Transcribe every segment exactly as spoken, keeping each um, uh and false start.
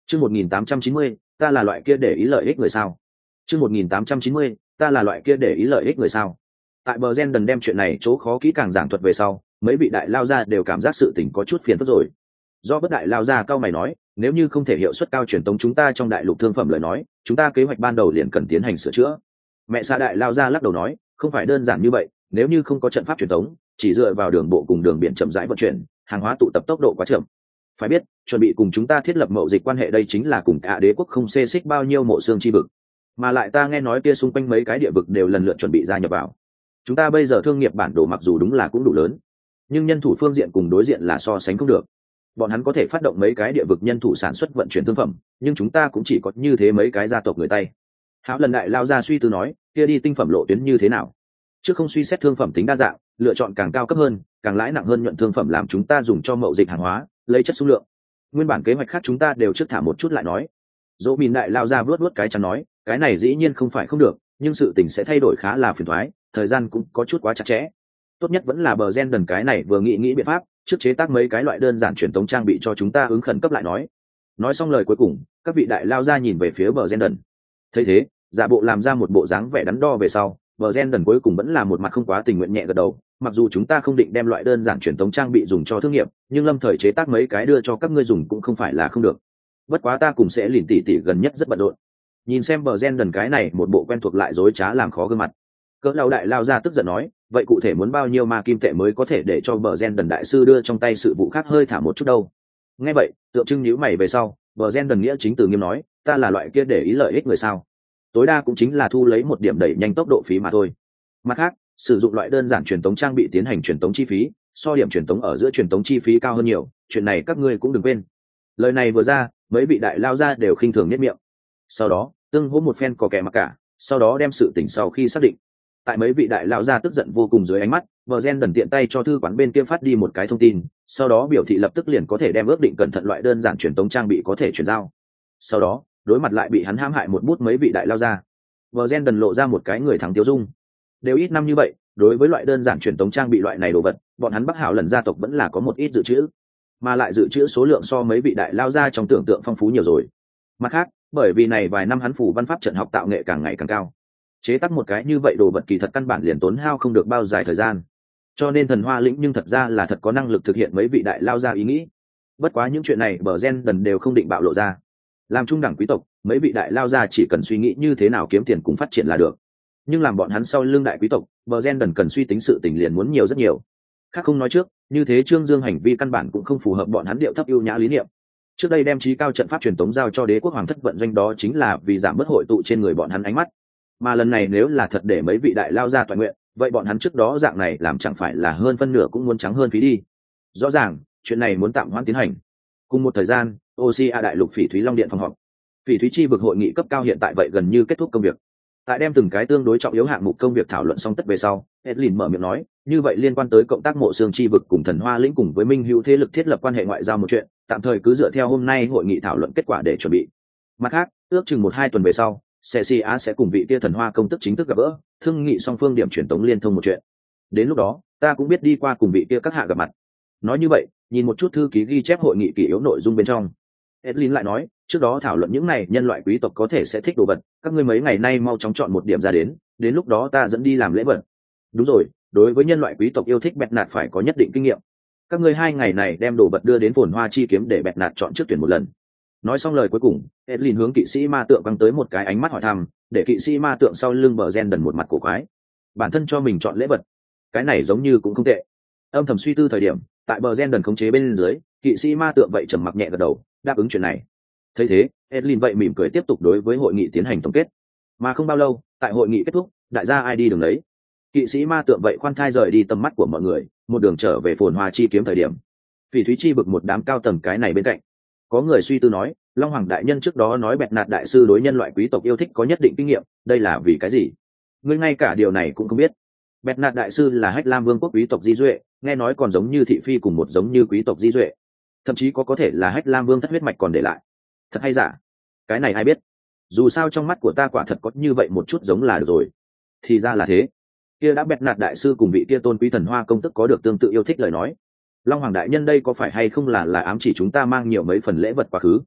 Chương một nghìn tám trăm chín mươi, ta là loại kia để ý lợi ích người sao? Chương một nghìn tám trăm chín mươi, ta là loại kia để ý lợi ích người sao? Tại bờ gen đần đem chuyện này chỗ khó kỹ càng giảng thuật về sau, mấy vị đại lao gia đều cảm giác sự tình có chút phiền phức rồi. Do bất đại lao gia cao mày nói, nếu như không thể hiệu suất cao truyền tống chúng ta trong đại lục thương phẩm lời nói, chúng ta kế hoạch ban đầu liền cần tiến hành sửa chữa. Mẹ xa đại lao gia lắc đầu nói, không phải đơn giản như vậy, nếu như không có trận pháp truyền tống, chỉ dựa vào đường bộ cùng đường biển chậm rãi vận chuyển, hàng hóa tụ tập tốc độ quá chậm. Phải biết, chuẩn bị cùng chúng ta thiết lập mậu dịch quan hệ đây chính là cùng cả đế quốc không xê xích bao nhiêu mộ xương chi vực, mà lại ta nghe nói kia xung quanh mấy cái địa vực đều lần lượt chuẩn bị gia nhập vào. Chúng ta bây giờ thương nghiệp bản đồ mặc dù đúng là cũng đủ lớn, nhưng nhân thủ phương diện cùng đối diện là so sánh không được. Bọn hắn có thể phát động mấy cái địa vực nhân thủ sản xuất vận chuyển thương phẩm, nhưng chúng ta cũng chỉ có như thế mấy cái gia tộc người tay. Hảo lần đại lao ra suy tư nói, kia đi tinh phẩm lộ tuyến như thế nào? Trước không suy xét thương phẩm tính đa dạng, lựa chọn càng cao cấp hơn, càng lãi nặng hơn nhuận thương phẩm làm chúng ta dùng cho mậu dịch hàng hóa, lấy chất số lượng. Nguyên bản kế hoạch khác chúng ta đều trước thả một chút lại nói. Dỗ Mìn đại lao ra vớt vớt cái chắn nói, cái này dĩ nhiên không phải không được, nhưng sự tình sẽ thay đổi khá là phiền toái, thời gian cũng có chút quá chặt chẽ. Tốt nhất vẫn là bờ gen đần cái này vừa nghĩ nghĩ biện pháp, trước chế tác mấy cái loại đơn giản truyền tống trang bị cho chúng ta ứng khẩn cấp lại nói. Nói xong lời cuối cùng, các vị đại lao ra nhìn về phía bờ gen đần. Thấy thế, giả bộ làm ra một bộ dáng vẻ đắn đo về sau, bờ gen đần cuối cùng vẫn là một mặt không quá tình nguyện nhẹ gật đầu. Mặc dù chúng ta không định đem loại đơn giản truyền tống trang bị dùng cho thương nghiệp, nhưng lâm thời chế tác mấy cái đưa cho các ngươi dùng cũng không phải là không được. Bất quá ta cùng sẽ lìn tỉ tỉ gần nhất rất bận rộn. Nhìn xem bờ gen đần cái này một bộ quen thuộc lại dối trá làm khó gương mặt, cỡ lao đại lao ra tức giận nói, vậy cụ thể muốn bao nhiêu ma kim tệ mới có thể để cho bờ gen đần đại sư đưa trong tay sự vụ khác hơi thả một chút đâu? Nghe vậy, tượng trưng nhíu mày về sau, bờ gen đần nghĩa chính từ nghiêm nói, ta là loại kia để ý lợi ích người sao? Tối đa cũng chính là thu lấy một điểm đẩy nhanh tốc độ phí mà thôi. Mặt khác, sử dụng loại đơn giản truyền tống trang bị tiến hành truyền tống chi phí, so điểm truyền tống ở giữa truyền tống chi phí cao hơn nhiều, chuyện này các ngươi cũng đừng quên. Lời này vừa ra, mấy vị đại lao ra đều khinh thường nhất miệng. Sau đó, tương hỗ một phen có kẻ mặc cả, sau đó đem sự tình sau khi xác định. Tại mấy vị đại lão gia tức giận vô cùng dưới ánh mắt, bờ gen đần tiện tay cho thư quán bên kia phát đi một cái thông tin, sau đó biểu thị lập tức liền có thể đem ước định cẩn thận loại đơn giản truyền tống trang bị có thể chuyển giao. Sau đó, đối mặt lại bị hắn hãm hại một bút mấy vị đại lao gia, bờ gen đần lộ ra một cái người thắng tiêu dung. Đều ít năm như vậy, đối với loại đơn giản truyền tống trang bị loại này đồ vật, bọn hắn Bắc Hảo lần gia tộc vẫn là có một ít dự trữ, mà lại dự trữ số lượng so mấy vị đại lao gia trong tưởng tượng phong phú nhiều rồi. Mặt khác, bởi vì này vài năm hắn phủ văn pháp trận học tạo nghệ càng ngày càng cao, chế tác một cái như vậy đồ vật kỳ thật căn bản liền tốn hao không được bao dài thời gian, cho nên thần hoa lĩnh nhưng thật ra là thật có năng lực thực hiện mấy vị đại lao ra ý nghĩ. Bất quá những chuyện này bờ gen đần đều không định bạo lộ ra. Làm trung đẳng quý tộc, mấy vị đại lao ra chỉ cần suy nghĩ như thế nào kiếm tiền cùng phát triển là được, nhưng làm bọn hắn sau lưng đại quý tộc, bờ gen đần cần suy tính sự tình liền muốn nhiều rất nhiều. Khác không nói trước, như thế Trương Dương hành vi căn bản cũng không phù hợp bọn hắn điệu thấp ưu nhã lý niệm. Trước đây đem trí cao trận pháp truyền tống giao cho đế quốc hoàng thất vận doanh đó chính là vì giảm bớt hội tụ trên người bọn hắn ánh mắt, mà lần này nếu là thật để mấy vị đại lao ra toàn nguyện, vậy bọn hắn trước đó dạng này làm chẳng phải là hơn phân nửa cũng muốn trắng hơn phí đi. Rõ ràng chuyện này muốn tạm hoãn tiến hành. Cùng một thời gian, Oceania đại lục Phỉ Thúy Long Điện phòng họp, Phỉ Thúy chi vực hội nghị cấp cao hiện tại vậy gần như kết thúc công việc. Tại đem từng cái tương đối trọng yếu hạng mục công việc thảo luận xong tất về sau, Edlin mở miệng nói, như vậy liên quan tới cộng tác mộ xương chi vực cùng thần hoa lĩnh cùng với minh hữu thế lực thiết lập quan hệ ngoại giao một chuyện, tạm thời cứ dựa theo hôm nay hội nghị thảo luận kết quả để chuẩn bị. Mặt khác, ước chừng một hai tuần về sau, Cecia sẽ cùng vị kia thần hoa công tức chính thức gặp gỡ, thương nghị song phương điểm truyền tống liên thông một chuyện. Đến lúc đó, ta cũng biết đi qua cùng vị kia các hạ gặp mặt. Nói như vậy, nhìn một chút thư ký ghi chép hội nghị kỷ yếu nội dung bên trong. Edlin lại nói, trước đó thảo luận những này nhân loại quý tộc có thể sẽ thích đồ vật, các ngươi mấy ngày nay mau chóng chọn một điểm ra đến, đến lúc đó ta dẫn đi làm lễ vật. Đúng rồi, đối với nhân loại quý tộc yêu thích bẹt nạt phải có nhất định kinh nghiệm. Các ngươi hai ngày này đem đồ vật đưa đến Phồn Hoa chi kiếm để bẹt nạt chọn trước tuyển một lần. Nói xong lời cuối cùng, Edlin hướng kỵ sĩ ma tượng căng tới một cái ánh mắt hỏi thăm, để kỵ sĩ ma tượng sau lưng bờ gen đần một mặt cổ quái. Bản thân cho mình chọn lễ vật, cái này giống như cũng không tệ. Âm thầm suy tư thời điểm, tại bờ gen đần khống chế bên dưới, kỵ sĩ ma tượng vậy trầm mặc nhẹ gật đầu, đáp ứng chuyện này. Thấy thế, Edlin vậy mỉm cười tiếp tục đối với hội nghị tiến hành tổng kết. Mà không bao lâu, tại hội nghị kết thúc, đại gia ai đi đường đấy. Kỵ sĩ ma tượng vậy khoan thai rời đi tầm mắt của mọi người, một đường trở về Phồn Hoa chi kiếm thời điểm. Phỉ Thúy chi vực một đám cao tầng cái này bên cạnh. Có người suy tư nói, Long Hoàng đại nhân trước đó nói bẹt nạt đại sư đối nhân loại quý tộc yêu thích có nhất định kinh nghiệm, đây là vì cái gì? Ngươi ngay cả điều này cũng không biết. Bẹt nạt đại sư là Hách Lam vương quốc quý tộc di duệ, nghe nói còn giống như thị phi cùng một giống như quý tộc di duệ, thậm chí có có thể là Hách Lam vương thất huyết mạch còn để lại. Thật hay giả? Cái này ai biết? Dù sao trong mắt của ta quả thật có như vậy một chút giống là được rồi. Thì ra là thế. Kia đã bẹt nạt đại sư cùng vị kia tôn quý thần hoa công tức có được tương tự yêu thích lời nói. Long Hoàng đại nhân đây có phải hay không là là ám chỉ chúng ta mang nhiều mấy phần lễ vật quá khứ?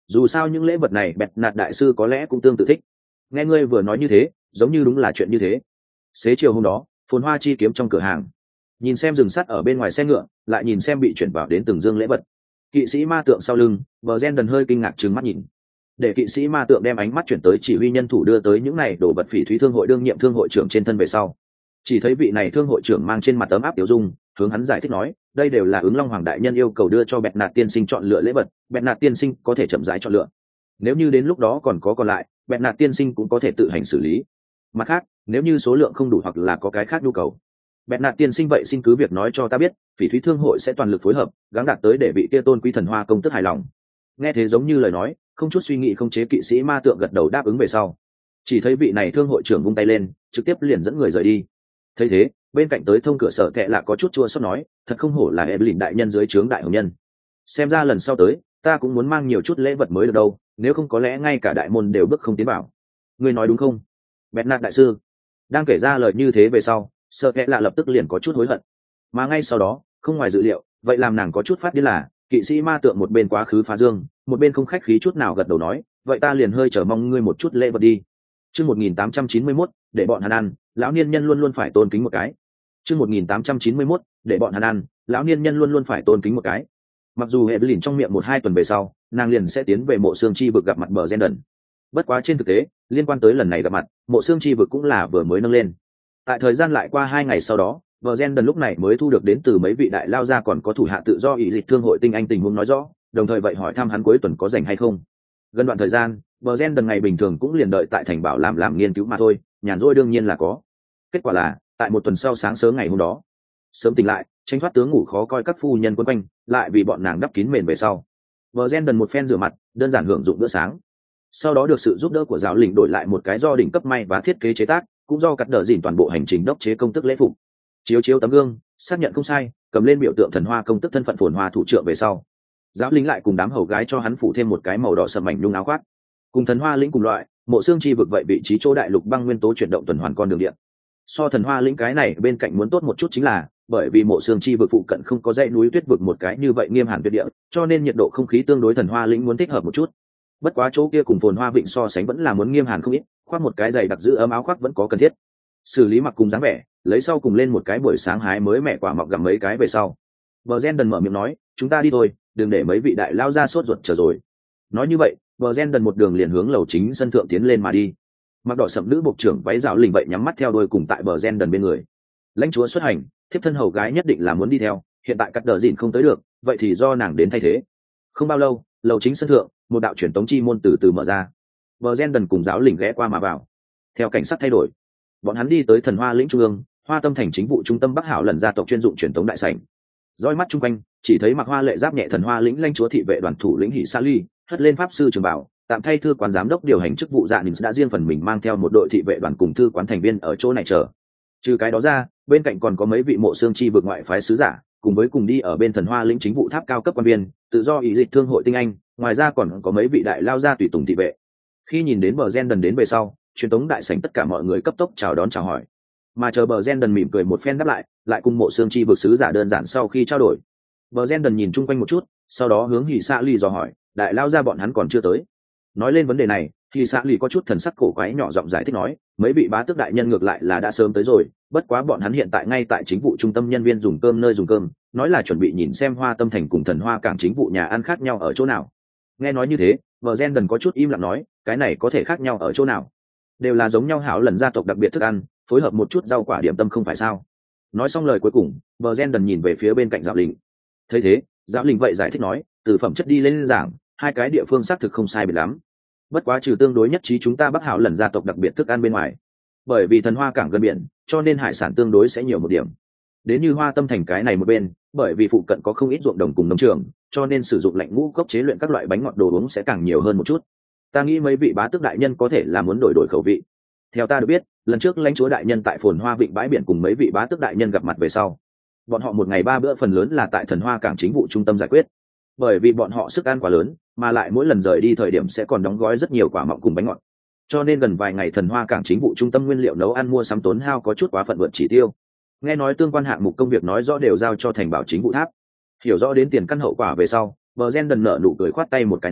dù sao những lễ vật này bẹt nạt đại sư có lẽ cũng tương tự thích. Nghe ngươi vừa nói như thế, giống như đúng là chuyện như thế. Xế chiều hôm đó, phồn hoa chi kiếm trong cửa hàng, nhìn xem rừng sắt ở bên ngoài xe ngựa, lại nhìn xem bị chuyển vào đến từng dương lễ vật, kỵ sĩ ma tượng sau lưng bờ gen đần hơi kinh ngạc trừng mắt nhìn. Để kỵ sĩ ma tượng đem ánh mắt chuyển tới chỉ huy nhân thủ đưa tới những này đồ vật phỉ thúy thương hội đương nhiệm thương hội trưởng trên thân về sau, chỉ thấy vị này thương hội trưởng mang trên mặt ấm áp tiểu dung, hướng hắn giải thích nói, đây đều là ứng long hoàng đại nhân yêu cầu đưa cho bẹt nạt tiên sinh chọn lựa lễ vật, bẹt nạt tiên sinh có thể chậm rãi chọn lựa, nếu như đến lúc đó còn có còn lại, bẹt nạt tiên sinh cũng có thể tự hành xử lý. Mặt khác, nếu như số lượng không đủ hoặc là có cái khác nhu cầu, bẹt nạt tiên sinh vậy xin cứ việc nói cho ta biết, phỉ thúy thương hội sẽ toàn lực phối hợp, gắng đạt tới để vị kia tôn quý thần hoa công tức hài lòng. Nghe thế giống như lời nói, không chút suy nghĩ không chế kỵ sĩ ma tượng gật đầu đáp ứng về sau, chỉ thấy vị này thương hội trưởng vung tay lên, trực tiếp liền dẫn người rời đi. Thấy thế, bên cạnh tới thông cửa sở kệ lạ có chút chua xót nói, thật không hổ là Evelyn đại nhân dưới trướng đại hồng nhân. Xem ra lần sau tới, ta cũng muốn mang nhiều chút lễ vật mới được đâu, nếu không có lẽ ngay cả đại môn đều bước không tiến vào. Ngươi nói đúng không, bẹt nạt đại sư? Đang kể ra lời như thế về sau, sở kệ lạ lập tức liền có chút hối hận. Mà ngay sau đó, không ngoài dự liệu, vậy làm nàng có chút phát điên là, kỵ sĩ ma tượng một bên quá khứ phá dương, một bên không khách khí chút nào gật đầu nói, vậy ta liền hơi chờ mong ngươi một chút lễ vật đi. Chương một nghìn tám trăm chín mươi mốt, để bọn hắn ăn, lão niên nhân luôn luôn phải tôn kính một cái. Chương một nghìn tám trăm chín mươi mốt, để bọn hắn ăn, lão niên nhân luôn luôn phải tôn kính một cái. Mặc dù Evelyn trong miệng một hai tuần về sau, nàng liền sẽ tiến về mộ xương chi vực gặp mặt bờ Gendon. Bất quá trên thực tế, liên quan tới lần này gặp mặt, mộ xương chi vực cũng là vừa mới nâng lên. Tại thời gian lại qua hai ngày sau đó, bờ Gendon lúc này mới thu được đến từ mấy vị đại lao gia còn có thủ hạ tự do ý dịch thương hội tinh anh tình huống nói rõ, đồng thời vậy hỏi thăm hắn cuối tuần có rảnh hay không. Gần đoạn thời gian, bờ Gendon ngày bình thường cũng liền đợi tại thành bảo làm làm nghiên cứu mà thôi, nhàn rỗi đương nhiên là có. Kết quả là, tại một tuần sau sáng sớm ngày hôm đó, sớm tỉnh lại, tranh thoát tướng ngủ khó coi các phu nhân quấn quanh, lại vì bọn nàng đắp kín mền về sau, bờ Gendon một phen rửa mặt, đơn giản hưởng dụng bữa sáng. Sau đó được sự giúp đỡ của giáo lĩnh đổi lại một cái do đỉnh cấp may và thiết kế chế tác, cũng do cắt đờ dỉn toàn bộ hành trình đốc chế công tức lễ phục. Chiếu chiếu tấm gương, xác nhận không sai, cầm lên biểu tượng thần hoa công tức thân phận phồn hoa thủ trưởng về sau, giáo lính lại cùng đám hầu gái cho hắn phủ thêm một cái màu đỏ sầm mảnh nhung áo khoác. Cùng thần hoa lĩnh cùng loại, mộ xương chi vực vậy vị trí chỗ đại lục băng nguyên tố chuyển động tuần hoàn con đường điện. So thần hoa lĩnh cái này bên cạnh muốn tốt một chút chính là, bởi vì mộ xương chi vực phụ cận không có dãy núi tuyết vực một cái như vậy nghiêm hàn tuyệt địa, cho nên nhiệt độ không khí tương đối thần hoa lĩnh muốn thích hợp một chút. Bất quá chỗ kia cùng phồn hoa vịnh so sánh vẫn là muốn nghiêm hàn không ít, khoác một cái giày đặc giữ ấm áo khoác vẫn có cần thiết. Xử lý mặc cùng dáng vẻ, lấy sau cùng lên một cái buổi sáng hái mới mẹ quả mọc gặm mấy cái về sau, bờ Gendon mở miệng nói, chúng ta đi thôi, đừng để mấy vị đại lao ra sốt ruột chờ rồi. Nói như vậy, bờ Gendon một đường liền hướng lầu chính sân thượng tiến lên mà đi. Mặc đỏ sậm nữ bộ trưởng váy rào lình vậy nhắm mắt theo đuôi cùng tại bờ Gendon bên người. Lãnh chúa xuất hành, thiếp thân hầu gái nhất định là muốn đi theo, hiện tại cắt đờ dịn không tới được, vậy thì do nàng đến thay thế. Không bao lâu, lầu chính sân thượng, một đạo truyền tống chi môn từ từ mở ra. Bờ Gendon cùng giáo lình ghé qua mà vào. Theo cảnh sát thay đổi, bọn hắn đi tới thần hoa lĩnh trung ương, hoa tâm thành chính vụ trung tâm Bắc Hảo lần gia tộc chuyên dụng truyền tống đại sảnh. Dõi mắt chung quanh, chỉ thấy mặc hoa lệ giáp nhẹ thần hoa lĩnh lãnh chúa thị vệ đoàn thủ lĩnh Hỉ Sa Ly, hất lên pháp sư trường bảo, tạm thay thư quán giám đốc điều hành chức vụ dạ đình đã riêng phần mình mang theo một đội thị vệ đoàn cùng thư quán thành viên ở chỗ này chờ. Trừ cái đó ra, bên cạnh còn có mấy vị mộ xương chi vực ngoại phái sứ giả, cùng với cùng đi ở bên thần hoa lĩnh chính vụ tháp cao cấp quan viên, tự do ý dịch thương hội tinh anh, ngoài ra còn có mấy vị đại lao gia tùy tùng thị vệ. Khi nhìn đến bờ Gendon đến về sau, truyền tống đại sảnh tất cả mọi người cấp tốc chào đón chào hỏi. Mà chờ bờ Gendon mỉm cười một phen đáp lại, lại cùng mộ xương chi vực sứ giả đơn giản sau khi trao đổi. Bờ Gendon nhìn chung quanh một chút, sau đó hướng Hỉ Sa Ly dò hỏi, đại lao ra bọn hắn còn chưa tới. Nói lên vấn đề này, Hỉ Sa Ly có chút thần sắc cổ quái nhỏ giọng giải thích nói, mấy vị bá tước đại nhân ngược lại là đã sớm tới rồi, bất quá bọn hắn hiện tại ngay tại chính vụ trung tâm nhân viên dùng cơm nơi dùng cơm, nói là chuẩn bị nhìn xem hoa tâm thành cùng thần hoa cảng chính vụ nhà ăn khác nhau ở chỗ nào. Nghe nói như thế, bờ Gendon có chút im lặng nói, cái này có thể khác nhau ở chỗ nào? Đều là giống nhau hảo lần gia tộc đặc biệt thức ăn, phối hợp một chút rau quả điểm tâm không phải sao? Nói xong lời cuối cùng, bờ Gendon nhìn về phía bên cạnh giáo lĩnh. Thấy thế, giáo lĩnh vậy giải thích nói, từ phẩm chất đi lên giảng, hai cái địa phương xác thực không sai biệt lắm. Bất quá trừ tương đối nhất trí chúng ta Bắc Hảo lần gia tộc đặc biệt thức ăn bên ngoài, bởi vì thần hoa cảng gần biển, cho nên hải sản tương đối sẽ nhiều một điểm. Đến như hoa tâm thành cái này một bên, bởi vì phụ cận có không ít ruộng đồng cùng nông trường, cho nên sử dụng lạnh ngũ cốc chế luyện các loại bánh ngọt đồ uống sẽ càng nhiều hơn một chút. Ta nghĩ mấy vị bá tước đại nhân có thể là muốn đổi đổi khẩu vị. Theo ta được biết, lần trước lãnh chúa đại nhân tại phồn hoa vịnh bãi biển cùng mấy vị bá tước đại nhân gặp mặt về sau, bọn họ một ngày ba bữa phần lớn là tại thần hoa cảng chính vụ trung tâm giải quyết. Bởi vì bọn họ sức ăn quá lớn, mà lại mỗi lần rời đi thời điểm sẽ còn đóng gói rất nhiều quả mọng cùng bánh ngọt, cho nên gần vài ngày thần hoa cảng chính vụ trung tâm nguyên liệu nấu ăn mua sắm tốn hao có chút quá phận vượt chỉ tiêu. Nghe nói tương quan hạng mục công việc nói rõ đều giao cho thành bảo chính vụ tháp. Hiểu rõ đến tiền căn hậu quả về sau, bờ Gendon nở nụ cười khoát tay một cái nói,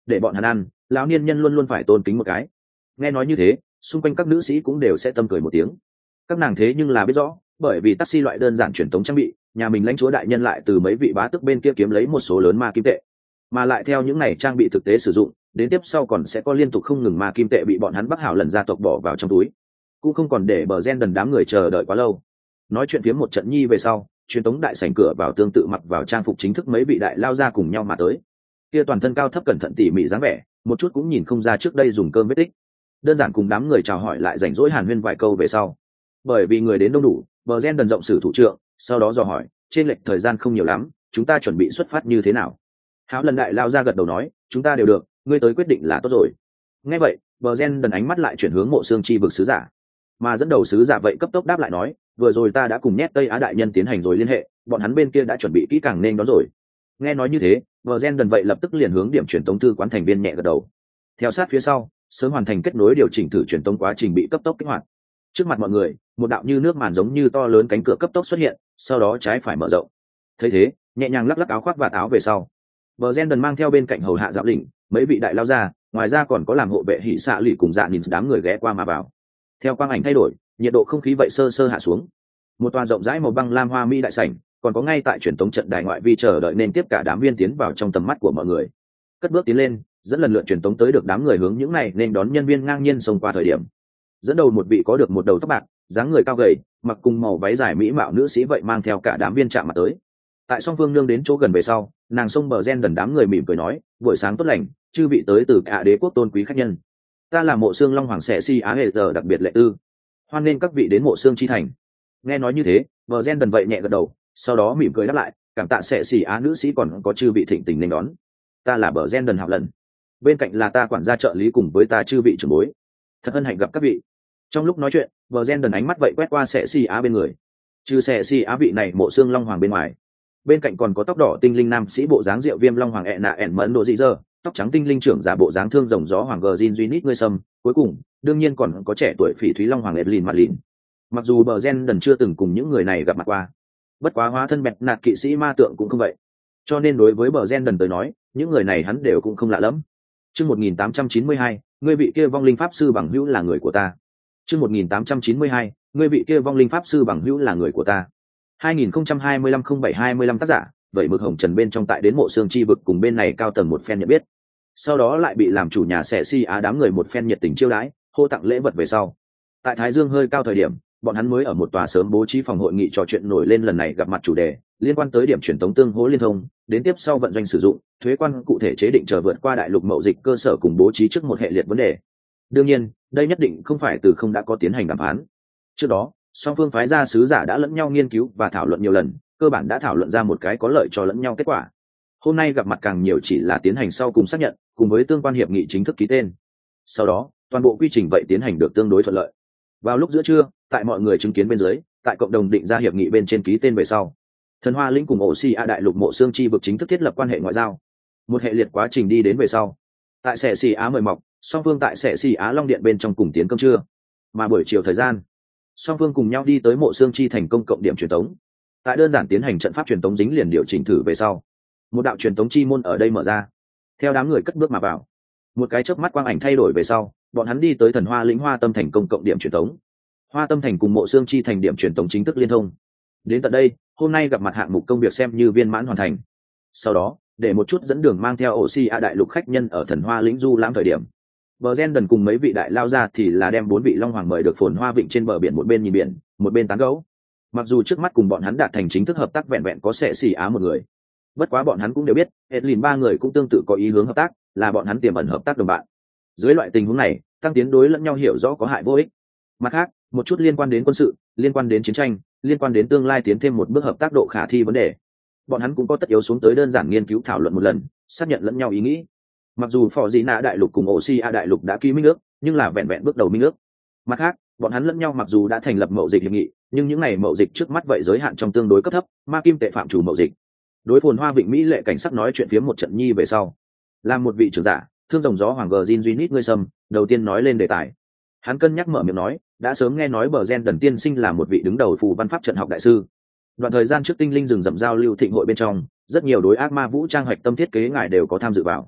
để bọn hắn ăn, lão niên nhân luôn luôn phải tôn kính một cái. Nghe nói như thế, xung quanh các nữ sĩ cũng đều sẽ tâm cười một tiếng. Các nàng thế nhưng là biết rõ, bởi vì taxi loại đơn giản truyền thống trang bị, nhà mình lãnh chúa đại nhân lại từ mấy vị bá tước bên kia kiếm lấy một số lớn ma kim tệ, mà lại theo những này trang bị thực tế sử dụng, đến tiếp sau còn sẽ có liên tục không ngừng ma kim tệ bị bọn hắn Bắc Hảo lần gia tộc bỏ vào trong túi, cũng không còn để bờ gen đần đám người chờ đợi quá lâu. Nói chuyện phiếm một trận nhi về sau, truyền tống đại sảnh cửa vào tương tự mặc vào trang phục chính thức mấy vị đại lao ra cùng nhau mà tới. Kia toàn thân cao thấp cẩn thận tỉ mỉ dáng vẻ, một chút cũng nhìn không ra trước đây dùng cơm vết tích. Đơn giản cùng đám người chào hỏi lại rảnh rỗi hàn huyên vài câu về sau, bởi vì người đến đông đủ, bờ gen đần rộng sử thủ trưởng, sau đó dò hỏi, trên lệch thời gian không nhiều lắm, chúng ta chuẩn bị xuất phát như thế nào? Háo lần đại lao ra gật đầu nói, chúng ta đều được, ngươi tới quyết định là tốt rồi. Nghe vậy, bờ gen đần ánh mắt lại chuyển hướng mộ xương chi vực sứ giả, mà dẫn đầu sứ giả vậy cấp tốc đáp lại nói, vừa rồi ta đã cùng nhét Tây Á đại nhân tiến hành rồi liên hệ, bọn hắn bên kia đã chuẩn bị kỹ càng nên đón rồi. Nghe nói như thế, bờ gen đần vậy lập tức liền hướng điểm truyền tống thư quán thành viên nhẹ gật đầu. Theo sát phía sau, sớm hoàn thành kết nối điều chỉnh thử truyền tống quá trình bị cấp tốc kích hoạt. Trước mặt mọi người, một đạo như nước màn giống như to lớn cánh cửa cấp tốc xuất hiện, sau đó trái phải mở rộng. Thấy thế, nhẹ nhàng lắc lắc áo khoác và áo về sau, bờ gen đần mang theo bên cạnh hầu hạ dạo đỉnh mấy vị đại lao ra, ngoài ra còn có làm hộ vệ hỉ xạ lì cùng dạ nhìn đám người ghé qua mà vào. Theo quang ảnh thay đổi, nhiệt độ không khí vậy sơ sơ hạ xuống. Một tòa rộng rãi màu băng lam hoa mỹ đại sảnh, còn có ngay tại truyền tống trận đài ngoại vi chờ đợi nên tiếp cả đám viên tiến vào trong tầm mắt của mọi người. Cất bước tiến lên, dẫn lần lượt truyền tống tới được đám người hướng những này nên đón nhân viên ngang nhiên xông qua thời điểm. Dẫn đầu một vị có được một đầu tóc bạc, dáng người cao gầy, mặc cùng màu váy dài mỹ mạo nữ sĩ vậy mang theo cả đám viên chạm mặt tới. Tại song phương nương đến chỗ gần về sau, nàng xông bờ gen đần đám người mỉm cười nói, buổi sáng tốt lành, chư vị tới từ cả đế quốc tôn quý khách nhân. Ta là mộ xương long hoàng sẽ si á hệ giờ đặc biệt lệ tư, hoan nên các vị đến mộ xương chi thành. Nghe nói như thế, bờ gen đần vậy nhẹ gật đầu, sau đó mỉm cười đáp lại, cảm tạ sẽ si á nữ sĩ còn có chư vị thịnh tình nên đón. Ta là bờ gen đần hạo lần, bên cạnh là ta quản gia trợ lý cùng với ta chư vị trưởng bối, thật hân hạnh gặp các vị. Trong lúc nói chuyện, bờ gen đần ánh mắt vậy quét qua sẽ si á bên người, trừ sẽ si á vị này mộ xương long hoàng bên ngoài, bên cạnh còn có tóc đỏ tinh linh nam sĩ bộ dáng rượu viêm long hoàng ẹ nạ ẻn mẫn độ dị dơ, tóc trắng tinh linh trưởng giả bộ dáng thương rồng gió hoàng gờ jin duy nít ngươi sâm, cuối cùng đương nhiên còn có trẻ tuổi phỉ thúy long hoàng edlin mặt lìn. Mặc dù bờ gen đần chưa từng cùng những người này gặp mặt qua, bất quá hóa thân bẹt nạt kỵ sĩ ma tượng cũng không vậy, cho nên đối với bờ gen đần tới nói, những người này hắn đều cũng không lạ lẫm. Chương một nghìn tám trăm chín mươi hai, ngươi vị kia vong linh pháp sư bằng hữu là người của ta. Chương một nghìn tám trăm chín mươi hai, ngươi vị kia vong linh pháp sư bằng hữu là người của ta. hai nghìn không trăm hai mươi lăm không bảy hai mươi lăm tác giả, vậy mực hồng trần bên trong tại đến mộ xương chi vực cùng bên này cao tầng một phen nhận biết. Sau đó lại bị làm chủ nhà xẻ si á đám người một phen nhiệt tình chiêu đãi, hô tặng lễ vật về sau. Tại Thái Dương hơi cao thời điểm, bọn hắn mới ở một tòa sớm bố trí phòng hội nghị trò chuyện nổi lên lần này gặp mặt chủ đề, liên quan tới điểm truyền tống tương hỗ liên thông, đến tiếp sau vận doanh sử dụng, thuế quan cụ thể chế định chờ vượt qua đại lục mậu dịch cơ sở cùng bố trí trước một hệ liệt vấn đề. Đương nhiên, đây nhất định không phải từ không đã có tiến hành đàm phán. Trước đó, song phương phái ra sứ giả đã lẫn nhau nghiên cứu và thảo luận nhiều lần, cơ bản đã thảo luận ra một cái có lợi cho lẫn nhau kết quả. Hôm nay gặp mặt càng nhiều chỉ là tiến hành sau cùng xác nhận, cùng với tương quan hiệp nghị chính thức ký tên. Sau đó, toàn bộ quy trình vậy tiến hành được tương đối thuận lợi. Vào lúc giữa trưa, tại mọi người chứng kiến bên dưới, tại cộng đồng định ra hiệp nghị bên trên ký tên về sau, Thần Hoa Lĩnh cùng ổ xi a đại lục mộ xương chi vực chính thức thiết lập quan hệ ngoại giao. Một hệ liệt quá trình đi đến về sau, tại Sẻ Xì Á mời mọc, song phương tại Sẻ Xì Á Long Điện bên trong cùng tiến cơm trưa. Mà buổi chiều thời gian, song phương cùng nhau đi tới mộ xương chi thành công cộng điểm truyền tống. Tại đơn giản tiến hành trận pháp truyền tống dính liền điều chỉnh thử về sau, một đạo truyền tống chi môn ở đây mở ra. Theo đám người cất bước mà vào, một cái chớp mắt quang ảnh thay đổi về sau, bọn hắn đi tới Thần Hoa Lĩnh Hoa Tâm thành công cộng điểm truyền tống. Hoa Tâm thành cùng mộ xương chi thành điểm truyền tống chính thức liên thông. Đến tận đây, hôm nay gặp mặt hạng mục công việc xem như viên mãn hoàn thành. Sau đó, để một chút dẫn đường mang theo ổ xi a đại lục khách nhân ở Thần Hoa Lĩnh du lãm thời điểm, bờ gen đần cùng mấy vị đại lao ra thì là đem bốn vị long hoàng mời được phồn hoa vịnh trên bờ biển, một bên nhìn biển, một bên tán gẫu. Mặc dù trước mắt cùng bọn hắn đạt thành chính thức hợp tác vẹn vẹn có Sẻ Xì Á một người, bất quá bọn hắn cũng đều biết Edlin ba người cũng tương tự có ý hướng hợp tác, là bọn hắn tiềm ẩn hợp tác đồng bạn. Dưới loại tình huống này, tăng tiến đối lẫn nhau hiểu rõ có hại vô ích. Mặt khác, một chút liên quan đến quân sự, liên quan đến chiến tranh, liên quan đến tương lai tiến thêm một bước hợp tác độ khả thi vấn đề, bọn hắn cũng có tất yếu xuống tới đơn giản nghiên cứu thảo luận một lần, xác nhận lẫn nhau ý nghĩ. Mặc dù phò dị nạ đại lục cùng ổ xi a đại lục đã ký minh ước, nhưng là vẹn vẹn bước đầu minh ước. Mặt khác, bọn hắn lẫn nhau mặc dù đã thành lập mậu dịch hiệp nghị, nhưng những ngày mậu dịch trước mắt vậy giới hạn trong tương đối cấp thấp, ma kim tệ phạm chủ mậu dịch. Đối phồn hoa vịnh mỹ lệ cảnh sắc nói chuyện phía một trận nhi về sau, làm một vị trưởng giả thương rồng gió hoàng gờ jin duy nít ngươi sâm đầu tiên nói lên đề tài. Hắn cân nhắc mở miệng nói, đã sớm nghe nói bờ gen đần tiên sinh là một vị đứng đầu phù văn pháp trận học đại sư. Đoạn thời gian trước tinh linh rừng rậm giao lưu thịnh hội bên trong, rất nhiều đối ác ma vũ trang hoạch tâm thiết kế ngài đều có tham dự vào.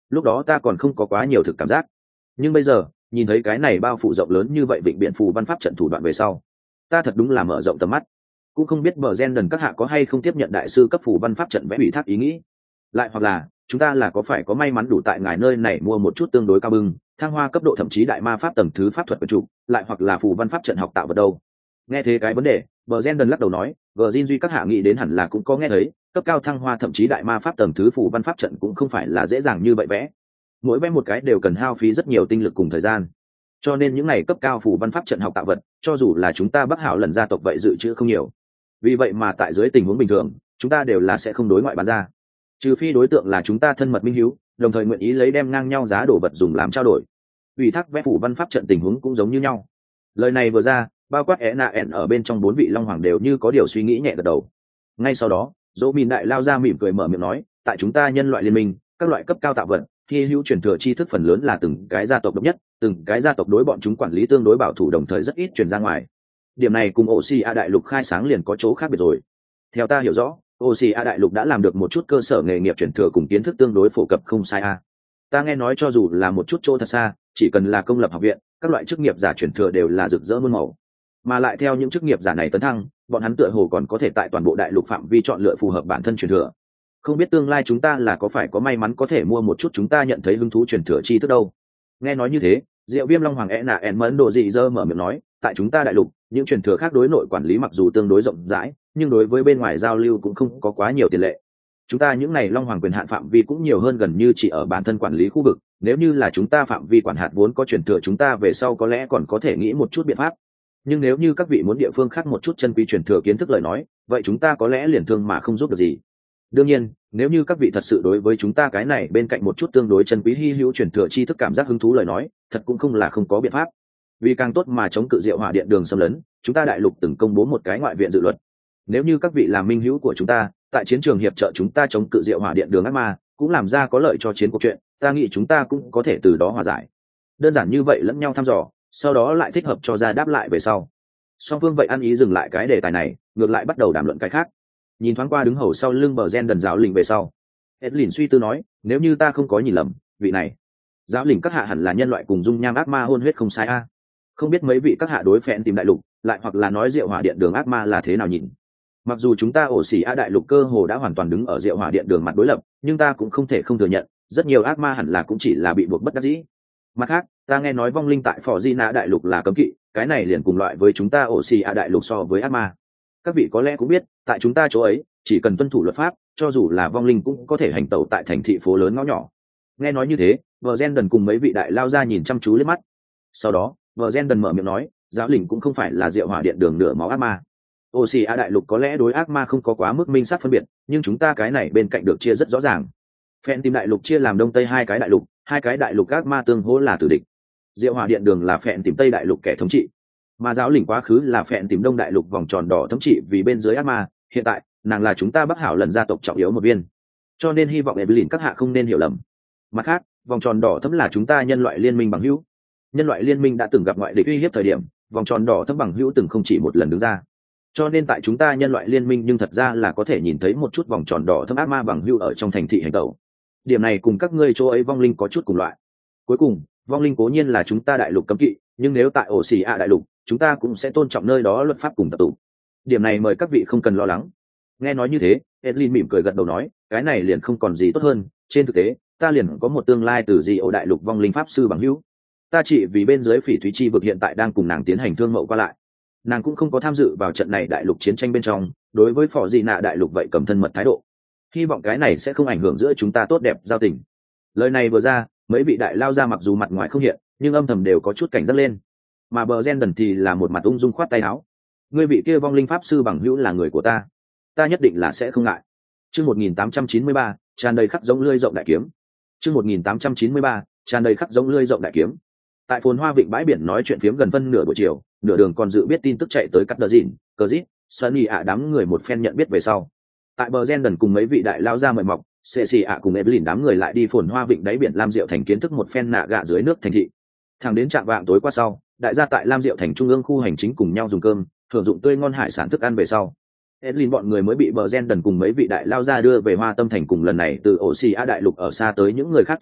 lúc đó ta còn không có quá nhiều thực cảm giác, nhưng bây giờ nhìn thấy cái này bao phủ rộng lớn như vậy vịnh biển phù văn pháp trận thủ đoạn về sau, ta thật đúng là mở rộng tầm mắt. Cũng không biết bờ gen đần các hạ có hay không tiếp nhận đại sư cấp phù văn pháp trận vẽ ủy thác ý nghĩ, lại hoặc là chúng ta là có phải có may mắn đủ tại ngài nơi này mua một chút tương đối cao bưng thăng hoa cấp độ thậm chí đại ma pháp tầng thứ pháp thuật vật chủ, lại hoặc là phù văn pháp trận học tạo vật đâu. Nghe thế cái vấn đề, bờ gen đần lắc đầu nói, gờ Jin duy các hạ nghĩ đến hẳn là cũng có nghe thấy, cấp cao thăng hoa thậm chí đại ma pháp tầng thứ phù văn pháp trận cũng không phải là dễ dàng như vậy vẽ, mỗi vẽ một cái đều cần hao phí rất nhiều tinh lực cùng thời gian, cho nên những này cấp cao phù văn pháp trận học tạo vật cho dù là chúng ta Bắc Hảo lần gia tộc vậy dự trữ không nhiều. Vì vậy mà tại dưới tình huống bình thường chúng ta đều là sẽ không đối ngoại bán ra, trừ phi đối tượng là chúng ta thân mật minh hiếu, đồng thời nguyện ý lấy đem ngang nhau giá đồ vật dùng làm trao đổi. Ủy thác vẽ phù văn pháp trận tình huống cũng giống như nhau. Lời này vừa ra, bao quát é nạ ẻn ở bên trong bốn vị long hoàng đều như có điều suy nghĩ nhẹ gật đầu. Ngay sau đó dỗ mìn đại lao ra mỉm cười mở miệng nói, tại chúng ta nhân loại liên minh, các loại cấp cao tạo vật khi hữu truyền thừa tri thức phần lớn là từng cái gia tộc độc nhất, từng cái gia tộc đối bọn chúng quản lý tương đối bảo thủ, đồng thời rất ít truyền ra ngoài. Điểm này cùng Oceania đại lục khai sáng liền có chỗ khác biệt rồi. Theo ta hiểu rõ, Oceania đại lục đã làm được một chút cơ sở nghề nghiệp truyền thừa cùng kiến thức tương đối phổ cập không sai a. Ta nghe nói cho dù là một chút chỗ thật xa, chỉ cần là công lập học viện, các loại chức nghiệp giả truyền thừa đều là rực rỡ muôn màu. Mà lại theo những chức nghiệp giả này tấn thăng, bọn hắn tựa hồ còn có thể tại toàn bộ đại lục phạm vi chọn lựa phù hợp bản thân truyền thừa. Không biết tương lai chúng ta là có phải có may mắn có thể mua một chút chúng ta nhận thấy hứng thú truyền thừa chi thức đâu. Nghe nói như thế, Diệu Viêm Long Hoàng e nạ en mẫn đồ dị dơ mở miệng nói, tại chúng ta đại lục, những truyền thừa khác đối nội quản lý mặc dù tương đối rộng rãi, nhưng đối với bên ngoài giao lưu cũng không có quá nhiều tiền lệ. Chúng ta những này Long Hoàng quyền hạn phạm vi cũng nhiều hơn gần như chỉ ở bản thân quản lý khu vực, nếu như là chúng ta phạm vi quản hạt vốn có truyền thừa, chúng ta về sau có lẽ còn có thể nghĩ một chút biện pháp. Nhưng nếu như các vị muốn địa phương khác một chút chân quý truyền thừa kiến thức lời nói, vậy chúng ta có lẽ liền thương mà không giúp được gì. Đương nhiên, nếu như các vị thật sự đối với chúng ta cái này bên cạnh một chút tương đối chân quý hi hữu truyền thừa tri thức cảm giác hứng thú lời nói, thật cũng không là không có biện pháp. Vì càng tốt mà chống cự Diệu Hỏa Điện đường xâm lấn, chúng ta đại lục từng công bố một cái ngoại viện dự luật. Nếu như các vị làm minh hữu của chúng ta, tại chiến trường hiệp trợ chúng ta chống cự Diệu Hỏa Điện đường ác ma, cũng làm ra có lợi cho chiến cuộc chuyện, ta nghĩ chúng ta cũng có thể từ đó hòa giải. Đơn giản như vậy lẫn nhau thăm dò, sau đó lại thích hợp cho ra đáp lại về sau. Song phương vậy ăn ý dừng lại cái đề tài này, ngược lại bắt đầu đàm luận cái khác. Nhìn thoáng qua đứng hầu sau lưng bờ gen đần giáo lình về sau, Edlin suy tư nói, nếu như ta không có nhìn lầm, vị này giáo lình các hạ hẳn là nhân loại cùng dung nham ác ma hôn huyết không sai a. Không biết mấy vị các hạ đối phẹn tìm đại lục, lại hoặc là nói Diệu Hỏa Điện đường ác ma là thế nào nhìn. Mặc dù chúng ta ổ xỉ a đại lục cơ hồ đã hoàn toàn đứng ở Diệu Hỏa Điện đường mặt đối lập, nhưng ta cũng không thể không thừa nhận, rất nhiều ác ma hẳn là cũng chỉ là bị buộc bất đắc dĩ. Mặt khác, ta nghe nói vong linh tại Phò Di Na đại lục là cấm kỵ, cái này liền cùng loại với chúng ta ổ xỉ a đại lục so với ác ma. Các vị có lẽ cũng biết, tại chúng ta chỗ ấy, chỉ cần tuân thủ luật pháp, cho dù là vong linh cũng có thể hành tẩu tại thành thị phố lớn ngõ nhỏ. Nghe nói như thế, vợ gen đần cùng mấy vị đại lao ra nhìn chăm chú lên mắt. Sau đó vợ gen đần mở miệng nói, giáo lình cũng không phải là Diệu Hỏa Điện đường nửa máu ác ma. Ô xì a đại lục có lẽ đối ác ma không có quá mức minh sát phân biệt, nhưng chúng ta cái này bên cạnh được chia rất rõ ràng. Phèn tìm đại lục chia làm đông tây hai cái đại lục, hai cái đại lục ác ma tương hỗ là tử địch. Diệu Hỏa Điện đường là phèn tìm tây đại lục kẻ thống trị, mà giáo lình quá khứ là phèn tìm đông đại lục vòng tròn đỏ thống trị vì bên dưới ác ma. Hiện tại nàng là chúng ta Bắc Hảo lần gia tộc trọng yếu một viên, cho nên hy vọng Evelyn các hạ không nên hiểu lầm. Mặt khác, vòng tròn đỏ thấm là chúng ta nhân loại liên minh bằng hữu. Nhân loại liên minh đã từng gặp ngoại địch uy hiếp thời điểm, vòng tròn đỏ thấm bằng hữu từng không chỉ một lần đứng ra. Cho nên tại chúng ta nhân loại liên minh nhưng thật ra là có thể nhìn thấy một chút vòng tròn đỏ thấm ác ma bằng hữu ở trong thành thị hành tẩu. Điểm này cùng các ngươi chỗ ấy vong linh có chút cùng loại. Cuối cùng, vong linh cố nhiên là chúng ta đại lục cấm kỵ, nhưng nếu tại ổ xì ạ đại lục, chúng ta cũng sẽ tôn trọng nơi đó luật pháp cùng tập tụ. Điểm này mời các vị không cần lo lắng. Nghe nói như thế, Edlin mỉm cười gật đầu nói, cái này liền không còn gì tốt hơn. Trên thực tế, ta liền có một tương lai từ dị ổ đại lục vong linh pháp sư bằng hữu. Ta chỉ vì bên dưới Phỉ Thúy Chi vực hiện tại đang cùng nàng tiến hành thương mậu qua lại. Nàng cũng không có tham dự vào trận này đại lục chiến tranh bên trong, đối với Phò Dị Nạ đại lục vậy cầm thân mật thái độ. Hy vọng cái này sẽ không ảnh hưởng giữa chúng ta tốt đẹp giao tình. Lời này vừa ra, mấy vị đại lao ra mặc dù mặt ngoài không hiện, nhưng âm thầm đều có chút cảnh giác lên. Mà bờ gen đần thì là một mặt ung dung khoát tay áo. Ngươi vị kia vong linh pháp sư bằng hữu là người của ta, ta nhất định là sẽ không ngại. Chương một nghìn tám trăm chín mươi ba, tràn đầy khắc giống lưỡi rộng đại kiếm. Chương một nghìn tám trăm chín mươi ba, tràn đầy khắc giống lưỡi rộng đại kiếm. Tại phồn hoa vịnh bãi biển nói chuyện phiếm gần phân nửa buổi chiều, nửa đường còn dự biết tin tức chạy tới cắt đờ dìn, cờ dít, sunny ạ đám người một phen nhận biết về sau. Tại bờ gen đần cùng mấy vị đại lao ra mời mọc, xệ xì ạ cùng evelyn đám người lại đi phồn hoa vịnh đáy biển lam diệu thành kiến thức một phen nạ gạ dưới nước thành thị. Thẳng đến trạm vạng tối qua sau, đại gia tại lam diệu thành trung ương khu hành chính cùng nhau dùng cơm, thưởng dụng tươi ngon hải sản thức ăn về sau, Edlin bọn người mới bị bờ gen đần cùng mấy vị đại lao ra đưa về Hoa Tâm thành, cùng lần này từ ổ xì a đại lục ở xa tới những người khác tụ hợp,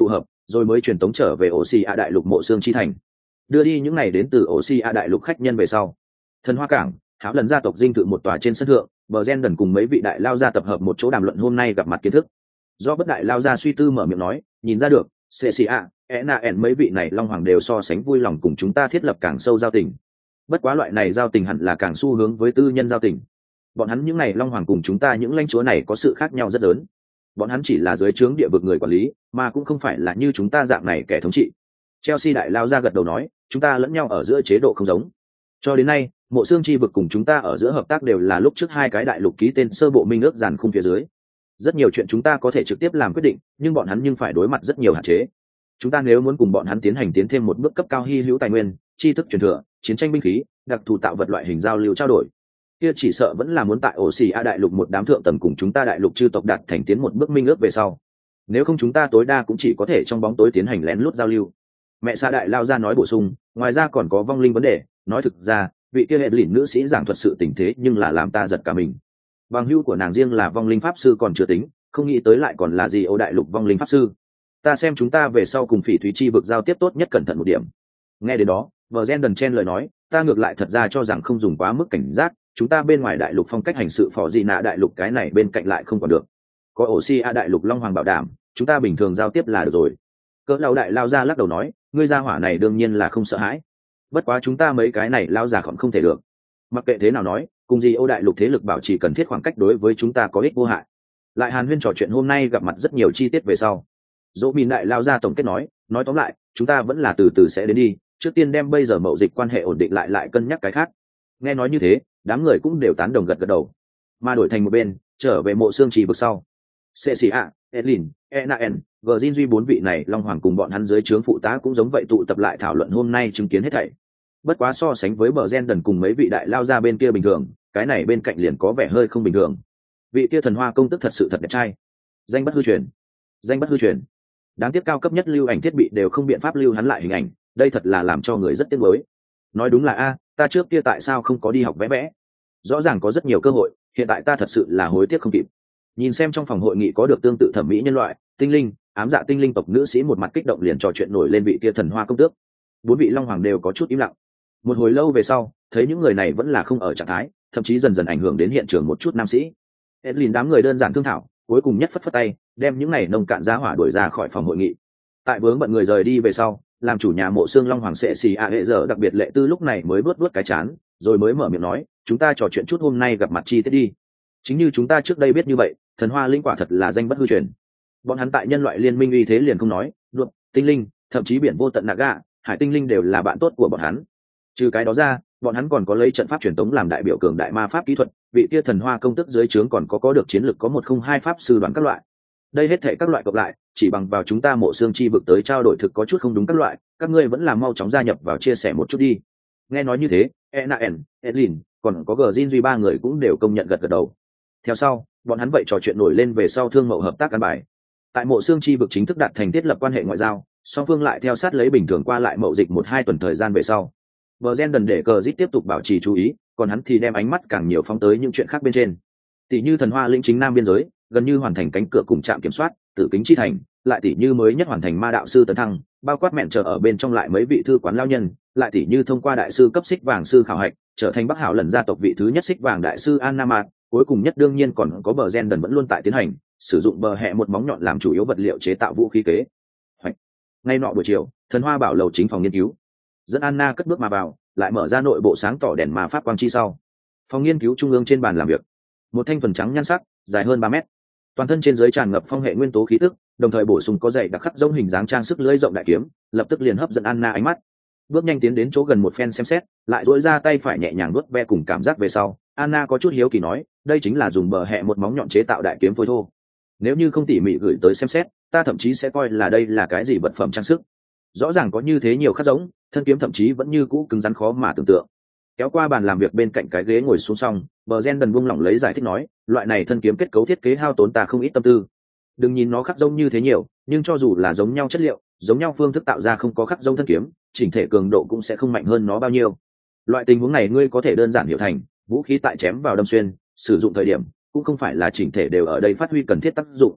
rồi mới truyền tống trở về ổ xì a đại lục mộ xương chi thành. Đưa đi những này đến từ ổ xì a đại lục khách nhân về sau, thần hoa cảng háo lần gia tộc dinh thự một tòa trên sân thượng, bờ gen đần cùng mấy vị đại lao gia tập hợp một chỗ đàm luận hôm nay gặp mặt kiến thức. Do bất đại lao gia suy tư mở miệng nói, nhìn ra được xê xê a e n a n mấy vị này long hoàng đều so sánh vui lòng cùng chúng ta thiết lập càng sâu giao tình. Bất quá loại này giao tình hẳn là càng xu hướng với tư nhân giao tình. Bọn hắn những này long hoàng cùng chúng ta những lãnh chúa này có sự khác nhau rất lớn. Bọn hắn chỉ là dưới trướng địa vực người quản lý, mà cũng không phải là như chúng ta dạng này kẻ thống trị. Chelsea đại lao ra gật đầu nói, chúng ta lẫn nhau ở giữa chế độ không giống. Cho đến nay, mộ xương chi vực cùng chúng ta ở giữa hợp tác đều là lúc trước hai cái đại lục ký tên sơ bộ minh ước giàn khung phía dưới. Rất nhiều chuyện chúng ta có thể trực tiếp làm quyết định, nhưng bọn hắn nhưng phải đối mặt rất nhiều hạn chế. Chúng ta nếu muốn cùng bọn hắn tiến hành tiến thêm một bước cấp cao hy hữu tài nguyên, tri thức truyền thừa, chiến tranh binh khí, đặc thù tạo vật loại hình giao lưu trao đổi, kia chỉ sợ vẫn là muốn tại ổ xì a đại lục một đám thượng tầng cùng chúng ta đại lục chư tộc đạt thành tiến một bước minh ước về sau. Nếu không chúng ta tối đa cũng chỉ có thể trong bóng tối tiến hành lén lút giao lưu. Mẹ xa đại lao ra nói bổ sung, ngoài ra còn có vong linh vấn đề, nói thực ra vị kia hệ lìn nữ sĩ giảng thuật sự tình thế nhưng là làm ta giật cả mình. Bằng hữu của nàng riêng là vong linh pháp sư còn chưa tính, không nghĩ tới lại còn là gì ô đại lục vong linh pháp sư. Ta xem chúng ta về sau cùng phỉ thúy chi vực giao tiếp tốt nhất cẩn thận một điểm. Nghe đến đó, vợ gen đần chen lời nói, ta ngược lại thật ra cho rằng không dùng quá mức cảnh giác, chúng ta bên ngoài đại lục phong cách hành sự phò gì nạ đại lục cái này bên cạnh lại không còn được. Có ổ xi a đại lục long hoàng bảo đảm, chúng ta bình thường giao tiếp là được rồi. Cỡ lão đại lao ra lắc đầu nói, ngươi gia hỏa này đương nhiên là không sợ hãi. Bất quá chúng ta mấy cái này lao già còn không thể được. Mặc kệ thế nào nói, cùng gì ô đại lục thế lực bảo trì cần thiết khoảng cách đối với chúng ta có ích vô hại. Lại hàn huyên trò chuyện hôm nay gặp mặt rất nhiều chi tiết về sau. Dỗ Mìn đại lao ra tổng kết nói, nói tóm lại, chúng ta vẫn là từ từ sẽ đến đi, trước tiên đem bây giờ mậu dịch quan hệ ổn định lại lại cân nhắc cái khác. Nghe nói như thế, đám người cũng đều tán đồng gật gật đầu. Mà đổi thành một bên, trở về mộ xương trì vực sau. Cecia, Edlin, Enaen, Gjin Duy bốn vị này long hoàng cùng bọn hắn dưới trướng phụ tá cũng giống vậy tụ tập lại thảo luận hôm nay chứng kiến hết thảy. Bất quá so sánh với bờ gen đần cùng mấy vị đại lao ra bên kia bình thường, cái này bên cạnh liền có vẻ hơi không bình thường. Vị kia thần hoa công tức thật sự thật đẹp trai, danh bất hư truyền, danh bất hư truyền. Đáng tiếc cao cấp nhất lưu ảnh thiết bị đều không biện pháp lưu hắn lại hình ảnh, đây thật là làm cho người rất tiếc nuối. Nói đúng là a, ta trước kia tại sao không có đi học vẽ vẽ? Rõ ràng có rất nhiều cơ hội, hiện tại ta thật sự là hối tiếc không kịp. Nhìn xem trong phòng hội nghị có được tương tự thẩm mỹ nhân loại, tinh linh, ám dạ tinh linh tộc nữ sĩ một mặt kích động liền trò chuyện nổi lên vị kia thần hoa công tước. Bốn vị long hoàng đều có chút im lặng. Một hồi lâu về sau, thấy những người này vẫn là không ở trạng thái, thậm chí dần dần ảnh hưởng đến hiện trường một chút nam sĩ. Edlin đám người đơn giản thương thảo, cuối cùng nhất phất phất tay, đem những này nông cạn giá hỏa đuổi ra khỏi phòng hội nghị. Tại vướng bận người rời đi về sau, làm chủ nhà mộ xương long hoàng sệ xì a hệ giờ đặc biệt lệ tư lúc này mới vuốt vuốt cái chán, rồi mới mở miệng nói, chúng ta trò chuyện chút hôm nay gặp mặt chi tiết đi. Chính như chúng ta trước đây biết như vậy, thần hoa linh quả thật là danh bất hư truyền. Bọn hắn tại nhân loại liên minh uy thế liền không nói, đuột, tinh linh, thậm chí biển vô tận Naga, hải tinh linh đều là bạn tốt của bọn hắn. Trừ cái đó ra, bọn hắn còn có lấy trận pháp truyền tống làm đại biểu cường đại ma pháp kỹ thuật, vị kia thần hoa công tức dưới trướng còn có có được chiến lược có một không hai pháp sư đoàn các loại. Đây hết thảy các loại cộng lại, chỉ bằng vào chúng ta mộ xương chi vực tới trao đổi thực có chút không đúng các loại, các ngươi vẫn là mau chóng gia nhập vào chia sẻ một chút đi. Nghe nói như thế, Enaen, Edlin, còn có Gjin Duy ba người cũng đều công nhận gật gật đầu. Theo sau, bọn hắn vậy trò chuyện nổi lên về sau thương mậu hợp tác căn bài. Tại mộ xương chi vực chính thức đạt thành thiết lập quan hệ ngoại giao, song phương lại theo sát lấy bình thường qua lại mậu dịch một hai tuần thời gian về sau. Bờ gen đần để cờ dít tiếp tục bảo trì chú ý, còn hắn thì đem ánh mắt càng nhiều phóng tới những chuyện khác bên trên. Tỷ như thần hoa lĩnh chính nam biên giới, gần như hoàn thành cánh cửa cùng trạm kiểm soát, tử kính chi thành, lại tỷ như mới nhất hoàn thành ma đạo sư tấn thăng, bao quát mẹn chờ ở bên trong lại mấy vị thư quán lao nhân, lại tỷ như thông qua đại sư cấp xích vàng sư khảo hạch, trở thành Bắc Hảo lần gia tộc vị thứ nhất xích vàng đại sư Anna Mạt, cuối cùng nhất đương nhiên còn có bờ gen đần vẫn luôn tại tiến hành, sử dụng bờ hẹ một móng nhọn làm chủ yếu vật liệu chế tạo vũ khí kế. Hoạch. Ngay nọ buổi chiều, thần hoa bảo lầu chính phòng nghiên cứu, dẫn Anna cất bước mà vào, lại mở ra nội bộ sáng tỏ đèn ma pháp quang chi sau. Phòng nghiên cứu trung ương trên bàn làm việc, một thanh thuần trắng nhan sắc, dài hơn ba mét, toàn thân trên dưới tràn ngập phong hệ nguyên tố khí tức, đồng thời bổ sung có dày đặc khắc giống hình dáng trang sức lưỡi rộng đại kiếm, lập tức liền hấp dẫn Anna ánh mắt. Bước nhanh tiến đến chỗ gần một phen xem xét, lại duỗi ra tay phải nhẹ nhàng vuốt ve cùng cảm giác về sau, Anna có chút hiếu kỳ nói, đây chính là dùng bờ hẹ một móng nhọn chế tạo đại kiếm phôi thô. Nếu như không tỉ mỉ gửi tới xem xét, ta thậm chí sẽ coi là đây là cái gì vật phẩm trang sức. Rõ ràng có như thế nhiều khắc giống, thân kiếm thậm chí vẫn như cũ cứng rắn khó mà tưởng tượng. Kéo qua bàn làm việc bên cạnh cái ghế ngồi xuống xong, bờ gen đần buông lỏng lấy giải thích nói, loại này thân kiếm kết cấu thiết kế hao tốn ta không ít tâm tư. Đừng nhìn nó khắc giống như thế nhiều, nhưng cho dù là giống nhau chất liệu, giống nhau phương thức tạo ra không có khắc giống thân kiếm, chỉnh thể cường độ cũng sẽ không mạnh hơn nó bao nhiêu. Loại tình huống này ngươi có thể đơn giản hiểu thành, vũ khí tại chém vào đâm xuyên, sử dụng thời điểm cũng không phải là chỉnh thể đều ở đây phát huy cần thiết tác dụng.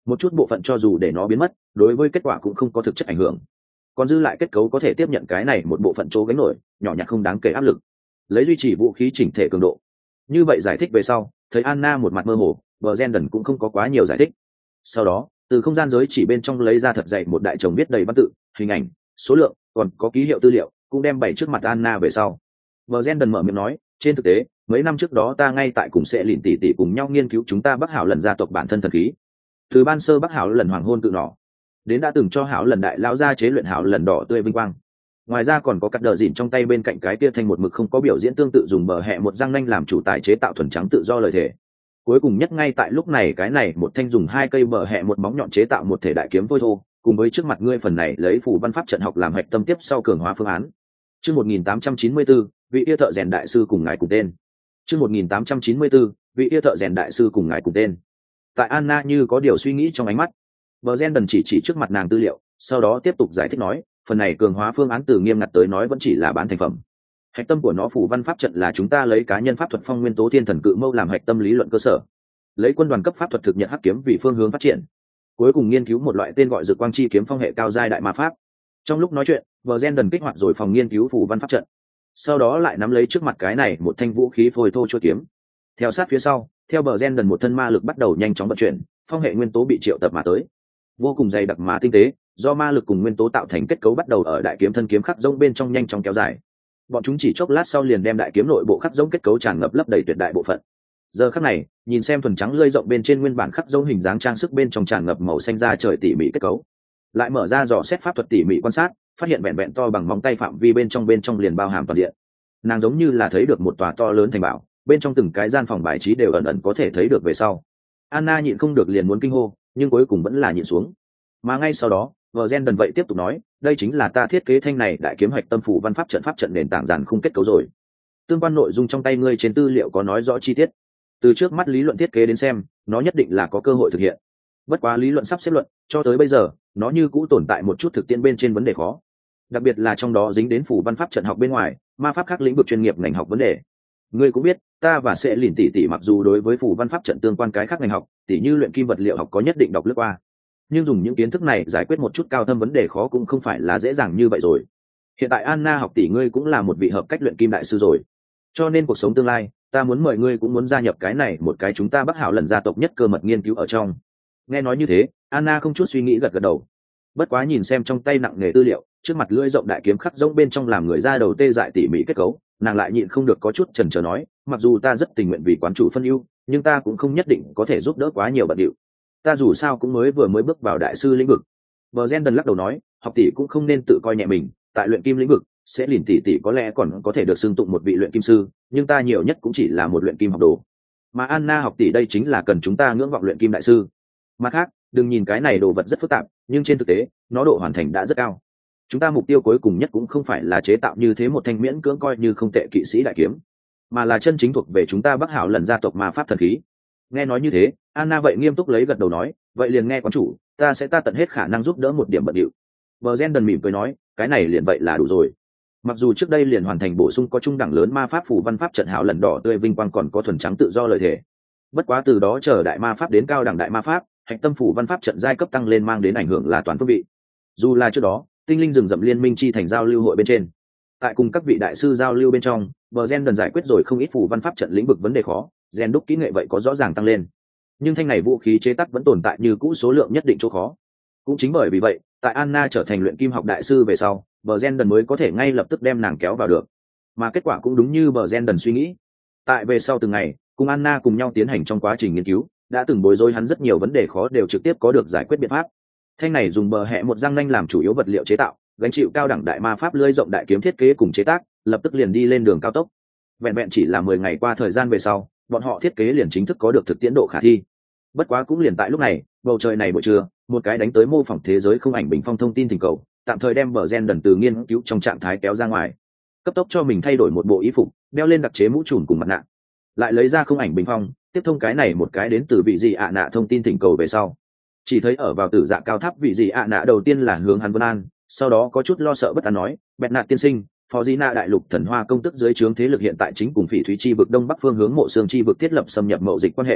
một chút bộ phận cho dù để nó biến mất đối với kết quả cũng không có thực chất ảnh hưởng, còn dư lại kết cấu có thể tiếp nhận cái này một bộ phận chỗ gánh nổi nhỏ nhặt không đáng kể áp lực, lấy duy trì vũ khí chỉnh thể cường độ. Như vậy giải thích về sau, thấy Anna một mặt mơ hồ, Brendan cũng không có quá nhiều giải thích. Sau đó từ không gian giới chỉ bên trong lấy ra thật dày một đại chồng viết đầy văn tự, hình ảnh, số lượng, còn có ký hiệu tư liệu, cũng đem bày trước mặt Anna về sau. Brendan mở miệng nói, trên thực tế mấy năm trước đó ta ngay tại cùng sẽ lìn tỉ tỉ cùng nhau nghiên cứu chúng ta Bắc Hảo lần gia tộc bản thân thần khí, từ ban sơ Bắc Hảo lần hoàng hôn tự nỏ đến đã từng cho Hảo lần đại lao ra chế luyện Hảo lần đỏ tươi vinh quang. Ngoài ra còn có cắt đờ dỉn trong tay bên cạnh cái kia thanh một mực không có biểu diễn tương tự dùng bờ hẹ một răng nanh làm chủ tài chế tạo thuần trắng tự do lời thể. Cuối cùng nhất ngay tại lúc này cái này một thanh dùng hai cây bờ hẹ một bóng nhọn chế tạo một thể đại kiếm vôi thô, cùng với trước mặt ngươi phần này lấy phủ văn pháp trận học làm hạch tâm tiếp sau cường hóa phương án. Chương một nghìn tám trăm chín mươi tư, vị yêu thợ rèn đại sư cùng ngài cùng tên. Chương một nghìn tám trăm chín mươi tư, vị yêu thợ rèn đại sư cùng ngài cùng tên. Tại Anna như có điều suy nghĩ trong ánh mắt, Brendan chỉ chỉ trước mặt nàng tư liệu, sau đó tiếp tục giải thích nói, phần này cường hóa phương án từ nghiêm ngặt tới nói vẫn chỉ là bán thành phẩm. Hạch tâm của nó phủ văn pháp trận là chúng ta lấy cá nhân pháp thuật phong nguyên tố thiên thần cự mâu làm hạch tâm lý luận cơ sở, lấy quân đoàn cấp pháp thuật thực nhận hắc kiếm vì phương hướng phát triển, cuối cùng nghiên cứu một loại tên gọi Dược Quang Chi kiếm phong hệ cao giai đại ma pháp. Trong lúc nói chuyện, Brendan kích hoạt rồi phòng nghiên cứu phủ văn pháp trận, sau đó lại nắm lấy trước mặt cái này một thanh vũ khí phôi thô chuôi kiếm. Theo sát phía sau, theo Brendan một thân ma lực bắt đầu nhanh chóng vận chuyển, phong hệ nguyên tố bị triệu tập mà tới, vô cùng dày đặc mà tinh tế, do ma lực cùng nguyên tố tạo thành kết cấu bắt đầu ở đại kiếm thân kiếm khắc rỗng bên trong nhanh chóng kéo dài. Bọn chúng chỉ chốc lát sau liền đem đại kiếm nội bộ khắc rỗng kết cấu tràn ngập lấp đầy tuyệt đại bộ phận. Giờ khắc này, nhìn xem thuần trắng lưỡi rộng bên trên nguyên bản khắc rỗng hình dáng trang sức bên trong tràn ngập màu xanh da trời tỉ mỉ kết cấu, lại mở ra dò xét pháp thuật tỉ mỉ quan sát, phát hiện vẹn vẹn to bằng móng tay phạm vi bên trong bên trong liền bao hàm toàn diện. Nàng giống như là thấy được một tòa to lớn thành bảo, bên trong từng cái gian phòng bài trí đều ẩn ẩn có thể thấy được về sau. Anna nhịn không được liền muốn kinh hô, nhưng cuối cùng vẫn là nhịn xuống. Mà ngay sau đó, Brendan vậy tiếp tục nói, đây chính là ta thiết kế thanh này đại kiếm hạch tâm phủ văn pháp trận pháp trận nền tảng giản khung kết cấu rồi. Tương quan nội dung trong tay ngươi trên tư liệu có nói rõ chi tiết. Từ trước mắt lý luận thiết kế đến xem, nó nhất định là có cơ hội thực hiện. Bất quá lý luận sắp xếp luận, cho tới bây giờ, nó như cũ tồn tại một chút thực tiễn bên trên vấn đề khó. Đặc biệt là trong đó dính đến phủ văn pháp trận học bên ngoài, ma pháp khác lĩnh vực chuyên nghiệp ngành học vấn đề. Ngươi cũng biết, ta và sẽ lìn tỷ tỷ mặc dù đối với phủ văn pháp trận tương quan cái khác ngành học, tỷ như luyện kim vật liệu học có nhất định đọc lướt qua, nhưng dùng những kiến thức này giải quyết một chút cao thâm vấn đề khó cũng không phải là dễ dàng như vậy rồi. Hiện tại Anna học tỷ ngươi cũng là một vị hợp cách luyện kim đại sư rồi, cho nên cuộc sống tương lai, ta muốn mời ngươi cũng muốn gia nhập cái này một cái chúng ta Bắc Hảo lần gia tộc nhất cơ mật nghiên cứu ở trong. Nghe nói như thế, Anna không chút suy nghĩ gật gật đầu. Bất quá nhìn xem trong tay nặng nghề tư liệu, trước mặt lưỡi rộng đại kiếm khắc rỗng bên trong làm người ra đầu tê dại tỉ mỉ kết cấu, nàng lại nhịn không được có chút chần chờ nói, mặc dù ta rất tình nguyện vì quán chủ phân ưu, nhưng ta cũng không nhất định có thể giúp đỡ quá nhiều bận điệu. Ta dù sao cũng mới vừa mới bước vào đại sư lĩnh vực. Brendan lắc đầu nói, học tỷ cũng không nên tự coi nhẹ mình, tại luyện kim lĩnh vực, sẽ lìn tỷ tỷ có lẽ còn có thể được xưng tụng một vị luyện kim sư, nhưng ta nhiều nhất cũng chỉ là một luyện kim học đồ. Mà Anna học tỷ đây chính là cần chúng ta ngưỡng vọng luyện kim đại sư. Mặt khác, đừng nhìn cái này đồ vật rất phức tạp, nhưng trên thực tế, nó độ hoàn thành đã rất cao. Chúng ta mục tiêu cuối cùng nhất cũng không phải là chế tạo như thế một thanh miễn cưỡng coi như không tệ kỵ sĩ đại kiếm, mà là chân chính thuộc về chúng ta Bắc Hảo lần gia tộc ma pháp thần khí. Nghe nói như thế, Anna vậy nghiêm túc lấy gật đầu nói, vậy liền nghe quán chủ, ta sẽ ta tận hết khả năng giúp đỡ một điểm bận điệu. Brendan mỉm cười nói, cái này liền vậy là đủ rồi. Mặc dù trước đây liền hoàn thành bổ sung có trung đẳng lớn ma pháp phủ văn pháp trận Hảo lần đỏ tươi vinh quang còn có thuần trắng tự do lời thể. Bất quá từ đó chờ đại ma pháp đến cao đẳng đại ma pháp, hạch tâm phủ văn pháp trận giai cấp tăng lên mang đến ảnh hưởng là toàn phương vị. Dù là trước đó, tinh linh rừng rậm liên minh chi thành giao lưu hội bên trên, tại cùng các vị đại sư giao lưu bên trong, Brendan giải quyết rồi không ít phủ văn pháp trận lĩnh vực vấn đề khó, rèn đúc kỹ nghệ vậy có rõ ràng tăng lên. Nhưng thanh này vũ khí chế tác vẫn tồn tại như cũ số lượng nhất định chỗ khó. Cũng chính bởi vì vậy, tại Anna trở thành luyện kim học đại sư về sau, Brendan mới có thể ngay lập tức đem nàng kéo vào được. Mà kết quả cũng đúng như Brendan suy nghĩ. Tại về sau từng ngày, cùng Anna cùng nhau tiến hành trong quá trình nghiên cứu, đã từng bối rối hắn rất nhiều vấn đề khó đều trực tiếp có được giải quyết biện pháp. Thanh này dùng bờ hẹ một răng nanh làm chủ yếu vật liệu chế tạo, gánh chịu cao đẳng đại ma pháp lưỡi rộng đại kiếm thiết kế cùng chế tác, lập tức liền đi lên đường cao tốc. Vẹn vẹn chỉ là mười ngày qua thời gian về sau, bọn họ thiết kế liền chính thức có được thực tiễn độ khả thi. Bất quá cũng liền tại lúc này, bầu trời này buổi trưa, một cái đánh tới mô phỏng thế giới không ảnh bình phong thông tin thỉnh cầu, tạm thời đem Brendan từ nghiên cứu trong trạng thái kéo ra ngoài, cấp tốc cho mình thay đổi một bộ y phục, đeo lên đặc chế mũ trùm cùng mặt nạ, lại lấy ra không ảnh bình phong, tiếp thông cái này một cái đến từ vị gì ạ nạ thông tin thỉnh cầu về sau, chỉ thấy ở vào tử dạ cao tháp vị gì ạ nạ đầu tiên là hướng hắn vân an, sau đó có chút lo sợ bất an nói, bẹt nạt tiên sinh, phó di nạ đại lục thần hoa công tức dưới trướng thế lực hiện tại chính cùng phỉ thúy chi vực đông bắc phương hướng mộ xương chi vực thiết lập xâm nhập mậu dịch quan hệ.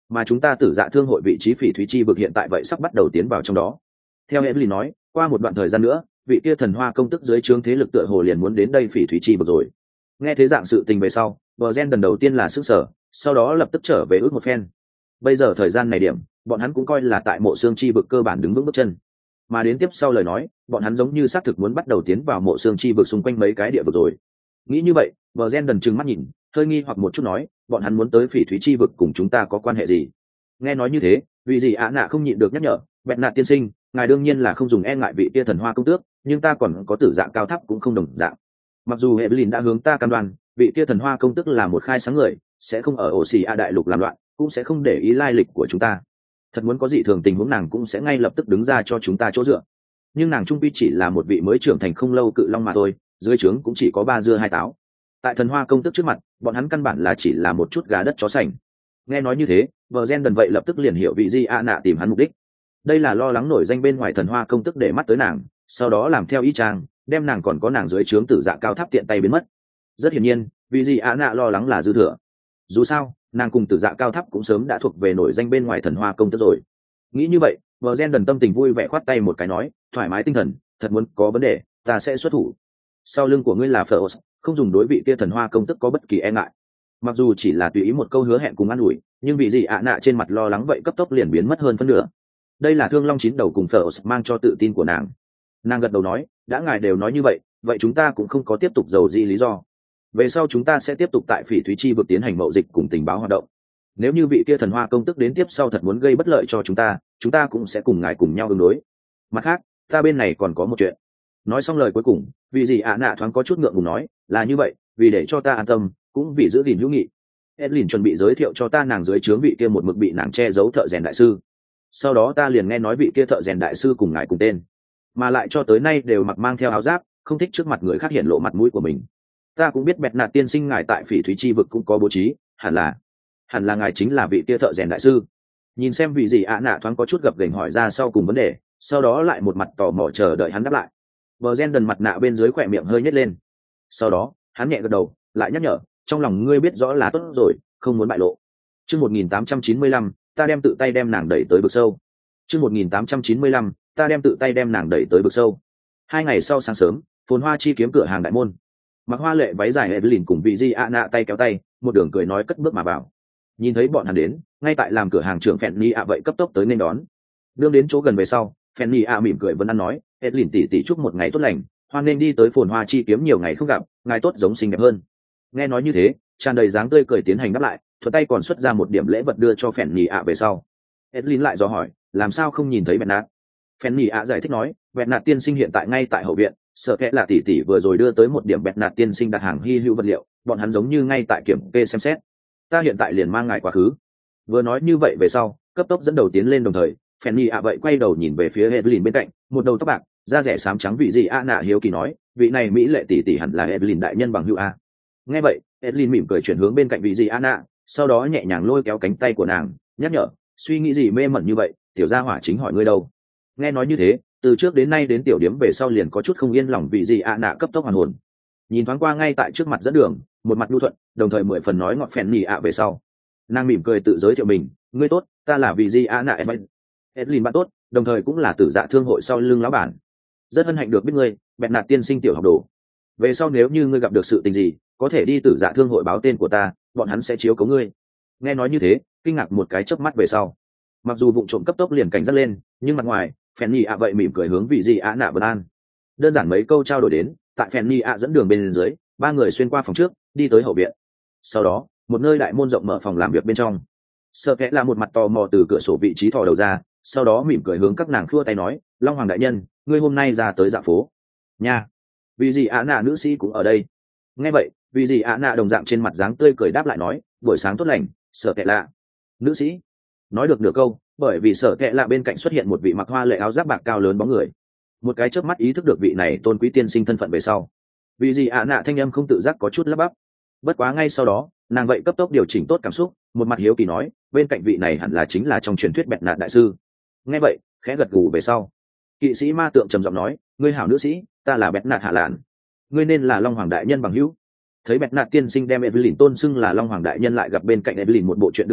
mà chúng ta tử dạ thương hội vị trí phỉ thúy chi vực hiện tại vậy sắp bắt đầu tiến vào trong đó. Theo Evelyn nói, qua một đoạn thời gian nữa vị kia thần hoa công tức dưới trướng thế lực tựa hồ liền muốn đến đây phỉ thúy chi vực rồi. Nghe thế dạng sự tình về sau, bờ gen lần đầu tiên là sức sở, sau đó lập tức trở về ước một phen. Bây giờ thời gian này điểm, bọn hắn cũng coi là tại mộ xương chi vực cơ bản đứng vững bước chân. Mà đến tiếp sau lời nói, bọn hắn giống như xác thực muốn bắt đầu tiến vào mộ xương chi vực xung quanh mấy cái địa vực rồi. Nghĩ như vậy, bờ gen đần trừng mắt nhìn, hơi nghi hoặc một chút nói, bọn hắn muốn tới phỉ thúy chi vực cùng chúng ta có quan hệ gì? Nghe nói như thế, vì gì ạ nạ không nhịn được nhắc nhở, bẹt nạ tiên sinh, ngài đương nhiên là không dùng e ngại vị kia thần hoa công tước, nhưng ta còn có tử dạng cao thấp cũng không đồng dạng. Mặc dù Evelyn đã hướng ta cam đoan, vị kia thần hoa công tước là một khai sáng người, sẽ không ở ổ xì a đại lục làm loạn, cũng sẽ không để ý lai lịch của chúng ta. Thật muốn có dị thường tình huống nàng cũng sẽ ngay lập tức đứng ra cho chúng ta chỗ dựa. Nhưng nàng trung quy chỉ là một vị mới trưởng thành không lâu cự long mà thôi, dưới trướng cũng chỉ có ba dưa hai táo. Tại thần hoa công tước trước mặt, bọn hắn căn bản là chỉ là một chút gà đất chó sành. Nghe nói như thế, vợ gen đần vậy lập tức liền hiểu vị di a nạ tìm hắn mục đích. Đây là lo lắng nổi danh bên ngoài thần hoa công tước để mắt tới nàng, sau đó làm theo ý trang, đem nàng còn có nàng dưới trướng tử dạ cao tháp tiện tay biến mất. Rất hiển nhiên, vị di a nạ lo lắng là dư thừa. Dù sao, nàng cùng tử dạ cao tháp cũng sớm đã thuộc về nổi danh bên ngoài thần hoa công tước rồi. Nghĩ như vậy, vợ gen đần tâm tình vui vẻ khoát tay một cái nói, thoải mái tinh thần, thật muốn có vấn đề, ta sẽ xuất thủ. Sau lưng của ngươi là phở, không dùng đối vị kia thần hoa công tức có bất kỳ e ngại. Mặc dù chỉ là tùy ý một câu hứa hẹn cùng an ủi, nhưng vị gì ạ nạ trên mặt lo lắng vậy cấp tốc liền biến mất hơn phân nửa. Đây là thương long chín đầu cùng phở mang cho tự tin của nàng. Nàng gật đầu nói, đã ngài đều nói như vậy, vậy chúng ta cũng không có tiếp tục giàu gì lý do. Về sau chúng ta sẽ tiếp tục tại phỉ thúy chi vực tiến hành mậu dịch cùng tình báo hoạt động. Nếu như vị kia thần hoa công tức đến tiếp sau thật muốn gây bất lợi cho chúng ta, chúng ta cũng sẽ cùng ngài cùng nhau ứng đối. Mặt khác, ta bên này còn có một chuyện. Nói xong lời cuối cùng, vì gì ạ nạ thoáng có chút ngượng ngùng nói, là như vậy, vì để cho ta an tâm, cũng vì giữ gìn hữu nghị. Edlin chuẩn bị giới thiệu cho ta nàng dưới trướng vị kia một mực bị nàng che giấu thợ rèn đại sư. Sau đó ta liền nghe nói vị kia thợ rèn đại sư cùng ngài cùng tên, mà lại cho tới nay đều mặc mang theo áo giáp, không thích trước mặt người khác hiện lộ mặt mũi của mình. Ta cũng biết bẹt nạt tiên sinh ngài tại phỉ thúy chi vực cũng có bố trí, hẳn là hẳn là ngài chính là vị kia thợ rèn đại sư. Nhìn xem vị gì ạ nạ thoáng có chút gập ghềnh hỏi ra sau cùng vấn đề, sau đó lại một mặt tò mò chờ đợi hắn đáp lại. Bờ gen đần mặt nạ bên dưới khỏe miệng hơi nhếch lên, sau đó hắn nhẹ gật đầu, lại nhắc nhở, trong lòng ngươi biết rõ là tốt rồi, không muốn bại lộ. Chương một nghìn tám trăm chín mươi lăm, ta đem tự tay đem nàng đẩy tới vực sâu. Chương một nghìn tám trăm chín mươi lăm, ta đem tự tay đem nàng đẩy tới vực sâu. Hai ngày sau sáng sớm, phồn hoa chi kiếm cửa hàng đại môn. Mặc hoa lệ váy dài Evelyn cùng vị di ạ nạ tay kéo tay, một đường cười nói cất bước mà vào. Nhìn thấy bọn hắn đến, ngay tại làm cửa hàng trưởng Fanny ạ vậy cấp tốc tới nên đón. Đương đến chỗ gần về sau, Fanny ạ mỉm cười vẫn ăn nói, Evelyn tỷ tỷ chúc một ngày tốt lành, hoan nên đi tới phồn hoa chi kiếm nhiều ngày không gặp, ngài tốt giống xinh đẹp hơn. Nghe nói như thế, tràn đầy dáng tươi cười tiến hành đáp lại, thuận tay còn xuất ra một điểm lễ vật đưa cho Fanny ạ về sau. Evelyn lại dò hỏi, làm sao không nhìn thấy Bernard? Fanny ạ giải thích nói, Bernard tiên sinh hiện tại ngay tại hậu viện, sợ kẽ là tỷ tỷ vừa rồi đưa tới một điểm Bernard tiên sinh đặt hàng hy hữu vật liệu, bọn hắn giống như ngay tại kiểm kê xem xét. Ta hiện tại liền mang ngài quá khứ. Vừa nói như vậy về sau, cấp tốc dẫn đầu tiến lên đồng thời, Fanny ạ vậy quay đầu nhìn về phía Evelyn bên cạnh, một đầu tóc bạc, da rẻ xám trắng vị gì a nạ hiếu kỳ nói, vị này mỹ lệ tỷ tỷ hẳn là Evelyn đại nhân bằng hữu a. Nghe vậy, Evelyn mỉm cười chuyển hướng bên cạnh vị gì a nạ, sau đó nhẹ nhàng lôi kéo cánh tay của nàng, nhắc nhở, suy nghĩ gì mê mẩn như vậy, tiểu gia hỏa chính hỏi ngươi đâu. Nghe nói như thế, từ trước đến nay đến tiểu điếm về sau liền có chút không yên lòng vị gì a nạ cấp tốc hoàn hồn. Nhìn thoáng qua ngay tại trước mặt dẫn đường, một mặt nhu thuận, đồng thời mười phần nói ngọt Fanny ạ về sau. Nàng mỉm cười tự giới thiệu mình, ngươi tốt, ta là vị gì a nạ Evelyn. Evelyn bạn tốt, đồng thời cũng là tử dạ thương hội sau lưng lão bản. Rất hân hạnh được biết ngươi, bẹt nạt tiên sinh tiểu học đồ. Về sau nếu như ngươi gặp được sự tình gì, có thể đi tử dạ thương hội báo tên của ta, bọn hắn sẽ chiếu cố ngươi. Nghe nói như thế, kinh ngạc một cái chớp mắt về sau. Mặc dù vụ trộm cấp tốc liền cảnh giác lên, nhưng mặt ngoài, Fanny ạ vậy mỉm cười hướng vị gì ạ nạ bật an. Đơn giản mấy câu trao đổi đến, tại Fanny ạ dẫn đường bên dưới, ba người xuyên qua phòng trước, đi tới hậu viện. Sau đó, một nơi đại môn rộng mở phòng làm việc bên trong. Sợ kẽ là một mặt tò mò từ cửa sổ vị trí thò đầu ra, sau đó mỉm cười hướng các nàng khua tay nói, Long Hoàng đại nhân, ngươi hôm nay ra tới dạ phố nha. Vì gì ạ nạ nữ sĩ cũng ở đây. Nghe vậy, vì gì ạ nạ đồng dạng trên mặt dáng tươi cười đáp lại nói, buổi sáng tốt lành, Sợ kẽ lạ nữ sĩ. Nói được nửa câu, bởi vì Sợ kẽ lạ bên cạnh xuất hiện một vị mặc hoa lệ áo giáp bạc cao lớn bóng người. Một cái chớp mắt ý thức được vị này tôn quý tiên sinh thân phận về sau, vì gì ạ nạ thanh âm không tự giác có chút lắp bắp. Bất quá ngay sau đó, nàng vậy cấp tốc điều chỉnh tốt cảm xúc, một mặt hiếu kỳ nói, bên cạnh vị này hẳn là chính là trong truyền thuyết bẹt nạt đại sư. Nghe vậy, khẽ gật gù về sau, kỵ sĩ ma tượng trầm giọng nói, ngươi hảo nữ sĩ, ta là bẹt nạt hạ lạn, ngươi nên là Long Hoàng đại nhân bằng hữu. Thấy bẹt nạt tiên sinh đem Evelyn tôn xưng là Long Hoàng đại nhân lại gặp bên cạnh Evelyn một bộ chuyện đương nhiên,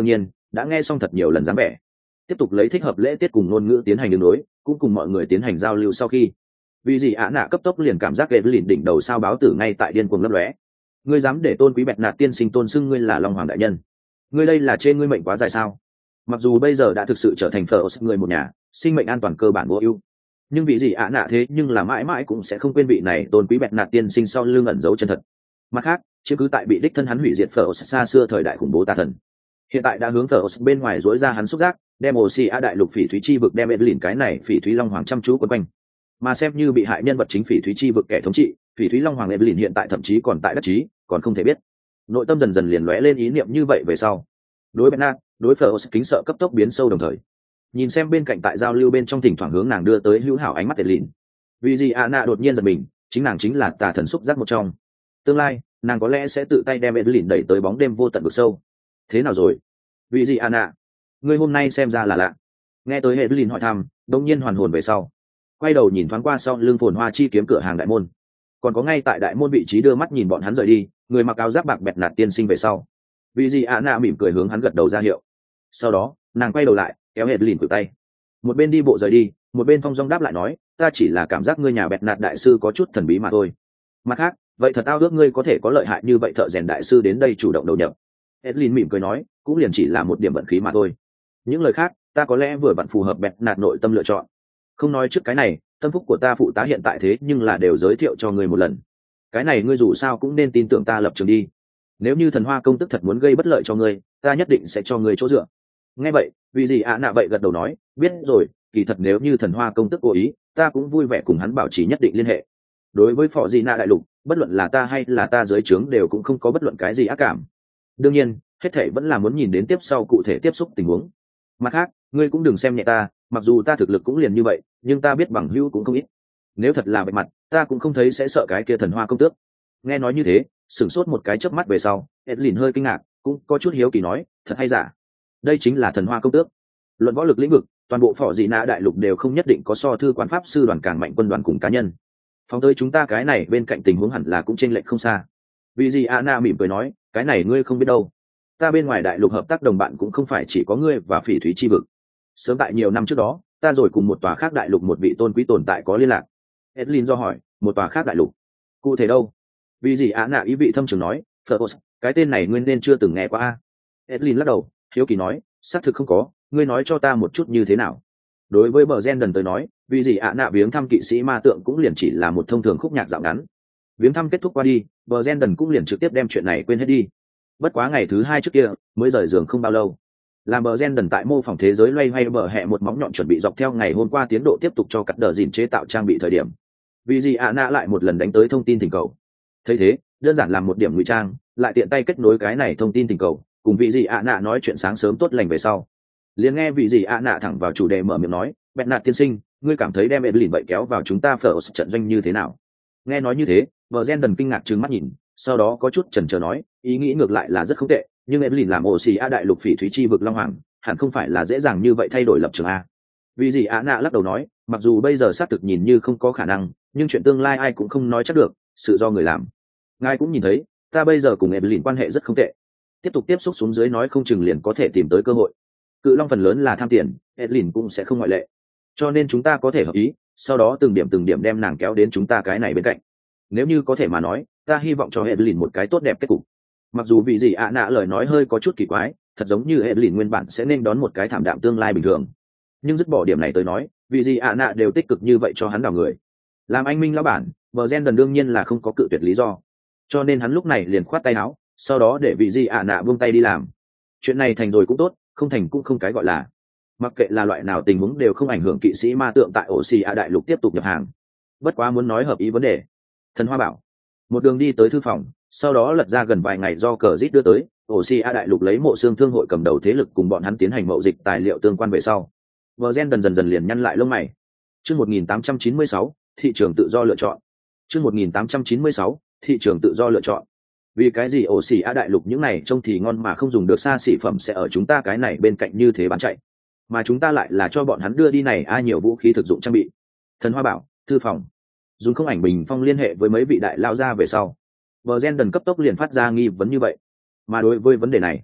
đã nghe xong thật nhiều lần dáng vẻ, tiếp tục lấy thích hợp lễ tiết cùng ngôn ngữ tiến hành đường đối, cũng cùng mọi người tiến hành giao lưu. Sau khi vì gì ạ nạ cấp tốc liền cảm giác ghê lìn đỉnh đầu sao báo tử ngay tại điên cuồng lấp lóe. Ngươi dám để tôn quý bẹt nạt tiên sinh tôn xưng ngươi là long hoàng đại nhân, ngươi đây là trên ngươi mệnh quá dài sao? Mặc dù bây giờ đã thực sự trở thành phở người một nhà, sinh mệnh an toàn cơ bản vô ưu, nhưng vị gì ạ nạ thế nhưng là mãi mãi cũng sẽ không quên vị này tôn quý bẹt nạt tiên sinh sau lưng ẩn giấu chân thật. Mặt khác, chứ cứ tại bị đích thân hắn hủy diệt phở xa xưa thời đại khủng bố tà thần, hiện tại đã hướng phở bên ngoài dối ra hắn xúc giác, đem Oceania đại lục phỉ thúy chi vực đem Evelyn cái này phỉ thúy long hoàng chăm chú quấn quanh, mà xem như bị hại nhân vật chính phỉ thúy chi vực kẻ thống trị, phỉ thúy long hoàng Evelyn hiện tại thậm chí còn tại đắc chí, còn không thể biết. Nội tâm dần dần liền lóe lên ý niệm như vậy về sau, đối Bernard, đối phở kính sợ cấp tốc biến sâu đồng thời. Nhìn xem bên cạnh tại giao lưu bên trong thỉnh thoảng hướng nàng đưa tới hữu hảo ánh mắt Evelyn. Vì gì Anna đột nhiên giật mình, chính nàng chính là tà thần xúc giác một trong. Tương lai, nàng có lẽ sẽ tự tay đem Evelyn đẩy tới bóng đêm vô tận vực sâu. Thế nào rồi? Vì gì Anna? Ngươi hôm nay xem ra là lạ. Nghe tới Evelyn hỏi thăm, đột nhiên hoàn hồn về sau, quay đầu nhìn thoáng qua sau lưng phồn hoa chi kiếm cửa hàng đại môn, còn có ngay tại đại môn vị trí đưa mắt nhìn bọn hắn rời đi, người mặc áo giáp bạc bẹt nạt tiên sinh về sau. Vì gì Anna mỉm cười hướng hắn gật đầu ra hiệu. Sau đó, nàng quay đầu lại, kéo Evelyn cử tay, một bên đi bộ rời đi, một bên phong dong đáp lại nói, ta chỉ là cảm giác ngươi nhà bẹt nạt đại sư có chút thần bí mà thôi. Mặt khác, vậy thật ao ước ngươi có thể có lợi hại như vậy thợ rèn đại sư đến đây chủ động đầu nhập. Evelyn mỉm cười nói, cũng liền chỉ là một điểm vận khí mà thôi. Những lời khác, ta có lẽ vừa vặn phù hợp bẹt nạt nội tâm lựa chọn. Không nói trước cái này, tâm phúc của ta phụ tá hiện tại thế nhưng là đều giới thiệu cho ngươi một lần. Cái này ngươi dù sao cũng nên tin tưởng ta lập trường đi. Nếu như thần hoa công tức thật muốn gây bất lợi cho ngươi, ta nhất định sẽ cho ngươi chỗ dựa. Nghe vậy, vì gì ạ nạ vậy gật đầu nói, biết rồi, kỳ thật nếu như thần hoa công tức cố ý, ta cũng vui vẻ cùng hắn bảo trì nhất định liên hệ. Đối với phò dị nạ đại lục, bất luận là ta hay là ta dưới trướng đều cũng không có bất luận cái gì ác cảm. Đương nhiên, hết thảy vẫn là muốn nhìn đến tiếp sau cụ thể tiếp xúc tình huống. Mặt khác, ngươi cũng đừng xem nhẹ ta, mặc dù ta thực lực cũng liền như vậy, nhưng ta biết bằng hữu cũng không ít. Nếu thật là bề mặt, ta cũng không thấy sẽ sợ cái kia thần hoa công tước. Nghe nói như thế, sửng sốt một cái chớp mắt về sau, Evelyn hơi kinh ngạc, cũng có chút hiếu kỳ nói, thật hay giả? Đây chính là thần hoa công tước. Luận võ lực lĩnh vực, toàn bộ phò dị nạ đại lục đều không nhất định có so thư quán pháp sư đoàn càng mạnh quân đoàn cùng cá nhân. Phóng tới chúng ta cái này bên cạnh tình huống hẳn là cũng chênh lệch không xa. Vì gì Anna mỉm cười nói, cái này ngươi không biết đâu. Ta bên ngoài đại lục hợp tác đồng bạn cũng không phải chỉ có ngươi và phỉ thúy chi vực. Sớm tại nhiều năm trước đó, ta rồi cùng một tòa khác đại lục một vị tôn quý tồn tại có liên lạc. Edlin do hỏi, một tòa khác đại lục, cụ thể đâu? Vì gì Anna ý vị thâm trường nói, Phlos, cái tên này ngươi nên chưa từng nghe qua a. Edlin lắc đầu, hiếu kỳ nói, xác thực không có, ngươi nói cho ta một chút như thế nào. Đối với bờ gen đần tới nói, vì gì ạ nạ viếng thăm kỵ sĩ ma tượng cũng liền chỉ là một thông thường khúc nhạc dạo ngắn. Viếng thăm kết thúc qua đi, bờ gen đần cũng liền trực tiếp đem chuyện này quên hết đi. Bất quá ngày thứ hai trước kia mới rời giường không bao lâu, làm bờ gen đần tại mô phỏng thế giới loay hoay bờ hẹ một móng nhọn chuẩn bị dọc theo ngày hôm qua tiến độ tiếp tục cho cắt đờ dìn chế tạo trang bị thời điểm, vì gì ạ nạ lại một lần đánh tới thông tin tình cầu. Thấy thế, đơn giản làm một điểm ngụy trang, lại tiện tay kết nối cái này thông tin tình cầu, cùng vị gì ạ nạ nói chuyện sáng sớm tốt lành về sau, liền nghe vị gì ạ nạ thẳng vào chủ đề mở miệng nói, bẹt nạt tiên sinh, ngươi cảm thấy đem Evelyn vậy kéo vào chúng ta phở trận doanh như thế nào? Nghe nói như thế, vợ gen đần kinh ngạc trừng mắt nhìn, sau đó có chút chần chờ nói, ý nghĩ ngược lại là rất không tệ, nhưng Evelyn làm ổ xì a đại lục phỉ thúy chi vực long hoàng, hẳn không phải là dễ dàng như vậy thay đổi lập trường a. Vì gì ạ nạ lắc đầu nói, mặc dù bây giờ xác thực nhìn như không có khả năng, nhưng chuyện tương lai ai cũng không nói chắc được, sự do người làm. Ngài cũng nhìn thấy, ta bây giờ cùng Evelyn quan hệ rất không tệ, tiếp tục tiếp xúc xuống dưới nói không chừng liền có thể tìm tới cơ hội. Cự long phần lớn là tham tiền, Evelyn cũng sẽ không ngoại lệ, cho nên chúng ta có thể hợp ý, sau đó từng điểm từng điểm đem nàng kéo đến chúng ta cái này bên cạnh. Nếu như có thể mà nói, ta hy vọng cho Evelyn một cái tốt đẹp kết cục. Mặc dù vì gì ạ nạ lời nói hơi có chút kỳ quái, thật giống như Evelyn nguyên bản sẽ nên đón một cái thảm đạm tương lai bình thường, nhưng dứt bỏ điểm này tới nói, vì gì ạ nạ đều tích cực như vậy cho hắn đào người. Làm anh minh lão bản, bờ gen đần đương nhiên là không có cự tuyệt lý do, cho nên hắn lúc này liền khoát tay áo, sau đó để vị gì ạ nạ buông tay đi làm. Chuyện này thành rồi cũng tốt, không thành cũng không cái gọi là. Mặc kệ là loại nào tình huống đều không ảnh hưởng kỵ sĩ ma tượng tại ổ xì a đại lục tiếp tục nhập hàng. Bất quá muốn nói hợp ý vấn đề, thần hoa bảo một đường đi tới thư phòng, sau đó lật ra gần vài ngày do cờ rít đưa tới, ổ xì a đại lục lấy mộ xương thương hội cầm đầu thế lực cùng bọn hắn tiến hành mậu dịch tài liệu tương quan về sau, vờ gen dần dần dần liền nhăn lại lông mày. Chương một nghìn tám trăm chín mươi sáu, thị trường tự do lựa chọn. Chương một nghìn tám trăm chín mươi sáu, thị trường tự do lựa chọn. Vì cái gì ổ xì a đại lục những này trông thì ngon mà không dùng được xa xỉ phẩm sẽ ở chúng ta cái này bên cạnh như thế bán chạy, mà chúng ta lại là cho bọn hắn đưa đi này ai nhiều vũ khí thực dụng trang bị. Thần hoa bảo thư phòng dùng không ảnh bình phong liên hệ với mấy vị đại lao ra về sau, vợ gen đần cấp tốc liền phát ra nghi vấn như vậy. Mà đối với vấn đề này,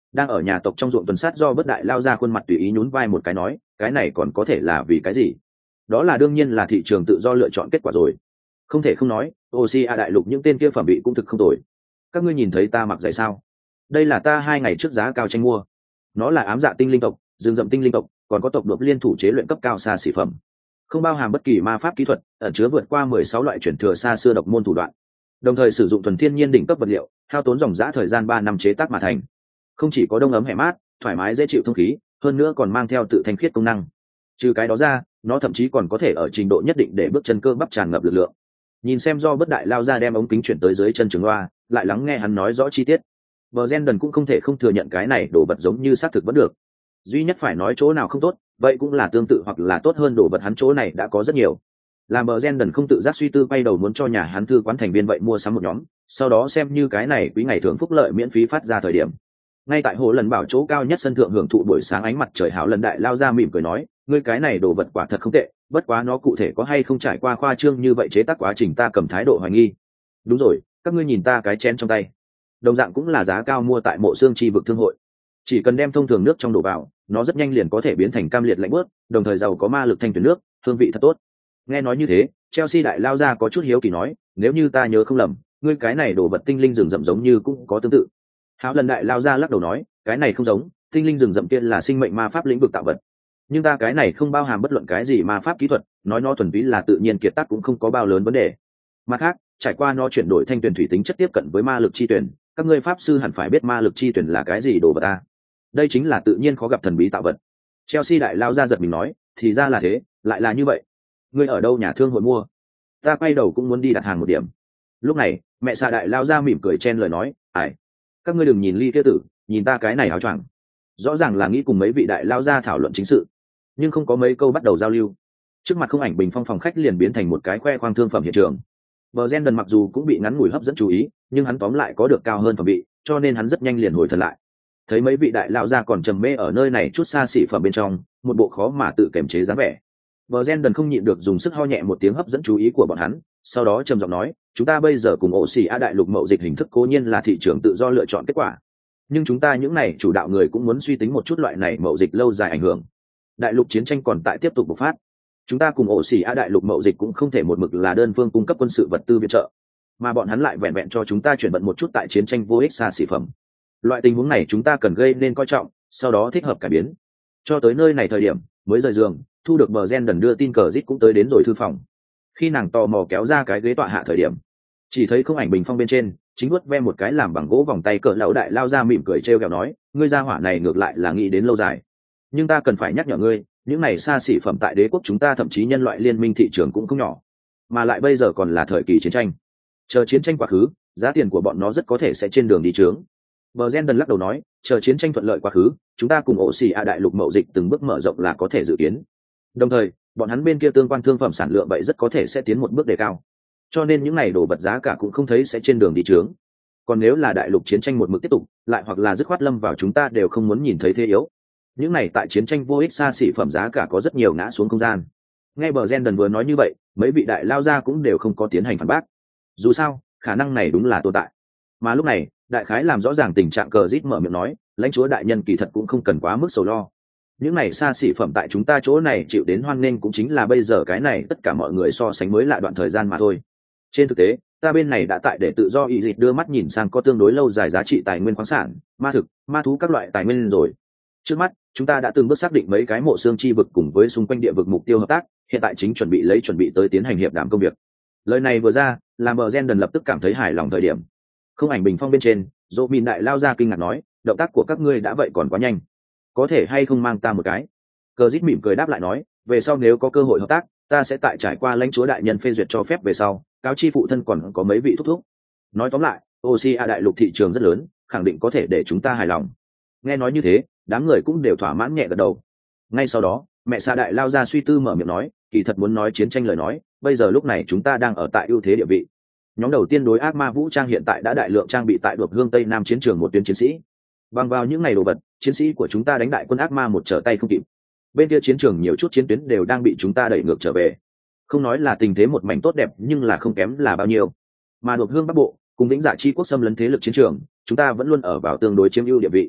đang ở nhà tộc trong ruộng tuần sát do bất đại lao ra khuôn mặt tùy ý nhún vai một cái nói, cái này còn có thể là vì cái gì? Đó là đương nhiên là thị trường tự do lựa chọn kết quả rồi. Không thể không nói, Oceania đại lục những tên kia phẩm vị cũng thực không tồi. Các ngươi nhìn thấy ta mặc giày sao? Đây là ta hai ngày trước giá cao tranh mua. Nó là ám dạ tinh linh tộc, rừng rậm tinh linh tộc, còn có tộc đột liên thủ chế luyện cấp cao xa xỉ phẩm, không bao hàm bất kỳ ma pháp kỹ thuật, ẩn chứa vượt qua mười sáu loại chuyển thừa xa xưa độc môn thủ đoạn, đồng thời sử dụng thuần thiên nhiên đỉnh cấp vật liệu, hao tốn dòng dã thời gian ba năm chế tác mà thành. Không chỉ có đông ấm hẻ mát, thoải mái dễ chịu thông khí, hơn nữa còn mang theo tự thanh khiết công năng. Trừ cái đó ra, nó thậm chí còn có thể ở trình độ nhất định để bước chân cơ bắp tràn ngập lực lượng. Nhìn xem do bất đại lao ra đem ống kính chuyển tới dưới chân trường loa, lại lắng nghe hắn nói rõ chi tiết. Brzenden cũng không thể không thừa nhận cái này đồ vật giống như xác thực vẫn được. Duy nhất phải nói chỗ nào không tốt, vậy cũng là tương tự hoặc là tốt hơn đồ vật hắn chỗ này đã có rất nhiều. Làm Brzenden không tự giác suy tư quay đầu muốn cho nhà hắn thư quán thành viên vậy mua sắm một nhóm, sau đó xem như cái này quý ngày thưởng phúc lợi miễn phí phát ra thời điểm. Ngay tại hồ lần bảo chỗ cao nhất sân thượng hưởng thụ buổi sáng ánh mặt trời hảo lần đại lao ra mỉm cười nói, ngươi cái này đồ vật quả thật không tệ, bất quá nó cụ thể có hay không trải qua khoa trương như vậy chế tác quá trình ta cầm thái độ hoài nghi. Đúng rồi, các ngươi nhìn ta cái chén trong tay, đồng dạng cũng là giá cao mua tại mộ xương chi vực thương hội, chỉ cần đem thông thường nước trong đổ vào, nó rất nhanh liền có thể biến thành cam liệt lạnh bớt, đồng thời giàu có ma lực thanh tuyển nước, hương vị thật tốt. Nghe nói như thế, Chelsea đại lao ra có chút hiếu kỳ nói, nếu như ta nhớ không lầm, ngươi cái này đồ vật tinh linh rừng rậm giống như cũng có tương tự. Háo lần đại lao ra lắc đầu nói, cái này không giống, tinh linh rừng rậm kia là sinh mệnh ma pháp lĩnh vực tạo vật, nhưng ta cái này không bao hàm bất luận cái gì ma pháp kỹ thuật, nói nó thuần túy là tự nhiên kiệt tác cũng không có bao lớn vấn đề. Mặt khác, trải qua nó chuyển đổi thanh tuyển thủy tính chất tiếp cận với ma lực chi tuyển, các ngươi pháp sư hẳn phải biết ma lực chi tuyển là cái gì đồ vật ta. Đây chính là tự nhiên khó gặp thần bí tạo vật. Chelsea đại lao ra giật mình nói, thì ra là thế, lại là như vậy. Ngươi ở đâu nhà thương hội mua? Ta quay đầu cũng muốn đi đặt hàng một điểm. Lúc này, mẹ xà đại lao ra mỉm cười chen lời nói, ải, các ngươi đừng nhìn ly kia tử, nhìn ta cái này áo choàng. Rõ ràng là nghĩ cùng mấy vị đại lao ra thảo luận chính sự, nhưng không có mấy câu bắt đầu giao lưu. Trước mặt không ảnh bình phong phòng khách liền biến thành một cái khoe khoang thương phẩm hiện trường. Brzenden mặc dù cũng bị ngắn ngủi hấp dẫn chú ý, nhưng hắn tóm lại có được cao hơn phẩm vị, cho nên hắn rất nhanh liền hồi thần lại. Thấy mấy vị đại lão gia còn trầm mê ở nơi này chút xa xỉ phẩm bên trong, một bộ khó mà tự kiềm chế dáng vẻ. Brzenden không nhịn được dùng sức ho nhẹ một tiếng hấp dẫn chú ý của bọn hắn, sau đó trầm giọng nói, chúng ta bây giờ cùng ổ xỉ a đại lục mậu dịch hình thức cố nhiên là thị trường tự do lựa chọn kết quả, nhưng chúng ta những này chủ đạo người cũng muốn suy tính một chút loại này mậu dịch lâu dài ảnh hưởng. Đại lục chiến tranh còn tại tiếp tục bộc phát, chúng ta cùng ổ xỉ a đại lục mậu dịch cũng không thể một mực là đơn phương cung cấp quân sự vật tư viện trợ, mà bọn hắn lại vẹn vẹn cho chúng ta chuyển vận một chút tại chiến tranh vô ích xa xỉ phẩm. Loại tình huống này chúng ta cần gây nên coi trọng, sau đó thích hợp cải biến. Cho tới nơi này thời điểm mới rời giường, thu được Brzenden đưa tin cờ rít cũng tới đến rồi thư phòng. Khi nàng tò mò kéo ra cái ghế tọa hạ thời điểm, chỉ thấy không ảnh bình phong bên trên chính nuốt ve một cái làm bằng gỗ vòng tay cỡ lão đại lao ra mỉm cười trêu ghẹo nói, ngươi gia hỏa này ngược lại là nghĩ đến lâu dài, nhưng ta cần phải nhắc nhở ngươi, những này xa xỉ phẩm tại đế quốc chúng ta thậm chí nhân loại liên minh thị trường cũng không nhỏ, mà lại bây giờ còn là thời kỳ chiến tranh. Chờ chiến tranh quá khứ, giá tiền của bọn nó rất có thể sẽ trên đường đi trướng. Brzenden lắc đầu nói, chờ chiến tranh thuận lợi quá khứ, chúng ta cùng ổ xỉ a đại lục mậu dịch từng bước mở rộng là có thể dự kiến. Đồng thời, bọn hắn bên kia tương quan thương phẩm sản lượng vậy rất có thể sẽ tiến một bước đề cao. Cho nên những này đồ vật giá cả cũng không thấy sẽ trên đường đi trướng. Còn nếu là đại lục chiến tranh một mực tiếp tục, lại hoặc là dứt khoát lâm vào chúng ta đều không muốn nhìn thấy thế yếu, những này tại chiến tranh vô ích xa xỉ phẩm giá cả có rất nhiều ngã xuống không gian. Nghe Brzenden vừa nói như vậy, mấy vị đại lao ra cũng đều không có tiến hành phản bác. Dù sao, khả năng này đúng là tồn tại. Mà lúc này, đại khái làm rõ ràng tình trạng cờ rít mở miệng nói, lãnh chúa đại nhân kỳ thật cũng không cần quá mức sầu lo. Những này xa xỉ phẩm tại chúng ta chỗ này chịu đến hoan nghênh cũng chính là bây giờ cái này tất cả mọi người so sánh mới lạ đoạn thời gian mà thôi. Trên thực tế, ta bên này đã tại để tự do ý dịch đưa mắt nhìn sang có tương đối lâu dài giá trị tài nguyên khoáng sản, ma thực, ma thú các loại tài nguyên rồi. Trước mắt, chúng ta đã từng bước xác định mấy cái mộ xương chi vực cùng với xung quanh địa vực mục tiêu hợp tác, hiện tại chính chuẩn bị lấy chuẩn bị tới tiến hành hiệp đàm công việc. Lời này vừa ra, làm Brzenden lập tức cảm thấy hài lòng thời điểm. Không ảnh bình phong bên trên, Robin đại lao ra kinh ngạc nói, động tác của các ngươi đã vậy còn quá nhanh, có thể hay không mang ta một cái? Cờ Dít mỉm cười đáp lại nói, về sau nếu có cơ hội hợp tác, ta sẽ tại trải qua lãnh chúa đại nhân phê duyệt cho phép về sau, cáo chi phụ thân còn có mấy vị thúc thúc. Nói tóm lại, Oceania đại lục thị trường rất lớn, khẳng định có thể để chúng ta hài lòng. Nghe nói như thế, đám người cũng đều thỏa mãn nhẹ gật đầu. Ngay sau đó, mẹ xa đại lao ra suy tư mở miệng nói, kỳ thật muốn nói chiến tranh lời nói, bây giờ lúc này chúng ta đang ở tại ưu thế địa vị. Nhóm đầu tiên đối ác ma vũ trang hiện tại đã đại lượng trang bị tại đột hương tây nam chiến trường một tuyến chiến sĩ. Bằng vào những ngày đồ vật, chiến sĩ của chúng ta đánh đại quân ác ma một trở tay không kịp. Bên kia chiến trường nhiều chút chiến tuyến đều đang bị chúng ta đẩy ngược trở về. Không nói là tình thế một mảnh tốt đẹp, nhưng là không kém là bao nhiêu. Mà đột hương bắc bộ cùng vĩnh dạ chi quốc xâm lấn thế lực chiến trường, chúng ta vẫn luôn ở vào tương đối chiếm ưu địa vị.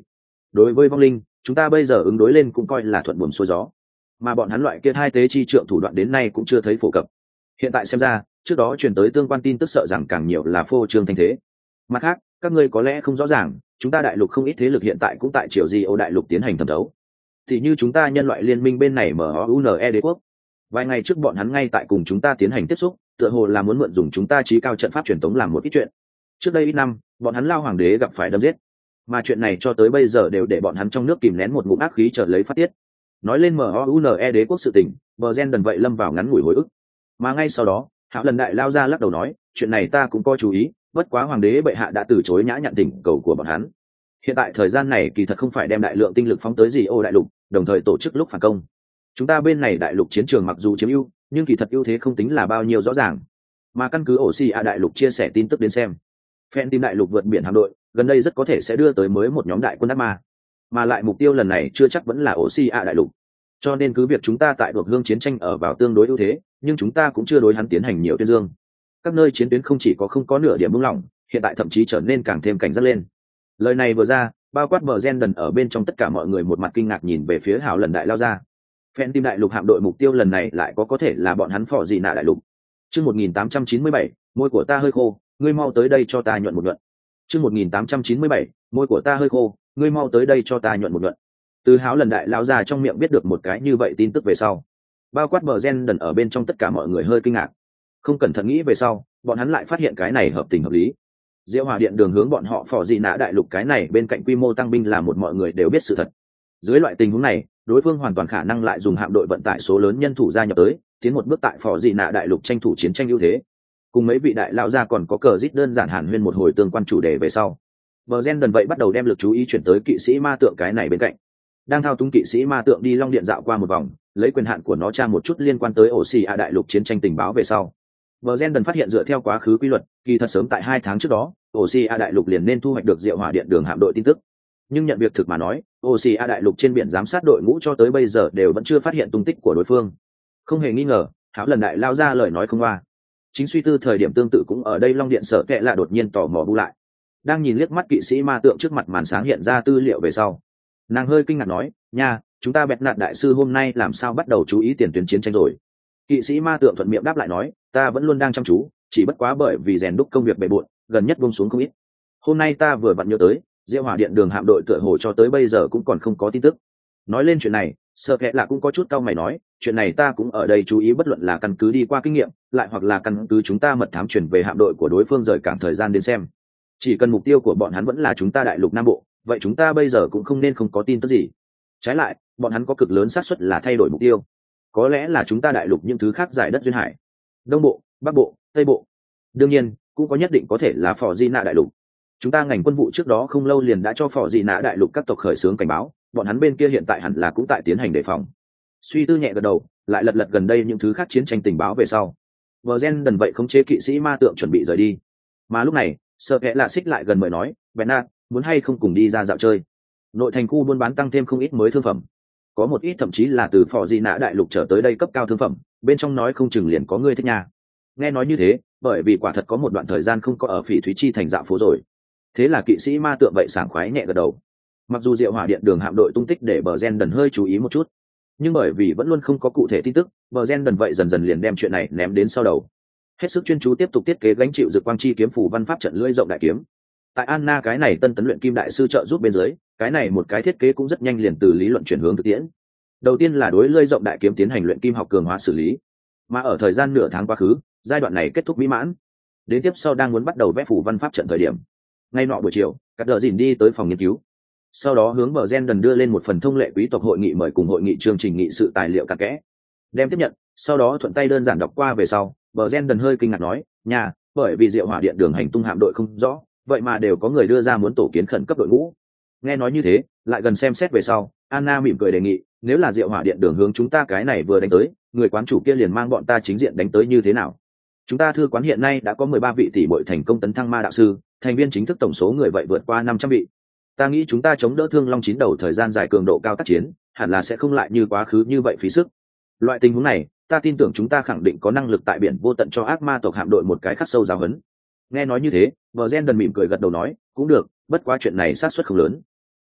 đối với vong linh chúng ta bây giờ ứng đối lên cũng coi là thuận buồm xuôi gió, mà bọn hắn loại kia hai tế chi trượng thủ đoạn đến nay cũng chưa thấy phổ cập. Hiện tại xem ra trước đó truyền tới tương quan tin tức sợ rằng càng nhiều là phô trương thanh thế. Mặt khác, các ngươi có lẽ không rõ ràng, chúng ta đại lục không ít thế lực hiện tại cũng tại triều di ô đại lục tiến hành thẩm đấu. Thì như chúng ta nhân loại liên minh bên này mở MUNE đế quốc, vài ngày trước bọn hắn ngay tại cùng chúng ta tiến hành tiếp xúc, tựa hồ là muốn mượn dùng chúng ta trí cao trận pháp truyền tống làm một ít chuyện. Trước đây ít năm, bọn hắn lao hoàng đế gặp phải đâm giết, mà chuyện này cho tới bây giờ đều để bọn hắn trong nước kìm nén một ngụm ác khí chờ lấy phát tiết. Nói lên MUNE đế quốc sự tình, bờ gen đần vậy lâm vào ngắn ngủi hồi ức, mà ngay sau đó Hạo lần đại lao ra lắc đầu nói, chuyện này ta cũng có chú ý, bất quá hoàng đế bệ hạ đã từ chối nhã nhặn tình cầu của bọn hắn. Hiện tại thời gian này kỳ thật không phải đem đại lượng tinh lực phóng tới gì ô đại lục, đồng thời tổ chức lúc phản công. Chúng ta bên này đại lục chiến trường mặc dù chiếm ưu, nhưng kỳ thật ưu thế không tính là bao nhiêu rõ ràng. Mà căn cứ ổ xì a đại lục chia sẻ tin tức đến xem, phen tim đại lục vượt biển hạm đội gần đây rất có thể sẽ đưa tới mới một nhóm đại quân ác ma, mà lại mục tiêu lần này chưa chắc vẫn là ổ xì a đại lục. Cho nên cứ việc chúng ta tại đột hương chiến tranh ở vào tương đối ưu thế, nhưng chúng ta cũng chưa đối hắn tiến hành nhiều tuyên dương. Các nơi chiến tuyến không chỉ có không có nửa điểm buông lỏng, hiện tại thậm chí trở nên càng thêm cảnh giác lên. Lời này vừa ra, bao quát bờ gen đần ở bên trong tất cả mọi người một mặt kinh ngạc nhìn về phía Hạo lần đại lao ra. Phen tim đại lục hạm đội mục tiêu lần này lại có có thể là bọn hắn phò gì nạ đại lục. Chương một nghìn tám trăm chín mươi bảy, môi của ta hơi khô, ngươi mau tới đây cho ta nhuận một nhuận. Chương một nghìn tám trăm chín mươi bảy, môi của ta hơi khô, ngươi mau tới đây cho ta nhuận một nhuận. Từ Hạo lần đại lao ra trong miệng biết được một cái như vậy tin tức về sau, bao quát bờ gen đần ở bên trong tất cả mọi người hơi kinh ngạc. Không cẩn thận nghĩ về sau, bọn hắn lại phát hiện cái này hợp tình hợp lý. Diệu Hỏa Điện đường hướng bọn họ phò gì nã đại lục cái này bên cạnh quy mô tăng binh là một mọi người đều biết sự thật. Dưới loại tình huống này, đối phương hoàn toàn khả năng lại dùng hạm đội vận tải số lớn nhân thủ gia nhập tới, tiến một bước tại phò gì nã đại lục tranh thủ chiến tranh ưu thế. Cùng mấy vị đại lão gia còn có cờ rít đơn giản hàn huyên một hồi tương quan chủ đề về sau, bờ gen đần vậy bắt đầu đem lực chú ý chuyển tới kỵ sĩ ma tượng cái này bên cạnh. Đang thao túng kỵ sĩ ma tượng đi long điện dạo qua một vòng, lấy quyền hạn của nó tra một chút liên quan tới ổ xì a đại lục chiến tranh tình báo về sau, bờ gen đần phát hiện dựa theo quá khứ quy luật, kỳ thật sớm tại hai tháng trước đó, ổ xì a đại lục liền nên thu hoạch được Diệu Hỏa Điện đường hạm đội tin tức. Nhưng nhận việc thực mà nói, ổ xì a đại lục trên biển giám sát đội ngũ cho tới bây giờ đều vẫn chưa phát hiện tung tích của đối phương. Không hề nghi ngờ, Hạo lần đại lao ra lời nói không qua. Chính suy tư thời điểm tương tự cũng ở đây long điện sở kệ là đột nhiên tò mò bu lại. Đang nhìn liếc mắt kỵ sĩ ma tượng trước mặt màn sáng hiện ra tư liệu về sau, nàng hơi kinh ngạc nói, nha, chúng ta bẹt nạt đại sư hôm nay làm sao bắt đầu chú ý tiền tuyến chiến tranh rồi. Kỵ sĩ ma tượng thuận miệng đáp lại nói, ta vẫn luôn đang chăm chú, chỉ bất quá bởi vì rèn đúc công việc bề bộn, gần nhất buông xuống không ít. Hôm nay ta vừa vặn nhớ tới, Diệu Hỏa Điện đường hạm đội tựa hồ cho tới bây giờ cũng còn không có tin tức. Nói lên chuyện này, Sở Kệ là cũng có chút cau mày nói, chuyện này ta cũng ở đây chú ý, bất luận là căn cứ đi qua kinh nghiệm, lại hoặc là căn cứ chúng ta mật thám truyền về hạm đội của đối phương rời cảng thời gian đến xem. Chỉ cần mục tiêu của bọn hắn vẫn là chúng ta đại lục Nam Bộ, vậy chúng ta bây giờ cũng không nên không có tin tức gì. Trái lại, bọn hắn có cực lớn xác suất là thay đổi mục tiêu. Có lẽ là chúng ta đại lục những thứ khác giải đất duyên hải, Đông Bộ, Bắc Bộ, Tây Bộ. Đương nhiên, cũng có nhất định có thể là Phò Di Nạ đại lục. Chúng ta ngành quân vụ trước đó không lâu liền đã cho Phò Di Nạ đại lục các tộc khởi xướng cảnh báo, bọn hắn bên kia hiện tại hẳn là cũng tại tiến hành đề phòng. Suy tư nhẹ gật đầu, lại lật lật gần đây những thứ khác chiến tranh tình báo về sau. Vờ gen đần vậy khống chế kỵ sĩ ma tượng chuẩn bị rời đi. Mà lúc này, Sở Kệ là xích lại gần mời nói, Bernard, muốn hay không cùng đi ra dạo chơi? Nội thành khu buôn bán tăng thêm không ít mới thương phẩm, có một ít thậm chí là từ Phò Di Nạ đại lục trở tới đây cấp cao thương phẩm, bên trong nói không chừng liền có người thích nhà. Nghe nói như thế, bởi vì quả thật có một đoạn thời gian không có ở Phỉ Thúy Chi thành dạo phố rồi, thế là kỵ sĩ ma tượng vậy sảng khoái nhẹ gật đầu. Mặc dù Diệu Hỏa Điện đường hạm đội tung tích để bờ gen đần hơi chú ý một chút, nhưng bởi vì vẫn luôn không có cụ thể tin tức, bờ gen đần vậy dần dần liền đem chuyện này ném đến sau đầu, hết sức chuyên chú tiếp tục thiết kế gánh chịu Dực Quang Chi kiếm phủ văn pháp trận lưỡi rộng đại kiếm. Tại Anna cái này tân tấn luyện kim đại sư trợ giúp bên dưới, cái này một cái thiết kế cũng rất nhanh liền từ lý luận chuyển hướng thực tiễn. Đầu tiên là đối lưỡi rộng đại kiếm tiến hành luyện kim học cường hóa xử lý, mà ở thời gian nửa tháng quá khứ, giai đoạn này kết thúc mỹ mãn. Đến tiếp sau đang muốn bắt đầu vẽ phủ văn pháp trận thời điểm, ngay nọ buổi chiều, Cắt Đờ Dìn đi tới phòng nghiên cứu, sau đó hướng bờ gen đần đưa lên một phần thông lệ quý tộc hội nghị mời cùng hội nghị chương trình nghị sự tài liệu cặn kẽ, đem tiếp nhận, sau đó thuận tay đơn giản đọc qua về sau, bờ gen đần hơi kinh ngạc nói, nhà, bởi vì Diệu Hỏa Điện đường hành tung hạm đội không rõ, vậy mà đều có người đưa ra muốn tổ kiến khẩn cấp đội ngũ. Nghe nói như thế, lại gần xem xét về sau, Anna mỉm cười đề nghị, nếu là Diệu Hỏa Điện đường hướng chúng ta cái này vừa đánh tới, người quán chủ kia liền mang bọn ta chính diện đánh tới như thế nào? Chúng ta thư quán hiện nay đã có mười ba vị tỷ muội thành công tấn thăng ma đạo sư, thành viên chính thức tổng số người vậy vượt qua năm trăm vị. Ta nghĩ chúng ta chống đỡ Thương Long chín đầu thời gian dài cường độ cao tác chiến, hẳn là sẽ không lại như quá khứ như vậy phí sức. Loại tình huống này, ta tin tưởng chúng ta khẳng định có năng lực tại biển vô tận cho ác ma tộc hạm đội một cái khắc sâu giáo huấn. Nghe nói như thế, vợ gen đần mỉm cười gật đầu nói, cũng được, bất quá chuyện này xác suất không lớn.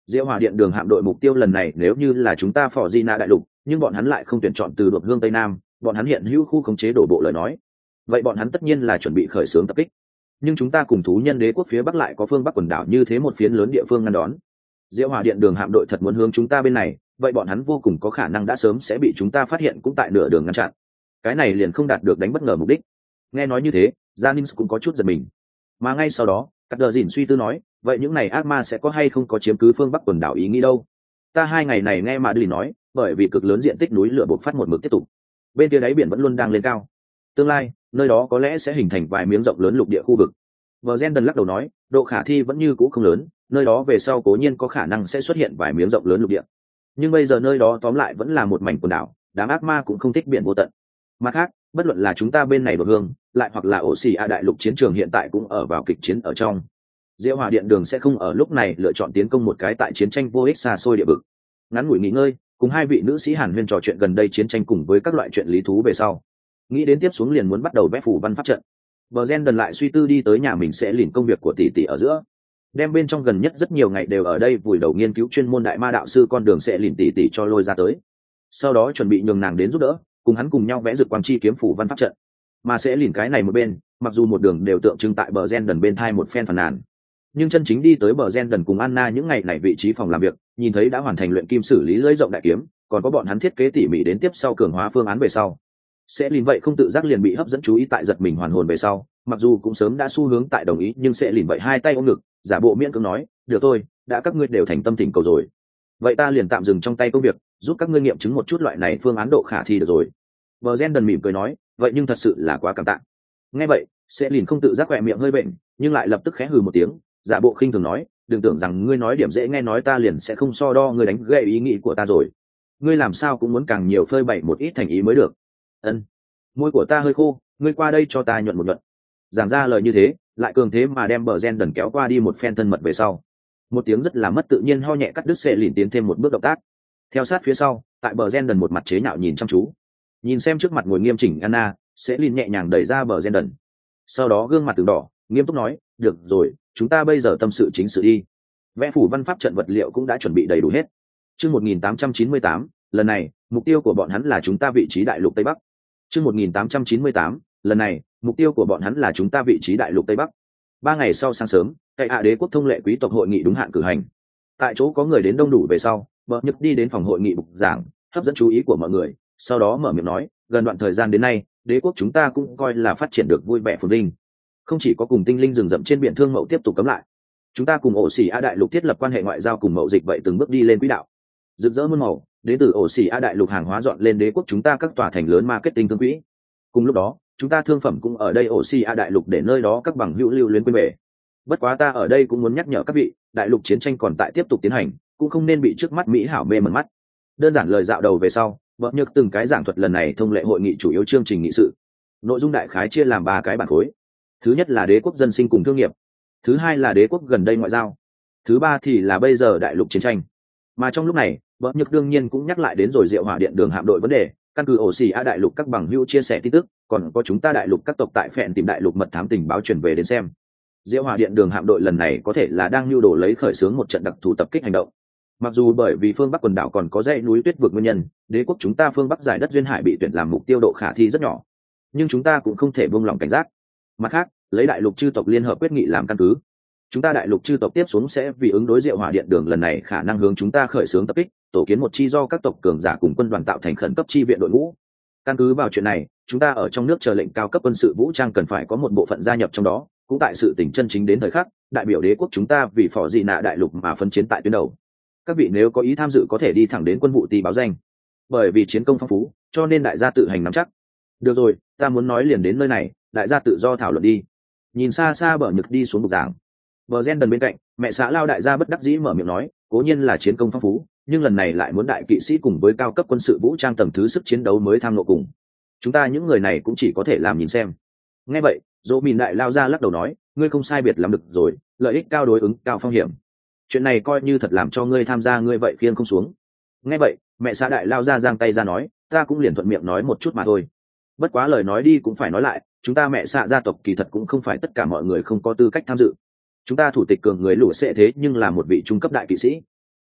Diệu Hỏa Điện Đường hạm đội mục tiêu lần này nếu như là chúng ta Phò Di Na đại lục, nhưng bọn hắn lại không tuyển chọn từ đột hương tây nam, bọn hắn hiện hữu khu khống chế đổ bộ lời nói, vậy bọn hắn tất nhiên là chuẩn bị khởi xướng tập kích. Nhưng chúng ta cùng thú nhân đế quốc phía bắc lại có phương bắc quần đảo như thế một phiến lớn địa phương ngăn đón. Diệu Hỏa Điện Đường hạm đội thật muốn hướng chúng ta bên này, vậy bọn hắn vô cùng có khả năng đã sớm sẽ bị chúng ta phát hiện cũng tại nửa đường ngăn chặn. Cái này liền không đạt được đánh bất ngờ mục đích. Nghe nói như thế, Janins cũng có chút giật mình. Mà ngay sau đó, Cắt Đờ Dìn suy tư nói, vậy những này ác ma sẽ có hay không có chiếm cứ phương bắc quần đảo ý nghĩ đâu? Ta hai ngày này nghe mà đi nói, bởi vì cực lớn diện tích núi lửa bộc phát một mực tiếp tục, bên kia đáy biển vẫn luôn đang lên cao. Tương lai, nơi đó có lẽ sẽ hình thành vài miếng rộng lớn lục địa khu vực. Bernardin lắc đầu nói, độ khả thi vẫn như cũ không lớn, nơi đó về sau cố nhiên có khả năng sẽ xuất hiện vài miếng rộng lớn lục địa. Nhưng bây giờ nơi đó tóm lại vẫn là một mảnh quần đảo, đám ác ma cũng không thích biển vô tận. Mặt khác, bất luận là chúng ta bên này đột hương, lại hoặc là ổ xì a đại lục chiến trường hiện tại cũng ở vào kịch chiến ở trong. Diệu Hỏa Điện Đường sẽ không ở lúc này lựa chọn tiến công một cái tại chiến tranh vô ích xa xôi địa vực. Ngắn ngủi nghỉ ngơi, cùng hai vị nữ sĩ Hàn Huyên trò chuyện gần đây chiến tranh cùng với các loại chuyện lý thú về sau. Nghĩ đến tiếp xuống liền muốn bắt đầu vẽ phủ văn pháp trận. Bernardin lại suy tư đi tới nhà mình sẽ lìn công việc của tỷ tỷ ở giữa. Đem bên trong gần nhất rất nhiều ngày đều ở đây vùi đầu nghiên cứu chuyên môn đại ma đạo sư con đường sẽ lìn tỷ tỷ cho lôi ra tới. Sau đó chuẩn bị nhường nàng đến giúp đỡ, cùng hắn cùng nhau vẽ dược quang chi kiếm phủ văn pháp trận. Mà sẽ lìn cái này một bên, mặc dù một đường đều tượng trưng tại Bernardin bên thai một phen phàn nàn, nhưng chân chính đi tới Bernardin cùng Anna những ngày này vị trí phòng làm việc, nhìn thấy đã hoàn thành luyện kim xử lý lưỡi rộng đại kiếm, còn có bọn hắn thiết kế tỉ mỉ đến tiếp sau cường hóa phương án về sau. Sẽ lìn vậy không tự giác liền bị hấp dẫn chú ý tại giật mình hoàn hồn về sau, mặc dù cũng sớm đã xu hướng tại đồng ý, nhưng sẽ lìn vậy hai tay ôm ngực, giả bộ miễn cưỡng nói, được thôi, đã các ngươi đều thành tâm thỉnh cầu rồi, vậy ta liền tạm dừng trong tay công việc, giúp các ngươi nghiệm chứng một chút loại này phương án độ khả thi được rồi. Bernardin mỉm cười nói, vậy nhưng thật sự là quá cảm tạ. Nghe vậy, sẽ lìn không tự giác quẹ miệng hơi bệnh, nhưng lại lập tức khẽ hừ một tiếng, giả bộ khinh thường nói, đừng tưởng rằng ngươi nói điểm dễ nghe nói ta liền sẽ không so đo ngươi đánh gậy ý nghĩ của ta rồi. Ngươi làm sao cũng muốn càng nhiều phơi bày một ít thành ý mới được. Ân, môi của ta hơi khô, ngươi qua đây cho ta nhuận một nhuận. Giảng ra lời như thế, lại cường thế mà đem bờ gen đần kéo qua đi một phen thân mật về sau. Một tiếng rất là mất tự nhiên ho nhẹ cắt đứt sẽ lìn tiến thêm một bước động tác. Theo sát phía sau, tại bờ gen đần một mặt chế nhạo nhìn chăm chú, nhìn xem trước mặt ngồi nghiêm chỉnh Anna, sẽ lìn nhẹ nhàng đẩy ra bờ gen đần. Sau đó gương mặt từng đỏ, nghiêm túc nói, được rồi, chúng ta bây giờ tâm sự chính sự đi. Vẽ phủ văn pháp trận vật liệu cũng đã chuẩn bị đầy đủ hết. Chương một nghìn tám trăm chín mươi tám, lần này, mục tiêu của bọn hắn là chúng ta vị trí đại lục Tây Bắc. Chương một nghìn tám trăm chín mươi tám, lần này, mục tiêu của bọn hắn là chúng ta vị trí đại lục Tây Bắc. Ba ngày sau sáng sớm, Cậy Hạ Đế quốc thông lệ quý tộc hội nghị đúng hạn cử hành. Tại chỗ có người đến đông đủ về sau, Bờ Nhật đi đến phòng hội nghị bục giảng, hấp dẫn chú ý của mọi người, sau đó mở miệng nói, gần đoạn thời gian đến nay, đế quốc chúng ta cũng coi là phát triển được vui vẻ phồn vinh. Không chỉ có cùng tinh linh rừng rậm trên biển thương mậu tiếp tục cấm lại, chúng ta cùng ổ xỉ a đại lục thiết lập quan hệ ngoại giao cùng mậu dịch vậy từng bước đi lên quỹ đạo. Rực rỡ muôn màu, đến từ ổ xỉ a đại lục hàng hóa dọn lên đế quốc chúng ta các tòa thành lớn marketing thương quỹ. Cùng lúc đó, chúng ta thương phẩm cũng ở đây ổ xỉ a đại lục để nơi đó các bằng hữu lưu luyến quên bề. Bất quá ta ở đây cũng muốn nhắc nhở các vị, đại lục chiến tranh còn tại tiếp tục tiến hành, cũng không nên bị trước mắt mỹ hảo mê mẩn mắt. Đơn giản lời dạo đầu về sau, Bợ Nhật từng cái giảng thuật lần này thông lệ hội nghị chủ yếu chương trình nghị sự. Nội dung đại khái chia làm ba cái bản khối. Thứ nhất là đế quốc dân sinh cùng thương nghiệp, thứ hai là đế quốc gần đây ngoại giao, thứ ba thì là bây giờ đại lục chiến tranh. Mà trong lúc này, Bợ Nhật đương nhiên cũng nhắc lại đến rồi Diệu Hỏa Điện Đường hạm đội vấn đề, căn cứ ổ xỉ a đại lục các bằng hữu chia sẻ tin tức, còn có chúng ta đại lục các tộc tại phèn tìm đại lục mật thám tình báo truyền về đến xem. Diệu Hỏa Điện Đường hạm đội lần này có thể là đang nhu đồ lấy khởi xướng một trận đặc thù tập kích hành động. Mặc dù bởi vì phương Bắc quần đảo còn có dãy núi tuyết vực nguyên nhân, đế quốc chúng ta phương Bắc giải đất duyên hải bị tuyển làm mục tiêu độ khả thi rất nhỏ, nhưng chúng ta cũng không thể buông lỏng cảnh giác. Mặt khác, lấy đại lục chư tộc liên hợp quyết nghị làm căn cứ, chúng ta đại lục chư tộc tiếp xuống sẽ vì ứng đối Diệu Hỏa Điện Đường lần này khả năng hướng chúng ta khởi xướng tập kích, tổ kiến một chi do các tộc cường giả cùng quân đoàn tạo thành khẩn cấp chi viện đội ngũ. Căn cứ vào chuyện này, chúng ta ở trong nước chờ lệnh cao cấp quân sự vũ trang cần phải có một bộ phận gia nhập trong đó, cũng tại sự tỉnh chân chính đến thời khắc, đại biểu đế quốc chúng ta vì phò dị nạ đại lục mà phân chiến tại tuyến đầu. Các vị nếu có ý tham dự có thể đi thẳng đến quân vụ ty báo danh. Bởi vì chiến công phong phú, cho nên đại gia tự hành nắm chắc. Được rồi, ta muốn nói liền đến nơi này, đại gia tự do thảo luận đi. Nhìn xa xa Bờ Nhật đi xuống bục giảng. Bờ Gen đần bên cạnh, mẹ xã Lao đại gia bất đắc dĩ mở miệng nói, cố nhiên là chiến công phong phú, nhưng lần này lại muốn đại kỵ sĩ cùng với cao cấp quân sự vũ trang tầng thứ sức chiến đấu mới tham nộ cùng. Chúng ta những người này cũng chỉ có thể làm nhìn xem. Nghe vậy, Dỗ Mìn đại lao ra lắc đầu nói, ngươi không sai biệt lắm được rồi, lợi ích cao đối ứng cao phong hiểm. Chuyện này coi như thật làm cho ngươi tham gia ngươi vậy khiêng không xuống. Nghe vậy, mẹ xã đại lao ra giang tay ra nói, ta cũng liền thuận miệng nói một chút mà thôi. Bất quá lời nói đi cũng phải nói lại, chúng ta mẹ xạ gia tộc kỳ thật cũng không phải tất cả mọi người không có tư cách tham dự. Chúng ta thủ tịch cường người lũ sẽ thế nhưng là một vị trung cấp đại kỵ sĩ.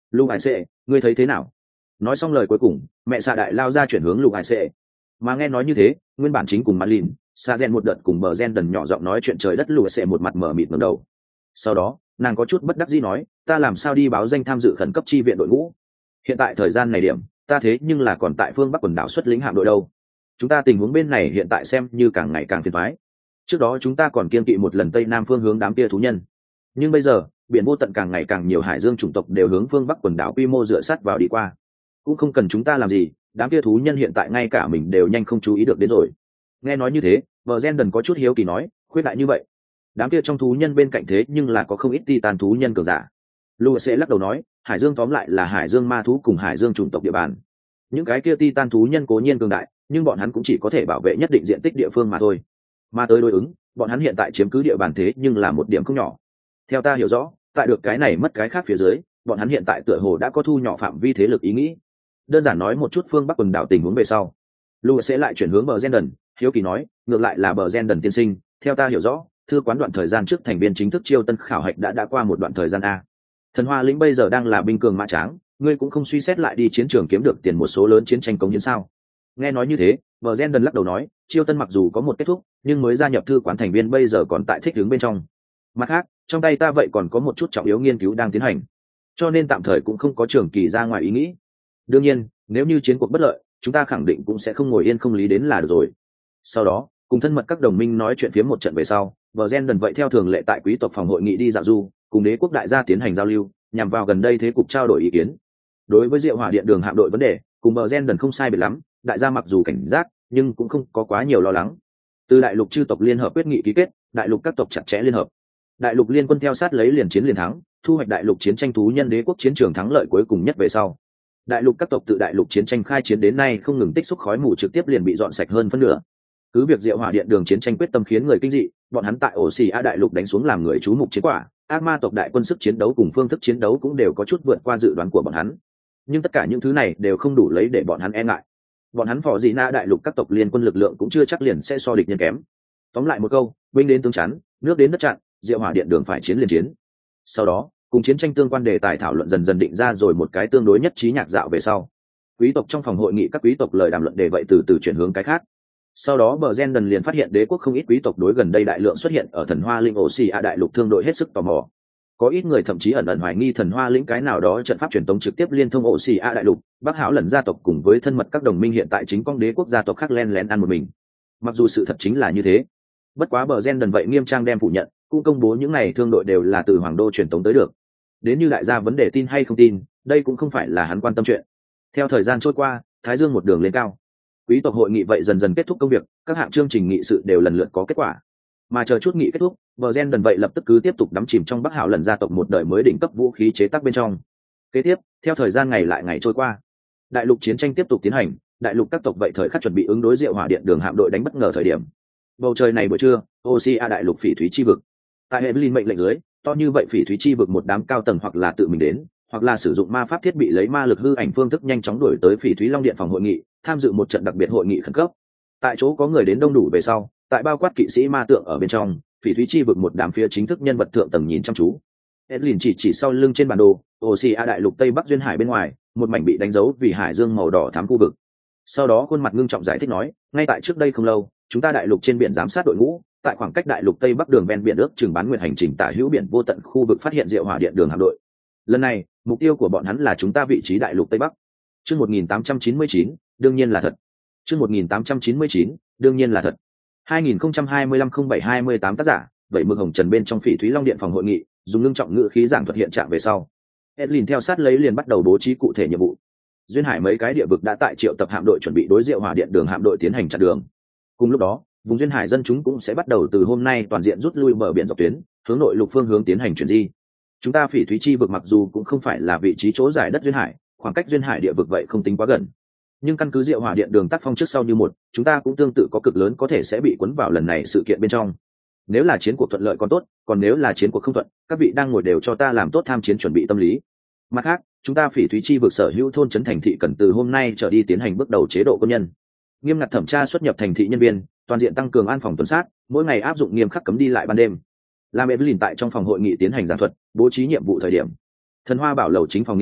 lục hải sệ, ngươi thấy thế nào? Nói xong lời cuối cùng, mẹ xạ đại lao ra chuyển hướng lục hải sệ. Mà nghe nói như thế, nguyên bản chính cùng Marlin, Sa Gen một đợt cùng bờ gen đần nhỏ giọng nói chuyện trời đất, lục hải sệ một mặt mở mịt ngẩng đầu. Sau đó, nàng có chút bất đắc dĩ nói, ta làm sao đi báo danh tham dự khẩn cấp chi viện đội ngũ? Hiện tại thời gian này điểm, ta thế nhưng là còn tại phương Bắc quần đảo xuất lĩnh hạm đội đâu. Chúng ta tình huống bên này hiện tại xem như càng ngày càng phiền toái. Trước đó chúng ta còn kiên kỵ một lần tây nam phương hướng đám kia thú nhân, nhưng bây giờ biển vô tận càng ngày càng nhiều hải dương chủng tộc đều hướng phương Bắc quần đảo quy mô dựa sát vào đi qua, cũng không cần chúng ta làm gì, đám kia thú nhân hiện tại ngay cả mình đều nhanh không chú ý được đến rồi. Nghe nói như thế, vợ Gen có chút hiếu kỳ nói, khuyết đại như vậy, đám kia trong thú nhân bên cạnh thế nhưng là có không ít titan thú nhân cường giả. Lua sẽ lắc đầu nói, hải dương tóm lại là hải dương ma thú cùng hải dương chủng tộc địa bàn, những cái kia titan thú nhân cố nhiên cường đại, nhưng bọn hắn cũng chỉ có thể bảo vệ nhất định diện tích địa phương mà thôi. Mà tới đối ứng, bọn hắn hiện tại chiếm cứ địa bàn thế nhưng là một điểm không nhỏ. Theo ta hiểu rõ, tại được cái này mất cái khác phía dưới, bọn hắn hiện tại tựa hồ đã có thu nhỏ phạm vi thế lực ý nghĩ. Đơn giản nói một chút phương Bắc quần đảo tình huống về sau, Lua sẽ lại chuyển hướng bờ Gen, hiếu kỳ nói, ngược lại là bờ Gen tiên sinh, theo ta hiểu rõ, thư quán đoạn thời gian trước thành viên chính thức chiêu tân khảo hạch đã đã qua một đoạn thời gian a. Thần Hoa lĩnh bây giờ đang là binh cường mã tráng, ngươi cũng không suy xét lại đi chiến trường kiếm được tiền một số lớn chiến tranh công hiến sao? Nghe nói như thế, vợ Gen lắc đầu nói, chiêu tân mặc dù có một kết thúc, nhưng mới gia nhập thư quán thành viên bây giờ còn tại thích ứng bên trong. Mặt khác, trong tay ta vậy còn có một chút trọng yếu nghiên cứu đang tiến hành, cho nên tạm thời cũng không có trường kỳ ra ngoài ý nghĩ. Đương nhiên, nếu như chiến cuộc bất lợi, chúng ta khẳng định cũng sẽ không ngồi yên không lý đến là được rồi. Sau đó, cùng thân mật các đồng minh nói chuyện phiếm một trận về sau, vợ Gen vậy theo thường lệ tại quý tộc phòng hội nghị đi dạo du, cùng đế quốc đại gia tiến hành giao lưu, nhằm vào gần đây thế cục trao đổi ý kiến. Đối với Diệu Hỏa Điện đường hạm đội vấn đề, cùng bờ Gen không sai biệt lắm, đại gia mặc dù cảnh giác, nhưng cũng không có quá nhiều lo lắng. Từ đại lục chư tộc liên hợp quyết nghị ký kết, đại lục các tộc chặt chẽ liên hợp, đại lục liên quân theo sát lấy liền chiến liền thắng, thu hoạch đại lục chiến tranh thú nhân đế quốc chiến trường thắng lợi cuối cùng nhất về sau. Đại lục các tộc tự đại lục chiến tranh khai chiến đến nay không ngừng tích xúc khói mù, trực tiếp liền bị dọn sạch hơn phân nửa. Cứ việc Diệu Hỏa Điện đường chiến tranh quyết tâm khiến người kinh dị, bọn hắn tại ổ xì a đại lục đánh xuống làm người chú mục chiến quả, ác ma tộc đại quân sức chiến đấu cùng phương thức chiến đấu cũng đều có chút vượt qua dự đoán của bọn hắn. Nhưng tất cả những thứ này đều không đủ lấy để bọn hắn e ngại. Bọn hắn phò dị na đại lục các tộc liên quân lực lượng cũng chưa chắc liền sẽ so địch nhân kém. Tóm lại một câu, binh đến tướng chắn, nước đến đất chặn, Diệu Hỏa Điện đường phải chiến liền chiến. Sau đó, cùng chiến tranh tương quan đề tài thảo luận dần dần định ra rồi một cái tương đối nhất trí nhạc dạo về sau. Quý tộc trong phòng hội nghị các quý tộc lời đàm luận đề vậy từ từ chuyển hướng cái khác. Sau đó bờ Gen liền phát hiện đế quốc không ít quý tộc đối gần đây đại lượng xuất hiện ở thần hoa linh ổ xì a đại lục thương đội hết sức tò mò. Có ít người thậm chí ẩn ẩn hoài nghi thần hoa lĩnh cái nào đó trận pháp truyền tống trực tiếp liên thông ổ xì a đại lục, Bắc Hảo lần gia tộc cùng với thân mật các đồng minh hiện tại chính con đế quốc gia tộc khác len lén ăn một mình. Mặc dù sự thật chính là như thế, bất quá bờ Gen vậy nghiêm trang đem phủ nhận, cũng công bố những này thương đội đều là từ hoàng đô truyền tống tới được. Đến như đại gia vấn đề tin hay không tin, đây cũng không phải là hắn quan tâm chuyện. Theo thời gian trôi qua, thái dương một đường lên cao. Quý tộc hội nghị vậy dần dần kết thúc công việc, các hạng chương trình nghị sự đều lần lượt có kết quả. Mà chờ chút nghị kết thúc, bờ Gen vậy lập tức cứ tiếp tục đắm chìm trong Bắc Hảo lần gia tộc một đời mới đỉnh cấp vũ khí chế tác bên trong. Kế tiếp, theo thời gian ngày lại ngày trôi qua, đại lục chiến tranh tiếp tục tiến hành, đại lục các tộc vậy thời khắc chuẩn bị ứng đối Diệu Hỏa Điện đường hạm đội đánh bất ngờ thời điểm. Bầu trời này buổi trưa, Oceania đại lục phỉ thúy chi vực. Tại Evelyn mệnh lệnh dưới, to như vậy phỉ thúy chi vực một đám cao tầng hoặc là tự mình đến, hoặc là sử dụng ma pháp thiết bị lấy ma lực hư ảnh phương thức nhanh chóng đuổi tới phỉ thúy long điện phòng hội nghị, tham dự một trận đặc biệt hội nghị khẩn cấp. Tại chỗ có người đến đông đủ về sau, tại bao quát kỵ sĩ ma tượng ở bên trong, phỉ thúy chi vực một đám phía chính thức nhân vật thượng tầng nhìn chăm chú. Evelyn chỉ chỉ sau lưng trên bản đồ, Oceania đại lục tây bắc duyên hải bên ngoài, một mảnh bị đánh dấu vì hải dương màu đỏ thắm khu vực. Sau đó khuôn mặt ngưng trọng giải thích nói, ngay tại trước đây không lâu, chúng ta đại lục trên biển giám sát đội ngũ, tại khoảng cách đại lục tây bắc đường ven biển ước chừng bán nguyện hành trình tả hữu biển vô tận khu vực phát hiện Diệu Hỏa Điện đường hạm đội. Lần này, mục tiêu của bọn hắn là chúng ta vị trí đại lục tây bắc. Chương một nghìn tám trăm chín mươi chín, đương nhiên là thật. Chương một nghìn tám trăm chín mươi chín, đương nhiên là thật. hai nghìn không trăm hai mươi lăm không bảy hai mươi tám tác giả, bảy mực hồng trần bên trong phỉ thúy long điện phòng hội nghị, dùng ngưng trọng ngữ khí giảng thuật hiện trạng về sau. Edlin theo sát lấy liền bắt đầu bố trí cụ thể nhiệm vụ. Duyên hải mấy cái địa vực đã tại triệu tập hạm đội chuẩn bị đối Diệu Hỏa Điện đường hạm đội tiến hành chặn đường. Cùng lúc đó, vùng duyên hải dân chúng cũng sẽ bắt đầu từ hôm nay toàn diện rút lui bờ biển dọc tuyến, hướng nội lục phương hướng tiến hành chuyển di. Chúng ta phỉ thúy chi vực mặc dù cũng không phải là vị trí chỗ giải đất duyên hải, khoảng cách duyên hải địa vực vậy không tính quá gần, nhưng căn cứ Diệu Hỏa Điện đường tác phong trước sau như một, chúng ta cũng tương tự có cực lớn có thể sẽ bị cuốn vào lần này sự kiện bên trong. Nếu là chiến cuộc thuận lợi còn tốt, còn nếu là chiến cuộc không thuận, các vị đang ngồi đều cho ta làm tốt tham chiến chuẩn bị tâm lý. Mặt khác, chúng ta phỉ thúy chi vực sở hữu thôn trấn thành thị cần từ hôm nay trở đi tiến hành bước đầu chế độ quân nhân, nghiêm ngặt thẩm tra xuất nhập thành thị nhân viên, toàn diện tăng cường an phòng tuần sát, mỗi ngày áp dụng nghiêm khắc cấm đi lại ban đêm. Làm Evelyn tại trong phòng hội nghị tiến hành giảng thuật, bố trí nhiệm vụ thời điểm, Thần Hoa Bảo lầu chính phòng nghiên cứu,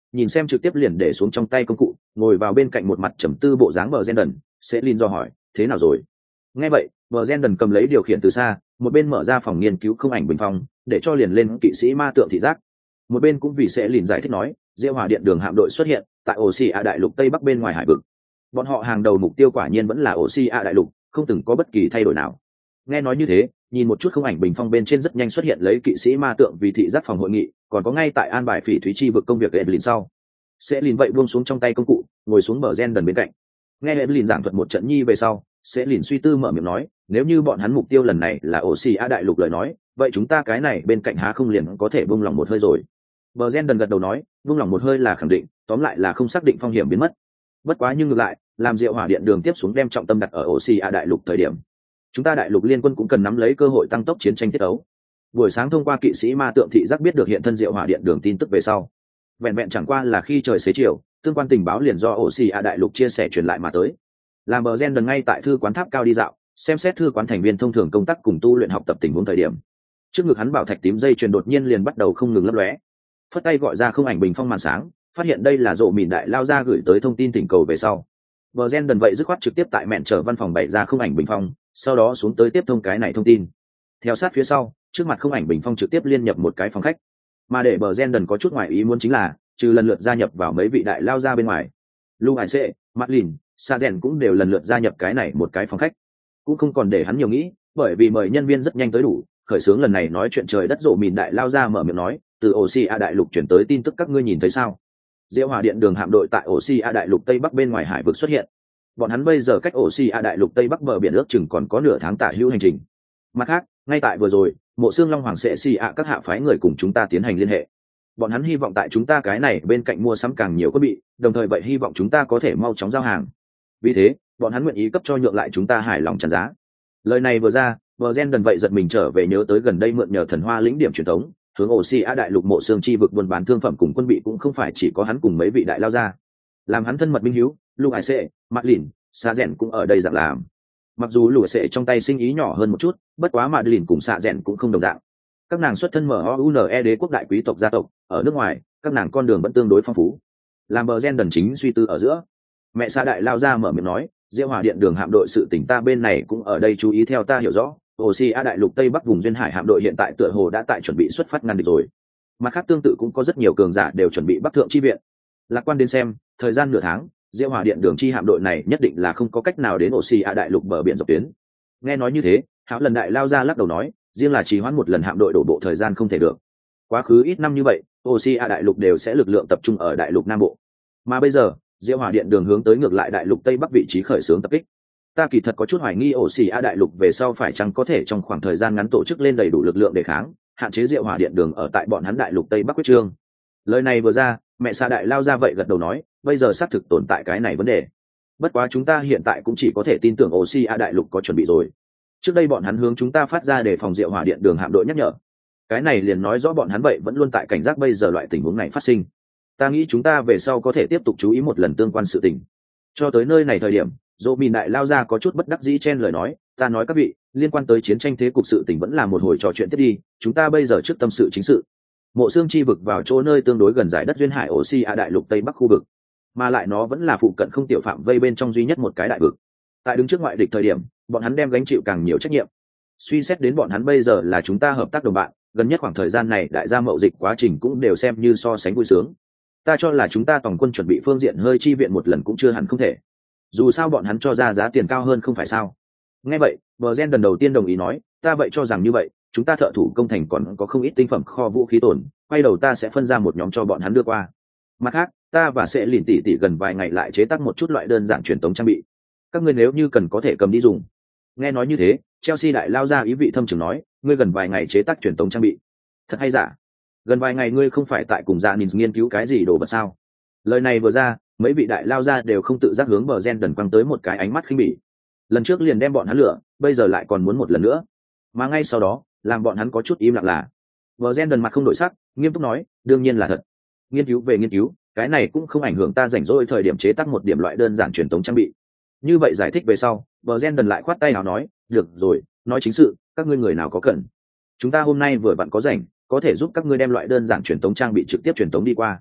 nhìn xem trực tiếp liền để xuống trong tay công cụ, ngồi vào bên cạnh một mặt trầm tư bộ dáng bờ Gendon, sẽ Lin do hỏi, thế nào rồi? Nghe vậy, bờ Gendon cầm lấy điều khiển từ xa, một bên mở ra phòng nghiên cứu không ảnh bình phong, để cho liền lên kỵ sĩ ma tượng thị giác. Một bên cũng vì sẽ Lin giải thích nói, Diệu Hỏa Điện đường hạm đội xuất hiện tại Oceania đại lục tây bắc bên ngoài hải vực. Bọn họ hàng đầu mục tiêu quả nhiên vẫn là Oceania đại lục, không từng có bất kỳ thay đổi nào. Nghe nói như thế, nhìn một chút không ảnh bình phong bên trên rất nhanh xuất hiện lấy kỵ sĩ ma tượng vì thị giác phòng hội nghị, còn có ngay tại an bài phỉ thúy chi vực công việc Evelyn sau. Sẽ Lin vậy buông xuống trong tay công cụ, ngồi xuống bờ Gendon bên cạnh. Nghe Evelyn giảng thuật một trận nhi về sau, Sẽ Lin suy tư mở miệng nói, nếu như bọn hắn mục tiêu lần này là Oceania đại lục lời nói, vậy chúng ta cái này bên cạnh há không liền có thể buông lòng một hơi rồi. Bờ Gendon gật đầu nói, buông lòng một hơi là khẳng định, tóm lại là không xác định phong hiểm biến mất. Bất quá nhưng ngược lại, làm Diệu Hỏa Điện đường tiếp xuống đem trọng tâm đặt ở Oceania đại lục thời điểm, chúng ta đại lục liên quân cũng cần nắm lấy cơ hội tăng tốc chiến tranh tiết ấu. Buổi sáng thông qua kỵ sĩ ma tượng thị giác biết được hiện thân Diệu Hỏa Điện đường tin tức về sau, vẹn vẹn chẳng qua là khi trời xế chiều, tương quan tình báo liền do Oceania đại lục chia sẻ truyền lại mà tới. Làm bờ Gendon ngay tại thư quán tháp cao đi dạo, xem xét thư quán thành viên thông thường công tác cùng tu luyện học tập tình huống thời điểm, trước ngực hắn bảo thạch tím dây chuyền đột nhiên liền bắt đầu không ngừng lấp lóe. Phất tay gọi ra không ảnh bình phong màn sáng, phát hiện đây là Rộ Mìn đại lao ra gửi tới thông tin thỉnh cầu về sau. Bờ Gendon vậy dứt khoát trực tiếp tại mẹn chờ văn phòng bày ra không ảnh bình phong, sau đó xuống tới tiếp thông cái này thông tin. Theo sát phía sau, trước mặt không ảnh bình phong trực tiếp liên nhập một cái phòng khách. Mà để bờ Gendon có chút ngoài ý muốn chính là, trừ lần lượt gia nhập vào mấy vị đại lao ra bên ngoài, Lu Hải Sệ, Madeline, Sa Rèn cũng đều lần lượt gia nhập cái này một cái phòng khách. Cũng không còn để hắn nhiều nghĩ, bởi vì mời nhân viên rất nhanh tới đủ, khởi xướng lần này nói chuyện trời đất Rộ Mìn đại lao ra mở miệng nói, từ Oceania đại lục chuyển tới tin tức các ngươi nhìn thấy sao? Diệu Hỏa Điện đường hạm đội tại Oceania đại lục tây bắc bên ngoài hải vực xuất hiện. Bọn hắn bây giờ cách Oceania đại lục tây bắc bờ biển ước chừng còn có nửa tháng tả hữu hành trình. Mặt khác, ngay tại vừa rồi, Mộ Xương Long Hoàng sẽ xì ạ các hạ phái người cùng chúng ta tiến hành liên hệ. Bọn hắn hy vọng tại chúng ta cái này bên cạnh mua sắm càng nhiều quân bị, đồng thời vậy hy vọng chúng ta có thể mau chóng giao hàng. Vì thế, bọn hắn nguyện ý cấp cho nhượng lại chúng ta hài lòng chắn giá. Lời này vừa ra, Bờ Gendon vậy giật mình trở về nhớ tới gần đây mượn nhờ thần hoa lĩnh điểm truyền thống, hướng Oceania đại lục Mộ Xương chi vực buôn bán thương phẩm cùng quân bị cũng không phải chỉ có hắn cùng mấy vị đại lao ra. Làm hắn thân mật minh hiếu, Lu Hải Sệ, Madeline, Sa Rèn cũng ở đây dạng làm. Mặc dù Lu Hải Sệ trong tay sinh ý nhỏ hơn một chút, bất quá Madeline cùng Sa Rèn cũng không đồng dạng. Các nàng xuất thân M O U N E đế quốc đại quý tộc gia tộc, ở nước ngoài, các nàng con đường vẫn tương đối phong phú. Làm Bờ Gendon chính suy tư ở giữa, mẹ Sa đại lao ra mở miệng nói, Diệu Hỏa Điện đường hạm đội sự tỉnh ta bên này cũng ở đây chú ý theo ta hiểu rõ, Oceania đại lục tây bắc vùng duyên hải hạm đội hiện tại tựa hồ đã tại chuẩn bị xuất phát ngăn địch rồi. Mặt khác tương tự cũng có rất nhiều cường giả đều chuẩn bị bắc thượng chi viện. Lạc quan đến xem, thời gian nửa tháng, Diệu Hỏa Điện đường chi hạm đội này nhất định là không có cách nào đến Oceania đại lục bờ biển dọc tuyến. Nghe nói như thế, Hạo lần đại lao ra lắc đầu nói, riêng là trì hoãn một lần hạm đội đổ bộ thời gian không thể được. Quá khứ ít năm như vậy, Oceania đại lục đều sẽ lực lượng tập trung ở đại lục nam bộ. Mà bây giờ, Diệu Hỏa Điện đường hướng tới ngược lại đại lục tây bắc vị trí khởi xướng tập kích. Ta kỳ thật có chút hoài nghi Oceania đại lục về sau phải chăng có thể trong khoảng thời gian ngắn tổ chức lên đầy đủ lực lượng để kháng, hạn chế Diệu Hỏa Điện đường ở tại bọn hắn đại lục tây bắc quyết trương. Lời này vừa ra, mẹ Sa đại lao ra vậy gật đầu nói, bây giờ xác thực tồn tại cái này vấn đề. Bất quá chúng ta hiện tại cũng chỉ có thể tin tưởng Oceania đại lục có chuẩn bị rồi. Trước đây bọn hắn hướng chúng ta phát ra để phòng Diệu Hỏa Điện đường hạm đội nhắc nhở. Cái này liền nói rõ bọn hắn vậy vẫn luôn tại cảnh giác bây giờ loại tình huống này phát sinh. Ta nghĩ chúng ta về sau có thể tiếp tục chú ý một lần tương quan sự tình. Cho tới nơi này thời điểm, Dỗ Mìn đại lao ra có chút bất đắc dĩ chen lời nói, ta nói các vị, liên quan tới chiến tranh thế cục sự tình vẫn là một hồi trò chuyện tiếp đi, chúng ta bây giờ trước tâm sự chính sự. Mộ Xương chi vực vào chỗ nơi tương đối gần giải đất duyên hải Oceania đại lục tây bắc khu vực, mà lại nó vẫn là phụ cận không tiểu phạm vây bên trong duy nhất một cái đại vực. Tại đứng trước ngoại địch thời điểm, bọn hắn đem gánh chịu càng nhiều trách nhiệm. Suy xét đến bọn hắn bây giờ là chúng ta hợp tác đồng bạn, gần nhất khoảng thời gian này đại gia mậu dịch quá trình cũng đều xem như so sánh vui sướng. Ta cho là chúng ta tổng quân chuẩn bị phương diện hơi chi viện một lần cũng chưa hẳn không thể. Dù sao bọn hắn cho ra giá tiền cao hơn không phải sao? Nghe vậy, Bờ Gen lần đầu tiên đồng ý nói, ta vậy cho rằng như vậy, chúng ta thợ thủ công thành còn có không ít tinh phẩm kho vũ khí tồn, quay đầu ta sẽ phân ra một nhóm cho bọn hắn đưa qua. Mặt khác, ta và sẽ lìn tỉ tỉ gần vài ngày lại chế tác một chút loại đơn giản truyền tống trang bị. Các ngươi nếu như cần có thể cầm đi dùng. Nghe nói như thế, Chelsea đại lao ra ý vị thâm trường nói, ngươi gần vài ngày chế tác truyền tống trang bị. Thật hay giả? Gần vài ngày ngươi không phải tại cùng dạ nhìn nghiên cứu cái gì đồ vật sao? Lời này vừa ra, mấy vị đại lao ra đều không tự giác hướng Bờ Gen đần quăng tới một cái ánh mắt khinh bỉ. Lần trước liền đem bọn hắn lửa, bây giờ lại còn muốn một lần nữa. Mà ngay sau đó, làm bọn hắn có chút im lặng là. Bờ Gen đần mặt không đổi sắc, nghiêm túc nói, đương nhiên là thật. Nghiên cứu về nghiên cứu, cái này cũng không ảnh hưởng ta rảnh rỗi thời điểm chế tác một điểm loại đơn giản truyền tống trang bị. Như vậy giải thích về sau, Bờ Gen đần lại khoát tay nào nói, được rồi, nói chính sự, các ngươi người nào có cần. Chúng ta hôm nay vừa vặn có rảnh, có thể giúp các ngươi đem loại đơn giản truyền tống trang bị trực tiếp truyền tống đi qua.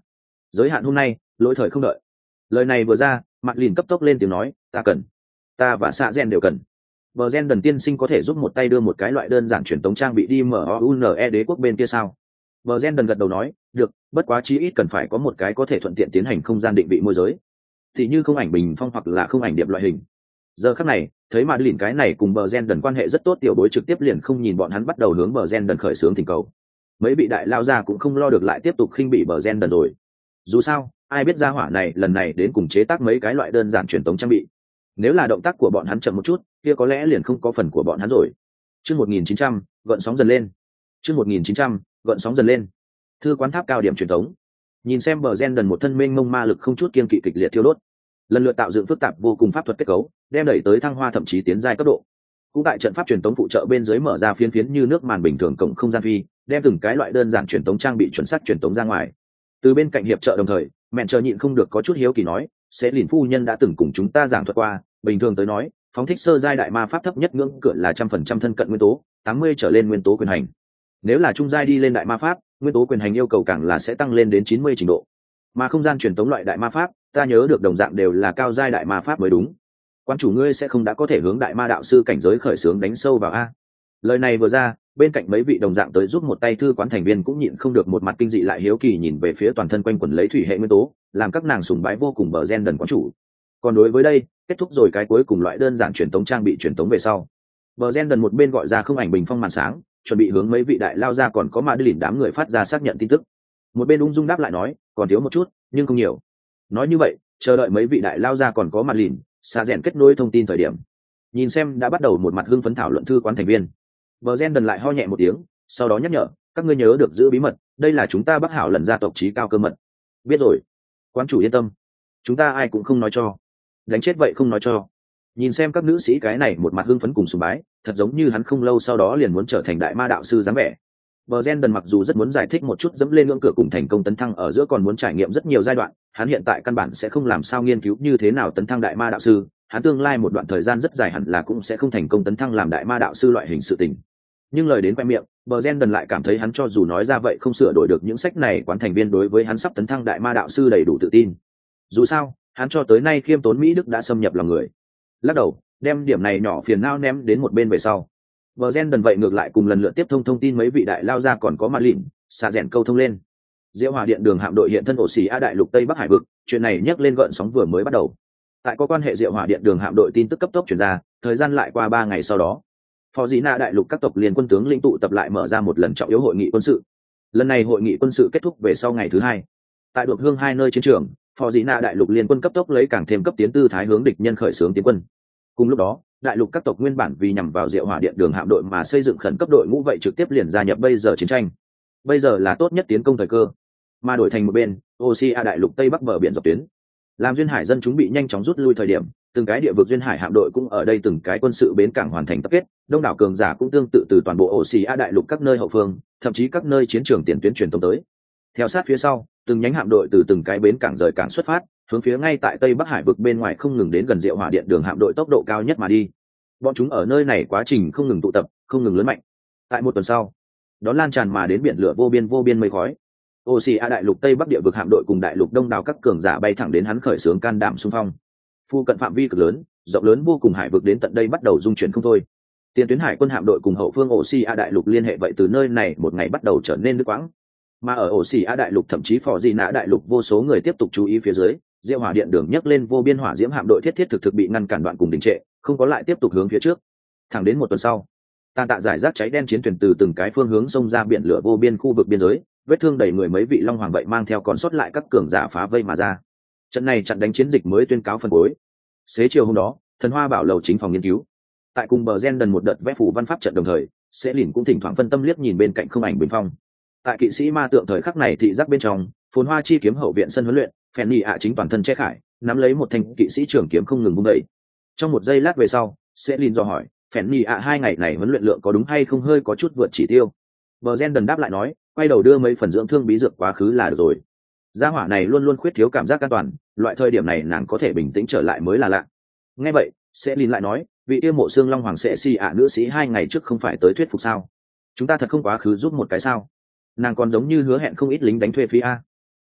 giới hạn hôm nay lỗi thời không đợi. Lời này vừa ra, mặt lìn cấp tốc lên tiếng nói, ta cần, ta và xạ gen đều cần. Bờ gen đần tiên sinh có thể giúp một tay đưa một cái loại đơn giản truyền tống trang bị đi mở une đế quốc bên kia sao? Bờ gen đần gật đầu nói, được, bất quá chí ít cần phải có một cái có thể thuận tiện tiến hành không gian định vị môi giới, thì như không ảnh bình phong hoặc là không ảnh điệp loại hình. Giờ khắc này, thấy mà lìn cái này cùng bờ gen đần quan hệ rất tốt tiểu bối trực tiếp liền không nhìn bọn hắn bắt đầu hướng bờ gen đần khởi xướng thỉnh cầu. Mấy vị đại lao ra cũng không lo được lại tiếp tục khinh bị bờ gen đần rồi. Dù sao, ai biết ra hỏa này lần này đến cùng chế tác mấy cái loại đơn giản truyền tống trang bị. Nếu là động tác của bọn hắn chậm một chút, kia có lẽ liền không có phần của bọn hắn rồi. Chương một nghìn chín trăm, gợn sóng dần lên. Chương một nghìn chín trăm, gợn sóng dần lên. Thư quán tháp cao điểm truyền tống. Nhìn xem bờ gen đần một thân mênh mông ma lực không chút kiên kỵ kịch liệt thiêu đốt, lần lượt tạo dựng phức tạp vô cùng pháp thuật kết cấu, đem đẩy tới thăng hoa thậm chí tiến giai cấp độ. Cũng tại trận pháp truyền tống phụ trợ bên dưới mở ra phiến phiến như nước màn bình thường cộng không gian phi, đem từng cái loại đơn giản truyền tống trang bị chuẩn xác truyền tống ra ngoài. Từ bên cạnh hiệp trợ đồng thời, mẹn chờ nhịn không được có chút hiếu kỳ nói, sẽ lìn phu nhân đã từng cùng chúng ta giảng thuật qua, bình thường tới nói, phóng thích sơ giai đại ma pháp thấp nhất ngưỡng cửa là trăm phần trăm thân cận nguyên tố, tám mươi trở lên nguyên tố quyền hành. Nếu là trung giai đi lên đại ma pháp, nguyên tố quyền hành yêu cầu càng là sẽ tăng lên đến chín mươi trình độ. Mà không gian truyền tống loại đại ma pháp, ta nhớ được đồng dạng đều là cao giai đại ma pháp mới đúng. Quan chủ ngươi sẽ không đã có thể hướng đại ma đạo sư cảnh giới khởi xướng đánh sâu vào a? Lời này vừa ra, bên cạnh mấy vị đồng dạng tới giúp một tay thư quán thành viên cũng nhịn không được một mặt kinh dị lại hiếu kỳ nhìn về phía toàn thân quanh quẩn lấy thủy hệ nguyên tố, làm các nàng sùng bái vô cùng bờ gen đần quán chủ. Còn đối với đây, kết thúc rồi cái cuối cùng loại đơn giản truyền tống trang bị truyền tống về sau, bờ gen đần một bên gọi ra không ảnh bình phong màn sáng, chuẩn bị hướng mấy vị đại lao ra còn có mà đi lìn đám người phát ra xác nhận tin tức. Một bên ung dung đáp lại nói, còn thiếu một chút, nhưng không nhiều. Nói như vậy, chờ đợi mấy vị đại lao ra còn có mặt lìn, xa rèn kết nối thông tin thời điểm. Nhìn xem đã bắt đầu một mặt hưng phấn thảo luận thư quán thành viên, bờ gen đần lại ho nhẹ một tiếng, sau đó nhắc nhở, các ngươi nhớ được giữ bí mật, đây là chúng ta Bắc Hảo lần gia tộc trí cao cơ mật. Biết rồi, quán chủ yên tâm, chúng ta ai cũng không nói cho. Đánh chết vậy không nói cho. Nhìn xem các nữ sĩ cái này một mặt hưng phấn cùng sùng bái, thật giống như hắn không lâu sau đó liền muốn trở thành đại ma đạo sư dáng vẻ. Bờ gen đần mặc dù rất muốn giải thích một chút dẫm lên ngưỡng cửa cùng thành công tấn thăng ở giữa còn muốn trải nghiệm rất nhiều giai đoạn, hắn hiện tại căn bản sẽ không làm sao nghiên cứu như thế nào tấn thăng đại ma đạo sư, hắn tương lai một đoạn thời gian rất dài hẳn là cũng sẽ không thành công tấn thăng làm đại ma đạo sư loại hình sự tình. Nhưng lời đến khoe miệng, bờ gen đần lại cảm thấy hắn cho dù nói ra vậy không sửa đổi được những sách này quán thành viên đối với hắn sắp tấn thăng đại ma đạo sư đầy đủ tự tin. Dù sao, hắn cho tới nay khiêm tốn mỹ đức đã xâm nhập lòng người. Lắc đầu, đem điểm này nhỏ phiền não ném đến một bên về sau. Bờ gen đần vậy ngược lại cùng lần lượt tiếp thông thông tin mấy vị đại lao ra còn có mặt lịn, xạ rèn câu thông lên. Diệu Hỏa Điện đường hạm đội hiện thân ổ xì a đại lục Tây Bắc Hải vực, chuyện này nhấc lên gợn sóng vừa mới bắt đầu. Tại có quan hệ Diệu Hỏa Điện đường hạm đội tin tức cấp tốc truyền ra, thời gian lại qua ba ngày sau đó, Phó Dĩ Na đại lục các tộc liên quân tướng lĩnh tụ tập lại mở ra một lần trọng yếu hội nghị quân sự. Lần này hội nghị quân sự kết thúc về sau ngày thứ hai. Tại Đột Hương hai nơi chiến trường, Phó Dĩ Na đại lục liên quân cấp tốc lấy càng thêm cấp tiến tư thái hướng địch nhân khởi xướng tiến quân. Cùng lúc đó, đại lục các tộc nguyên bản vì nhằm vào Diệu Hỏa Điện đường hạm đội mà xây dựng khẩn cấp đội ngũ vậy trực tiếp liền gia nhập bây giờ chiến tranh. Bây giờ là tốt nhất tiến công thời cơ. Mà đổi thành một bên, Oceania đại lục Tây Bắc bờ biển dọc tuyến. Làm duyên hải dân chúng bị nhanh chóng rút lui thời điểm, từng cái địa vực duyên hải hạm đội cũng ở đây từng cái quân sự bến cảng hoàn thành tập kết, đông đảo cường giả cũng tương tự từ toàn bộ Oceania đại lục các nơi hậu phương, thậm chí các nơi chiến trường tiền tuyến truyền thông tới. Theo sát phía sau, từng nhánh hạm đội từ từng cái bến cảng rời cảng xuất phát, hướng phía ngay tại Tây Bắc Hải vực bên ngoài không ngừng đến gần Diệu Hỏa Điện đường hạm đội tốc độ cao nhất mà đi. Bọn chúng ở nơi này quá trình không ngừng tụ tập, không ngừng lớn mạnh. Tại một tuần sau, đón lan tràn mà đến biển lửa vô biên vô biên mây khói. Oceania đại lục Tây Bắc địa vực hạm đội cùng đại lục đông đảo các cường giả bay thẳng đến hắn khởi xướng can đảm xung phong. Phu cận phạm vi cực lớn, rộng lớn vô cùng hải vực đến tận đây bắt đầu dung chuyển không thôi. Tiền tuyến hải quân hạm đội cùng hậu phương Oceania đại lục liên hệ vậy từ nơi này một ngày bắt đầu trở nên đứt quãng. Mà ở Oceania đại lục thậm chí Phò Dị Nã đại lục vô số người tiếp tục chú ý phía dưới, Diệu Hỏa Điện đường nhấc lên vô biên hỏa diễm hạm đội thiết thiết thực thực bị ngăn cản đoạn cùng đình trệ, không có lại tiếp tục hướng phía trước. Thẳng đến một tuần sau, tàn tạ giải rác cháy đen chiến thuyền từ từng cái phương hướng xông ra biển lửa vô biên khu vực biên giới, vết thương đầy người mấy vị long hoàng vậy mang theo còn sót lại các cường giả phá vây mà ra. Trận này chặn đánh chiến dịch mới tuyên cáo phân cuối. Xế chiều hôm đó, Thần Hoa Bảo lầu chính phòng nghiên cứu, tại cùng bờ gen đần một đợt vẽ phủ văn pháp trận đồng thời, sẽ lìn cũng thỉnh thoảng phân tâm liếc nhìn bên cạnh không ảnh bình phong. Tại kỵ sĩ ma tượng thời khắc này thị giác bên trong, phồn hoa chi kiếm hậu viện sân huấn luyện, phèn nhị ạ chính toàn thân che khải, nắm lấy một thanh kỵ sĩ trường kiếm không ngừng vung đẩy. Trong một giây lát về sau, sẽ lìn dò hỏi, phèn nhị ạ hai ngày này huấn luyện lượng có đúng hay không hơi có chút vượt chỉ tiêu. Bờ gen đần đáp lại nói, quay đầu đưa mấy phần dưỡng thương bí dược quá khứ là được rồi. Gia hỏa này luôn luôn khuyết thiếu cảm giác an toàn, loại thời điểm này nàng có thể bình tĩnh trở lại mới là lạ. Nghe vậy, sẽ lìn lại nói, vị yêu mộ xương long hoàng sẽ si ạ nữ sĩ hai ngày trước không phải tới thuyết phục sao? Chúng ta thật không quá khứ giúp một cái sao? Nàng còn giống như hứa hẹn không ít lính đánh thuê phí a.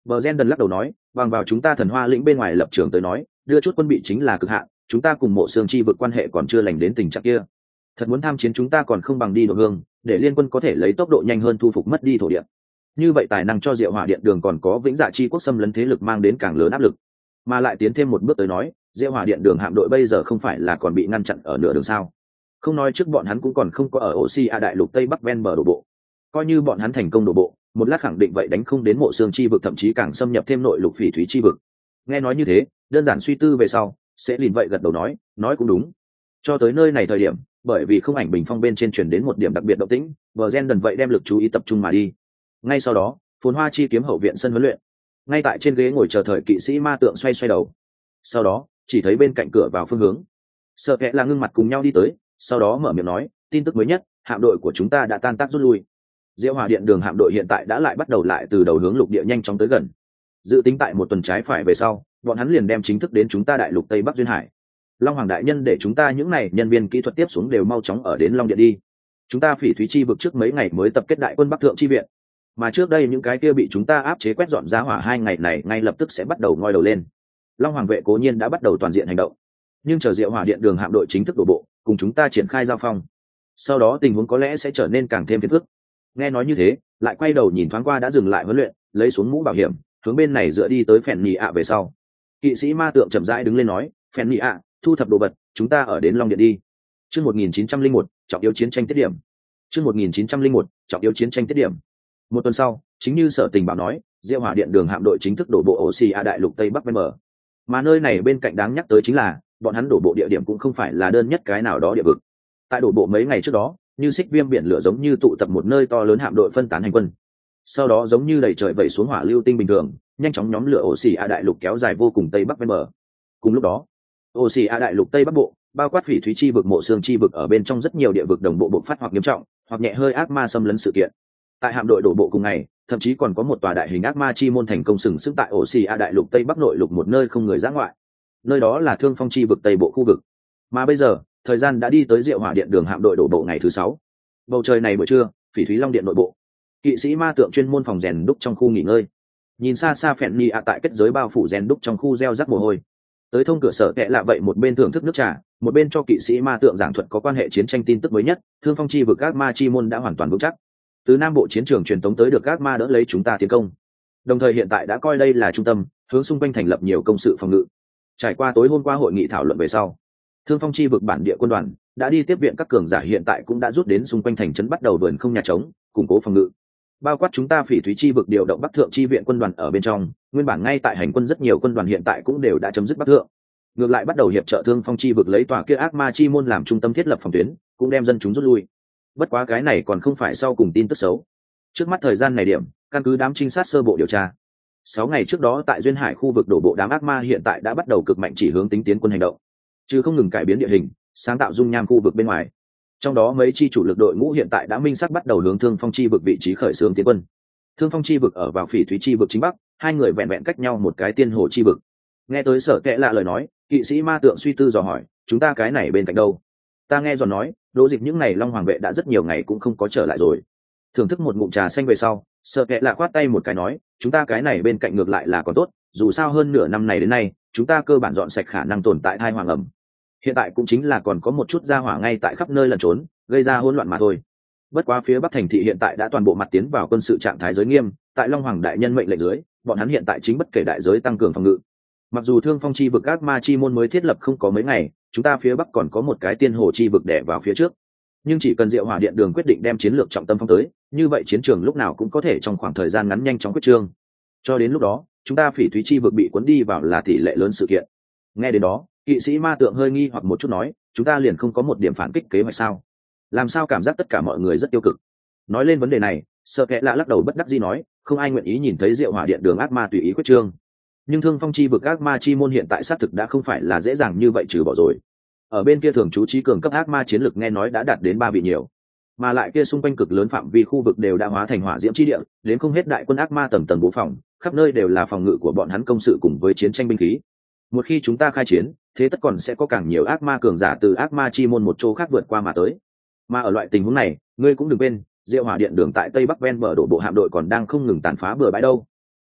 Bờ Gen lắc đầu nói, bằng vào chúng ta thần hoa lĩnh bên ngoài lập trường tới nói, đưa chút quân bị chính là cực hạn, chúng ta cùng mộ xương chi vực quan hệ còn chưa lành đến tình trạng kia. Thật muốn tham chiến chúng ta còn không bằng đi độ hương, để liên quân có thể lấy tốc độ nhanh hơn thu phục mất đi thổ địa. Như vậy tài năng cho Diệu Hỏa Điện Đường còn có Vĩnh Dạ Chi quốc xâm lấn thế lực mang đến càng lớn áp lực. Mà lại tiến thêm một bước tới nói, Diệu Hỏa Điện Đường hạm đội bây giờ không phải là còn bị ngăn chặn ở nửa đường sao? Không nói trước bọn hắn cũng còn không có ở Oceania đại lục tây bắc ven bờ đổ bộ. Coi như bọn hắn thành công đổ bộ, một lát khẳng định vậy đánh không đến mộ xương chi vực, thậm chí càng xâm nhập thêm nội lục phỉ thúy chi vực. Nghe nói như thế, đơn giản suy tư về sau, sẽ liền vậy gật đầu nói, nói cũng đúng. Cho tới nơi này thời điểm, bởi vì không ảnh bình phong bên trên truyền đến một điểm đặc biệt động tĩnh, Bờ Gen đần vậy đem lực chú ý tập trung mà đi. Ngay sau đó, Phồn Hoa chi kiếm hậu viện sân huấn luyện, ngay tại trên ghế ngồi chờ thời kỵ sĩ ma tượng xoay xoay đầu. Sau đó, chỉ thấy bên cạnh cửa vào phương hướng, Sợ Kệ là ngưng mặt cùng nhau đi tới, sau đó mở miệng nói, tin tức mới nhất, hạm đội của chúng ta đã tan tác rút lui. Diệu Hỏa Điện Đường hạm đội hiện tại đã lại bắt đầu lại từ đầu hướng lục địa nhanh chóng tới gần. Dự tính tại một tuần trái phải về sau, bọn hắn liền đem chính thức đến chúng ta đại lục tây bắc duyên hải. Long Hoàng đại nhân để chúng ta những này nhân viên kỹ thuật tiếp xuống đều mau chóng ở đến Long Điện đi. Chúng ta phỉ thúy chi vực trước mấy ngày mới tập kết đại quân Bắc Thượng chi viện, mà trước đây những cái kia bị chúng ta áp chế quét dọn giá hỏa hai ngày này ngay lập tức sẽ bắt đầu ngoi đầu lên. Long Hoàng vệ cố nhiên đã bắt đầu toàn diện hành động, nhưng chờ Diệu Hỏa Điện Đường hạm đội chính thức đổ bộ, cùng chúng ta triển khai giao phong, sau đó tình huống có lẽ sẽ trở nên càng thêm phiền phức. Nghe nói như thế, lại quay đầu nhìn thoáng qua đã dừng lại huấn luyện, lấy xuống mũ bảo hiểm, hướng bên này dựa đi tới Phèn Nhị ạ về sau. Kỵ sĩ ma tượng chậm rãi đứng lên nói, Phèn Nhị ạ, thu thập đồ vật, chúng ta ở đến Long Điện đi. Chương một nghìn chín trăm lẻ một, trọng yếu chiến tranh tiết điểm. Chương một nghìn chín trăm lẻ một, trọng yếu chiến tranh tiết điểm. Một tuần sau, chính như Sở Tình báo nói, Diệu Hỏa Điện Đường hạm đội chính thức đổ bộ Oceania đại lục tây bắc ven bờ. Mà nơi này bên cạnh đáng nhắc tới chính là, bọn hắn đổ bộ địa điểm cũng không phải là đơn nhất cái nào đó địa vực. Tại đổ bộ mấy ngày trước đó, như xích viêm biển lửa giống như tụ tập một nơi to lớn hạm đội phân tán hành quân. Sau đó giống như đầy trời vẩy xuống hỏa lưu tinh bình thường, nhanh chóng nhóm lửa Oceania đại lục kéo dài vô cùng tây bắc ven bờ. Cùng lúc đó, Oceania đại lục tây bắc bộ, bao quát phỉ thúy chi vực mộ xương chi vực ở bên trong rất nhiều địa vực đồng bộ bộc phát hoặc nghiêm trọng, hoặc nhẹ hơi ác ma xâm lấn sự kiện. Tại hạm đội đổ bộ cùng ngày, thậm chí còn có một tòa đại hình ác ma chi môn thành công sừng sững tại Oceania đại lục tây bắc nội lục một nơi không người dã ngoại. Nơi đó là Thương Phong chi vực tây bộ khu vực. Mà bây giờ, thời gian đã đi tới Diệu Hỏa Điện Đường hạm đội đổ bộ ngày thứ sáu. Bầu trời này buổi trưa, phỉ thúy Long Điện nội bộ, kỵ sĩ ma tượng chuyên môn phòng rèn đúc trong khu nghỉ ngơi. Nhìn xa xa Phèn Nhị ạ tại kết giới bao phủ rèn đúc trong khu gieo rắc mồ hôi. Tới thông cửa Sở Kệ lạ vậy một bên thưởng thức nước trà, một bên cho kỵ sĩ ma tượng giảng thuật có quan hệ chiến tranh tin tức mới nhất. Thương Phong chi vực ác ma chi môn đã hoàn toàn vững chắc. Từ nam bộ chiến trường truyền tống tới được ác ma đỡ lấy chúng ta tiến công. Đồng thời hiện tại đã coi đây là trung tâm, hướng xung quanh thành lập nhiều công sự phòng ngự. Trải qua tối hôm qua hội nghị thảo luận về sau, Thương Phong chi vực bản địa quân đoàn đã đi tiếp viện các cường giả hiện tại cũng đã rút đến xung quanh thành trấn bắt đầu vườn không nhà trống, củng cố phòng ngự. Bao quát chúng ta phỉ thúy chi vực điều động Bắc Thượng chi viện quân đoàn ở bên trong, nguyên bản ngay tại hành quân rất nhiều quân đoàn hiện tại cũng đều đã chấm dứt Bắc Thượng. Ngược lại bắt đầu hiệp trợ Thương Phong chi vực lấy tòa kia ác ma chi môn làm trung tâm thiết lập phòng tuyến, cũng đem dân chúng rút lui. Bất quá cái này còn không phải sau cùng tin tức xấu. Trước mắt thời gian này điểm, căn cứ đám trinh sát sơ bộ điều tra, sáu ngày trước đó tại duyên hải khu vực đổ bộ đám ác ma hiện tại đã bắt đầu cực mạnh chỉ hướng tính tiến quân hành động, chứ không ngừng cải biến địa hình, sáng tạo dung nham khu vực bên ngoài. Trong đó mấy chi chủ lực đội ngũ hiện tại đã minh xác bắt đầu hướng Thương Phong chi vực vị trí khởi xướng tiến quân. Thương Phong chi vực ở vào phỉ thúy chi vực chính bắc, hai người vẹn vẹn cách nhau một cái tiên hồ chi vực. Nghe tới Sở Kệ lạ lời nói, kỵ sĩ ma tượng suy tư dò hỏi, chúng ta cái này bên cạnh đâu? Ta nghe giòn nói, Đỗ Dịch những ngày Long Hoàng vệ đã rất nhiều ngày cũng không có trở lại rồi. Thưởng thức một ngụm trà xanh về sau, Sở Kệ lạ khoát tay một cái nói, chúng ta cái này bên cạnh ngược lại là còn tốt, dù sao hơn nửa năm này đến nay, chúng ta cơ bản dọn sạch khả năng tồn tại thai hoàng ẩm. Hiện tại cũng chính là còn có một chút gia hỏa ngay tại khắp nơi lẩn trốn, gây ra hỗn loạn mà thôi. Bất quá phía Bắc thành thị hiện tại đã toàn bộ mặt tiến vào quân sự trạng thái giới nghiêm, tại Long Hoàng đại nhân mệnh lệnh dưới, bọn hắn hiện tại chính bất kể đại giới tăng cường phòng ngự. Mặc dù Thương Phong chi vực ác ma chi môn mới thiết lập không có mấy ngày, chúng ta phía Bắc còn có một cái tiên hồ chi vực đè vào phía trước. Nhưng chỉ cần Diệu Hỏa Điện Đường quyết định đem chiến lược trọng tâm phong tới, như vậy chiến trường lúc nào cũng có thể trong khoảng thời gian ngắn nhanh chóng quyết trương. Cho đến lúc đó, chúng ta phỉ thúy chi vực bị cuốn đi vào là tỷ lệ lớn sự kiện. Nghe đến đó, kỵ sĩ ma tượng hơi nghi hoặc một chút nói, chúng ta liền không có một điểm phản kích kế hoạch sao? Làm sao cảm giác tất cả mọi người rất tiêu cực? Nói lên vấn đề này, Sở Kệ lạ lắc đầu bất đắc dĩ nói, không ai nguyện ý nhìn thấy Diệu Hỏa Điện Đường ác ma tùy ý quyết trương. Nhưng Thương Phong chi vực ác ma chi môn hiện tại xác thực đã không phải là dễ dàng như vậy trừ bỏ rồi. Ở bên kia thường trú trí cường cấp ác ma chiến lực nghe nói đã đạt đến ba vị nhiều, mà lại kia xung quanh cực lớn phạm vi khu vực đều đã hóa thành hỏa diễm chi địa, đến không hết đại quân ác ma tầng tầng bố phòng, khắp nơi đều là phòng ngự của bọn hắn công sự cùng với chiến tranh binh khí. Một khi chúng ta khai chiến, thế tất còn sẽ có càng nhiều ác ma cường giả từ ác ma chi môn một chỗ khác vượt qua mà tới. Mà ở loại tình huống này, ngươi cũng đừng quên, Diệu Hỏa Điện Đường tại tây bắc ven bờ đổ bộ hạm đội còn đang không ngừng tàn phá bừa bãi đâu.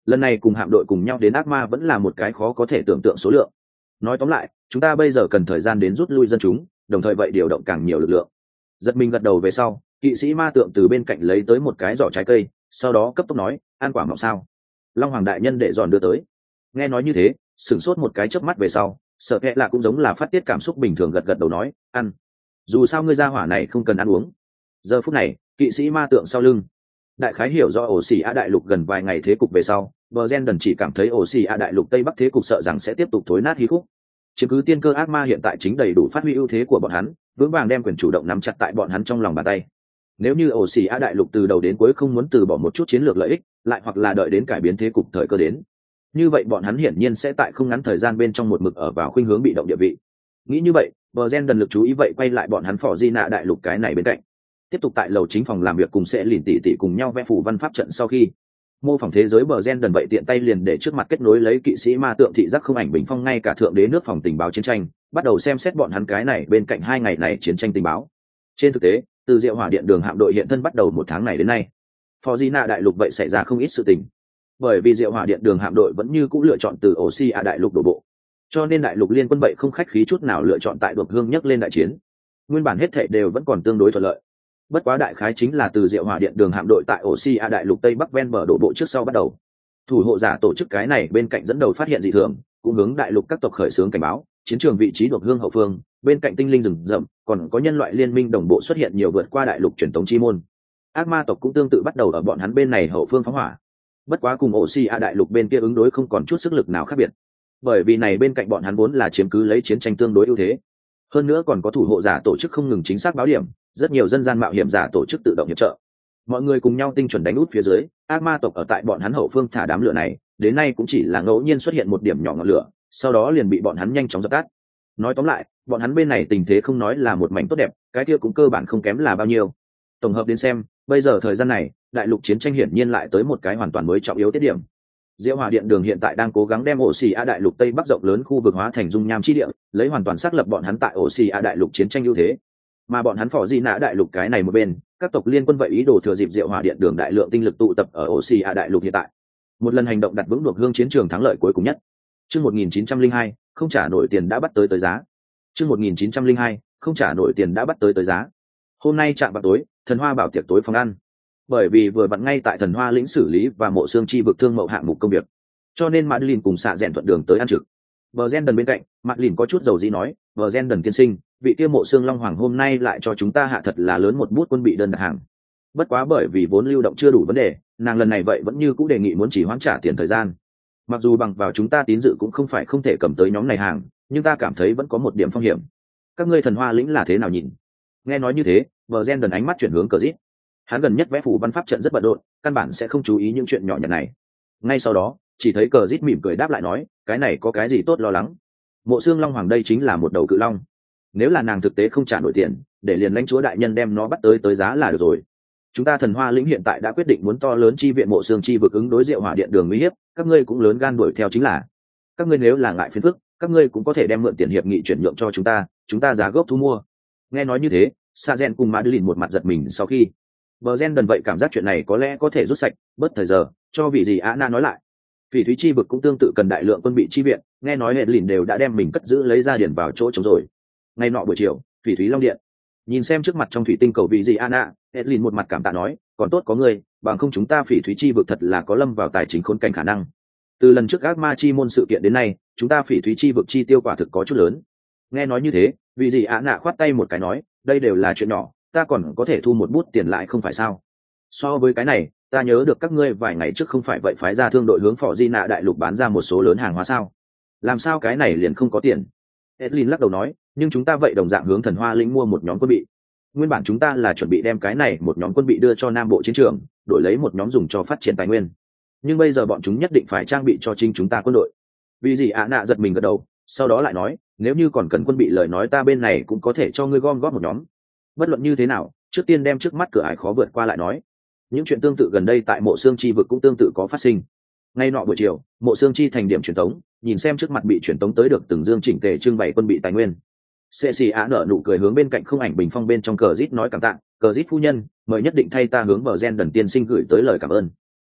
lần này cùng hạm đội cùng nhau đến ác ma vẫn là một cái khó có thể tưởng tượng số lượng. Nói tóm lại, chúng ta bây giờ cần thời gian đến rút lui dân chúng, đồng thời vậy điều động càng nhiều lực lượng. Giật mình gật đầu về sau, kỵ sĩ ma tượng từ bên cạnh lấy tới một cái giỏ trái cây, sau đó cấp tốc nói, ăn quả mọng sao? Long hoàng đại nhân để giòn đưa tới. Nghe nói như thế, sửng sốt một cái chớp mắt về sau, sợ kệ là cũng giống là phát tiết cảm xúc bình thường gật gật đầu nói, ăn. Dù sao ngươi gia hỏa này không cần ăn uống. Giờ phút này, kỵ sĩ ma tượng sau lưng, đại khái hiểu do ổ xì a đại lục gần vài ngày thế cục về sau, bờ gen đần chỉ cảm thấy ổ xì a đại lục tây bắc thế cục sợ rằng sẽ tiếp tục thối nát hí khúc. Chứng cứ tiên cơ ác ma hiện tại chính đầy đủ phát huy ưu thế của bọn hắn, vững vàng đem quyền chủ động nắm chặt tại bọn hắn trong lòng bàn tay. Nếu như ổ xì a đại lục từ đầu đến cuối không muốn từ bỏ một chút chiến lược lợi ích, lại hoặc là đợi đến cải biến thế cục thời cơ đến, như vậy bọn hắn hiển nhiên sẽ tại không ngắn thời gian bên trong một mực ở vào khuynh hướng bị động địa vị. Nghĩ như vậy, bờ gen đần lực chú ý vậy quay lại bọn hắn phò di nạ đại lục cái này bên cạnh, tiếp tục tại lầu chính phòng làm việc cùng sẽ lìn tỉ tỉ cùng nhau vẽ phủ văn pháp trận. Sau khi mô phỏng thế giới bờ gen đần vậy tiện tay liền để trước mặt kết nối lấy kỵ sĩ ma tượng thị giác không ảnh bình phong ngay cả thượng đế nước phòng tình báo chiến tranh, bắt đầu xem xét bọn hắn cái này bên cạnh hai ngày này chiến tranh tình báo. Trên thực tế, từ Diệu Hỏa Điện đường hạm đội hiện thân bắt đầu một tháng này đến nay, phò di nạ đại lục vậy xảy ra không ít sự tình. Bởi vì Diệu Hỏa Điện đường hạm đội vẫn như cũ lựa chọn từ Oceania đại lục đổ bộ, cho nên đại lục liên quân vậy không khách khí chút nào lựa chọn tại Đột Hương nhấc lên đại chiến. Nguyên bản hết thảy đều vẫn còn tương đối thuận lợi. Bất quá đại khái chính là từ Diệu Hỏa Điện đường hạm đội tại Oceania đại lục tây bắc ven bờ đổ bộ trước sau bắt đầu. Thủ hộ giả tổ chức cái này bên cạnh dẫn đầu phát hiện dị thường, cũng hướng đại lục các tộc khởi xướng cảnh báo, chiến trường vị trí Đột Hương hậu phương, bên cạnh tinh linh rừng rậm, còn có nhân loại liên minh đồng bộ xuất hiện nhiều vượt qua đại lục truyền thống chi môn. Ác ma tộc cũng tương tự bắt đầu ở bọn hắn bên này hậu phương phóng hỏa. Bất quá cùng Oceania đại lục bên kia ứng đối không còn chút sức lực nào khác biệt, bởi vì này bên cạnh bọn hắn vốn là chiếm cứ lấy chiến tranh tương đối ưu thế. Hơn nữa còn có thủ hộ giả tổ chức không ngừng chính xác báo điểm, rất nhiều dân gian mạo hiểm giả tổ chức tự động hiệp trợ. Mọi người cùng nhau tinh chuẩn đánh út phía dưới, ác ma tộc ở tại bọn hắn hậu phương thả đám lửa này, đến nay cũng chỉ là ngẫu nhiên xuất hiện một điểm nhỏ ngọn lửa, sau đó liền bị bọn hắn nhanh chóng dập tắt. Nói tóm lại, bọn hắn bên này tình thế không nói là một mảnh tốt đẹp, cái kia cũng cơ bản không kém là bao nhiêu. Tổng hợp đến xem, bây giờ thời gian này, đại lục chiến tranh hiển nhiên lại tới một cái hoàn toàn mới trọng yếu tiết điểm. Diệu Hỏa Điện đường hiện tại đang cố gắng đem ổ xì a đại lục tây bắc rộng lớn khu vực hóa thành dung nham chi địa, lấy hoàn toàn xác lập bọn hắn tại ổ xì a đại lục chiến tranh ưu thế. Mà bọn hắn phò di nã đại lục cái này một bên, các tộc liên quân vậy ý đồ thừa dịp Diệu Hỏa Điện đường đại lượng tinh lực tụ tập ở ổ xì a đại lục hiện tại, một lần hành động đặt vững Đột Hương chiến trường thắng lợi cuối cùng nhất. Chương một nghìn chín trăm lẻ hai, không trả nổi tiền đã bắt tới tới giá. Chương một nghìn chín trăm lẻ hai, không trả nổi tiền đã bắt tới tới giá. Hôm nay chạm vào tối, Thần Hoa bảo tiệc tối phòng ăn. Bởi vì vừa vặn ngay tại Thần Hoa lĩnh xử lý và mộ xương chi vực thương mậu hạng mục công việc, cho nên Madeline cùng xạ rèn thuận đường tới ăn trực. Bờ Gen bên cạnh, Madeline có chút dầu dĩ nói, "Bờ Gen tiên sinh, vị kia mộ xương long hoàng hôm nay lại cho chúng ta hạ thật là lớn một bút quân bị đơn đặt hàng. Bất quá bởi vì vốn lưu động chưa đủ vấn đề, nàng lần này vậy vẫn như cũng đề nghị muốn chỉ hoãn trả tiền thời gian. Mặc dù bằng vào chúng ta tín dự cũng không phải không thể cầm tới nhóm này hàng, nhưng ta cảm thấy vẫn có một điểm phong hiểm. Các ngươi Thần Hoa lĩnh là thế nào nhìn?" Nghe nói như thế, Bờ Gen ánh mắt chuyển hướng Cờ Dít. Hắn gần nhất vẽ phủ văn pháp trận rất bận rộn, căn bản sẽ không chú ý những chuyện nhỏ nhặt này. Ngay sau đó, chỉ thấy Cờ Dít mỉm cười đáp lại nói, cái này có cái gì tốt lo lắng? Mộ xương long hoàng đây chính là một đầu cự long. Nếu là nàng thực tế không trả nổi tiền, để liền lãnh chúa đại nhân đem nó bắt tới tới giá là được rồi. Chúng ta Thần Hoa lĩnh hiện tại đã quyết định muốn to lớn chi viện mộ xương chi vực ứng đối Diệu Hỏa Điện đường uy hiếp, các ngươi cũng lớn gan đuổi theo chính là. Các ngươi nếu là ngại phiền phức, các ngươi cũng có thể đem mượn tiền hiệp nghị chuyển nhượng cho chúng ta, chúng ta giá gốc thu mua. Nghe nói như thế, Sa Gen cùng Madeline một mặt giật mình sau khi Bờ Gen đần vậy cảm giác chuyện này có lẽ có thể rút sạch, bớt thời giờ, cho vị gì Á Na nói lại. Phỉ thúy chi vực cũng tương tự cần đại lượng quân bị chi viện, nghe nói hệ lìn đều đã đem mình cất giữ lấy ra điển vào chỗ trống rồi. Ngày nọ buổi chiều, Phỉ thúy long điện, nhìn xem trước mặt trong thủy tinh cầu vị gì Á Na, hệ lìn một mặt cảm tạ nói, còn tốt có người, bằng không chúng ta Phỉ thúy chi vực thật là có lâm vào tài chính khốn cảnh khả năng. Từ lần trước ác ma chi môn sự kiện đến nay, chúng ta Phỉ thúy chi vực chi tiêu quả thực có chút lớn. Nghe nói như thế, vị gì Á Na khoát tay một cái nói, đây đều là chuyện nhỏ, ta còn có thể thu một bút tiền lại không phải sao? So với cái này, ta nhớ được các ngươi vài ngày trước không phải vậy phái ra thương đội hướng phò di nạ đại lục bán ra một số lớn hàng hóa sao? Làm sao cái này liền không có tiền? Edlin lắc đầu nói, nhưng chúng ta vậy đồng dạng hướng Thần Hoa lĩnh mua một nhóm quân bị. Nguyên bản chúng ta là chuẩn bị đem cái này một nhóm quân bị đưa cho Nam Bộ chiến trường, đổi lấy một nhóm dùng cho phát triển tài nguyên. Nhưng bây giờ bọn chúng nhất định phải trang bị cho chính chúng ta quân đội. Vì gì ạ nạ giật mình gật đầu, sau đó lại nói, nếu như còn cần quân bị lời nói ta bên này cũng có thể cho ngươi gom góp một nhóm. Bất luận như thế nào, trước tiên đem trước mắt cửa ải khó vượt qua lại nói. Những chuyện tương tự gần đây tại mộ xương chi vực cũng tương tự có phát sinh. Ngay nọ buổi chiều, mộ xương chi thành điểm truyền tống, nhìn xem trước mặt bị truyền tống tới được từng dương chỉnh tề trưng bày quân bị tài nguyên. Sệ xì á nở nụ cười hướng bên cạnh không ảnh bình phong bên trong Cờ Dít nói cảm tạ, Cờ Dít phu nhân, mời nhất định thay ta hướng Bờ Gen đần tiên sinh gửi tới lời cảm ơn.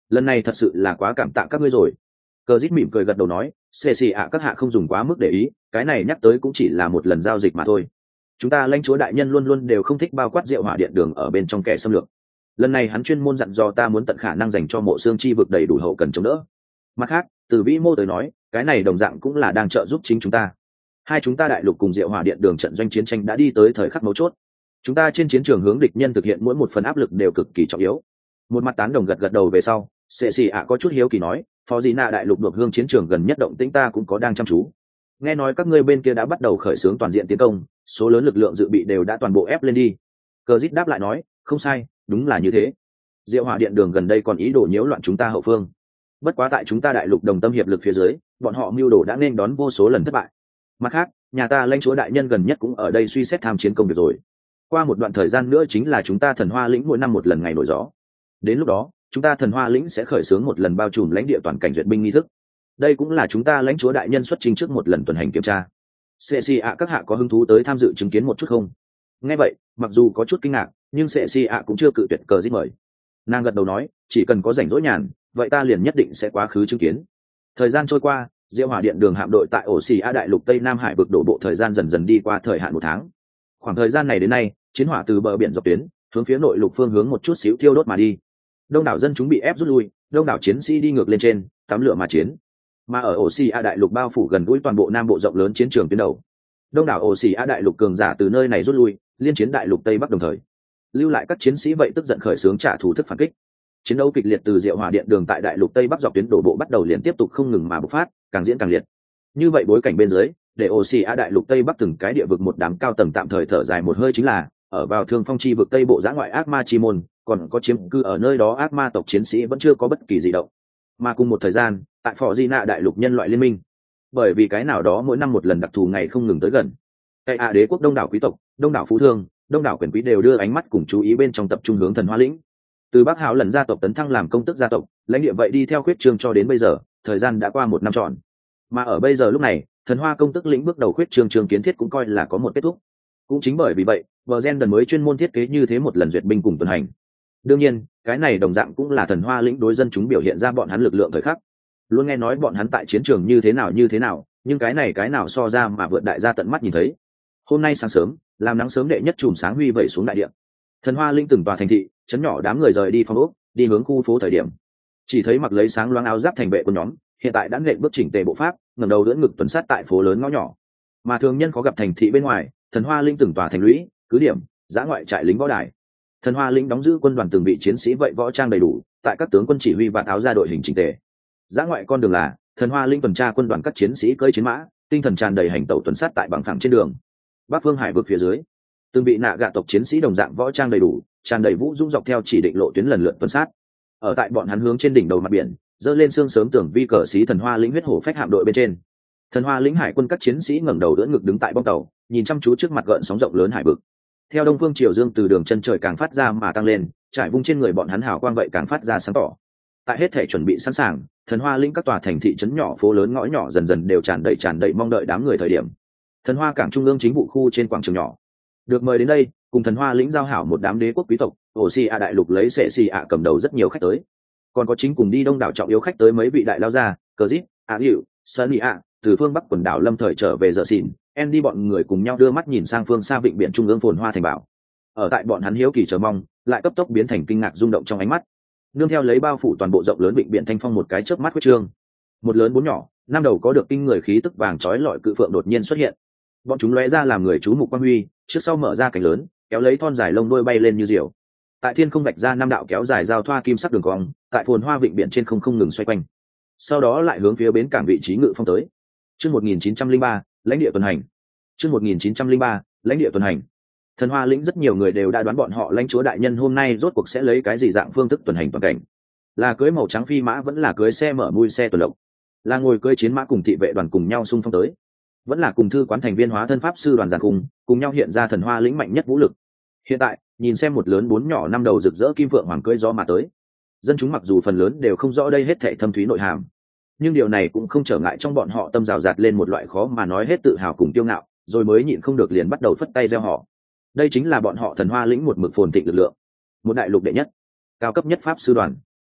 lần này thật sự là quá cảm tạ các ngươi rồi. Cờ Dít mỉm cười gật đầu nói, xê xì ạ các hạ không dùng quá mức để ý, cái này nhắc tới cũng chỉ là một lần giao dịch mà thôi. Chúng ta lãnh chúa đại nhân luôn luôn đều không thích bao quát Diệu Hỏa Điện đường ở bên trong kẻ xâm lược. Lần này hắn chuyên môn dặn dò ta muốn tận khả năng dành cho Mộ Xương chi vực đầy đủ hậu cần chống đỡ. Mặt khác, từ vĩ mô tới nói, cái này đồng dạng cũng là đang trợ giúp chính chúng ta. Hai chúng ta đại lục cùng Diệu Hỏa Điện đường trận doanh chiến tranh đã đi tới thời khắc mấu chốt. Chúng ta trên chiến trường hướng địch nhân thực hiện mỗi một phần áp lực đều cực kỳ trọng yếu. Một mặt tán đồng gật gật đầu về sau, Sệ Sĩ ạ có chút hiếu kỳ nói, phó gì nạ đại lục được hương chiến trường gần nhất động tĩnh ta cũng có đang chăm chú. Nghe nói các ngươi bên kia đã bắt đầu khởi xướng toàn diện tiến công, số lớn lực lượng dự bị đều đã toàn bộ ép lên đi. Cờ Dít đáp lại nói, không sai, đúng là như thế. Diệu Hỏa Điện đường gần đây còn ý đồ nhiễu loạn chúng ta hậu phương. Bất quá tại chúng ta đại lục đồng tâm hiệp lực phía dưới, bọn họ mưu đồ đã nên đón vô số lần thất bại. Mặt khác, nhà ta lãnh chúa đại nhân gần nhất cũng ở đây suy xét tham chiến công việc rồi. Qua một đoạn thời gian nữa chính là chúng ta thần hoa lĩnh mỗi năm một lần ngày nổi gió. Đến lúc đó, chúng ta thần hoa lĩnh sẽ khởi xướng một lần bao trùm lãnh địa toàn cảnh duyệt binh nghi thức. Đây cũng là chúng ta lãnh chúa đại nhân xuất trình trước một lần tuần hành kiểm tra. Sệ xì ạ các hạ có hứng thú tới tham dự chứng kiến một chút không? Nghe vậy, mặc dù có chút kinh ngạc, nhưng Sệ xì ạ cũng chưa cự tuyệt Cờ Dít mời. Nàng gật đầu nói, chỉ cần có rảnh rỗi nhàn, vậy ta liền nhất định sẽ quá khứ chứng kiến. Thời gian trôi qua, Diệu Hỏa Điện đường hạm đội tại ổ xì a đại lục Tây Nam Hải vực đổ bộ thời gian dần dần đi qua thời hạn một tháng. Khoảng thời gian này đến nay, chiến hỏa từ bờ biển dọc tuyến hướng phía nội lục phương hướng một chút xíu thiêu đốt mà đi. Đông đảo dân chúng bị ép rút lui, đông đảo chiến sĩ đi ngược lên trên tắm lửa mà chiến. Mà ở ổ xì a đại lục bao phủ gần gũi toàn bộ nam bộ rộng lớn chiến trường tuyến đầu, đông đảo ổ xì a đại lục cường giả từ nơi này rút lui, liên chiến đại lục Tây Bắc đồng thời lưu lại các chiến sĩ vậy tức giận khởi xướng trả thù thức phản kích. Chiến đấu kịch liệt từ Diệu Hỏa Điện đường tại đại lục Tây Bắc dọc tuyến đổ bộ bắt đầu liền tiếp tục không ngừng mà bộc phát, càng diễn càng liệt. Như vậy bối cảnh bên dưới, để ổ xì a đại lục Tây Bắc từng cái địa vực một đám cao tầng tạm thời thở dài một hơi chính là ở vào Thương Phong chi vực Tây bộ giã ngoại ác ma chi môn, còn có chiếm cư ở nơi đó ác ma tộc chiến sĩ vẫn chưa có bất kỳ gì động. Mà cùng một thời gian, tại Phò Di Nạ đại lục nhân loại liên minh, bởi vì cái nào đó mỗi năm một lần đặc thù ngày không ngừng tới gần, cái a đế quốc đông đảo quý tộc, đông đảo phú thương, đông đảo quyền quý đều đưa ánh mắt cùng chú ý bên trong tập trung hướng thần hoa lĩnh. Từ Bắc Hạo lần gia tộc tấn thăng làm công tước gia tộc, lãnh địa vậy đi theo khuyết trương cho đến bây giờ, thời gian đã qua một năm tròn. Mà ở bây giờ lúc này, thần hoa công tước lĩnh bước đầu khuyết trương trường kiến thiết cũng coi là có một kết thúc. Cũng chính bởi vì vậy, Beren mới chuyên môn thiết kế như thế một lần duyệt binh cùng tuần hành. Đương nhiên, cái này đồng dạng cũng là thần hoa lĩnh đối dân chúng biểu hiện ra bọn hắn lực lượng thời khắc. Luôn nghe nói bọn hắn tại chiến trường như thế nào như thế nào, nhưng cái này cái nào so ra mà vượt đại gia tận mắt nhìn thấy. Hôm nay sáng sớm, làm nắng sớm đệ nhất chùm sáng huy vẩy xuống đại địa. Thần hoa lĩnh từng tòa thành thị, chấn nhỏ đám người rời đi phòng ốc, đi hướng khu phố thời điểm, chỉ thấy mặc lấy sáng loáng áo giáp thành vệ của nhóm, hiện tại đã nện bước chỉnh tề bộ pháp, ngẩng đầu đỡ ngực tuần sát tại phố lớn ngõ nhỏ. Mà thường nhân có gặp thành thị bên ngoài, thần hoa lĩnh từng tòa thành lũy, cứ điểm, giã ngoại trại lính võ đài. Thần hoa lĩnh đóng giữ quân đoàn từng bị chiến sĩ vậy võ trang đầy đủ, tại các tướng quân chỉ huy và áo ra đội hình chỉnh tề. Giã ngoại con đường là thần hoa lĩnh tuần tra quân đoàn các chiến sĩ cưỡi chiến mã, tinh thần tràn đầy hành tẩu tuần sát tại bằng phẳng trên đường. Bắc phương hải vực phía dưới, từng bị nạ gạ tộc chiến sĩ đồng dạng võ trang đầy đủ, tràn đầy vũ dũng dọc theo chỉ định lộ tuyến lần lượt tuần sát. Ở tại bọn hắn hướng trên đỉnh đầu mặt biển, dơ lên sương sớm tưởng vi cờ xí thần hoa lĩnh huyết hổ phách hạm đội bên trên. Thần hoa lĩnh hải quân các chiến sĩ ngẩng đầu đỡ ngực đứng tại bong tàu, nhìn chăm chú trước mặt gợn sóng rộng lớn hải vực. Theo đông phương triều dương từ đường chân trời càng phát ra mà tăng lên, trải vung trên người bọn hắn hào quang vậy càng phát ra sáng tỏ. Tại hết thể chuẩn bị sẵn sàng, thần hoa lĩnh các tòa thành thị trấn nhỏ phố lớn ngõ nhỏ dần dần đều tràn đầy tràn đầy mong đợi đám người thời điểm. Thần hoa cảng trung ương chính vụ khu trên quảng trường nhỏ, được mời đến đây cùng thần hoa lĩnh giao hảo một đám đế quốc quý tộc, ổ xì a đại lục lấy sệ xì a cầm đầu rất nhiều khách tới, còn có chính cùng đi đông đảo trọng yếu khách tới mấy vị đại lao gia, cờ zip, a hiệu, sunny a từ phương bắc quần đảo lâm thời trở về giờ xỉn, Andy bọn người cùng nhau đưa mắt nhìn sang phương xa vịnh biển trung ương phồn hoa thành bảo. Ở tại bọn hắn hiếu kỳ chờ mong, lại cấp tốc biến thành kinh ngạc rung động trong ánh mắt. Nương theo lấy bao phủ toàn bộ rộng lớn vịnh biển thanh phong một cái chớp mắt huyết trương, một lớn bốn nhỏ, năm đầu có được kinh người khí tức vàng chói lọi cự phượng đột nhiên xuất hiện. Bọn chúng lóe ra làm người chú mục quang huy, trước sau mở ra cánh lớn, kéo lấy thon dài lông đuôi bay lên như diều. Tại thiên không vạch ra năm đạo kéo dài giao thoa kim sắc đường cong, tại phồn hoa vịnh biển trên không không ngừng xoay quanh. Sau đó lại hướng phía bến cảng vị trí ngự phong tới. Chương một nghìn chín trăm lẻ ba, lãnh địa tuần hành. Chương một nghìn chín trăm lẻ ba, lãnh địa tuần hành. Thần Hoa lĩnh rất nhiều người đều đã đoán bọn họ lãnh chúa đại nhân hôm nay rốt cuộc sẽ lấy cái gì dạng phương thức tuần hành toàn cảnh. Là cưới màu trắng phi mã vẫn là cưới xe mở mui xe tuần lộc. Là ngồi cưới chiến mã cùng thị vệ đoàn cùng nhau xung phong tới. Vẫn là cùng thư quán thành viên hóa thân pháp sư đoàn giàn cùng, cùng nhau hiện ra thần Hoa lĩnh mạnh nhất vũ lực. Hiện tại, nhìn xem một lớn bốn nhỏ năm đầu rực rỡ kim vượng hoàng cưỡi gió mà tới. Dân chúng mặc dù phần lớn đều không rõ đây hết thảy thâm thúy nội hàm, nhưng điều này cũng không trở ngại trong bọn họ tâm rào rạt lên một loại khó mà nói hết tự hào cùng kiêu ngạo, rồi mới nhịn không được liền bắt đầu phất tay reo hò. Đây chính là bọn họ thần Hoa lĩnh một mực phồn thịnh lực lượng, một đại lục đệ nhất, cao cấp nhất pháp sư đoàn.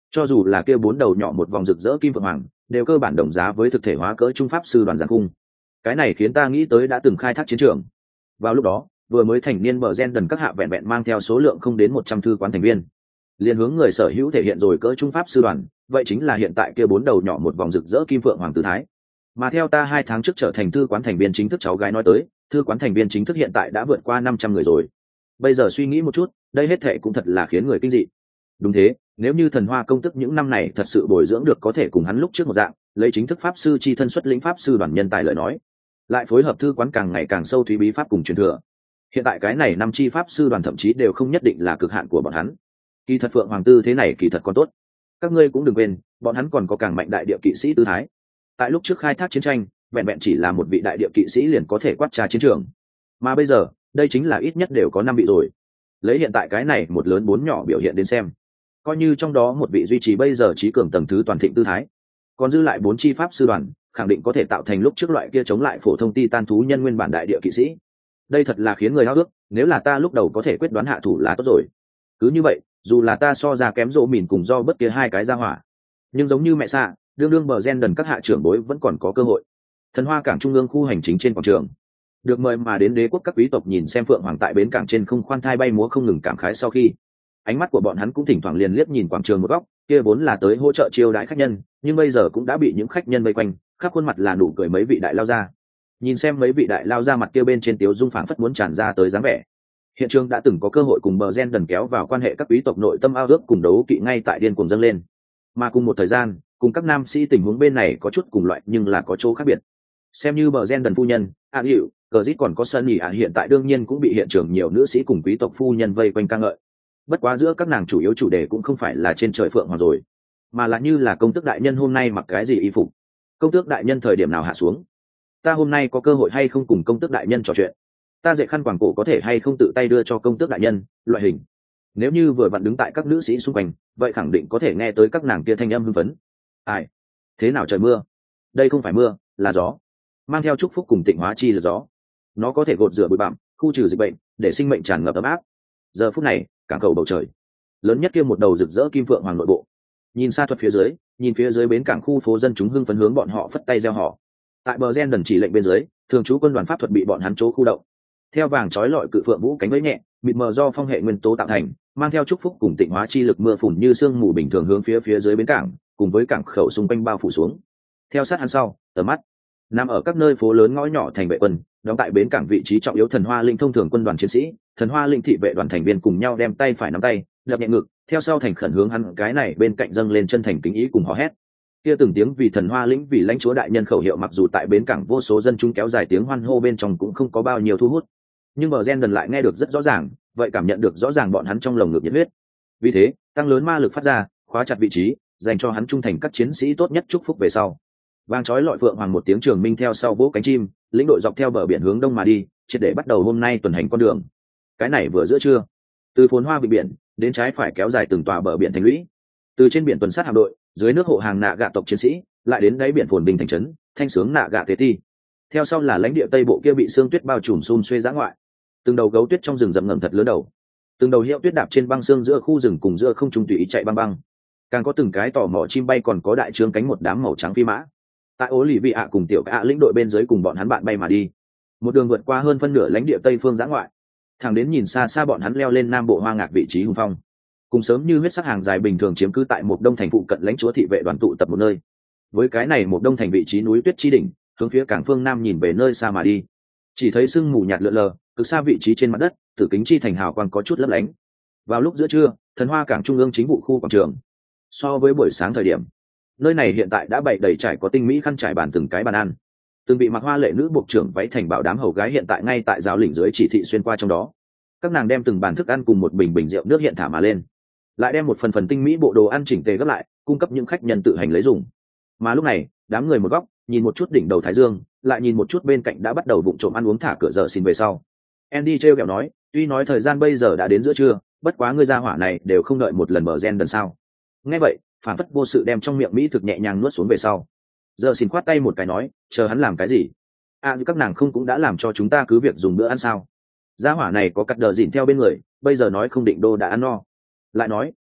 cho dù là kia bốn đầu nhỏ một vòng rực rỡ kim phượng hoàng đều cơ bản đồng giá với thực thể hóa cỡ trung pháp sư đoàn giàn cung. Cái này khiến ta nghĩ tới đã từng khai thác chiến trường. Vào lúc đó vừa mới thành niên bờ gen đần các hạ vẹn vẹn mang theo số lượng không đến một trăm thư quán thành viên, liền hướng người sở hữu thể hiện rồi cỡ trung pháp sư đoàn, vậy chính là hiện tại kia bốn đầu nhỏ một vòng rực rỡ kim phượng hoàng tư thái. Mà theo ta hai tháng trước trở thành thư quán thành viên chính thức cháu gái nói tới, thư quán thành viên chính thức hiện tại đã vượt qua năm trăm người rồi. Bây giờ suy nghĩ một chút, đây hết thệ cũng thật là khiến người kinh dị. Đúng thế, nếu như thần hoa công tức những năm này thật sự bồi dưỡng được có thể cùng hắn lúc trước một dạng, lấy chính thức pháp sư chi thân xuất lĩnh pháp sư đoàn nhân tài lời nói, lại phối hợp thư quán càng ngày càng sâu thúy bí pháp cùng truyền thừa, hiện tại cái này năm chi pháp sư đoàn thậm chí đều không nhất định là cực hạn của bọn hắn. Kỳ thật phượng hoàng tư thế này kỳ thật còn tốt, các ngươi cũng đừng quên bọn hắn còn có càng mạnh đại địa kỵ sĩ tư thái. Tại lúc trước khai thác chiến tranh, vẹn vẹn chỉ là một vị đại địa kỵ sĩ liền có thể quát tra chiến trường, mà bây giờ đây chính là ít nhất đều có năm vị rồi. Lấy hiện tại cái này một lớn bốn nhỏ biểu hiện đến xem, coi như trong đó một vị duy trì bây giờ trí cường tầng thứ toàn thịnh tư thái, còn dư lại bốn chi pháp sư đoàn khẳng định có thể tạo thành lúc trước loại kia chống lại phổ thông titan thú nhân nguyên bản đại địa kỵ sĩ. Đây thật là khiến người háo ước, nếu là ta lúc đầu có thể quyết đoán hạ thủ là tốt rồi. Cứ như vậy, dù là ta so ra kém rộ mìn cùng do bất kia hai cái ra hỏa, nhưng giống như mẹ xạ đương đương bờ gen đần các hạ trưởng bối vẫn còn có cơ hội. Thần hoa cảng trung ương khu hành chính trên quảng trường, được mời mà đến đế quốc các quý tộc nhìn xem phượng hoàng tại bến cảng trên không khoan thai bay múa không ngừng cảm khái, sau khi ánh mắt của bọn hắn cũng thỉnh thoảng liền liếc nhìn quảng trường một góc kia vốn là tới hỗ trợ chiêu đãi khách nhân, nhưng bây giờ cũng đã bị những khách nhân vây quanh, khắp khuôn mặt là nụ cười mấy vị đại lao ra. Nhìn xem mấy vị đại lao ra mặt kia bên trên tiếu dung phảng phất muốn tràn ra tới dáng vẻ. Hiện trường đã từng có cơ hội cùng bờ gen đần kéo vào quan hệ các quý tộc nội tâm ao ước cùng đấu kỵ ngay tại điên cuồng dâng lên, mà cùng một thời gian cùng các nam sĩ tình huống bên này có chút cùng loại nhưng là có chỗ khác biệt. Xem như bờ gen đần phu nhân a hiệu cờ dít còn có sân nghỉ ạ hiện tại đương nhiên cũng bị hiện trường nhiều nữ sĩ cùng quý tộc phu nhân vây quanh ca ngợi. Bất quá giữa các nàng chủ yếu chủ đề cũng không phải là trên trời phượng hoàng rồi, mà là như là công tước đại nhân hôm nay mặc cái gì y phục, công tước đại nhân thời điểm nào hạ xuống, ta hôm nay có cơ hội hay không cùng công tước đại nhân trò chuyện, ta dạy khăn quàng cổ có thể hay không tự tay đưa cho công tước đại nhân, loại hình. Nếu như vừa vặn đứng tại các nữ sĩ xung quanh, vậy khẳng định có thể nghe tới các nàng kia thanh âm hưng phấn. Ai? Thế nào trời mưa? Đây không phải mưa, là gió. Mang theo chúc phúc cùng tịnh hóa chi là gió. Nó có thể gột rửa bụi bặm, khu trừ dịch bệnh, để sinh mệnh tràn ngập ấm áp. Giờ phút này, cảng cầu bầu trời, lớn nhất kia một đầu rực rỡ kim phượng hoàng nội bộ. Nhìn xa thuật phía dưới, nhìn phía dưới bến cảng khu phố dân chúng hưng phấn hướng bọn họ phất tay reo hò. Tại bờ gen đần chỉ lệnh bên dưới, thường trú quân đoàn pháp thuật bị bọn hắn chỗ khu động. Theo vàng trói lọi cự phượng vũ cánh với nhẹ, mịt mờ do phong hệ nguyên tố tạo thành, mang theo chúc phúc cùng tịnh hóa chi lực mưa phùn như sương mù bình thường hướng phía phía dưới bến cảng, cùng với cảng khẩu xung quanh bao phủ xuống. Theo sát hắn sau, tầm mắt nằm ở các nơi phố lớn ngõ nhỏ thành vệ quân, đóng tại bến cảng vị trí trọng yếu thần hoa linh thông thường quân đoàn chiến sĩ, thần hoa linh thị vệ đoàn thành viên cùng nhau đem tay phải nắm tay, lập nhẹ ngực, theo sau thành khẩn hướng hắn cái này bên cạnh dâng lên chân thành kính ý cùng hò hét. Kia từng tiếng vì thần hoa lĩnh vì lãnh chúa đại nhân khẩu hiệu mặc dù tại bến cảng vô số dân chúng kéo dài tiếng hoan hô bên trong cũng không có bao nhiêu thu hút, nhưng bờ gen đần lại nghe được rất rõ ràng, vậy cảm nhận được rõ ràng bọn hắn trong lồng ngực nhiệt huyết. Vì thế tăng lớn ma lực phát ra, khóa chặt vị trí, dành cho hắn trung thành các chiến sĩ tốt nhất chúc phúc về sau. Vang chói lọi phượng hoàng một tiếng trường minh theo sau vỗ cánh chim, lĩnh đội dọc theo bờ biển hướng đông mà đi, triệt để bắt đầu hôm nay tuần hành con đường. Cái này vừa giữa trưa, từ phồn hoa vịnh biển đến trái phải kéo dài từng tòa bờ biển thành lũy, từ trên biển tuần sát hạm đội, dưới nước hộ hàng nạ gạ tộc chiến sĩ, lại đến đáy biển phồn bình thành trấn thanh sướng nạ gạ tế ti. Theo sau là lãnh địa tây bộ kia bị sương tuyết bao trùm xun xuê giã ngoại, từng đầu gấu tuyết trong rừng rậm ngẩng thật lớn đầu, từng đầu hiệu tuyết đạp trên băng xương giữa khu rừng cùng giữa không trung tùy ý chạy băng băng, càng có từng cái tò mò chim bay, còn có đại trương cánh một đám màu trắng phi mã. Tại ố lì vị ạ cùng tiểu ạ lĩnh đội bên dưới cùng bọn hắn bạn bay mà đi, một đường vượt qua hơn phân nửa lãnh địa tây phương giã ngoại, thẳng đến nhìn xa xa bọn hắn leo lên nam bộ hoa ngạc vị trí hùng phong, cùng sớm như huyết sắc hàng dài bình thường chiếm cứ tại một đông thành phụ cận lãnh chúa thị vệ đoàn tụ tập một nơi. Với cái này một đông thành vị trí núi tuyết chi đỉnh, hướng phía cảng phương nam nhìn về nơi xa mà đi, chỉ thấy sương mù nhạt lượn lờ, cực xa vị trí trên mặt đất, tử kính chi thành hào quang có chút lấp lánh. Vào lúc giữa trưa, thần hoa cảng trung ương chính vụ khu quảng trường, so với buổi sáng thời điểm, nơi này hiện tại đã bày đầy trải có tinh mỹ khăn trải bàn từng cái bàn ăn, từng bị mặc hoa lệ nữ buộc trưởng váy thành bảo đám hầu gái hiện tại ngay tại giáo lĩnh dưới chỉ thị xuyên qua trong đó. Các nàng đem từng bàn thức ăn cùng một bình bình rượu nước hiện thả mà lên, lại đem một phần phần tinh mỹ bộ đồ ăn chỉnh tề gấp lại, cung cấp những khách nhân tự hành lấy dùng. Mà lúc này, đám người một góc nhìn một chút đỉnh đầu thái dương, lại nhìn một chút bên cạnh đã bắt đầu vụng trộm ăn uống thả cửa giờ xin về sau. Andy trêu ghẹo nói, tuy nói thời gian bây giờ đã đến giữa trưa, bất quá ngươi gia hỏa này đều không đợi một lần mở gen đần sao. Nghe vậy, phản phất vô sự đem trong miệng mỹ thực nhẹ nhàng nuốt xuống về sau. Giờ xin khoát tay một cái nói, chờ hắn làm cái gì? À, các nàng không cũng đã làm cho chúng ta cứ việc dùng bữa ăn sao? Gia hỏa này có cắt đờ dỉn theo bên người, bây giờ nói không định đô đã ăn no. Lại nói,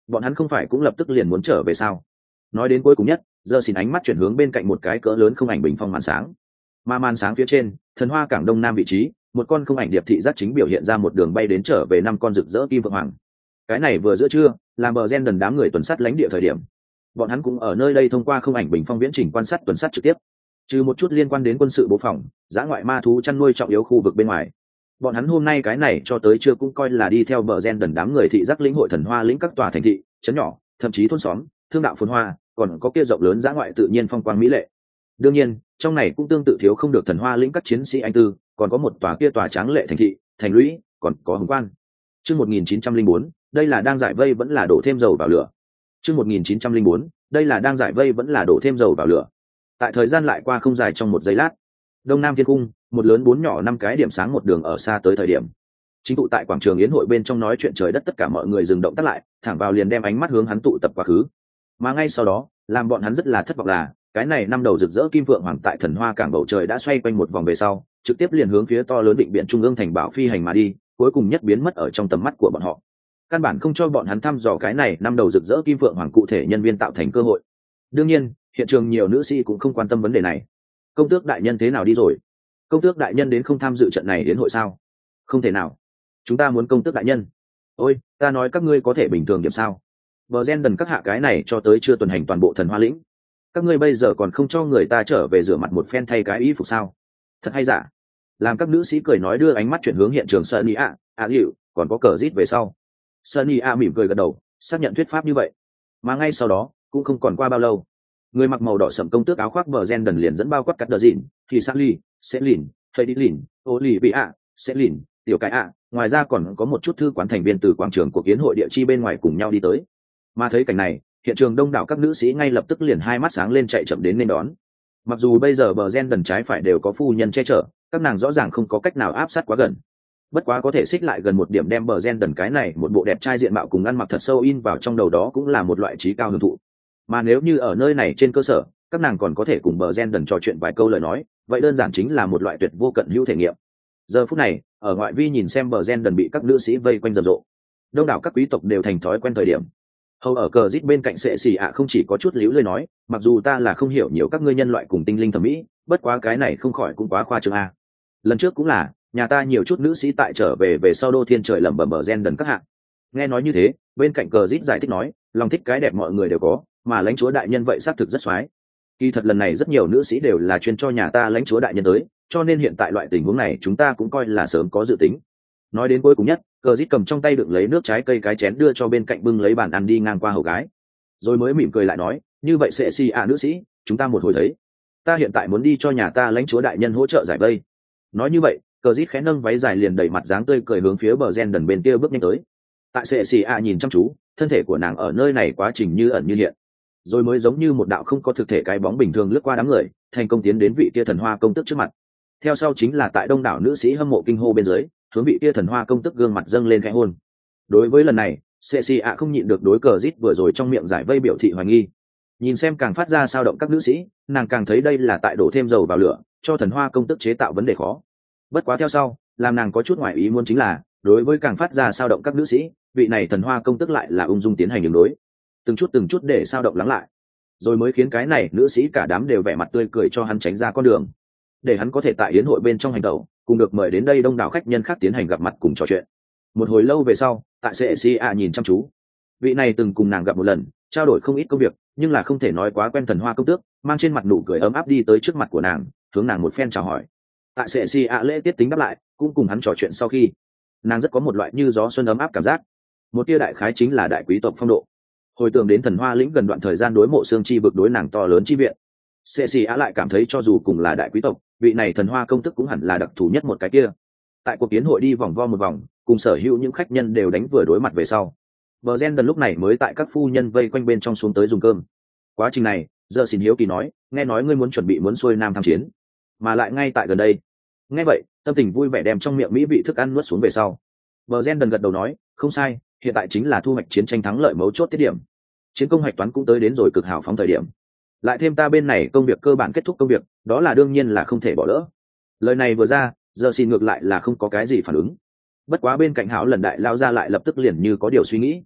bọn hắn không phải cũng lập tức liền muốn trở về sao? Nói đến cuối cùng nhất, giờ xin ánh mắt chuyển hướng bên cạnh một cái cỡ lớn không ảnh bình phong màn sáng, mà màn sáng phía trên thần hoa cảng đông nam vị trí, một con không ảnh điệp thị giác chính biểu hiện ra một đường bay đến trở về năm con rực rỡ kim vượng hoàng. Cái này vừa giữa trưa, làm bờ gen đần đám người tuần sát lãnh địa thời điểm, bọn hắn cũng ở nơi đây thông qua không ảnh bình phong viễn trình quan sát tuần sát trực tiếp, trừ một chút liên quan đến quân sự bố phòng, giã ngoại ma thú chăn nuôi trọng yếu khu vực bên ngoài. Bọn hắn hôm nay cái này cho tới chưa cũng coi là đi theo bờ gen đần đám người thị giác lĩnh hội thần hoa lĩnh các tòa thành thị, trấn nhỏ, thậm chí thôn xóm, thương đạo phồn hoa, còn có kia rộng lớn giã ngoại tự nhiên phong quang mỹ lệ. Đương nhiên, trong này cũng tương tự thiếu không được thần hoa lĩnh các chiến sĩ anh tư, còn có một tòa kia tòa tráng lệ thành thị, thành lũy, còn có hồng quan. Chương một nghìn chín trăm lẻ bốn, đây là đang giải vây vẫn là đổ thêm dầu vào lửa. Chương một nghìn chín trăm lẻ bốn, đây là đang giải vây vẫn là đổ thêm dầu vào lửa. Tại thời gian lại qua không dài trong một giây lát, đông nam thiên cung, một lớn bốn nhỏ năm cái điểm sáng một đường ở xa tới thời điểm, chính tụ tại quảng trường yến hội bên trong nói chuyện trời đất tất cả mọi người dừng động tắt lại, thẳng vào liền đem ánh mắt hướng hắn tụ tập quá khứ. Mà ngay sau đó, làm bọn hắn rất là thất vọng là, cái này năm đầu rực rỡ kim vượng hoàng tại thần hoa cảng bầu trời đã xoay quanh một vòng về sau, trực tiếp liền hướng phía to lớn định viện trung ương thành bảo phi hành mà đi, cuối cùng nhất biến mất ở trong tầm mắt của bọn họ. Căn bản không cho bọn hắn thăm dò cái này năm đầu rực rỡ kim vượng hoàng cụ thể nhân viên tạo thành cơ hội. Đương nhiên, hiện trường nhiều nữ sĩ cũng không quan tâm vấn đề này. Công tước đại nhân thế nào đi rồi? Công tước đại nhân đến không tham dự trận này đến hội sao? Không thể nào. Chúng ta muốn công tước đại nhân. Ôi, ta nói các ngươi có thể bình thường điểm sao? Bờ gen đần các hạ cái này cho tới chưa tuần hành toàn bộ thần hoa lĩnh. Các ngươi bây giờ còn không cho người ta trở về rửa mặt một phen thay cái y phục sao? Thật hay giả? Làm các nữ sĩ cười nói đưa ánh mắt chuyển hướng hiện trường Sunny ạ, ạ hiệu, còn có cờ rít về sau. Sunny ạ mỉm cười gật đầu, xác nhận thuyết pháp như vậy. Mà ngay sau đó, cũng không còn qua bao lâu, người mặc màu đỏ sẫm công tước áo khoác bờ gen đần liền dẫn bao quát cắt đờ dịn, thì sang ly, sẽ lìn, hay đi lìn, ô lì vị ạ, sẽ lìn, tiểu cái ạ, ngoài ra còn có một chút thư quán thành viên từ quảng trường của kiến hội địa chi bên ngoài cùng nhau đi tới. Mà thấy cảnh này, hiện trường đông đảo các nữ sĩ ngay lập tức liền hai mắt sáng lên chạy chậm đến nên đón. Mặc dù bây giờ bờ gen đần trái phải đều có phu nhân che chở, các nàng rõ ràng không có cách nào áp sát quá gần. Bất quá có thể xích lại gần một điểm đem bờ gen đần cái này một bộ đẹp trai diện mạo cùng ăn mặc thật sâu in vào trong đầu đó cũng là một loại trí cao hưởng thụ. Mà nếu như ở nơi này trên cơ sở, các nàng còn có thể cùng bờ gen đần trò chuyện vài câu lời nói, vậy đơn giản chính là một loại tuyệt vô cận hữu thể nghiệm. Giờ phút này, ở ngoại vi nhìn xem bờ gen đần bị các nữ sĩ vây quanh rầm rộ, đông đảo các quý tộc đều thành thói quen thời điểm. Hầu ở cờ rít bên cạnh sệ xì ạ không chỉ có chút líu lời nói, mặc dù ta là không hiểu nhiều các ngươi nhân loại cùng tinh linh thẩm mỹ, bất quá cái này không khỏi cũng quá khoa trương a. Lần trước cũng là, nhà ta nhiều chút nữ sĩ tại trở về về sau đô thiên trời lẩm bẩm bờ gen đần các hạng. Nghe nói như thế, bên cạnh cờ rít giải thích nói, lòng thích cái đẹp mọi người đều có, mà lãnh chúa đại nhân vậy xác thực rất xoái. Kỳ thật lần này rất nhiều nữ sĩ đều là chuyên cho nhà ta lãnh chúa đại nhân tới, cho nên hiện tại loại tình huống này chúng ta cũng coi là sớm có dự tính. Nói đến cuối cùng nhất, cờ rít cầm trong tay đựng lấy nước trái cây cái chén đưa cho bên cạnh bưng lấy bàn ăn đi ngang qua hầu gái, rồi mới mỉm cười lại nói, như vậy sệ xì ạ nữ sĩ, chúng ta một hồi thấy. Ta hiện tại muốn đi cho nhà ta lãnh chúa đại nhân hỗ trợ giải vây. Nói như vậy, cờ rít khẽ nâng váy dài liền đẩy mặt dáng tươi cười hướng phía bờ gen đần bên kia bước nhanh tới. Tại sệ xì ạ nhìn chăm chú, thân thể của nàng ở nơi này quá trình như ẩn như hiện, rồi mới giống như một đạo không có thực thể cái bóng bình thường lướt qua đám người, thành công tiến đến vị kia thần hoa công tước trước mặt. Theo sau chính là tại đông đảo nữ sĩ hâm mộ kinh hô bên dưới, hướng vị kia thần hoa công tước gương mặt dâng lên khẽ hôn. Đối với lần này, sệ xì ạ không nhịn được đối cờ rít vừa rồi trong miệng giải vây biểu thị hoài nghi. Nhìn xem càng phát ra sao động các nữ sĩ, nàng càng thấy đây là tại đổ thêm dầu vào lửa, cho thần hoa công tước chế tạo vấn đề khó. Bất quá theo sau, làm nàng có chút ngoài ý muốn chính là, đối với càng phát ra sao động các nữ sĩ, vị này thần hoa công tước lại là ung dung tiến hành đường đối, từng chút từng chút để sao động lắng lại, rồi mới khiến cái này nữ sĩ cả đám đều vẻ mặt tươi cười cho hắn tránh ra con đường, để hắn có thể tại yến hội bên trong hành động, cùng được mời đến đây đông đảo khách nhân khác tiến hành gặp mặt cùng trò chuyện. Một hồi lâu về sau, tại sệ xì ạ nhìn chăm chú, vị này từng cùng nàng gặp một lần, trao đổi không ít công việc, nhưng là không thể nói quá quen thần hoa công tước, mang trên mặt nụ cười ấm áp đi tới trước mặt của nàng, hướng nàng một phen chào hỏi. Tại sệ xì ạ lễ tiết tính đáp lại, cũng cùng hắn trò chuyện sau khi, nàng rất có một loại như gió xuân ấm áp cảm giác, một tia đại khái chính là đại quý tộc phong độ. Hồi tưởng đến thần hoa lĩnh gần đoạn thời gian đối mộ xương chi vực đối nàng to lớn chi viện, sệ xì ạ lại cảm thấy cho dù cùng là đại quý tộc, vị này thần hoa công tước cũng hẳn là đặc thù nhất một cái kia. Tại cuộc kiến hội đi vòng vo một vòng, cùng sở hữu những khách nhân đều đánh vừa đối mặt về sau, bờ gen đần lúc này mới tại các phu nhân vây quanh bên trong xuống tới dùng cơm. Quá trình này, giờ xin hiếu kỳ nói, nghe nói ngươi muốn chuẩn bị muốn xuôi nam tham chiến, mà lại ngay tại gần đây. Nghe vậy, tâm tình vui vẻ đem trong miệng mỹ vị thức ăn nuốt xuống về sau, bờ gen đần gật đầu nói, không sai, hiện tại chính là thu hoạch chiến tranh thắng lợi mấu chốt tiết điểm, chiến công hoạch toán cũng tới đến rồi cực hào phóng thời điểm, lại thêm ta bên này công việc cơ bản kết thúc công việc, đó là đương nhiên là không thể bỏ lỡ. Lời này vừa ra, giờ xin ngược lại là không có cái gì phản ứng. Bất quá bên cạnh hảo lần đại lao ra lại lập tức liền như có điều suy nghĩ.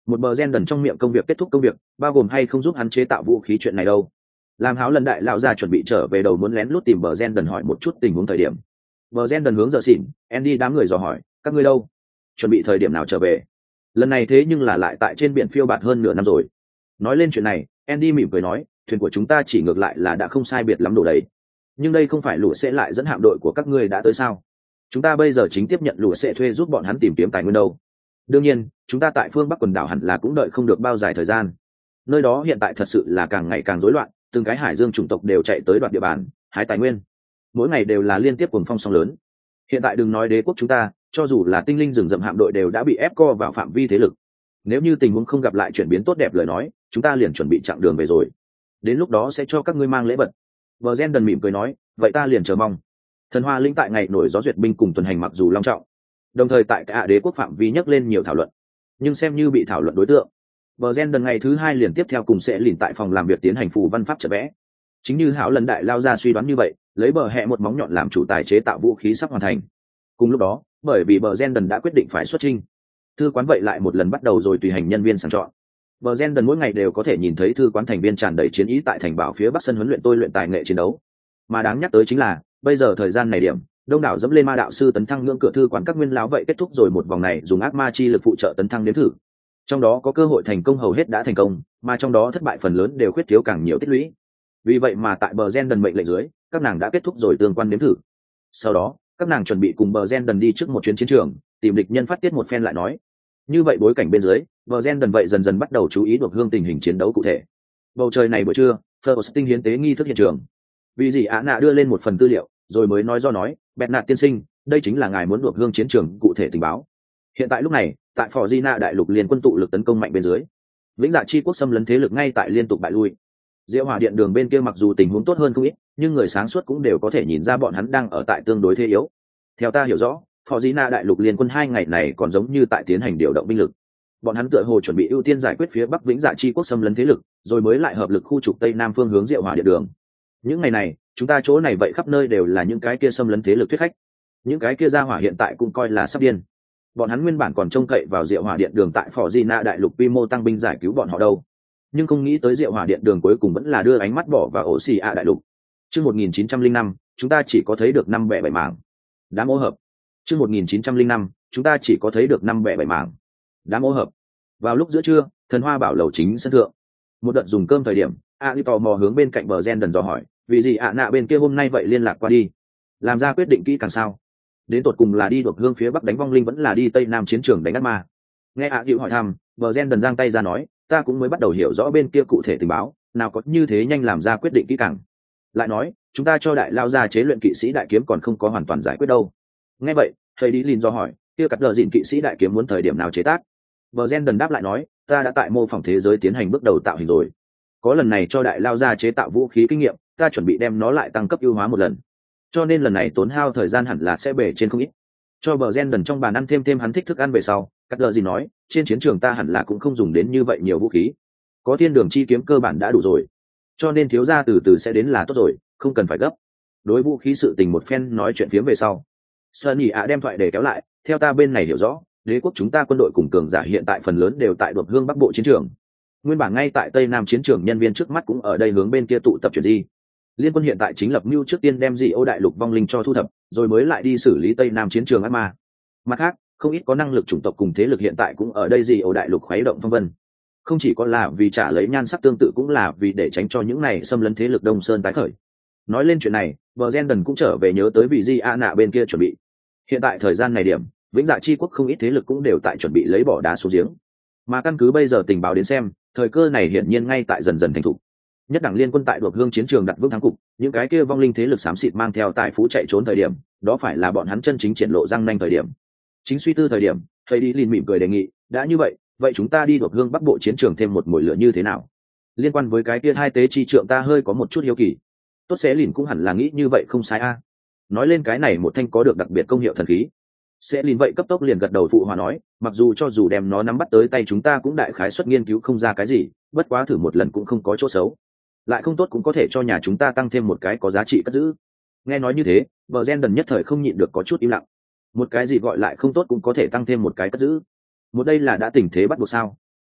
một bờ gen đần trong miệng công việc kết thúc công việc, bao gồm hay không giúp hắn chế tạo vũ khí chuyện này đâu. Làm Háo lần đại lão ra chuẩn bị trở về đầu muốn lén lút tìm bờ gen đần hỏi một chút tình huống thời điểm, bờ gen đần hướng giờ xỉn Andy đám người dò hỏi, các ngươi đâu, chuẩn bị thời điểm nào trở về? Lần này thế nhưng là lại tại trên biển phiêu bạt hơn nửa năm rồi. Nói lên chuyện này, Andy mỉm cười nói, thuyền của chúng ta chỉ ngược lại là đã không sai biệt lắm đồ đấy, nhưng đây không phải lũ sẽ lại dẫn hạm đội của các ngươi đã tới sao? Chúng ta bây giờ chính tiếp nhận lũ sẽ thuê giúp bọn hắn tìm kiếm tài nguyên đâu. Đương nhiên chúng ta tại phương bắc quần đảo hẳn là cũng đợi không được bao dài thời gian, nơi đó hiện tại thật sự là càng ngày càng rối loạn, từng cái hải dương chủng tộc đều chạy tới đoạt địa bàn hái tài nguyên, mỗi ngày đều là liên tiếp cuồng phong sóng lớn. Hiện tại đừng nói đế quốc chúng ta, cho dù là tinh linh rừng rậm hạm đội đều đã bị ép co vào phạm vi thế lực. Nếu như tình huống không gặp lại chuyển biến tốt đẹp lời nói, chúng ta liền chuẩn bị chặng đường về rồi, đến lúc đó sẽ cho các ngươi mang lễ vật. Vợ gen đần mỉm cười nói, vậy ta liền chờ mong. Thần Hoa Linh tại ngày nổi gió duyệt binh cùng tuần hành mặc dù long trọng, đồng thời tại cả đế quốc phạm vi nhắc lên nhiều thảo luận, nhưng xem như bị thảo luận đối tượng. Bờ gen đần ngày thứ hai liền tiếp theo cùng sẽ lìn tại phòng làm việc tiến hành phù văn pháp trợ vẽ. Chính như Hảo lần đại lao ra suy đoán như vậy, lấy bờ hẹ một móng nhọn làm chủ tài chế tạo vũ khí sắp hoàn thành. Cùng lúc đó, bởi vì bờ gen đần đã quyết định phải xuất chinh, thư quán vậy lại một lần bắt đầu rồi tùy hành nhân viên sàng chọn. Bờ gen đần mỗi ngày đều có thể nhìn thấy thư quán thành viên tràn đầy chiến ý tại thành bảo phía bắc sân huấn luyện tôi luyện tài nghệ chiến đấu. Mà đáng nhắc tới chính là, bây giờ thời gian này điểm, đông đảo dẫm lên ma đạo sư tấn thăng ngưỡng cửa thư quán các nguyên lão vậy kết thúc rồi một vòng này dùng ác ma chi lực phụ trợ tấn thăng đến thử. Trong đó có cơ hội thành công hầu hết đã thành công, mà trong đó thất bại phần lớn đều khuyết thiếu càng nhiều tích lũy. Vì vậy mà tại bờ gen đần mệnh lệnh dưới, các nàng đã kết thúc rồi tương quan nếm thử. Sau đó, các nàng chuẩn bị cùng bờ gen đần đi trước một chuyến chiến trường, tìm địch nhân phát tiết một phen lại nói. Như vậy bối cảnh bên dưới, bờ gen đần vậy dần dần bắt đầu chú ý được hương tình hình chiến đấu cụ thể. Bầu trời này buổi trưa, First tinh hiến tế nghi thức hiện trường. Vì gì ạ nạ đưa lên một phần tư liệu, rồi mới nói do nói, bẹt nạt tiên sinh, đây chính là ngài muốn được hương chiến trường cụ thể tình báo. Hiện tại lúc này, tại phò di na đại lục liên quân tụ lực tấn công mạnh bên dưới, vĩnh dạ chi quốc xâm lấn thế lực ngay tại liên tục bại lui. Diệu hỏa điện đường bên kia mặc dù tình huống tốt hơn không ít, nhưng người sáng suốt cũng đều có thể nhìn ra bọn hắn đang ở tại tương đối thế yếu. Theo ta hiểu rõ, phò di na đại lục liên quân hai ngày này còn giống như tại tiến hành điều động binh lực. Bọn hắn tựa hồ chuẩn bị ưu tiên giải quyết phía bắc vĩnh dạ chi quốc xâm lấn thế lực, rồi mới lại hợp lực khu trục tây nam phương hướng diệu hỏa điện đường. Những ngày này, chúng ta chỗ này vậy khắp nơi đều là những cái kia xâm lấn thế lực thuyết khách. Những cái kia ra hỏa hiện tại cũng coi là sắp điên. Bọn hắn nguyên bản còn trông cậy vào diệu hỏa điện đường tại phò di na đại lục quy mô tăng binh giải cứu bọn họ đâu, nhưng không nghĩ tới diệu hỏa điện đường cuối cùng vẫn là đưa ánh mắt bỏ vào ổ xì a đại lục. Chương một nghìn chín trăm linh năm, chúng ta chỉ có thấy được năm bẻ bảy mảng. Đám ô hợp. Chương một nghìn chín trăm linh năm, chúng ta chỉ có thấy được năm bẻ bảy mảng. Đám ô hợp. Vào lúc giữa trưa, thần hoa bảo lầu chính sân thượng. Một đợt dùng cơm thời điểm, a đi tò mò hướng bên cạnh bờ gen đần dò hỏi, vì gì ạ nạ bên kia hôm nay vậy liên lạc qua đi, làm ra quyết định kỹ càng sao? Đến tột cùng là đi đột hương phía bắc đánh vong linh vẫn là đi tây nam chiến trường đánh ác ma? Nghe ạ hữu hỏi thăm, bờ gen đần giang tay ra nói, ta cũng mới bắt đầu hiểu rõ bên kia cụ thể tình báo, nào có như thế nhanh làm ra quyết định kỹ càng. Lại nói, chúng ta cho đại lao ra chế luyện kỵ sĩ đại kiếm còn không có hoàn toàn giải quyết đâu. Nghe vậy, thầy đi lìn do hỏi, kia cắt lờ dịn kỵ sĩ đại kiếm muốn thời điểm nào chế tác? Bờ gen đần đáp lại nói, ta đã tại mô phỏng thế giới tiến hành bước đầu tạo hình rồi. Có lần này cho đại lao ra chế tạo vũ khí kinh nghiệm, ta chuẩn bị đem nó lại tăng cấp ưu hóa một lần. Cho nên lần này tốn hao thời gian hẳn là sẽ bể trên không ít. Cho bờ gen đần trong bàn ăn thêm thêm hắn thích thức ăn về sau, cắt lờ gì nói, trên chiến trường ta hẳn là cũng không dùng đến như vậy nhiều vũ khí. Có thiên đường chi kiếm cơ bản đã đủ rồi. Cho nên thiếu gia từ từ sẽ đến là tốt rồi, không cần phải gấp. Đối vũ khí sự tình một phen nói chuyện phiếm về sau, Sơn Nhị ạ đem thoại để kéo lại, theo ta bên này hiểu rõ, đế quốc chúng ta quân đội cùng cường giả hiện tại phần lớn đều tại đột hương bắc bộ chiến trường. Nguyên bản ngay tại tây nam chiến trường nhân viên trước mắt cũng ở đây hướng bên kia tụ tập chuyển di. Liên quân hiện tại chính lập mưu trước tiên đem dị ô đại lục vong linh cho thu thập, rồi mới lại đi xử lý tây nam chiến trường ác ma. Mặt khác, không ít có năng lực chủng tộc cùng thế lực hiện tại cũng ở đây dị ô đại lục khuấy động phong vân. Không chỉ có là vì trả lấy nhan sắc tương tự, cũng là vì để tránh cho những này xâm lấn thế lực Đông Sơn tái khởi. Nói lên chuyện này, bờ gen đần cũng trở về nhớ tới vị di a nạ bên kia chuẩn bị. Hiện tại thời gian này điểm, vĩnh dạ chi quốc không ít thế lực cũng đều tại chuẩn bị lấy bỏ đá xuống giếng. Mà căn cứ bây giờ tình báo đến xem, thời cơ này hiển nhiên ngay tại dần dần thành thục. Nhất đẳng liên quân tại đột hương chiến trường đặt vững thắng cục, những cái kia vong linh thế lực xám xịt mang theo tài phú chạy trốn thời điểm, đó phải là bọn hắn chân chính triển lộ răng nanh thời điểm. Chính suy tư thời điểm, thầy đi liền mỉm cười đề nghị, đã như vậy, vậy chúng ta đi đột hương bắc bộ chiến trường thêm một mùi lửa như thế nào? Liên quan với cái kia hai tế chi trượng ta hơi có một chút hiếu kỳ. Tốt sẽ liền cũng hẳn là nghĩ như vậy không sai a. Nói lên cái này một thanh có được đặc biệt công hiệu thần khí. Sẽ liền vậy cấp tốc liền gật đầu phụ hòa nói, mặc dù cho dù đem nó nắm bắt tới tay chúng ta cũng đại khái xuất nghiên cứu không ra cái gì, bất quá thử một lần cũng không có chỗ xấu. Lại không tốt cũng có thể cho nhà chúng ta tăng thêm một cái có giá trị cất giữ. Nghe nói như thế, vợ gen đần nhất thời không nhịn được có chút im lặng. Một cái gì gọi lại không tốt cũng có thể tăng thêm một cái cất giữ? Một đây là đã tình thế bắt buộc sao?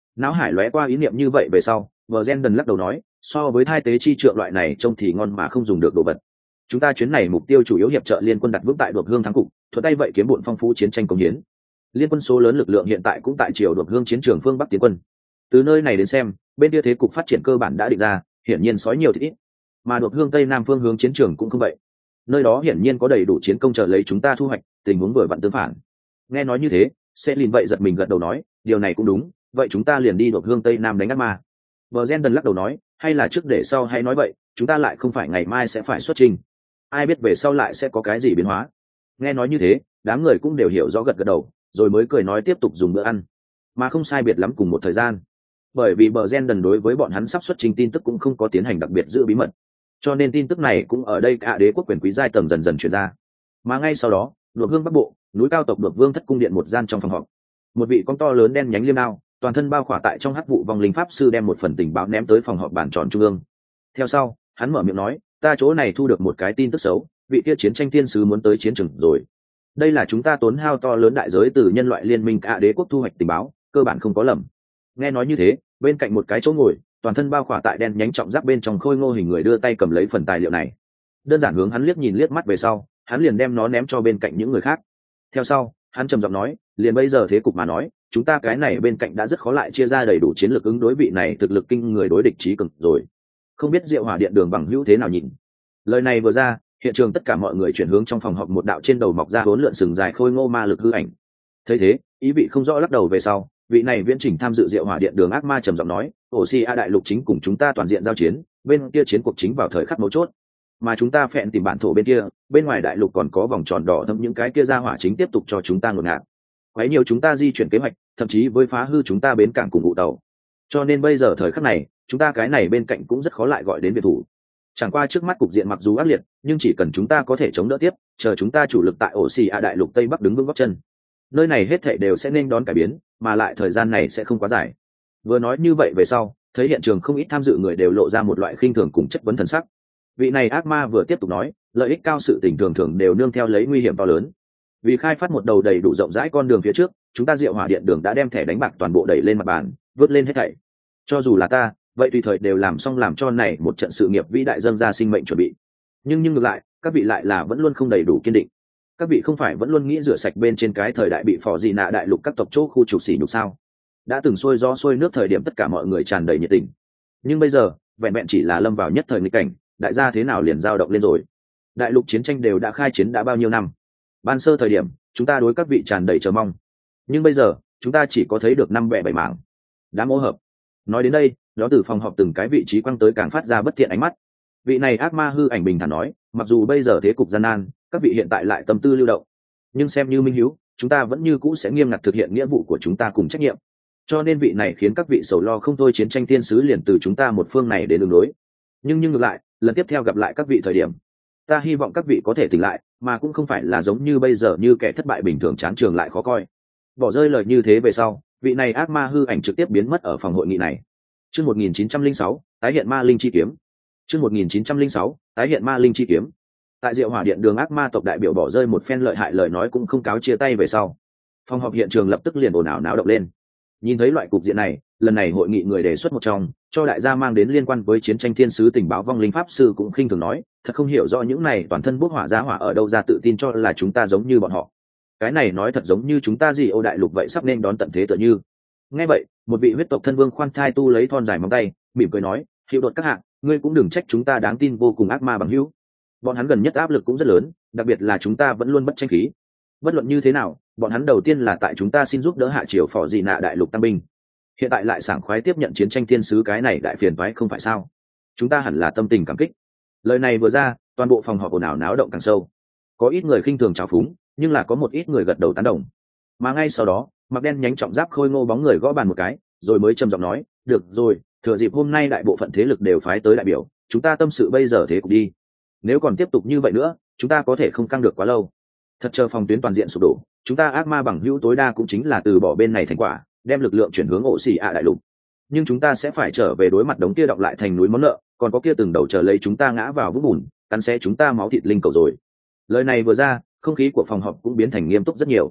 Não hải lóe qua ý niệm như vậy về sau, vợ gen đần lắc đầu nói, so với thai tế chi trượng loại này trông thì ngon mà không dùng được đồ vật. Chúng ta chuyến này mục tiêu chủ yếu hiệp trợ liên quân đặt vững tại Đột Hương thắng cục, thuận tay vậy kiếm bộn phong phú chiến tranh công hiến. Liên quân số lớn lực lượng hiện tại cũng tại triều Đột Hương chiến trường phương Bắc tiến quân. Từ nơi này đến xem, bên kia thế cục phát triển cơ bản đã định ra, hiển nhiên sói nhiều thì ít. Mà Đột Hương tây nam phương hướng chiến trường cũng không vậy. Nơi đó hiển nhiên có đầy đủ chiến công chờ lấy chúng ta thu hoạch, tình huống vừa vặn tương phản. Nghe nói như thế, sẽ lìn vậy giật mình gật đầu nói, điều này cũng đúng, vậy chúng ta liền đi Đột Hương tây nam đánh ác ma. Bờ Gen đần lắc đầu nói, hay là trước để sau hay nói vậy, chúng ta lại không phải ngày mai sẽ phải xuất trình. Ai biết về sau lại sẽ có cái gì biến hóa. Nghe nói như thế, đám người cũng đều hiểu rõ gật gật đầu, rồi mới cười nói tiếp tục dùng bữa ăn. Mà không sai biệt lắm cùng một thời gian. Bởi vì bờ Gen đần đối với bọn hắn sắp xuất trình tin tức cũng không có tiến hành đặc biệt giữ bí mật. Cho nên tin tức này cũng ở đây cả đế quốc quyền quý giai tầng dần dần truyền ra. Mà ngay sau đó, Đột Hương Bắc Bộ, núi cao tộc Đột Vương thất cung điện một gian trong phòng họp. Một vị con to lớn đen nhánh liêm đao, toàn thân bao khỏa tại trong hắc vụ vong linh pháp sư đem một phần tình báo ném tới phòng họp bàn tròn trung ương. Theo sau, hắn mở miệng nói, ta chỗ này thu được một cái tin tức xấu, vị kia chiến tranh thiên sứ muốn tới chiến trường rồi. Đây là chúng ta tốn hao to lớn đại giới từ nhân loại liên minh cả đế quốc thu hoạch tình báo, cơ bản không có lầm. Nghe nói như thế, bên cạnh một cái chỗ ngồi, toàn thân bao khỏa tại đen nhánh trọng giáp bên trong khôi ngô hình người đưa tay cầm lấy phần tài liệu này. Đơn giản hướng hắn liếc nhìn liếc mắt về sau, hắn liền đem nó ném cho bên cạnh những người khác. Theo sau, hắn trầm giọng nói, liền bây giờ thế cục mà nói, chúng ta cái này bên cạnh đã rất khó lại chia ra đầy đủ chiến lược ứng đối vị này thực lực kinh người đối địch trí cực rồi. Không biết Diệu Hỏa Điện Đường bằng hữu thế nào nhìn. Lời này vừa ra, hiện trường tất cả mọi người chuyển hướng trong phòng họp, một đạo trên đầu mọc ra bốn lượn sừng dài khôi ngô ma lực hư ảnh. Thấy thế, ý vị không rõ lắc đầu về sau, vị này viễn chỉnh tham dự Diệu Hỏa Điện Đường ác ma trầm giọng nói, ổ si a đại lục chính cùng chúng ta toàn diện giao chiến, bên kia chiến cuộc chính vào thời khắc mấu chốt, mà chúng ta phẹn tìm bản thổ bên kia, bên ngoài đại lục còn có vòng tròn đỏ thâm những cái kia ra hỏa chính tiếp tục cho chúng ta ngột ngạt, quấy nhiều chúng ta di chuyển kế hoạch, thậm chí với phá hư chúng ta bến cảng cùng vụ tàu. Cho nên bây giờ thời khắc này, chúng ta cái này bên cạnh cũng rất khó lại gọi đến biệt thủ. Chẳng qua trước mắt cục diện mặc dù ác liệt, nhưng chỉ cần chúng ta có thể chống đỡ tiếp, chờ chúng ta chủ lực tại ổ xì a đại lục tây bắc đứng vững gót chân, nơi này hết thảy đều sẽ nên đón cải biến, mà lại thời gian này sẽ không quá dài. Vừa nói như vậy về sau, thấy hiện trường không ít tham dự người đều lộ ra một loại khinh thường cùng chất vấn thần sắc. Vị này ác ma vừa tiếp tục nói, lợi ích cao sự tình thường thường đều nương theo lấy nguy hiểm to lớn. Vì khai phát một đầu đầy đủ rộng rãi con đường phía trước, chúng ta Diệu Hỏa Điện Đường đã đem thẻ đánh bạc toàn bộ đẩy lên mặt bàn, vớt lên hết thảy. Cho dù là ta, vậy tùy thời đều làm xong làm cho này một trận sự nghiệp vĩ đại dâng ra sinh mệnh chuẩn bị. Nhưng nhưng ngược lại, các vị lại là vẫn luôn không đầy đủ kiên định. Các vị không phải vẫn luôn nghĩ rửa sạch bên trên cái thời đại bị phò gì nạ đại lục các tộc chỗ khu trục xỉ nhục sao? Đã từng xuôi gió xuôi nước thời điểm tất cả mọi người tràn đầy nhiệt tình. Nhưng bây giờ, vẹn vẹn chỉ là lâm vào nhất thời nghịch cảnh, đại gia thế nào liền dao động lên rồi? Đại lục chiến tranh đều đã khai chiến đã bao nhiêu năm? Ban sơ thời điểm, chúng ta đối các vị tràn đầy chờ mong. Nhưng bây giờ, chúng ta chỉ có thấy được năm bẻ bảy mảng. Đám ô hợp. Nói đến đây, đó từ phòng họp từng cái vị trí quăng tới càng phát ra bất thiện ánh mắt. Vị này ác ma hư ảnh bình thản nói, mặc dù bây giờ thế cục gian nan, các vị hiện tại lại tâm tư lưu động, nhưng xem như minh hiếu, chúng ta vẫn như cũ sẽ nghiêm ngặt thực hiện nghĩa vụ của chúng ta cùng trách nhiệm. Cho nên vị này khiến các vị sầu lo không thôi chiến tranh thiên sứ liền từ chúng ta một phương này để đường đối. Nhưng nhưng ngược lại, lần tiếp theo gặp lại các vị thời điểm, ta hy vọng các vị có thể tỉnh lại, mà cũng không phải là giống như bây giờ như kẻ thất bại bình thường chán trường lại khó coi. Bỏ rơi lời như thế về sau, vị này ác ma hư ảnh trực tiếp biến mất ở phòng hội nghị này. Chương một nghìn chín trăm lẻ sáu, tái hiện ma linh chi kiếm. Chương một nghìn chín trăm lẻ sáu, tái hiện ma linh chi kiếm. Tại Diệu Hỏa Điện Đường ác ma tộc đại biểu bỏ rơi một phen lợi hại lời nói cũng không cáo chia tay về sau, phòng họp hiện trường lập tức liền ồn ào náo động lên. Nhìn thấy loại cục diện này, lần này hội nghị người đề xuất một trong, cho đại gia mang đến liên quan với chiến tranh thiên sứ tình báo vong linh pháp sư cũng khinh thường nói, thật không hiểu rõ những này toàn thân bốc hỏa giá hỏa ở đâu ra tự tin cho là chúng ta giống như bọn họ. Cái này nói thật giống như chúng ta gì ô đại lục vậy sắp nên đón tận thế tựa như. Nghe vậy, một vị huyết tộc thân vương khoan thai tu lấy thon dài móng tay, mỉm cười nói, hiệu đột các hạng, ngươi cũng đừng trách chúng ta đáng tin vô cùng ác ma bằng hữu. Bọn hắn gần nhất áp lực cũng rất lớn, đặc biệt là chúng ta vẫn luôn bất tranh khí. Bất luận như thế nào, bọn hắn đầu tiên là tại chúng ta xin giúp đỡ hạ triều phò dị nạ đại lục tăng binh, hiện tại lại sảng khoái tiếp nhận chiến tranh thiên sứ cái này đại phiền toái không phải sao? Chúng ta hẳn là tâm tình cảm kích. Lời này vừa ra, toàn bộ phòng họp ồn ào náo động càng sâu. Có ít người khinh thường trào phúng, nhưng là có một ít người gật đầu tán đồng. Mà ngay sau đó, mặc đen nhánh trọng giáp khôi ngô bóng người gõ bàn một cái, rồi mới trầm giọng nói, được rồi, thừa dịp hôm nay đại bộ phận thế lực đều phái tới đại biểu, chúng ta tâm sự bây giờ thế cục đi. Nếu còn tiếp tục như vậy nữa, chúng ta có thể không căng được quá lâu. Thật chờ phòng tuyến toàn diện sụp đổ, chúng ta ác ma bằng hữu tối đa cũng chính là từ bỏ bên này thành quả, đem lực lượng chuyển hướng ổ xì ạ đại lục. Nhưng chúng ta sẽ phải trở về đối mặt đống kia đọng lại thành núi món nợ, còn có kia từng đầu chờ lấy chúng ta ngã vào vũng bùn, cắn xé chúng ta máu thịt linh cầu rồi. Lời này vừa ra, không khí của phòng họp cũng biến thành nghiêm túc rất nhiều.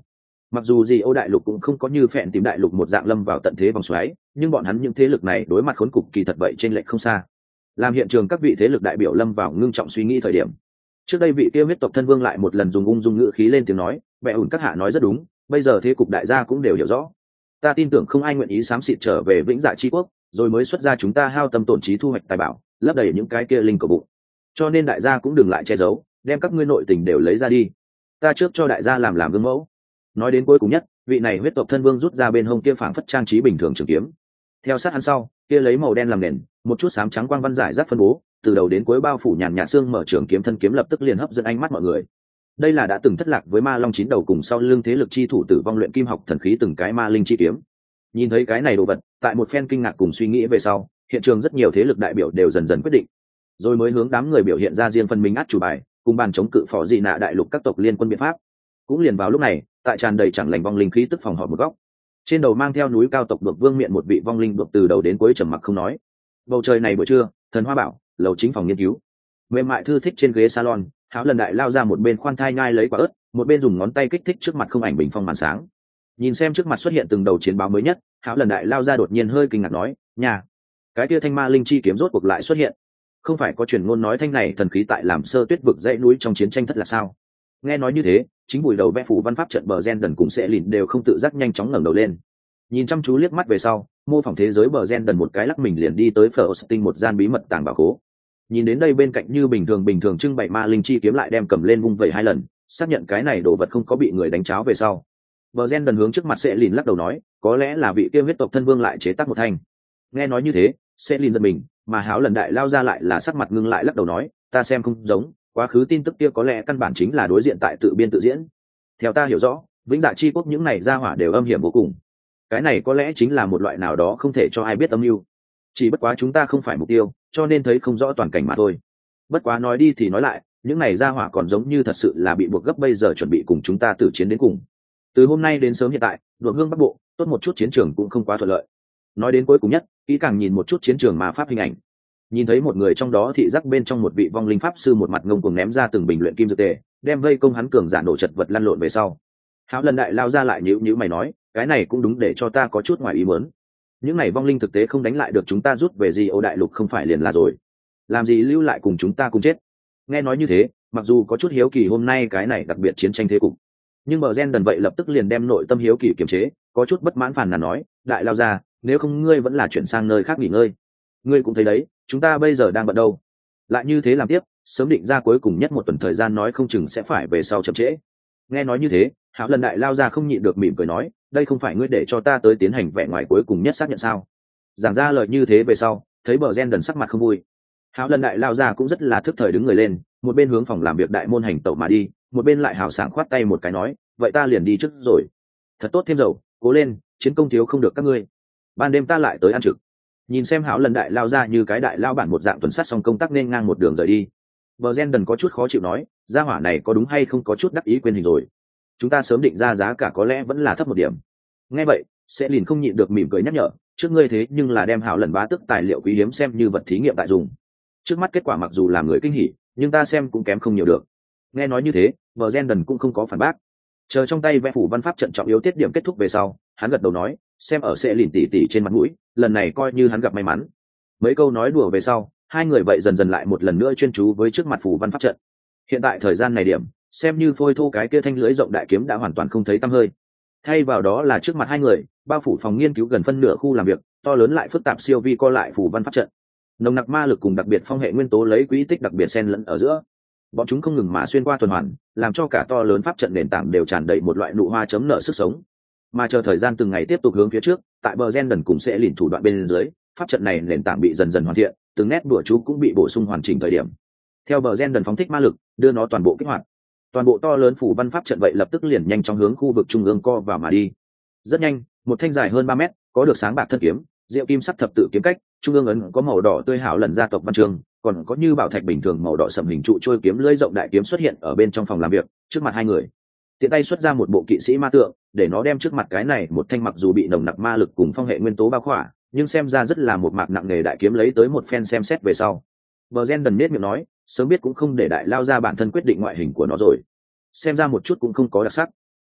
Mặc dù gì ô đại lục cũng không có như phèn tìm đại lục một dạng lâm vào tận thế vòng xoáy, nhưng bọn hắn những thế lực này đối mặt khốn cục kỳ thật vậy trên lệch không xa. Làm hiện trường các vị thế lực đại biểu lâm vào ngưng trọng suy nghĩ thời điểm, trước đây vị kia huyết tộc thân vương lại một lần dùng ung dung ngữ khí lên tiếng nói, bệ ủn các hạ nói rất đúng, bây giờ thế cục đại gia cũng đều hiểu rõ. Ta tin tưởng không ai nguyện ý xám xịt trở về vĩnh dạ chi quốc, rồi mới xuất ra chúng ta hao tâm tổn trí thu hoạch tài bảo, lấp đầy những cái kia linh cầu bụng. Cho nên đại gia cũng đừng lại che giấu, đem các ngươi nội tình đều lấy ra đi. Ta trước cho đại gia làm làm gương mẫu. Nói đến cuối cùng nhất, vị này huyết tộc thân vương rút ra bên hông kia phảng phất trang trí bình thường trường kiếm. Theo sát hắn sau, kia lấy màu đen làm nền, một chút xám trắng quang văn giải rác phân bố, từ đầu đến cuối bao phủ nhàn nhạt xương mở trường kiếm thân kiếm lập tức liền hấp dẫn ánh mắt mọi người. Đây là đã từng thất lạc với ma long chín đầu cùng sau lưng thế lực chi thủ tử vong luyện kim học thần khí từng cái ma linh chi kiếm. Nhìn thấy cái này đồ vật, tại một phen kinh ngạc cùng suy nghĩ về sau, hiện trường rất nhiều thế lực đại biểu đều dần dần quyết định, rồi mới hướng đám người biểu hiện ra riêng phần mình át chủ bài, cùng bàn chống cự phò dị nạ đại lục các tộc liên quân biện pháp. Cũng liền vào lúc này, tại tràn đầy chẳng lành vong linh khí tức phòng họp một góc, trên đầu mang theo núi cao tộc được vương miện một vị vong linh được từ đầu đến cuối trầm mặc không nói. Bầu trời này buổi trưa, thần hoa bảo lầu chính phòng nghiên cứu, mềm mại thư thích trên ghế salon, Háo lần đại lao ra một bên khoan thai nhai lấy quả ớt, một bên dùng ngón tay kích thích trước mặt không ảnh bình phong màn sáng. Nhìn xem trước mặt xuất hiện từng đầu chiến báo mới nhất, Háo lần đại lao ra đột nhiên hơi kinh ngạc nói, nhà cái kia thanh ma linh chi kiếm rốt cuộc lại xuất hiện. Không phải có truyền ngôn nói thanh này thần khí tại làm sơ tuyết vực dãy núi trong chiến tranh thất là sao? Nghe nói như thế, chính bùi đầu vẽ phủ văn pháp trận bờ gen đần cùng sẽ lìn đều không tự giác nhanh chóng ngẩng đầu lên, nhìn chăm chú liếc mắt về sau, mô phỏng thế giới bờ gen đần một cái lắc mình liền đi tới phở tinh một gian bí mật tàng bảo khố. Nhìn đến đây bên cạnh như bình thường bình thường trưng bày ma linh chi kiếm lại đem cầm lên vung vẩy hai lần, xác nhận cái này đồ vật không có bị người đánh cháo về sau, bờ gen đần hướng trước mặt sẽ lìn lắc đầu nói, có lẽ là vị kia huyết tộc thân vương lại chế tác một thanh. Nghe nói như thế, sẽ lìn giật mình, mà Háo lần đại lao ra lại là sắc mặt ngưng lại lắc đầu nói, ta xem không giống, quá khứ tin tức kia có lẽ căn bản chính là đối diện tại tự biên tự diễn. Theo ta hiểu rõ, vĩnh dạ chi quốc những này ra hỏa đều âm hiểm vô cùng, cái này có lẽ chính là một loại nào đó không thể cho ai biết âm mưu, chỉ bất quá chúng ta không phải mục tiêu, cho nên thấy không rõ toàn cảnh mà thôi. Bất quá nói đi thì nói lại, những này ra hỏa còn giống như thật sự là bị buộc gấp bây giờ chuẩn bị cùng chúng ta tử chiến đến cùng. Từ hôm nay đến sớm hiện tại, đội hương bắc bộ tốt một chút chiến trường cũng không quá thuận lợi. Nói đến cuối cùng nhất, kỹ càng nhìn một chút chiến trường mà pháp hình ảnh, nhìn thấy một người trong đó thị giác bên trong một vị vong linh pháp sư một mặt ngông cuồng ném ra từng bình luyện kim dược tề, đem vây công hắn cường giả nổ chật vật lăn lộn về sau. Háo lần đại lao ra lại nhíu nhíu mày nói, cái này cũng đúng để cho ta có chút ngoài ý muốn. Những này vong linh thực tế không đánh lại được chúng ta rút về gì ô đại lục không phải liền là rồi, làm gì lưu lại cùng chúng ta cùng chết. Nghe nói như thế, mặc dù có chút hiếu kỳ hôm nay cái này đặc biệt chiến tranh thế cục, nhưng bờ gen đần vậy lập tức liền đem nội tâm hiếu kỳ kiềm chế, có chút bất mãn phàn nàn nói, đại lao ra, nếu không ngươi vẫn là chuyển sang nơi khác nghỉ ngơi. Ngươi cũng thấy đấy, chúng ta bây giờ đang bận đâu, lại như thế làm tiếp, sớm định ra cuối cùng nhất một tuần thời gian nói không chừng sẽ phải về sau chậm trễ. Nghe nói như thế, Hạo lần đại lao ra không nhịn được mỉm cười nói, đây không phải ngươi để cho ta tới tiến hành vẻ ngoài cuối cùng nhất xác nhận sao? Giảng ra lời như thế về sau, thấy bờ gen đần sắc mặt không vui, Hạo lần đại lao ra cũng rất là thức thời đứng người lên, một bên hướng phòng làm việc đại môn hành tẩu mà đi, một bên lại hào sảng khoát tay một cái nói, vậy ta liền đi trước rồi. Thật tốt thêm dầu, cố lên, chiến công thiếu không được các ngươi. Ban đêm ta lại tới ăn trực. Nhìn xem Hạo lần đại lao ra như cái đại lao bản một dạng tuần sát xong công tác nên ngang một đường rời đi. Bờ gen đần có chút khó chịu nói, gia hỏa này có đúng hay không có chút đắc ý quên hình rồi. Chúng ta sớm định ra giá cả có lẽ vẫn là thấp một điểm. Nghe vậy, sẽ liền không nhịn được mỉm cười nhắc nhở, trước ngươi thế nhưng là đem Hạo lần bá tức tài liệu quý hiếm xem như vật thí nghiệm tại dùng. Trước mắt kết quả mặc dù làm người kinh hỉ, nhưng ta xem cũng kém không nhiều được. Nghe nói như thế, bờ gen đần cũng không có phản bác, chờ trong tay vẽ phủ văn pháp trận trọng yếu tiết điểm kết thúc về sau, hắn gật đầu nói, xem ở sẽ lìn tỉ tỉ trên mặt mũi, lần này coi như hắn gặp may mắn. Mấy câu nói đùa về sau, hai người vậy dần dần lại một lần nữa chuyên chú với trước mặt phủ văn pháp trận. Hiện tại thời gian này điểm, xem như phôi thô cái kia thanh lưới rộng đại kiếm đã hoàn toàn không thấy tăm hơi, thay vào đó là trước mặt hai người bao phủ phòng nghiên cứu gần phân nửa khu làm việc, to lớn lại phức tạp siêu vi co lại phủ văn pháp trận, nồng nặc ma lực cùng đặc biệt phong hệ nguyên tố lấy quỹ tích đặc biệt xen lẫn ở giữa, bọn chúng không ngừng mà xuyên qua tuần hoàn, làm cho cả to lớn pháp trận nền tảng đều tràn đầy một loại nụ hoa chấm nở sức sống. Mà chờ thời gian từng ngày tiếp tục hướng phía trước, tại bờ gen đần cùng sẽ lìn thủ đoạn bên dưới, pháp trận này nền tảng bị dần dần hoàn thiện, từng nét đùa chú cũng bị bổ sung hoàn chỉnh thời điểm. Theo bờ gen đần phóng thích ma lực, đưa nó toàn bộ kích hoạt, toàn bộ to lớn phủ văn pháp trận vậy lập tức liền nhanh chóng hướng khu vực trung ương co vào mà đi. Rất nhanh, một thanh dài hơn ba mét, có được sáng bạc thân kiếm, diệu kim sắc thập tự kiếm cách, trung ương ấn có màu đỏ tươi hảo lần gia tộc văn chương, còn có như bảo thạch bình thường màu đỏ sẫm hình trụ trôi kiếm lưỡi rộng đại kiếm xuất hiện ở bên trong phòng làm việc, trước mặt hai người. Tiện tay xuất ra một bộ kỵ sĩ ma tượng, để nó đem trước mặt cái này một thanh mặc dù bị nồng nặc ma lực cùng phong hệ nguyên tố bao khỏa, nhưng xem ra rất là một mạc nặng nề đại kiếm lấy tới một phen xem xét về sau. Bờ gen đần biết miệng nói, sớm biết cũng không để đại lao ra bản thân quyết định ngoại hình của nó rồi. Xem ra một chút cũng không có đặc sắc.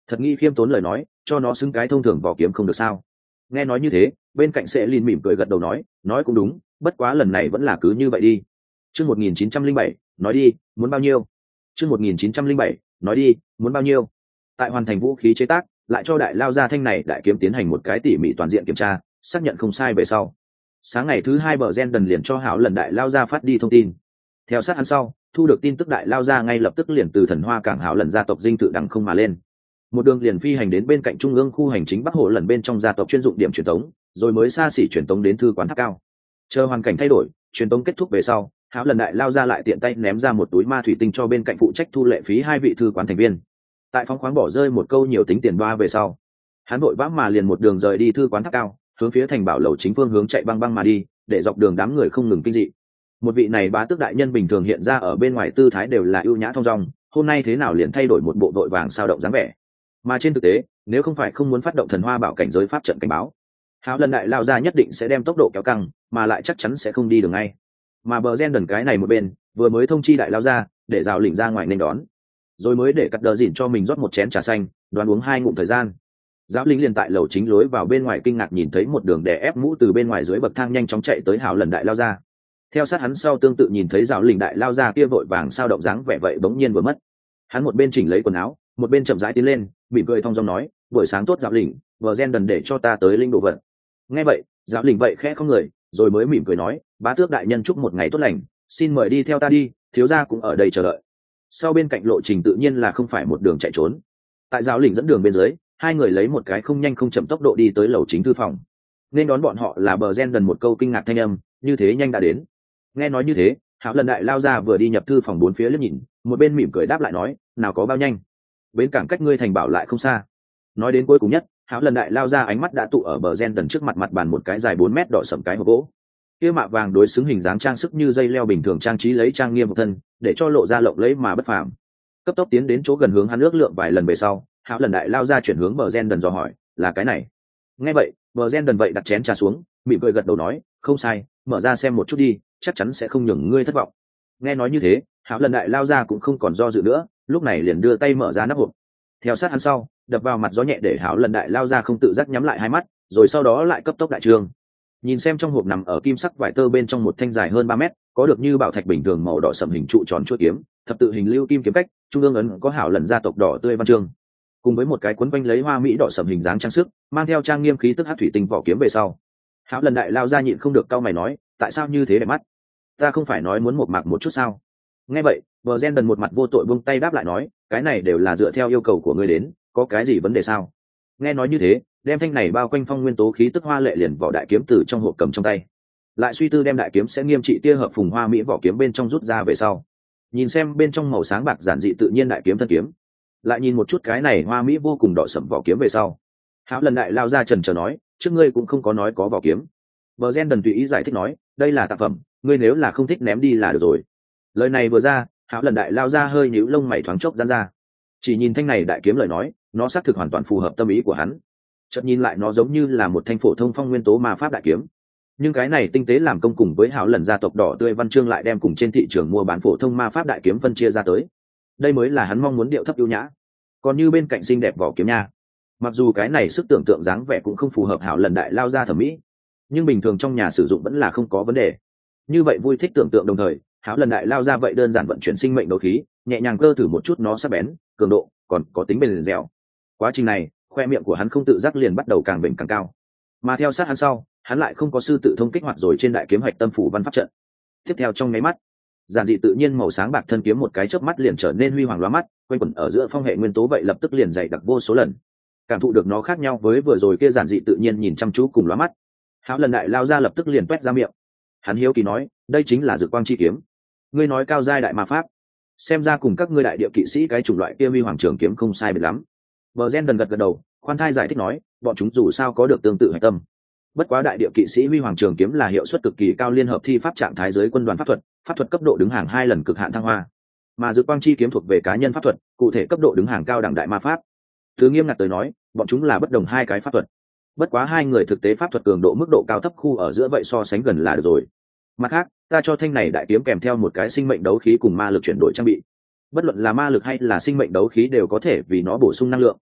Thật nghi khiêm tốn lời nói, cho nó xứng cái thông thường vỏ kiếm không được sao? Nghe nói như thế, bên cạnh sẽ lin mỉm cười gật đầu nói, nói cũng đúng, bất quá lần này vẫn là cứ như vậy đi. Chương một nghìn chín trăm linh bảy, nói đi, muốn bao nhiêu? Chương một nghìn chín trăm linh bảy, nói đi, muốn bao nhiêu? Tại hoàn thành vũ khí chế tác, lại cho đại lao ra thanh này đại kiếm tiến hành một cái tỉ mỉ toàn diện kiểm tra, xác nhận không sai về sau. Sáng ngày thứ hai bờ gen đần liền cho Hảo lần đại lao ra phát đi thông tin. Theo sát hắn sau, thu được tin tức đại lao ra ngay lập tức liền từ thần hoa cảng Hảo lần gia tộc dinh tự đằng không mà lên. Một đường liền phi hành đến bên cạnh trung ương khu hành chính Bắc Hồ lần bên trong gia tộc chuyên dụng điểm truyền tống, rồi mới xa xỉ truyền tống đến thư quán tháp cao. Chờ hoàn cảnh thay đổi, truyền tống kết thúc về sau, Hảo lần đại lao ra lại tiện tay ném ra một túi ma thủy tinh cho bên cạnh phụ trách thu lệ phí hai vị thư quán thành viên. Tại phóng khoáng bỏ rơi một câu nhiều tính tiền ba về sau, hắn vội vã mà liền một đường rời đi thư quán tháp cao, hướng phía thành bảo lầu chính phương hướng chạy băng băng mà đi, để dọc đường đám người không ngừng kinh dị. Một vị này bá tước đại nhân bình thường hiện ra ở bên ngoài tư thái đều là ưu nhã thong dong, hôm nay thế nào liền thay đổi một bộ đội vàng sao động dáng vẻ. Mà trên thực tế, nếu không phải không muốn phát động thần hoa bảo cảnh giới pháp trận cảnh báo, Hảo lần đại lao ra nhất định sẽ đem tốc độ kéo căng, mà lại chắc chắn sẽ không đi đường ngay. Mà bờ gen đần cái này một bên, vừa mới thông chi đại lao ra, để rào lĩnh ra ngoài nên đón, rồi mới để cắt đờ dỉn cho mình rót một chén trà xanh, đoán uống hai ngụm thời gian. Giáo lính liền tại lầu chính lối vào bên ngoài kinh ngạc nhìn thấy một đường đè ép mũ từ bên ngoài dưới bậc thang nhanh chóng chạy tới Hảo lần đại lao ra. Theo sát hắn sau tương tự nhìn thấy giáo lính đại lao ra kia vội vàng sao động dáng vẻ vậy bỗng nhiên vừa mất. Hắn một bên chỉnh lấy quần áo, một bên chậm rãi tiến lên, mỉm cười thong dong nói, buổi sáng tốt giáo lính, vợ gen đần để cho ta tới linh đồ vật. Nghe vậy, giáo lính vậy khẽ không người, rồi mới mỉm cười nói, bá tước đại nhân chúc một ngày tốt lành, xin mời đi theo ta đi, thiếu gia cũng ở đây chờ đợi. Sau bên cạnh lộ trình tự nhiên là không phải một đường chạy trốn. Tại giáo lính dẫn đường bên dưới, hai người lấy một cái không nhanh không chậm tốc độ đi tới lầu chính thư phòng. Nên đón bọn họ là bờ gen đần một câu kinh ngạc thanh âm, như thế nhanh đã đến. Nghe nói như thế, Hảo lần đại lao ra vừa đi nhập thư phòng bốn phía liếc nhìn, một bên mỉm cười đáp lại nói, nào có bao nhanh, bến cảng cách ngươi thành bảo lại không xa. Nói đến cuối cùng nhất, Hảo lần đại lao ra ánh mắt đã tụ ở bờ gen đần trước mặt mặt bàn một cái dài bốn mét đỏ sẫm cái hộp gỗ. Kia mạ vàng đối xứng hình dáng trang sức như dây leo bình thường trang trí lấy trang nghiêm một thân, để cho lộ ra lộng lẫy mà bất phàm. Cấp tốc tiến đến chỗ gần hướng hắn ước lượng vài lần về sau, Hảo lần đại lao ra chuyển hướng bờ gen đần dò hỏi, là cái này. Nghe vậy, bờ gen đần vậy đặt chén trà xuống, mỉm cười gật đầu nói, không sai, mở ra xem một chút đi, chắc chắn sẽ không nhường ngươi thất vọng. Nghe nói như thế, Hảo lần đại lao ra cũng không còn do dự nữa, lúc này liền đưa tay mở ra nắp hộp. Theo sát hắn sau, đập vào mặt gió nhẹ để Hảo lần đại lao ra không tự giác nhắm lại hai mắt, rồi sau đó lại cấp tốc đại trường. Nhìn xem trong hộp nằm ở kim sắc vải tơ bên trong một thanh dài hơn ba mét, có được như bảo thạch bình thường màu đỏ sẫm hình trụ tròn chuôi kiếm, thập tự hình lưu kim kiếm cách, trung ương ấn có Hảo lần gia tộc đỏ tươi văn chương, cùng với một cái cuốn quanh lấy hoa mỹ đỏ sẫm hình dáng trang sức, mang theo trang nghiêm khí tức hắc thủy tinh vỏ kiếm về sau. Hảo lần đại lao ra nhịn không được cau mày nói, tại sao như thế đẹp mắt? Ta không phải nói muốn một mạc một chút sao? Nghe vậy, bờ gen đần một mặt vô tội buông tay đáp lại nói, cái này đều là dựa theo yêu cầu của ngươi đến, có cái gì vấn đề sao? Nghe nói như thế, đem thanh này bao quanh phong nguyên tố khí tức hoa lệ liền vỏ đại kiếm từ trong hộp cầm trong tay, lại suy tư đem đại kiếm sẽ nghiêm trị tia hợp phùng hoa mỹ vỏ kiếm bên trong rút ra về sau, nhìn xem bên trong màu sáng bạc giản dị tự nhiên đại kiếm thân kiếm, lại nhìn một chút cái này hoa mỹ vô cùng đỏ sẫm vỏ kiếm về sau, Hảo lần đại lao ra trần trờ nói, trước ngươi cũng không có nói có vỏ kiếm. Bờ gen đần tùy ý giải thích nói, đây là tác phẩm, ngươi nếu là không thích ném đi là được rồi. Lời này vừa ra, Hảo lần đại lao ra hơi nhíu lông mày thoáng chốc giãn ra. Chỉ nhìn thanh này đại kiếm lời nói, nó xác thực hoàn toàn phù hợp tâm ý của hắn. Chợt nhìn lại nó giống như là một thanh phổ thông phong nguyên tố ma pháp đại kiếm, nhưng cái này tinh tế làm công cùng với Hảo lần gia tộc đỏ tươi văn chương lại đem cùng trên thị trường mua bán phổ thông ma pháp đại kiếm phân chia ra tới. Đây mới là hắn mong muốn điệu thấp ưu nhã. Còn như bên cạnh xinh đẹp vỏ kiếm nha, mặc dù cái này sức tưởng tượng dáng vẻ cũng không phù hợp Hảo lần đại lao ra thẩm mỹ, nhưng bình thường trong nhà sử dụng vẫn là không có vấn đề. Như vậy vui thích tưởng tượng đồng thời, Hảo lần đại lao ra vậy đơn giản vận chuyển sinh mệnh đấu khí, nhẹ nhàng cơ thử một chút nó sắc bén, cường độ, còn có tính bền dẻo. Quá trình này, khoe miệng của hắn không tự giác liền bắt đầu càng vểnh càng cao. Mà theo sát hắn sau, hắn lại không có sư tự thông kích hoạt rồi trên đại kiếm hạch tâm phủ văn pháp trận. Tiếp theo trong nháy mắt, giản dị tự nhiên màu sáng bạc thân kiếm một cái chớp mắt liền trở nên huy hoàng lóa mắt, quanh quẩn ở giữa phong hệ nguyên tố vậy lập tức liền dày đặc vô số lần. Cảm thụ được nó khác nhau với vừa rồi kia giản dị tự nhiên nhìn chăm chú cùng lóa mắt, Hảo lần đại lao ra lập tức liền toét ra miệng. Hắn hiếu kỳ nói, đây chính là Dực Quang chi kiếm. Ngươi nói cao giai đại ma pháp, xem ra cùng các ngươi đại địa kỵ sĩ cái chủng loại kia huy hoàng trường kiếm không sai biệt lắm. Bờ gen đần gật gật đầu, khoan thai giải thích nói, bọn chúng dù sao có được tương tự hạch tâm. Bất quá đại địa kỵ sĩ huy hoàng trường kiếm là hiệu suất cực kỳ cao liên hợp thi pháp trạng thái dưới quân đoàn pháp thuật, pháp thuật cấp độ đứng hàng hai lần cực hạn thăng hoa. Mà Dực Quang chi kiếm thuộc về cá nhân pháp thuật, cụ thể cấp độ đứng hàng cao đẳng đại ma pháp. Thứ nghiêm ngặt tới nói, bọn chúng là bất đồng hai cái pháp thuật. Bất quá hai người thực tế pháp thuật cường độ mức độ cao thấp khu ở giữa vậy so sánh gần là được rồi. Mặt khác, ta cho thanh này đại kiếm kèm theo một cái sinh mệnh đấu khí cùng ma lực chuyển đổi trang bị. Bất luận là ma lực hay là sinh mệnh đấu khí đều có thể vì nó bổ sung năng lượng.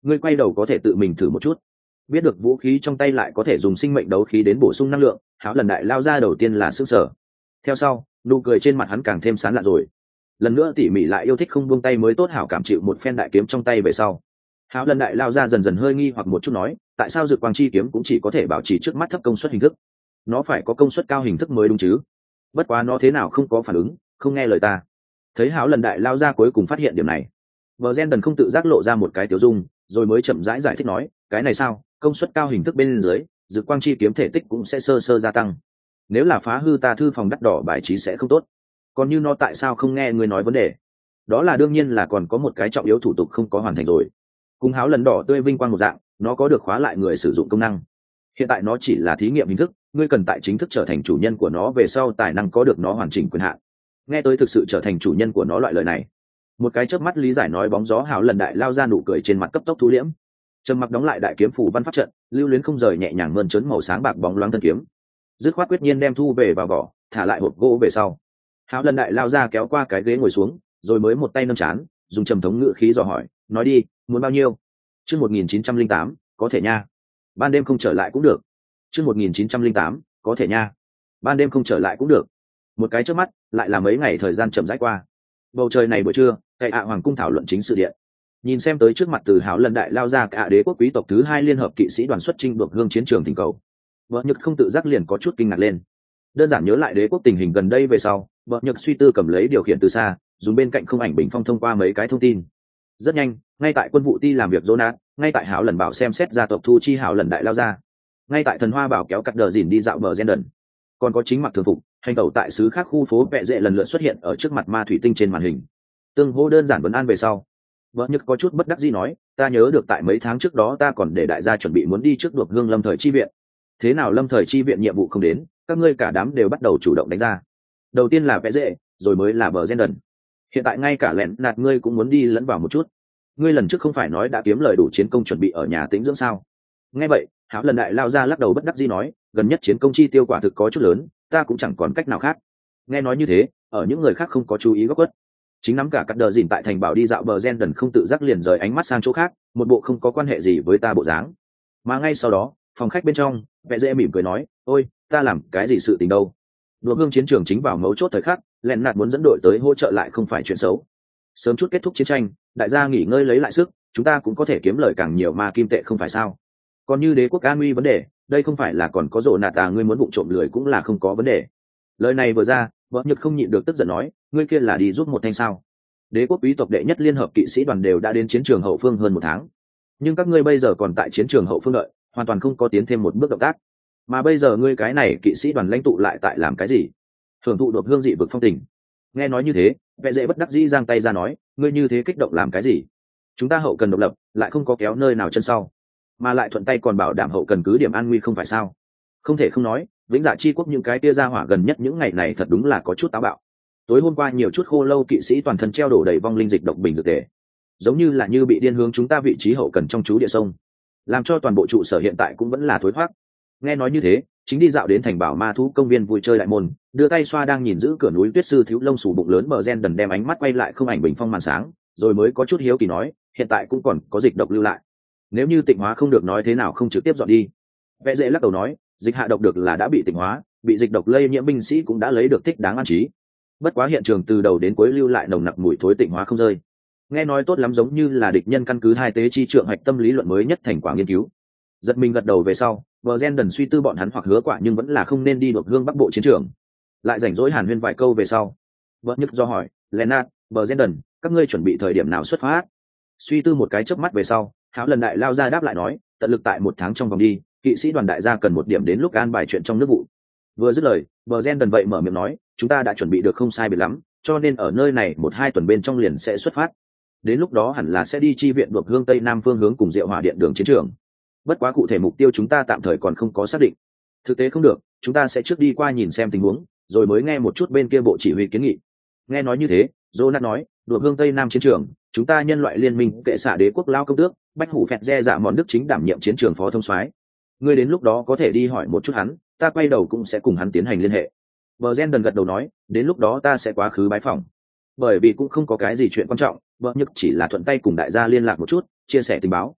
ngươi quay đầu có thể tự mình thử một chút. Biết được vũ khí trong tay lại có thể dùng sinh mệnh đấu khí đến bổ sung năng lượng, Háo lần đại lao ra đầu tiên là sức sở. Theo sau, nụ cười trên mặt hắn càng thêm sán lạ rồi. Lần nữa tỉ mỉ lại yêu thích không buông tay mới tốt hảo cảm chịu một phen đại kiếm trong tay về sau. Háo lần đại lao ra dần dần hơi nghi hoặc một chút nói, tại sao Dực Quang chi kiếm cũng chỉ có thể bảo trì trước mắt thấp công suất hình thức? Nó phải có công suất cao hình thức mới đúng chứ? Bất quá nó thế nào không có phản ứng, không nghe lời ta. Thấy Háo lần đại lao ra cuối cùng phát hiện điểm này, Bờ Gen đần không tự giác lộ ra một cái tiểu dung, rồi mới chậm rãi giải, giải thích nói, cái này sao, công suất cao hình thức bên dưới, Dực Quang chi kiếm thể tích cũng sẽ sơ sơ gia tăng. Nếu là phá hư ta thư phòng đắt đỏ bài trí sẽ không tốt. Còn như nó tại sao không nghe người nói vấn đề? Đó là đương nhiên là còn có một cái trọng yếu thủ tục không có hoàn thành rồi. Cùng Háo lần đỏ tươi vinh quang một dạng, nó có được khóa lại người sử dụng công năng. Hiện tại nó chỉ là thí nghiệm hình thức, ngươi cần tại chính thức trở thành chủ nhân của nó về sau tài năng có được nó hoàn chỉnh quyền hạn. Nghe tới thực sự trở thành chủ nhân của nó loại lời này, một cái chớp mắt lý giải nói bóng gió Háo lần đại lao ra nụ cười trên mặt cấp tốc thu liễm. Trầm mặc đóng lại đại kiếm phủ văn pháp trận, lưu luyến không rời nhẹ nhàng mơn trớn màu sáng bạc bóng loáng thân kiếm, dứt khoát quyết nhiên đem thu về vào vỏ, thả lại hộp gỗ về sau. Háo lần đại lao ra kéo qua cái ghế ngồi xuống, rồi mới một tay nâng chán, dùng trầm thống ngữ khí dò hỏi, nói đi, muốn bao nhiêu? Chương một nghìn chín trăm linh tám, có thể nha. Ban đêm không trở lại cũng được. Chương một nghìn chín trăm linh tám, có thể nha. Ban đêm không trở lại cũng được. Một cái chớp mắt, lại là mấy ngày thời gian chậm rãi qua. Bầu trời này buổi trưa, cậy ạ hoàng cung thảo luận chính sự điện. Nhìn xem tới trước mặt từ Háo lần đại lao ra cả đế quốc quý tộc thứ hai liên hợp kỵ sĩ đoàn xuất chinh được hương chiến trường thỉnh cầu, vợ Nhật không tự giác liền có chút kinh ngạc lên. Đơn giản nhớ lại đế quốc tình hình gần đây về sau, vợ Nhật suy tư cầm lấy điều khiển từ xa, dùng bên cạnh không ảnh bình phong thông qua mấy cái thông tin. Rất nhanh, ngay tại quân vụ ti làm việc Jonas, ngay tại Háo lần bảo xem xét gia tộc thu chi Háo lần đại lao ra, ngay tại thần hoa bảo kéo cắt đờ dìn đi dạo bờ Gen, còn có chính mặc thường phục hành tẩu tại xứ khác khu phố vẹ dệ lần lượt xuất hiện ở trước mặt ma thủy tinh trên màn hình. Tương hô đơn giản vấn an về sau, vợ Nhật có chút bất đắc dĩ nói, ta nhớ được tại mấy tháng trước đó ta còn để đại gia chuẩn bị muốn đi trước đột hương lâm thời chi viện. Thế nào lâm thời chi viện nhiệm vụ không đến, các ngươi cả đám đều bắt đầu chủ động đánh ra. Đầu tiên là vẽ dễ, rồi mới là bờ Gen. Hiện tại ngay cả lẹn nạt ngươi cũng muốn đi lẫn vào một chút. Ngươi lần trước không phải nói đã kiếm lời đủ chiến công chuẩn bị ở nhà tĩnh dưỡng sao? Nghe vậy, Háo lần đại lao ra lắc đầu bất đắc dĩ nói, gần nhất chiến công chi tiêu quả thực có chút lớn, ta cũng chẳng còn cách nào khác. Nghe nói như thế, ở những người khác không có chú ý góc quất, chính nắm cả cắt đờ dìn tại thành bảo đi dạo bờ Gen đần không tự giác liền rời ánh mắt sang chỗ khác, một bộ không có quan hệ gì với ta bộ dáng. Mà ngay sau đó, phòng khách bên trong, vẽ dễ mỉm cười nói, ôi, ta làm cái gì sự tình đâu? Đùa hương chiến trường chính vào mấu chốt thời khắc, lẹn nạt muốn dẫn đội tới hỗ trợ lại không phải chuyện xấu. Sớm chút kết thúc chiến tranh, đại gia nghỉ ngơi lấy lại sức, chúng ta cũng có thể kiếm lời càng nhiều ma kim tệ không phải sao? Còn như đế quốc an nguy vấn đề, đây không phải là còn có rộ nạt à, ngươi muốn vụng trộm lười cũng là không có vấn đề. Lời này vừa ra, vợ Nhật không nhịn được tức giận nói, ngươi kia là đi giúp một thanh sao? Đế quốc quý tộc đệ nhất liên hợp kỵ sĩ đoàn đều đã đến chiến trường hậu phương hơn một tháng, nhưng các ngươi bây giờ còn tại chiến trường hậu phương đợi, hoàn toàn không có tiến thêm một bước động tác. Mà bây giờ ngươi cái này kỵ sĩ đoàn lãnh tụ lại tại làm cái gì? Thưởng thụ đột hương dị vực phong tình. Nghe nói như thế, vẻ dễ bất đắc dĩ giang tay ra nói, ngươi như thế kích động làm cái gì? Chúng ta hậu cần độc lập, lại không có kéo nơi nào chân sau, mà lại thuận tay còn bảo đảm hậu cần cứ điểm an nguy không phải sao? Không thể không nói, vĩnh dạ chi quốc những cái tia ra hỏa gần nhất những ngày này thật đúng là có chút táo bạo. Tối hôm qua nhiều chút khô lâu kỵ sĩ toàn thân treo đổ đầy vong linh dịch độc bình dược tề, giống như là như bị điên hướng chúng ta vị trí hậu cần trong chú địa sông, làm cho toàn bộ trụ sở hiện tại cũng vẫn là thối thoát. Nghe nói như thế, chính đi dạo đến thành bảo ma thú công viên vui chơi đại môn, đưa tay xoa đang nhìn giữ cửa núi tuyết sư thiếu lông xù bụng lớn bờ Gen đần đem ánh mắt quay lại không ảnh bình phong màn sáng, rồi mới có chút hiếu kỳ nói, hiện tại cũng còn có dịch độc lưu lại, nếu như tịnh hóa không được nói thế nào không trực tiếp dọn đi? Vẽ dễ lắc đầu nói, dịch hạ độc được là đã bị tịnh hóa, bị dịch độc lây nhiễm binh sĩ cũng đã lấy được thích đáng an trí. Bất quá hiện trường từ đầu đến cuối lưu lại nồng nặc mùi thối tịnh hóa không rơi. Nghe nói tốt lắm, giống như là địch nhân căn cứ hai tế chi trượng hạch tâm lý luận mới nhất thành quả nghiên cứu. Giật mình gật đầu về sau, Bờ Gen đần suy tư bọn hắn hoặc hứa quả nhưng vẫn là không nên đi đột hương bắc bộ chiến trường. Lại rảnh rỗi hàn huyên vài câu về sau, Bờ Nhức do hỏi, Lennart, Bờ Gen đần, các ngươi chuẩn bị thời điểm nào xuất phát? Suy tư một cái chớp mắt về sau, Háo lần đại lao ra đáp lại nói, tận lực tại một tháng trong vòng đi, kỵ sĩ đoàn đại gia cần một điểm đến lúc an bài chuyện trong nước vụ. Vừa dứt lời, Bờ Gen đần vậy mở miệng nói, chúng ta đã chuẩn bị được không sai biệt lắm, cho nên ở nơi này một hai tuần bên trong liền sẽ xuất phát. Đến lúc đó hẳn là sẽ đi chi viện đột hương tây nam phương hướng cùng Diệu Hỏa điện đường chiến trường. Bất quá cụ thể mục tiêu chúng ta tạm thời còn không có xác định. Thực tế không được, chúng ta sẽ trước đi qua nhìn xem tình huống, rồi mới nghe một chút bên kia bộ chỉ huy kiến nghị. Nghe nói như thế, Jonas nói, đột hương tây nam chiến trường, chúng ta nhân loại liên minh kệ xạ đế quốc lao công tước, bách hủ phẹt re dạ mòn đức chính đảm nhiệm chiến trường phó thông soái. Ngươi đến lúc đó có thể đi hỏi một chút hắn, ta quay đầu cũng sẽ cùng hắn tiến hành liên hệ. Bờ Gen đần gật đầu nói, đến lúc đó ta sẽ quá khứ bái phỏng. Bởi vì cũng không có cái gì chuyện quan trọng, vợ Nhật chỉ là thuận tay cùng đại gia liên lạc một chút, chia sẻ tình báo.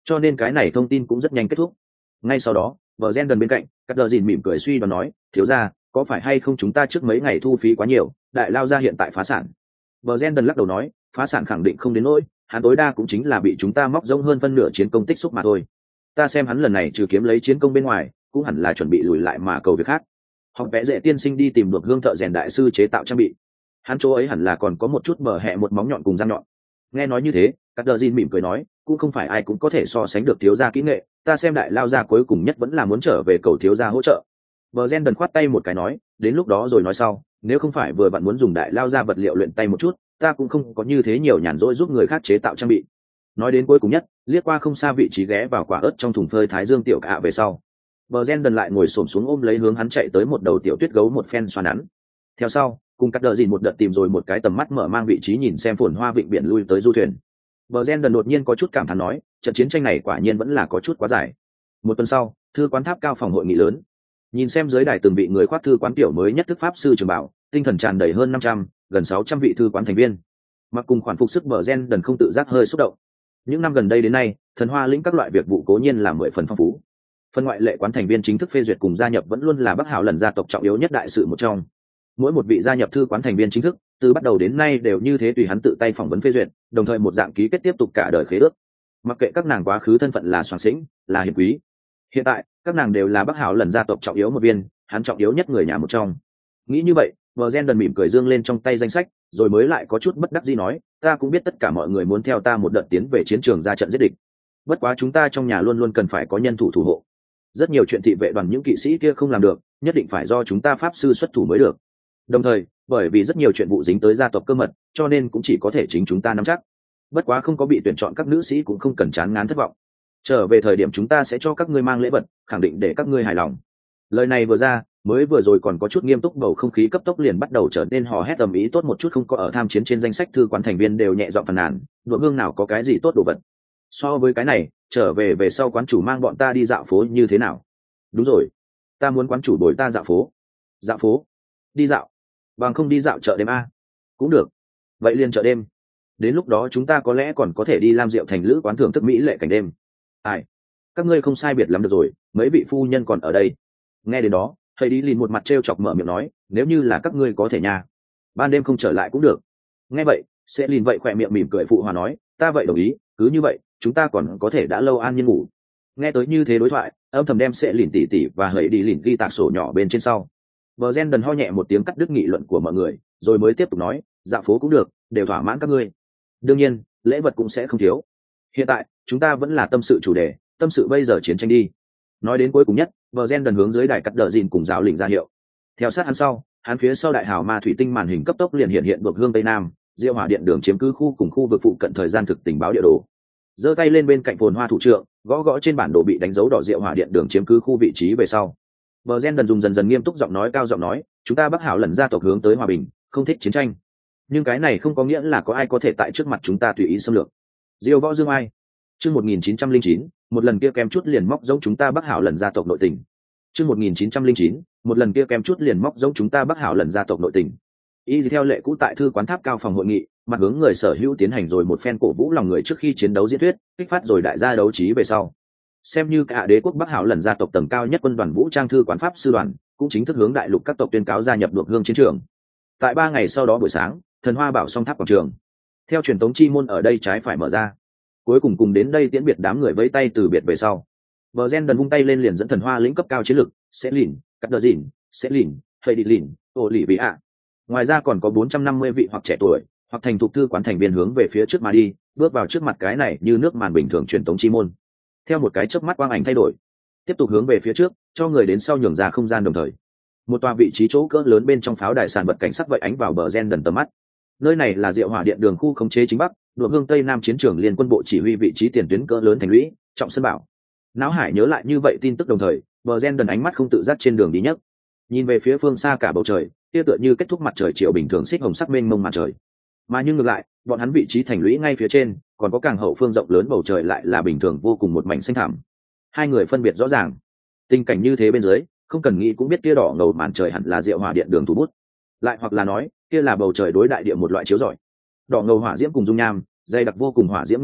cho nên cái này thông tin cũng rất nhanh kết thúc. Ngay sau đó vợ gen gần bên cạnh cắt đờ dìn mỉm cười suy đoán nói, thiếu ra có phải hay không chúng ta trước mấy ngày thu phí quá nhiều, đại lao ra hiện tại phá sản. Vợ gen đần lắc đầu nói, phá sản khẳng định không đến nỗi, hắn tối đa cũng chính là bị chúng ta móc rỗng hơn phân nửa chiến công tích xúc mà thôi. Ta xem hắn lần này trừ kiếm lấy chiến công bên ngoài cũng hẳn là chuẩn bị lùi lại mà cầu việc khác. Học vẽ dễ tiên sinh đi tìm được hương thợ rèn đại sư chế tạo trang bị, hắn chỗ ấy hẳn là còn có một chút bờ hẹ một móng nhọn cùng răng nhọn. Nghe nói như thế cắt đờ dìn mỉm cười nói, cũng không phải ai cũng có thể so sánh được thiếu gia kỹ nghệ, ta xem đại lao gia cuối cùng nhất vẫn là muốn trở về cầu thiếu gia hỗ trợ. Bờ gen đần khoát tay một cái nói, đến lúc đó rồi nói sau, nếu không phải vừa bạn muốn dùng đại lao gia vật liệu luyện tay một chút, ta cũng không có như thế nhiều nhàn rỗi giúp người khác chế tạo trang bị. Nói đến cuối cùng nhất liếc qua không xa vị trí ghé vào quả ớt trong thùng phơi thái dương tiểu cạ về sau, bờ gen đần lại ngồi xổm xuống ôm lấy hướng hắn chạy tới một đầu tiểu tuyết gấu một phen xoắn nắn. Theo sau cùng cắt đờ dìn một đợt tìm rồi một cái tầm mắt mở mang vị trí nhìn xem phồn hoa vịnh biển lui tới du thuyền. Bờ gen đần đột nhiên có chút cảm thán nói, trận chiến tranh này quả nhiên vẫn là có chút quá dài. Một tuần sau thư quán tháp cao phòng hội nghị lớn, nhìn xem dưới đài từng vị người khoác thư quán tiểu mới nhất thức pháp sư trường bảo, tinh thần tràn đầy hơn năm trăm gần sáu trăm vị thư quán thành viên, mặc cùng khoản phục sức bờ gen đần không tự giác hơi xúc động. Những năm gần đây đến nay thần hoa lĩnh các loại việc vụ cố nhiên là mười phần phong phú, phần ngoại lệ quán thành viên chính thức phê duyệt cùng gia nhập vẫn luôn là Bắc Hảo lần gia tộc trọng yếu nhất đại sự một trong. Mỗi một vị gia nhập thư quán thành viên chính thức từ bắt đầu đến nay đều như thế tùy hắn tự tay phỏng vấn phê duyệt, đồng thời một dạng ký kết tiếp tục cả đời khế ước. Mặc kệ các nàng quá khứ thân phận là soàng xĩnh là hiền quý, hiện tại các nàng đều là Bắc Hảo lần gia tộc trọng yếu một viên, hắn trọng yếu nhất người nhà một trong. Nghĩ như vậy vợ gen đần mỉm cười dương lên trong tay danh sách, rồi mới lại có chút bất đắc dĩ nói, ta cũng biết tất cả mọi người muốn theo ta một đợt tiến về chiến trường ra trận giết địch, bất quá chúng ta trong nhà luôn luôn cần phải có nhân thủ thủ hộ, rất nhiều chuyện thị vệ đoàn những kỵ sĩ kia không làm được, nhất định phải do chúng ta pháp sư xuất thủ mới được. Đồng thời bởi vì rất nhiều chuyện vụ dính tới gia tộc cơ mật, cho nên cũng chỉ có thể chính chúng ta nắm chắc. Bất quá không có bị tuyển chọn các nữ sĩ cũng không cần chán ngán thất vọng, trở về thời điểm chúng ta sẽ cho các ngươi mang lễ vật, khẳng định để các ngươi hài lòng. Lời này vừa ra, mới vừa rồi còn có chút nghiêm túc bầu không khí cấp tốc liền bắt đầu trở nên hò hét ầm ĩ tốt một chút. Không có ở tham chiến trên danh sách thư quán thành viên đều nhẹ giọng phàn nàn, đùa hương nào có cái gì tốt đồ vật. So với cái này, trở về về sau quán chủ mang bọn ta đi dạo phố như thế nào? Đúng rồi, ta muốn quán chủ bồi ta dạo phố. Dạo phố? Đi dạo? Bằng không đi dạo chợ đêm a? Cũng được. Vậy liền chợ đêm. Đến lúc đó chúng ta có lẽ còn có thể đi Lam Diệu thành lữ quán thưởng thức mỹ lệ cảnh đêm. Ai? Các ngươi không sai biệt lắm được rồi, mấy vị phu nhân còn ở đây. Nghe đến đó, thầy đi lìn một mặt trêu chọc mở miệng nói, nếu như là các ngươi có thể nha, ban đêm không trở lại cũng được. Nghe vậy sẽ lìn vậy khỏe miệng mỉm cười phụ hòa nói, ta vậy đồng ý, cứ như vậy chúng ta còn có thể đã lâu an nhiên ngủ. Nghe tới như thế đối thoại, âm thầm đem sẽ lìn tỉ tỉ và hãy đi lìn ghi tạc sổ nhỏ bên trên sau. Bờ gen đần ho nhẹ một tiếng cắt đứt nghị luận của mọi người, rồi mới tiếp tục nói, dạo phố cũng được, đều thỏa mãn các ngươi. Đương nhiên lễ vật cũng sẽ không thiếu. Hiện tại chúng ta vẫn là tâm sự chủ đề, tâm sự bây giờ chiến tranh đi. Nói đến cuối cùng nhất, bờ gen đần hướng dưới đài cắt đờ dìn cùng giáo lĩnh ra hiệu. Theo sát hắn sau, hắn phía sau đại hào ma thủy tinh màn hình cấp tốc liền hiện hiện bậc hương tây nam, diệu hỏa điện đường chiếm cứ khu cùng khu vực phụ cận thời gian thực tình báo địa đồ. Giơ tay lên bên cạnh phồn hoa thủ trượng, gõ gõ trên bản đồ bị đánh dấu đỏ diệu hỏa điện đường chiếm cứ khu vị trí về sau. Bờ gen đần dùng dần dần nghiêm túc giọng nói cao giọng nói, chúng ta Bắc Hảo lần gia tộc hướng tới hòa bình, không thích chiến tranh. Nhưng cái này không có nghĩa là có ai có thể tại trước mặt chúng ta tùy ý xâm lược. Diêu Võ Dương Ai, chương một nghìn chín trăm linh chín, một lần kia kém chút liền móc giống chúng ta Bắc Hảo lần gia tộc nội tình. Chương một nghìn chín trăm linh chín, một lần kia kém chút liền móc giống chúng ta Bắc Hảo lần gia tộc nội tình. Y theo lệ cũ tại thư quán tháp cao phòng hội nghị, mặt hướng người sở hữu tiến hành rồi một phen cổ vũ lòng người trước khi chiến đấu diễn thuyết, kích phát rồi đại gia đấu trí về sau. Xem như cả đế quốc Bắc Hảo lần gia tộc tầng cao nhất quân đoàn vũ trang thư quán pháp sư đoàn, cũng chính thức hướng đại lục các tộc tuyên cáo gia nhập Đột Hương chiến trường. Tại ba ngày sau đó buổi sáng, thần hoa bảo song tháp quảng trường, theo truyền thống chi môn ở đây trái phải mở ra. Cuối cùng cùng đến đây tiễn biệt đám người vẫy tay từ biệt về sau. Bờ gen đần vung tay lên liền dẫn thần hoa lĩnh cấp cao chiến lực, sẽ lìn, cắt đờ dìn, sẽ lìn, thầy đi lìn, ô lì vị ạ. Ngoài ra còn có bốn trăm năm mươi vị hoặc trẻ tuổi, hoặc thành thục thư quán thành viên hướng về phía trước mà đi, bước vào trước mặt cái này như nước màn bình thường truyền thống chi môn. Theo một cái chớp mắt quang ảnh thay đổi, tiếp tục hướng về phía trước, cho người đến sau nhường ra không gian đồng thời. Một tòa vị trí chỗ cỡ lớn bên trong pháo đài sản vật cảnh sắc vậy ánh vào bờ gen đần tầm mắt. Nơi này là Diệu Hỏa Điện đường khu khống chế chính bắc, Đột Hương tây nam chiến trường liên quân bộ chỉ huy vị trí tiền tuyến cỡ lớn thành lũy, trọng sơn bảo. Náo hải nhớ lại như vậy tin tức đồng thời, bờ gen đần ánh mắt không tự giác trên đường đi nhất, nhìn về phía phương xa cả bầu trời, kia tựa như kết thúc mặt trời chiều bình thường xích hồng sắc mênh mông mặt trời. Mà nhưng ngược lại, bọn hắn vị trí thành lũy ngay phía trên, còn có càng hậu phương rộng lớn bầu trời lại là bình thường vô cùng một mảnh xanh thẳm. Hai người phân biệt rõ ràng. Tình cảnh như thế bên dưới, không cần nghĩ cũng biết kia đỏ ngầu màn trời hẳn là Diệu Hỏa Điện đường thủ bút, lại hoặc là nói, kia là bầu trời đối đại địa một loại chiếu rọi. Đỏ ngầu hỏa diễm cùng dung nham, dày đặc vô cùng hỏa diễm nguyên tố,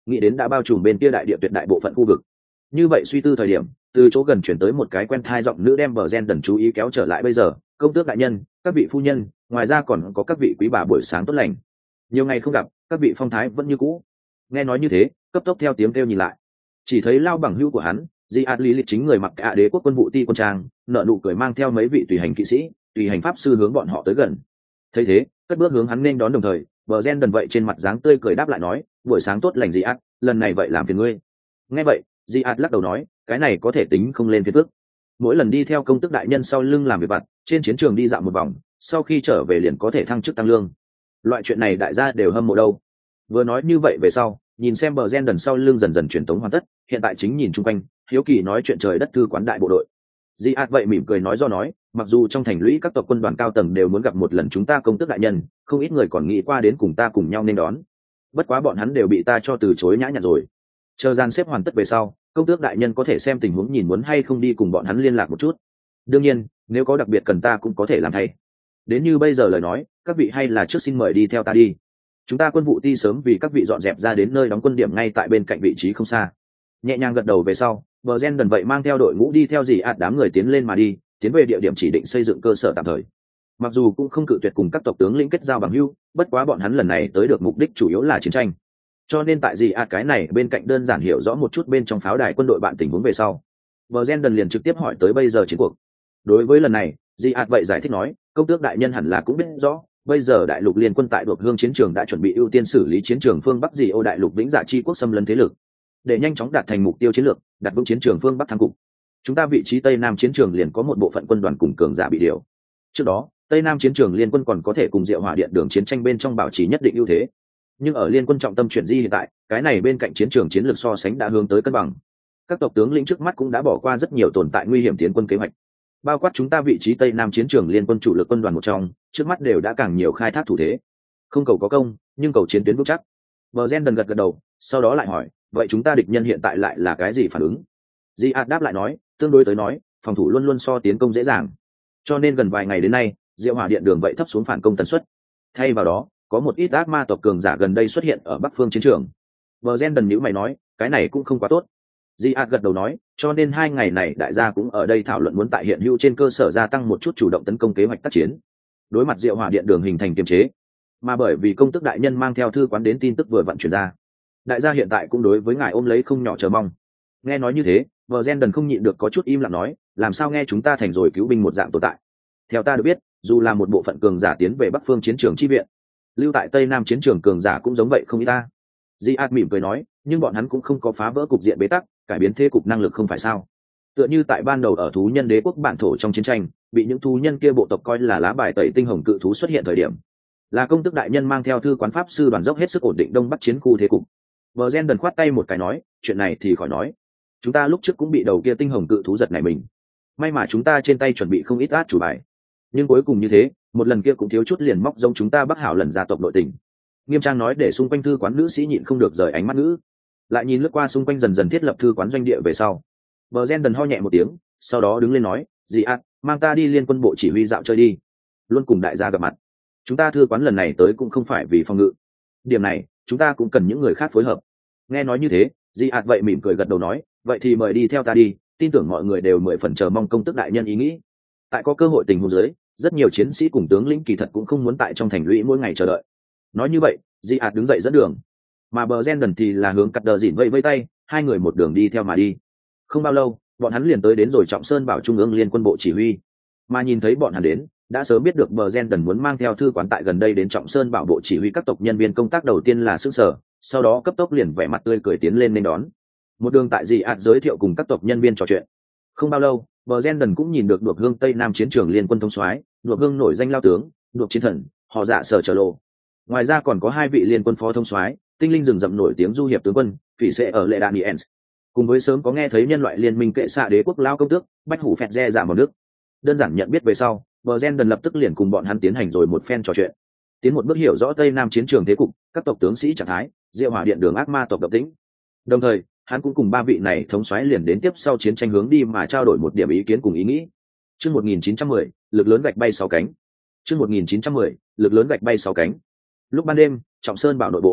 nghĩ đến đã bao trùm bên kia đại địa tuyệt đại bộ phận khu vực. Như vậy suy tư thời điểm, từ chỗ gần chuyển tới một cái quen thai giọng nữ đem bờ gen đần chú ý kéo trở lại. Bây giờ công tước đại nhân, các vị phu nhân, ngoài ra còn có các vị quý bà buổi sáng tốt lành, nhiều ngày không gặp, các vị phong thái vẫn như cũ. Nghe nói như thế, cấp tốc theo tiếng kêu nhìn lại, chỉ thấy lao bằng hữu của hắn di ạt lý lịch chính người mặc cả đế quốc quân vụ ti quân trang, nợ nụ cười mang theo mấy vị tùy hành kỵ sĩ tùy hành pháp sư hướng bọn họ tới gần. Thấy thế, cất bước hướng hắn nên đón, đồng thời bờ gen đần vậy trên mặt dáng tươi cười đáp lại nói, buổi sáng tốt lành di ạt, lần này vậy làm phiền ngươi. Nghe vậy, di ạt lắc đầu nói, cái này có thể tính không lên phiền phức. Mỗi lần đi theo công tước đại nhân sau lưng làm việc vặt, trên chiến trường đi dạo một vòng, sau khi trở về liền có thể thăng chức tăng lương. Loại chuyện này đại gia đều hâm mộ đâu. Vừa nói như vậy về sau, nhìn xem bờ gen đần sau lưng dần dần truyền tống hoàn tất, hiện tại chính nhìn chung quanh, hiếu kỳ nói chuyện trời đất thư quán đại bộ đội. Di ạt vậy mỉm cười nói do nói, mặc dù trong thành lũy các tộc quân đoàn cao tầng đều muốn gặp một lần chúng ta công tước đại nhân, không ít người còn nghĩ qua đến cùng ta cùng nhau nên đón, bất quá bọn hắn đều bị ta cho từ chối nhã nhặn rồi. Chờ gian xếp hoàn tất về sau, công tước đại nhân có thể xem tình huống nhìn muốn hay không đi cùng bọn hắn liên lạc một chút. Đương nhiên, nếu có đặc biệt cần ta cũng có thể làm thay. Đến như bây giờ lời nói, các vị hay là trước xin mời đi theo ta đi. Chúng ta quân vụ ti sớm vì các vị dọn dẹp ra đến nơi đóng quân điểm ngay tại bên cạnh vị trí không xa. Nhẹ nhàng gật đầu về sau, bờ gen đần vậy mang theo đội ngũ đi theo dì ạt đám người tiến lên mà đi, tiến về địa điểm chỉ định xây dựng cơ sở tạm thời. Mặc dù cũng không cự tuyệt cùng các tộc tướng lĩnh kết giao bằng hữu, bất quá bọn hắn lần này tới được mục đích chủ yếu là chiến tranh. Cho nên tại dì ạt cái này bên cạnh đơn giản hiểu rõ một chút bên trong pháo đài quân đội bạn tình huống về sau, bờ gen đần liền trực tiếp hỏi tới bây giờ chiến cuộc. Đối với lần này, dì ạt vậy giải thích nói, công tước đại nhân hẳn là cũng biết rõ, bây giờ đại lục liên quân tại Đột Hương chiến trường đã chuẩn bị ưu tiên xử lý chiến trường phương Bắc dị ô đại lục vĩnh dạ chi quốc xâm lấn thế lực, để nhanh chóng đạt thành mục tiêu chiến lược, đặt vững chiến trường phương Bắc thắng cục. Chúng ta vị trí Tây Nam chiến trường liền có một bộ phận quân đoàn cùng cường giả bị điều. Trước đó, Tây Nam chiến trường liên quân còn có thể cùng Diệu Hỏa Điện đường chiến tranh bên trong bảo trì nhất định ưu thế. Nhưng ở liên quân trọng tâm chuyển di hiện tại, cái này bên cạnh chiến trường chiến lược so sánh đã hướng tới cân bằng. Các tộc tướng lĩnh trước mắt cũng đã bỏ qua rất nhiều tồn tại nguy hiểm tiến quân kế hoạch. Bao quát chúng ta vị trí Tây Nam chiến trường liên quân chủ lực quân đoàn một trong, trước mắt đều đã càng nhiều khai thác thủ thế. Không cầu có công, nhưng cầu chiến tuyến vững chắc. Bờ Gen đần gật gật đầu, sau đó lại hỏi, vậy chúng ta địch nhân hiện tại lại là cái gì phản ứng? Di Ad đáp lại nói, tương đối tới nói, phòng thủ luôn luôn so tiến công dễ dàng. Cho nên gần vài ngày đến nay, Diệu Hỏa Điện đường vậy thấp xuống phản công tần suất. Thay vào đó, có một ít ác ma tộc cường giả gần đây xuất hiện ở Bắc phương chiến trường. Bờ Gen đần nhíu mày nói, cái này cũng không quá tốt. Di Ad gật đầu nói, cho nên hai ngày này đại gia cũng ở đây thảo luận muốn tại hiện hữu trên cơ sở gia tăng một chút chủ động tấn công kế hoạch tác chiến. Đối mặt Diệu Hỏa Điện đường hình thành kiềm chế, mà bởi vì công tước đại nhân mang theo thư quán đến tin tức vừa vận chuyển ra, đại gia hiện tại cũng đối với ngài ôm lấy không nhỏ chờ mong. Nghe nói như thế, vợ Gen đần không nhịn được có chút im lặng nói, làm sao nghe chúng ta thành rồi cứu binh một dạng tồn tại. Theo ta được biết, dù là một bộ phận cường giả tiến về Bắc phương chiến trường chi viện, lưu tại Tây Nam chiến trường cường giả cũng giống vậy không ít ta. Di Ad mỉm cười nói, nhưng bọn hắn cũng không có phá vỡ cục diện bế tắc, cải biến thế cục năng lực không phải sao? Tựa như tại ban đầu ở thú nhân đế quốc bản thổ trong chiến tranh, bị những thú nhân kia bộ tộc coi là lá bài tẩy tinh hồng cự thú xuất hiện thời điểm, là công tước đại nhân mang theo thư quán pháp sư đoàn dốc hết sức ổn định đông bắc chiến khu thế cục. Bờ Gen đần khoát tay một cái nói, chuyện này thì khỏi nói, chúng ta lúc trước cũng bị đầu kia tinh hồng cự thú giật này mình. May mà chúng ta trên tay chuẩn bị không ít át chủ bài, nhưng cuối cùng như thế, một lần kia cũng thiếu chút liền móc giống chúng ta Bắc Hảo lần gia tộc nội tình. Nghiêm trang nói để xung quanh thư quán nữ sĩ nhịn không được rời ánh mắt nữ, lại nhìn lướt qua xung quanh dần dần thiết lập thư quán doanh địa về sau. Bờ Gen đần ho nhẹ một tiếng, sau đó đứng lên nói, Dị Ạt, mang ta đi liên quân bộ chỉ huy dạo chơi đi, luôn cùng đại gia gặp mặt. Chúng ta thư quán lần này tới cũng không phải vì phòng ngự, điểm này chúng ta cũng cần những người khác phối hợp. Nghe nói như thế, Dị Ạt vậy mỉm cười gật đầu nói, vậy thì mời đi theo ta đi, tin tưởng mọi người đều mười phần chờ mong công tước đại nhân ý nghĩ. Tại có cơ hội tình huống dưới, rất nhiều chiến sĩ cùng tướng lĩnh kỳ thật cũng không muốn tại trong thành lũy mỗi ngày chờ đợi. Nói như vậy, Dị Ạt đứng dậy dẫn đường, mà bờ Gen đần thì là hướng cắt đờ dỉn vẫy vẫy tay, hai người một đường đi theo mà đi. Không bao lâu, bọn hắn liền tới đến rồi Trọng Sơn Bảo Trung ương liên quân bộ chỉ huy. Mà nhìn thấy bọn hắn đến, đã sớm biết được bờ Gen đần muốn mang theo thư quán tại gần đây đến Trọng Sơn Bảo bộ chỉ huy các tộc nhân viên công tác đầu tiên là sức sở, sau đó cấp tốc liền vẻ mặt tươi cười tiến lên nên đón. Một đường tại Dị Ạt giới thiệu cùng các tộc nhân viên trò chuyện. Không bao lâu, bờ Gen đần cũng nhìn được Đột Hương Tây Nam chiến trường liên quân thông soái, Đột Hương nổi danh lao tướng, Đột Chiến Thần, họ Dạ Sở Trở Lộ. Ngoài ra còn có hai vị liên quân phó thông soái, tinh linh rừng rậm nổi tiếng du hiệp tướng quân, phỉ sệ ở lệ Daniels, cùng với sớm có nghe thấy nhân loại liên minh kệ xạ đế quốc lao công tước, bách hủ phẹt re dạ một nước. Đơn giản nhận biết về sau, bờ Gen đần lập tức liền cùng bọn hắn tiến hành rồi một phen trò chuyện, tiến một bước hiểu rõ Tây Nam chiến trường thế cục, các tộc tướng sĩ trạng thái, Diệu Hỏa Điện đường ác ma tộc độc tính. Đồng thời, hắn cũng cùng ba vị này thống soái liền đến tiếp sau chiến tranh hướng đi mà trao đổi một điểm ý kiến cùng ý nghĩ. Chương một nghìn chín trăm mười, lực lớn gạch bay sáu cánh. Chương một nghìn chín trăm mười, lực lớn gạch bay sáu cánh. Lúc ban đêm, Trọng Sơn Bảo nội bộ,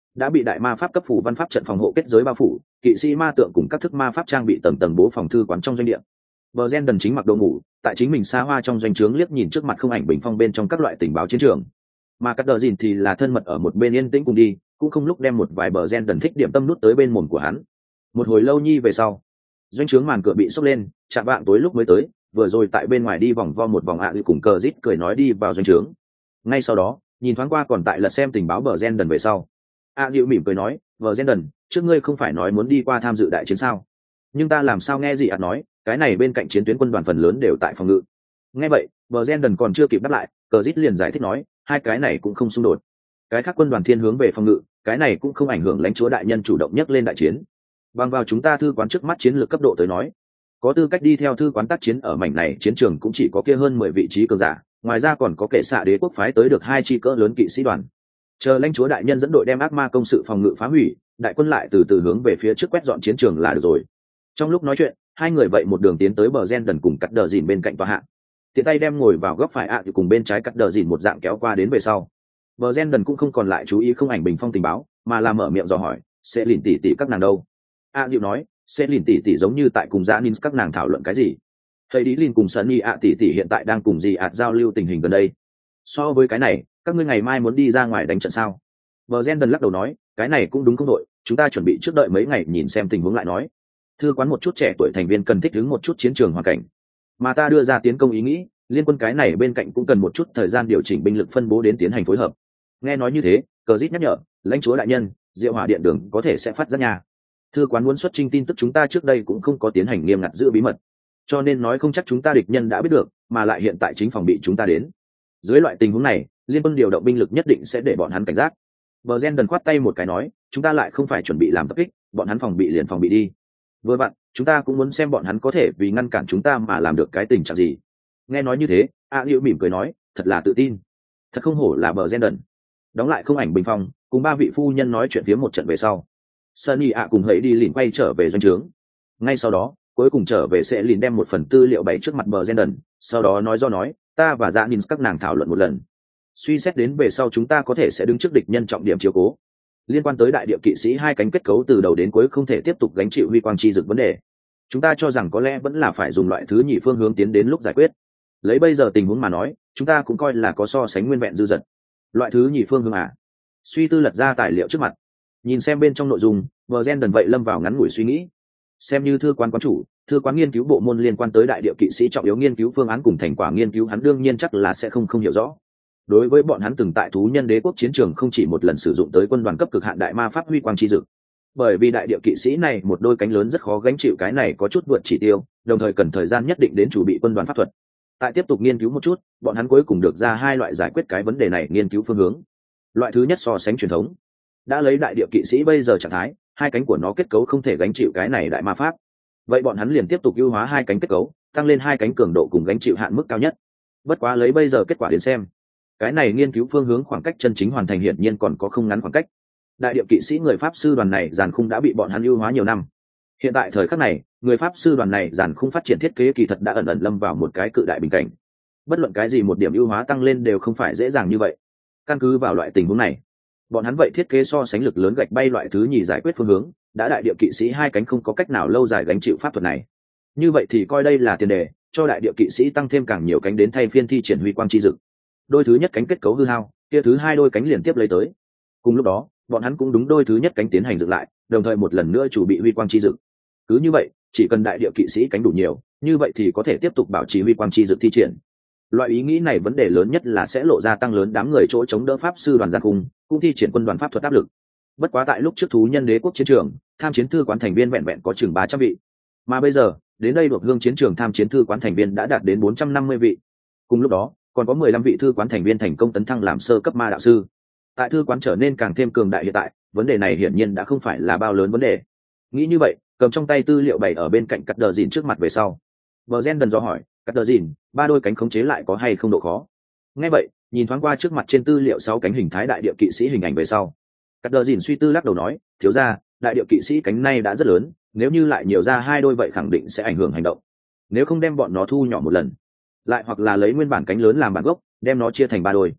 đã bị đại ma pháp cấp phủ văn pháp trận phòng hộ kết giới bao phủ, kỵ sĩ ma tượng cùng các thức ma pháp trang bị tầng tầng bố phòng thư quán trong doanh địa. Bờ Gen đần chính mặc đồ ngủ, tại chính mình xa hoa trong doanh trướng liếc nhìn trước mặt không ảnh bình phong bên trong các loại tình báo chiến trường. Mà Cắt Đờ Dìn thì là thân mật ở một bên yên tĩnh cùng đi, cũng không lúc đem một vài bờ Gen đần thích điểm tâm nút tới bên mồm của hắn. Một hồi lâu nhi về sau, doanh trướng màn cửa bị xốc lên, chạm vạng tối lúc mới tới, vừa rồi tại bên ngoài đi vòng vo một vòng ạ à cùng cờ rít cười nói đi vào doanh trướng. Ngay sau đó, nhìn thoáng qua còn tại lật xem tình báo bờ Gen đần về sau, a dịu mỉm cười nói, bờ Gen đần, trước ngươi không phải nói muốn đi qua tham dự đại chiến sao? Nhưng ta làm sao nghe gì ạ nói, cái này bên cạnh chiến tuyến quân đoàn phần lớn đều tại phòng ngự. Nghe vậy, bờ Gen đần còn chưa kịp đáp lại, cờ rít liền giải thích nói, hai cái này cũng không xung đột. Cái khác quân đoàn thiên hướng về phòng ngự, cái này cũng không ảnh hưởng lãnh chúa đại nhân chủ động nhắc lên đại chiến. Bằng vào chúng ta thư quán trước mắt chiến lược cấp độ tới nói, có tư cách đi theo thư quán tác chiến ở mảnh này chiến trường cũng chỉ có kia hơn mười vị trí cường giả, ngoài ra còn có kệ xạ đế quốc phái tới được hai chi cỡ lớn kỵ sĩ đoàn. Chờ lãnh chúa đại nhân dẫn đội đem ác ma công sự phòng ngự phá hủy, đại quân lại từ từ hướng về phía trước quét dọn chiến trường là được rồi. Trong lúc nói chuyện, hai người vậy một đường tiến tới bờ Gen đần cùng Cắt Đờ Dìn bên cạnh tòa hạ, tiện tay đem ngồi vào góc phải ạ à, cùng bên trái Cắt Đờ Dìn một dạng kéo qua đến về sau. Bờ Gen đần cũng không còn lại chú ý không ảnh bình phong tình báo, mà là mở miệng dò hỏi, sẽ lìn tỉ tỉ các nàng đâu? A à, dịu nói, sẽ lìn tỉ tỉ giống như tại cùng Dạ Nins các nàng thảo luận cái gì? Thầy đi lìn cùng Sunny ạ tỉ tỉ hiện tại đang cùng gì ạt giao lưu tình hình gần đây. So với cái này, các ngươi ngày mai muốn đi ra ngoài đánh trận sao? Bờ Gen đần lắc đầu nói, cái này cũng đúng không đội, chúng ta chuẩn bị trước đợi mấy ngày nhìn xem tình huống lại nói. Thư quán một chút trẻ tuổi thành viên cần thích ứng một chút chiến trường hoàn cảnh, mà ta đưa ra tiến công ý nghĩ, liên quân cái này bên cạnh cũng cần một chút thời gian điều chỉnh binh lực phân bố đến tiến hành phối hợp. Nghe nói như thế, cờ rít nhắc nhở, lãnh chúa đại nhân, diệu hỏa điện đường có thể sẽ phát ra nhà. Thư quán muốn xuất trình tin tức chúng ta trước đây cũng không có tiến hành nghiêm ngặt giữ bí mật, cho nên nói không chắc chúng ta địch nhân đã biết được, mà lại hiện tại chính phòng bị chúng ta đến. Dưới loại tình huống này, liên quân điều động binh lực nhất định sẽ để bọn hắn cảnh giác. Bờ Gen đần khoát tay một cái nói, chúng ta lại không phải chuẩn bị làm tập kích, bọn hắn phòng bị liền phòng bị đi. Vừa vặn, chúng ta cũng muốn xem bọn hắn có thể vì ngăn cản chúng ta mà làm được cái tình trạng gì. Nghe nói như thế, a liễu mỉm cười nói, thật là tự tin, thật không hổ là bờ Gen đần. Đóng lại không ảnh bình phong, cùng ba vị phu nhân nói chuyện phía một trận về sau, Sunny ạ cùng hãy đi lìn quay trở về doanh trướng. Ngay sau đó, cuối cùng trở về sẽ lìn đem một phần tư liệu bày trước mặt bờ Gen đần, sau đó nói do nói, ta và Dạ Nins các nàng thảo luận một lần, suy xét đến về sau chúng ta có thể sẽ đứng trước địch nhân trọng điểm chiếu cố. Liên quan tới đại địa kỵ sĩ hai cánh kết cấu từ đầu đến cuối không thể tiếp tục gánh chịu huy quang chi dực vấn đề, chúng ta cho rằng có lẽ vẫn là phải dùng loại thứ nhì phương hướng tiến đến lúc giải quyết. Lấy bây giờ tình huống mà nói, chúng ta cũng coi là có so sánh nguyên vẹn dư dật. Loại thứ nhì phương hướng à? Suy tư lật ra tài liệu trước mặt, nhìn xem bên trong nội dung, bờ Gen đần vậy lâm vào ngắn ngủi suy nghĩ. Xem như thư quán quán chủ, thư quán nghiên cứu bộ môn liên quan tới đại địa kỵ sĩ trọng yếu nghiên cứu phương án cùng thành quả nghiên cứu hắn đương nhiên chắc là sẽ không không hiểu rõ. Đối với bọn hắn từng tại thú nhân đế quốc chiến trường không chỉ một lần sử dụng tới quân đoàn cấp cực hạn đại ma pháp huy quang chi dực, bởi vì đại địa kỵ sĩ này một đôi cánh lớn rất khó gánh chịu cái này có chút vượt chỉ tiêu, đồng thời cần thời gian nhất định đến chuẩn bị quân đoàn pháp thuật. Tại tiếp tục nghiên cứu một chút, bọn hắn cuối cùng được ra hai loại giải quyết cái vấn đề này nghiên cứu phương hướng. Loại thứ nhất so sánh truyền thống, đã lấy đại địa kỵ sĩ bây giờ trạng thái, hai cánh của nó kết cấu không thể gánh chịu cái này đại ma pháp, vậy bọn hắn liền tiếp tục ưu hóa hai cánh kết cấu, tăng lên hai cánh cường độ cùng gánh chịu hạn mức cao nhất. Bất quá lấy bây giờ kết quả đến xem, cái này nghiên cứu phương hướng khoảng cách chân chính hoàn thành hiển nhiên còn có không ngắn khoảng cách. Đại địa kỵ sĩ người pháp sư đoàn này giàn khung đã bị bọn hắn ưu hóa nhiều năm, hiện tại thời khắc này người pháp sư đoàn này giàn khung phát triển thiết kế kỳ thật đã ẩn ẩn lâm vào một cái cự đại bình cảnh. Bất luận cái gì một điểm ưu hóa tăng lên đều không phải dễ dàng như vậy. Căn cứ vào loại tình huống này, bọn hắn vậy thiết kế so sánh lực lớn gạch bay loại thứ nhì giải quyết phương hướng, đã đại địa kỵ sĩ hai cánh không có cách nào lâu dài gánh chịu pháp thuật này. Như vậy thì coi đây là tiền đề cho đại địa kỵ sĩ tăng thêm càng nhiều cánh đến thay phiên thi triển huy quang chi dực. Đôi thứ nhất cánh kết cấu hư hao, kia thứ hai đôi cánh liền tiếp lấy tới. Cùng lúc đó, bọn hắn cũng đúng đôi thứ nhất cánh tiến hành dựng lại, đồng thời một lần nữa chủ bị huy quang chi dực. Cứ như vậy, chỉ cần đại địa kỵ sĩ cánh đủ nhiều, như vậy thì có thể tiếp tục bảo trì huy quang chi dực thi triển. Loại ý nghĩ này vấn đề lớn nhất là sẽ lộ ra tăng lớn đám người chỗ chống đỡ pháp sư đoàn giàn khung, cũng thi triển quân đoàn pháp thuật áp lực. Bất quá tại lúc trước thú nhân đế quốc chiến trường, tham chiến thư quán thành viên vẹn vẹn có chừng ba trăm vị, mà bây giờ đến đây đột hương chiến trường tham chiến thư quán thành viên đã đạt đến bốn trăm năm mươi vị. Cùng lúc đó, còn có mười lăm vị thư quán thành viên thành công tấn thăng làm sơ cấp ma đạo sư. Tại thư quán trở nên càng thêm cường đại hiện tại, vấn đề này hiển nhiên đã không phải là bao lớn vấn đề. Nghĩ như vậy, cầm trong tay tư liệu bày ở bên cạnh Cắt Đờ Dìn trước mặt về sau, Bờ Gen đần do hỏi, Cắt Đờ Dìn, ba đôi cánh khống chế lại có hay không độ khó? Nghe vậy, nhìn thoáng qua trước mặt trên tư liệu sáu cánh hình thái đại địa kỵ sĩ hình ảnh về sau, Cắt Đờ Dìn suy tư lắc đầu nói, thiếu ra, đại địa kỵ sĩ cánh này đã rất lớn, nếu như lại nhiều ra hai đôi vậy khẳng định sẽ ảnh hưởng hành động. Nếu không đem bọn nó thu nhỏ một lần, lại hoặc là lấy nguyên bản cánh lớn làm bản gốc, đem nó chia thành ba đôi.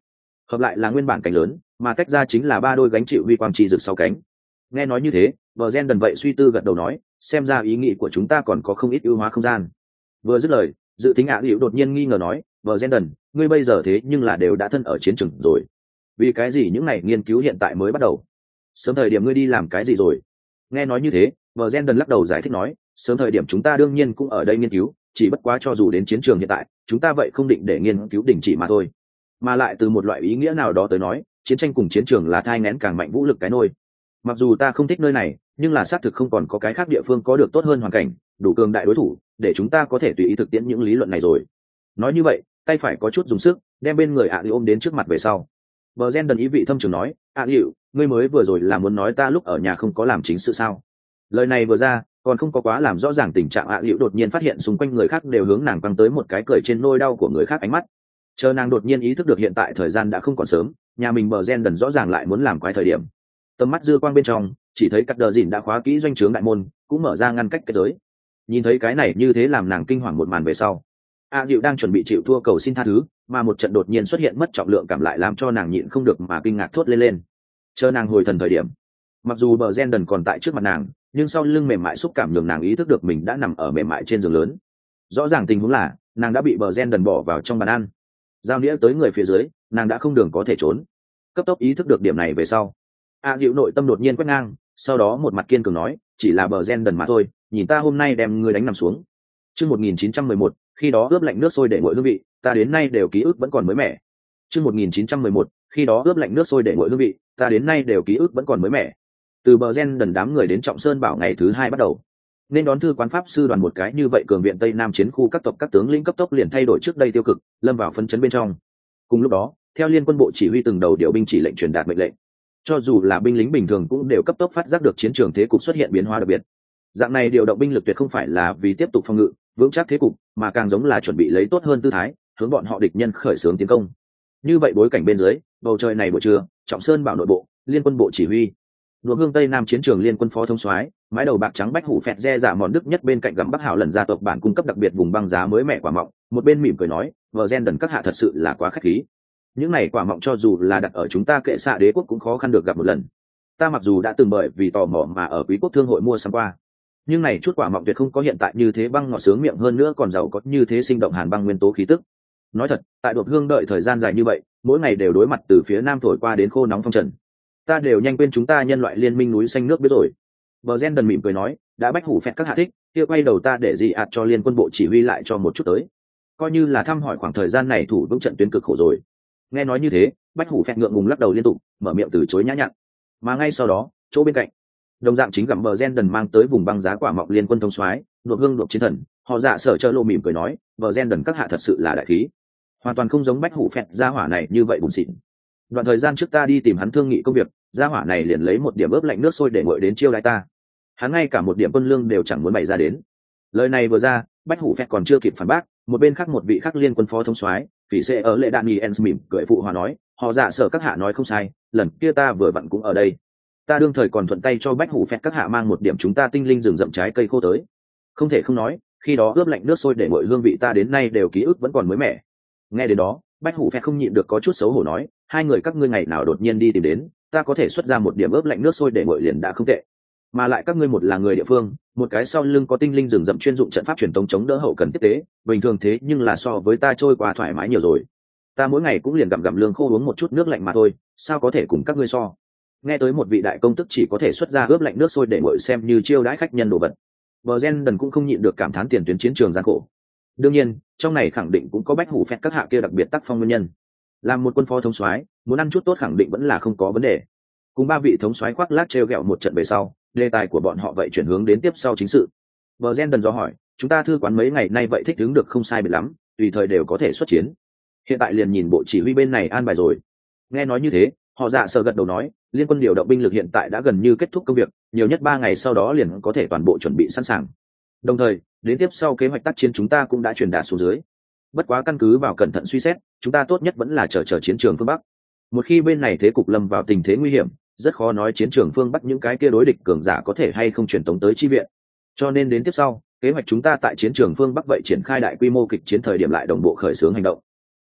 hợp lại là nguyên bản cánh lớn, mà tách ra chính là ba đôi gánh chịu huy quang chi rực sau cánh. Nghe nói như thế, bờ gen đần vậy suy tư gật đầu nói, xem ra ý nghĩ của chúng ta còn có không ít ưu hóa không gian. Vừa dứt lời, dự tính ạ à đột nhiên nghi ngờ nói, bờ gen đần, ngươi bây giờ thế nhưng là đều đã thân ở chiến trường rồi, vì cái gì những này nghiên cứu hiện tại mới bắt đầu? Sớm thời điểm ngươi đi làm cái gì rồi? Nghe nói như thế, bờ gen đần lắc đầu giải thích nói, sớm thời điểm chúng ta đương nhiên cũng ở đây nghiên cứu, chỉ bất quá cho dù đến chiến trường hiện tại, chúng ta vậy không định để nghiên cứu đình chỉ mà thôi. Mà lại từ một loại ý nghĩa nào đó tới nói, chiến tranh cùng chiến trường là thai nghén càng mạnh vũ lực cái nôi. Mặc dù ta không thích nơi này, nhưng là xác thực không còn có cái khác địa phương có được tốt hơn hoàn cảnh, đủ cường đại đối thủ để chúng ta có thể tùy ý thực tiễn những lý luận này rồi. Nói như vậy, tay phải có chút dùng sức, đem bên người ạ à ôm đến trước mặt về sau. Bờ gen đần ý vị thâm trường nói, ạ à ngươi mới vừa rồi là muốn nói ta lúc ở nhà không có làm chính sự sao? Lời này vừa ra, còn không có quá làm rõ ràng tình trạng ạ à đột nhiên phát hiện xung quanh người khác đều hướng nàng quăng tới một cái cười trên nôi đau của người khác ánh mắt. Chờ nàng đột nhiên ý thức được hiện tại thời gian đã không còn sớm, nhà mình bờ gen đần rõ ràng lại muốn làm quái thời điểm. Tầm mắt dư quang bên trong, chỉ thấy cắt đờ dìn đã khóa kỹ doanh trướng đại môn, cũng mở ra ngăn cách kết giới. Nhìn thấy cái này như thế làm nàng kinh hoàng một màn về sau, a dịu đang chuẩn bị chịu thua cầu xin tha thứ, mà một trận đột nhiên xuất hiện mất trọng lượng cảm lại làm cho nàng nhịn không được mà kinh ngạc thốt lên lên. Chờ nàng hồi thần thời điểm, mặc dù bờ gen đần còn tại trước mặt nàng, nhưng sau lưng mềm mại xúc cảm nhường nàng ý thức được mình đã nằm ở mềm mại trên giường lớn. Rõ ràng tình huống là nàng đã bị bờ gen đần bỏ vào trong bàn ăn, giao nghĩa tới người phía dưới, nàng đã không đường có thể trốn. Cấp tốc ý thức được điểm này về sau, a dịu nội tâm đột nhiên quét ngang, sau đó một mặt kiên cường nói, chỉ là bờ gen đần mà thôi, nhìn ta hôm nay đem ngươi đánh nằm xuống. Chương một nghìn chín trăm mười một, khi đó ướp lạnh nước sôi để nguội hương vị, ta đến nay đều ký ức vẫn còn mới mẻ. Chương một nghìn chín trăm mười một, khi đó ướp lạnh nước sôi để nguội hương vị, ta đến nay đều ký ức vẫn còn mới mẻ. Từ bờ gen đần đám người đến Trọng Sơn Bảo ngày thứ hai bắt đầu, nên đón thư quán pháp sư đoàn một cái như vậy cường viện Tây Nam chiến khu các tộc các tướng lĩnh cấp tốc liền thay đổi trước đây tiêu cực, lâm vào phấn chấn bên trong. Cùng lúc đó, theo liên quân bộ chỉ huy từng đầu điều binh chỉ lệnh truyền đạt mệnh lệnh, cho dù là binh lính bình thường cũng đều cấp tốc phát giác được chiến trường thế cục xuất hiện biến hóa đặc biệt. Dạng này điều động binh lực tuyệt không phải là vì tiếp tục phòng ngự vững chắc thế cục, mà càng giống là chuẩn bị lấy tốt hơn tư thái hướng bọn họ địch nhân khởi xướng tiến công. Như vậy bối cảnh bên dưới, bầu trời này buổi trưa, Trọng Sơn Bảo nội bộ, liên quân bộ chỉ huy, Đùa Hương Tây Nam chiến trường liên quân phó thống soái, mái đầu bạc trắng bách hủ phẹt re giả mòn đức nhất bên cạnh gặm Bắc Hảo lần gia tộc bản cung cấp đặc biệt vùng băng giá mới mẹ quả mọng, một bên mỉm cười nói, vợ gen đần các hạ thật sự là quá khách khí. Những này quả mọng cho dù là đặt ở chúng ta kệ xạ đế quốc cũng khó khăn được gặp một lần. Ta mặc dù đã từng bởi vì tò mò mà ở quý quốc thương hội mua sắm qua, nhưng này chút quả mọng tuyệt không có hiện tại như thế băng ngọt sướng miệng, hơn nữa còn giàu có như thế sinh động hàn băng nguyên tố khí tức. Nói thật, tại Đột Hương đợi thời gian dài như vậy, mỗi ngày đều đối mặt từ phía nam thổi qua đến khô nóng phong trần, ta đều nhanh quên chúng ta nhân loại liên minh núi xanh nước biết rồi. Bờ gen đần mỉm cười nói, đã bách hủ phẹt các hạ thích, kia quay đầu ta để gì ạt cho liên quân bộ chỉ huy lại cho một chút tới, coi như là thăm hỏi khoảng thời gian này thủ vững trận tuyến cực khổ rồi. Nghe nói như thế, bách hủ phẹt ngượng ngùng lắc đầu liên tục, mở miệng từ chối nhã nhặn. Mà ngay sau đó, chỗ bên cạnh, đồng dạng chính gặm bờ gen đần mang tới vùng băng giá quả mọng liên quân thông soái, Đột Hương Đột Chiến Thần, họ dạ sở chơ lộ mỉm cười nói, bờ gen đần các hạ thật sự là đại khí, hoàn toàn không giống bách hủ phẹt gia hỏa này như vậy bùn xịn. Đoạn thời gian trước ta đi tìm hắn thương nghị công việc, gia hỏa này liền lấy một điểm ướp lạnh nước sôi để nguội đến chiêu đãi ta, hắn ngay cả một điểm quân lương đều chẳng muốn bày ra đến. Lời này vừa ra, bách hủ phẹt còn chưa kịp phản bác, một bên khác một vị khác liên quân phó thống soái phỉ xê ở lệ đạn nghi ens mỉm cười phụ hòa nói, họ dạ sở các hạ nói không sai, lần kia ta vừa vặn cũng ở đây, ta đương thời còn thuận tay cho bách hủ phẹt các hạ mang một điểm chúng ta tinh linh rừng rậm trái cây khô tới. Không thể không nói, khi đó ướp lạnh nước sôi để nguội hương vị ta đến nay đều ký ức vẫn còn mới mẻ. Nghe đến đó, bách hủ phẹt không nhịn được có chút xấu hổ nói, hai người các ngươi ngày nào đột nhiên đi tìm đến, ta có thể xuất ra một điểm ướp lạnh nước sôi để nguội liền đã không tệ, mà lại các ngươi một là người địa phương, một cái sau lưng có tinh linh rừng rậm chuyên dụng trận pháp truyền tống chống đỡ hậu cần tiếp tế, bình thường thế nhưng là so với ta trôi qua thoải mái nhiều rồi. Ta mỗi ngày cũng liền gặm gặm lương khô uống một chút nước lạnh mà thôi, sao có thể cùng các ngươi so. Nghe tới một vị đại công tức chỉ có thể xuất ra ướp lạnh nước sôi để nguội xem như chiêu đãi khách nhân đồ vật, bờ gen đần cũng không nhịn được cảm thán tiền tuyến chiến trường gian khổ. Đương nhiên, trong này khẳng định cũng có bách hủ phẹt các hạ kia đặc biệt tác phong nguyên nhân. Làm một quân phó thống soái, muốn ăn chút tốt khẳng định vẫn là không có vấn đề. Cùng ba vị thống soái khoác lác trêu ghẹo một trận về sau, đề tài của bọn họ vậy chuyển hướng đến tiếp sau chính sự. Bờ gen đần do hỏi, chúng ta thư quán mấy ngày nay vậy thích ứng được không sai biệt lắm, tùy thời đều có thể xuất chiến. Hiện tại liền nhìn bộ chỉ huy bên này an bài rồi. Nghe nói như thế, họ dạ sờ gật đầu nói, liên quân điều động binh lực hiện tại đã gần như kết thúc công việc, nhiều nhất ba ngày sau đó liền có thể toàn bộ chuẩn bị sẵn sàng. Đồng thời, đến tiếp sau kế hoạch tác chiến chúng ta cũng đã truyền đạt xuống dưới. Bất quá căn cứ vào cẩn thận suy xét, chúng ta tốt nhất vẫn là chờ chờ chiến trường phương Bắc. Một khi bên này thế cục lâm vào tình thế nguy hiểm, rất khó nói chiến trường phương Bắc những cái kia đối địch cường giả có thể hay không truyền tống tới chi viện. Cho nên đến tiếp sau, kế hoạch chúng ta tại chiến trường phương Bắc vậy triển khai đại quy mô kịch chiến thời điểm lại đồng bộ khởi xướng hành động.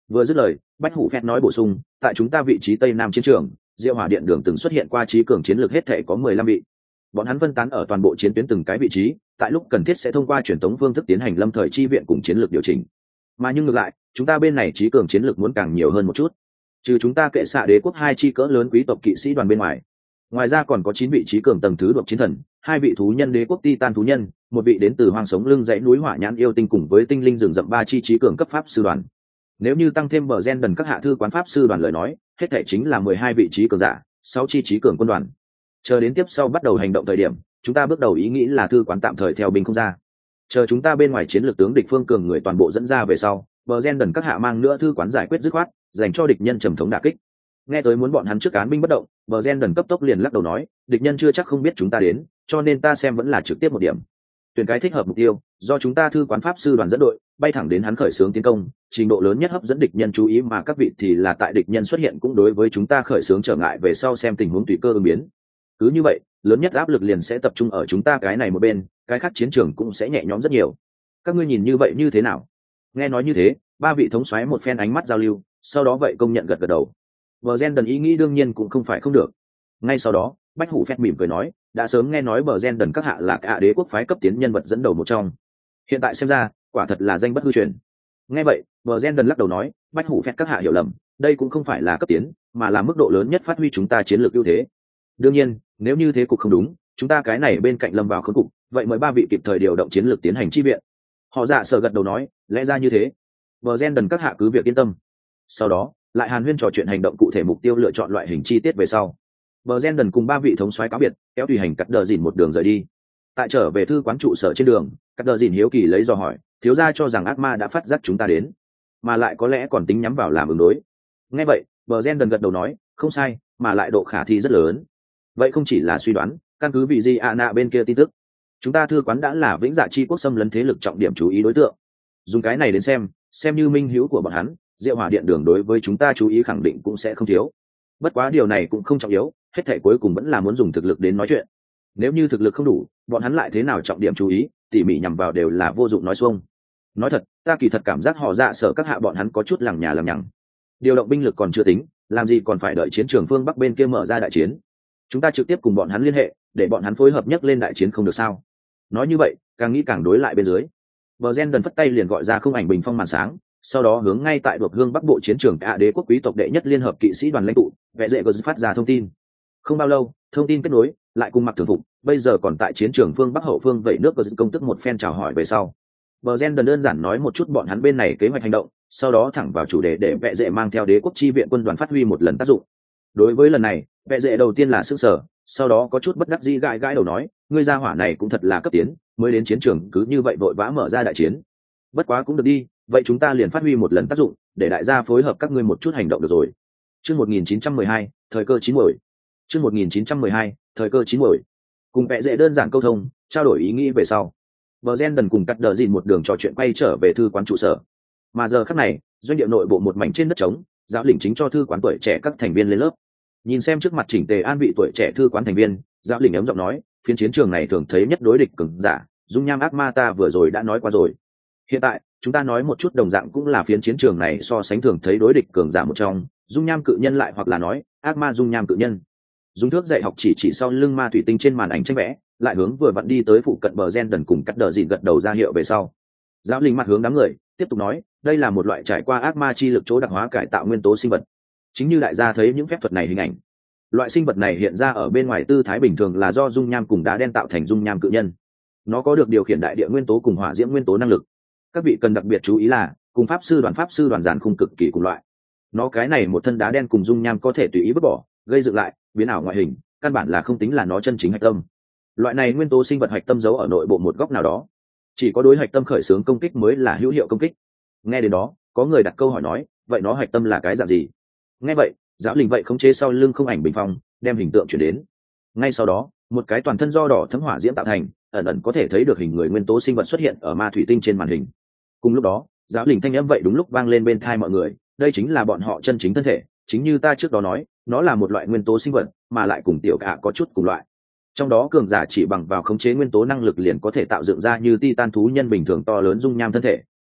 Vừa dứt lời, Bách Hủ Phét nói bổ sung, tại chúng ta vị trí tây nam chiến trường, Diệu Hỏa Điện Đường từng xuất hiện qua trí cường chiến lược hết thể có mười lăm vị. Bọn hắn phân tán ở toàn bộ chiến tuyến từng cái vị trí, tại lúc cần thiết sẽ thông qua truyền tống phương thức tiến hành lâm thời chi viện cùng chiến lược điều chỉnh. Mà nhưng ngược lại, chúng ta bên này trí cường chiến lược muốn càng nhiều hơn một chút. Trừ chúng ta kệ xạ đế quốc hai chi cỡ lớn quý tộc kỵ sĩ đoàn bên ngoài, ngoài ra còn có chín vị trí cường tầng thứ độc chiến thần, hai vị thú nhân đế quốc titan thú nhân, một vị đến từ hoang sống lưng dãy núi hỏa nhãn yêu tinh cùng với tinh linh rừng rậm ba chi trí cường cấp pháp sư đoàn. Nếu như tăng thêm bờ gen đần các hạ thư quán pháp sư đoàn lời nói, hết thể chính là mười hai vị trí cường giả, sáu chi trí cường quân đoàn. Chờ đến tiếp sau bắt đầu hành động thời điểm, chúng ta bước đầu ý nghĩ là thư quán tạm thời theo binh không ra. Chờ chúng ta bên ngoài chiến lược tướng địch phương cường người toàn bộ dẫn ra về sau, bờ gen đần các hạ mang nữa thư quán giải quyết dứt khoát, dành cho địch nhân trầm thống đả kích. Nghe tới muốn bọn hắn trước án binh bất động, bờ gen đần cấp tốc liền lắc đầu nói, địch nhân chưa chắc không biết chúng ta đến, cho nên ta xem vẫn là trực tiếp một điểm. Tuyển cái thích hợp mục tiêu, do chúng ta thư quán pháp sư đoàn dẫn đội, bay thẳng đến hắn khởi xướng tiến công, trình độ lớn nhất hấp dẫn địch nhân chú ý, mà các vị thì là tại địch nhân xuất hiện cũng đối với chúng ta khởi xướng trở ngại về sau xem tình huống tùy cơ ứng biến. Cứ như vậy, lớn nhất áp lực liền sẽ tập trung ở chúng ta cái này một bên, cái khác chiến trường cũng sẽ nhẹ nhõm rất nhiều. Các ngươi nhìn như vậy như thế nào? Nghe nói như thế, ba vị thống soái một phen ánh mắt giao lưu, sau đó vậy công nhận gật gật đầu. Bờ gen đần ý nghĩ đương nhiên cũng không phải không được. Ngay sau đó, Bách Hủ Phét mỉm cười nói, đã sớm nghe nói bờ gen đần các hạ là cả đế quốc phái cấp tiến nhân vật dẫn đầu một trong. Hiện tại xem ra, quả thật là danh bất hư truyền. Nghe vậy, bờ gen đần lắc đầu nói, Bách Hủ Phét các hạ hiểu lầm, đây cũng không phải là cấp tiến, mà là mức độ lớn nhất phát huy chúng ta chiến lược ưu thế. Đương nhiên, nếu như thế cục không đúng, chúng ta cái này bên cạnh lâm vào khốn cục, vậy mời ba vị kịp thời điều động chiến lược tiến hành chi viện. Họ dạ sở gật đầu nói, lẽ ra như thế. Bờ gen đần các hạ cứ việc yên tâm. Sau đó, lại hàn huyên trò chuyện hành động cụ thể, mục tiêu lựa chọn loại hình chi tiết về sau. Bờ gen đần cùng ba vị thống soái cáo biệt, kéo tùy hành cắt đờ dìn một đường rời đi. Tại trở về thư quán trụ sở trên đường, cắt đờ dìn hiếu kỳ lấy dò hỏi, thiếu gia cho rằng ác ma đã phát giác chúng ta đến, mà lại có lẽ còn tính nhắm vào làm ứng đối. Nghe vậy, bờ gen đần gật đầu nói, không sai, mà lại độ khả thi rất lớn. Vậy không chỉ là suy đoán, căn cứ vị di a nạ bên kia tin tức, chúng ta thư quán đã là vĩnh dạ chi quốc xâm lấn thế lực trọng điểm chú ý đối tượng. Dùng cái này đến xem, xem như minh hữu của bọn hắn, Diệu Hỏa Điện Đường đối với chúng ta chú ý khẳng định cũng sẽ không thiếu. Bất quá điều này cũng không trọng yếu, hết thảy cuối cùng vẫn là muốn dùng thực lực đến nói chuyện. Nếu như thực lực không đủ, bọn hắn lại thế nào trọng điểm chú ý, tỉ mỉ nhằm vào đều là vô dụng nói xuông. Nói thật, ta kỳ thật cảm giác họ dạ sợ các hạ bọn hắn có chút lằng nhà lằng nhằng. Điều động binh lực còn chưa tính, làm gì còn phải đợi chiến trường phương Bắc bên kia mở ra đại chiến. Chúng ta trực tiếp cùng bọn hắn liên hệ, để bọn hắn phối hợp nhất lên đại chiến không được sao? Nói như vậy, càng nghĩ càng đối lại bên dưới. Bờ gen đần phất tay liền gọi ra không ảnh bình phong màn sáng, sau đó hướng ngay tại đột hương bắc bộ chiến trường cả đế quốc quý tộc đệ nhất liên hợp kỵ sĩ đoàn lãnh tụ vẽ dễ gờ phát ra thông tin. Không bao lâu, thông tin kết nối lại cùng mặc thường phục, bây giờ còn tại chiến trường phương bắc hậu phương vậy nước gờ công tức một phen chào hỏi về sau. Bờ gen đần đơn giản nói một chút bọn hắn bên này kế hoạch hành động, sau đó thẳng vào chủ đề để vẽ dễ mang theo đế quốc chi viện quân đoàn phát huy một lần tác dụng. Đối với lần này, vẽ dễ đầu tiên là sức sở, sau đó có chút bất đắc dĩ gãi gãi đầu nói, ngươi gia hỏa này cũng thật là cấp tiến, mới đến chiến trường cứ như vậy vội vã mở ra đại chiến. Bất quá cũng được đi, vậy chúng ta liền phát huy một lần tác dụng, để đại gia phối hợp các ngươi một chút hành động được rồi. Chương một nghìn chín trăm mười hai, thời cơ chín muồi. Chương một nghìn chín trăm mười hai, thời cơ chín muồi. Cùng vẽ dễ đơn giản câu thông, trao đổi ý nghĩ về sau, Bờ gen đần cùng cắt đờ dìn một đường trò chuyện quay trở về thư quán trụ sở. Mà giờ khắc này, doanh địa nội bộ một mảnh trên đất trống, giáo lĩnh chính cho thư quán tuổi trẻ các thành viên lên lớp. Nhìn xem trước mặt chỉnh tề an vị tuổi trẻ thư quán thành viên, giáo lĩnh ấm giọng nói, phiến chiến trường này thường thấy nhất đối địch cường giả, dung nham ác ma ta vừa rồi đã nói qua rồi. Hiện tại, chúng ta nói một chút đồng dạng cũng là phiến chiến trường này so sánh thường thấy đối địch cường giả một trong, dung nham cự nhân, lại hoặc là nói ác ma dung nham cự nhân. Dùng thước dạy học chỉ chỉ sau lưng ma thủy tinh trên màn ảnh tranh vẽ, lại hướng vừa vặn đi tới phụ cận bờ gen đần cùng cắt đờ dìn gật đầu ra hiệu về sau. Giáo linh mặt hướng đám người tiếp tục nói, đây là một loại trải qua ác ma chi lực chỗ đặc hóa cải tạo nguyên tố sinh vật. Chính như đại gia thấy những phép thuật này hình ảnh, loại sinh vật này hiện ra ở bên ngoài tư thái bình thường là do dung nham cùng đá đen tạo thành dung nham cự nhân. Nó có được điều khiển đại địa nguyên tố cùng hỏa diễm nguyên tố năng lực. Các vị cần đặc biệt chú ý là cùng pháp sư đoàn pháp sư đoàn giản khung cực kỳ cùng loại. Nó cái này một thân đá đen cùng dung nham có thể tùy ý vứt bỏ, gây dựng lại, biến ảo ngoại hình, căn bản là không tính là nó chân chính hạch tâm. Loại này nguyên tố sinh vật hạch tâm giấu ở nội bộ một góc nào đó, chỉ có đối hạch tâm khởi xướng công kích mới là hữu hiệu công kích. Nghe đến đó, có người đặt câu hỏi nói, vậy nó hạch tâm là cái dạng gì? Nghe vậy, giáo linh vậy khống chế sau lưng không ảnh bình phong, đem hình tượng chuyển đến. Ngay sau đó, một cái toàn thân do đỏ thấm hỏa diễm tạo thành, ẩn ẩn có thể thấy được hình người nguyên tố sinh vật xuất hiện ở ma thủy tinh trên màn hình. Cùng lúc đó, giáo linh thanh âm vậy đúng lúc vang lên bên tai mọi người, đây chính là bọn họ chân chính thân thể, chính như ta trước đó nói, nó là một loại nguyên tố sinh vật, mà lại cùng tiểu cả có chút cùng loại. Trong đó cường giả chỉ bằng vào khống chế nguyên tố năng lực liền có thể tạo dựng ra như titan thú nhân bình thường to lớn dung nham thân thể.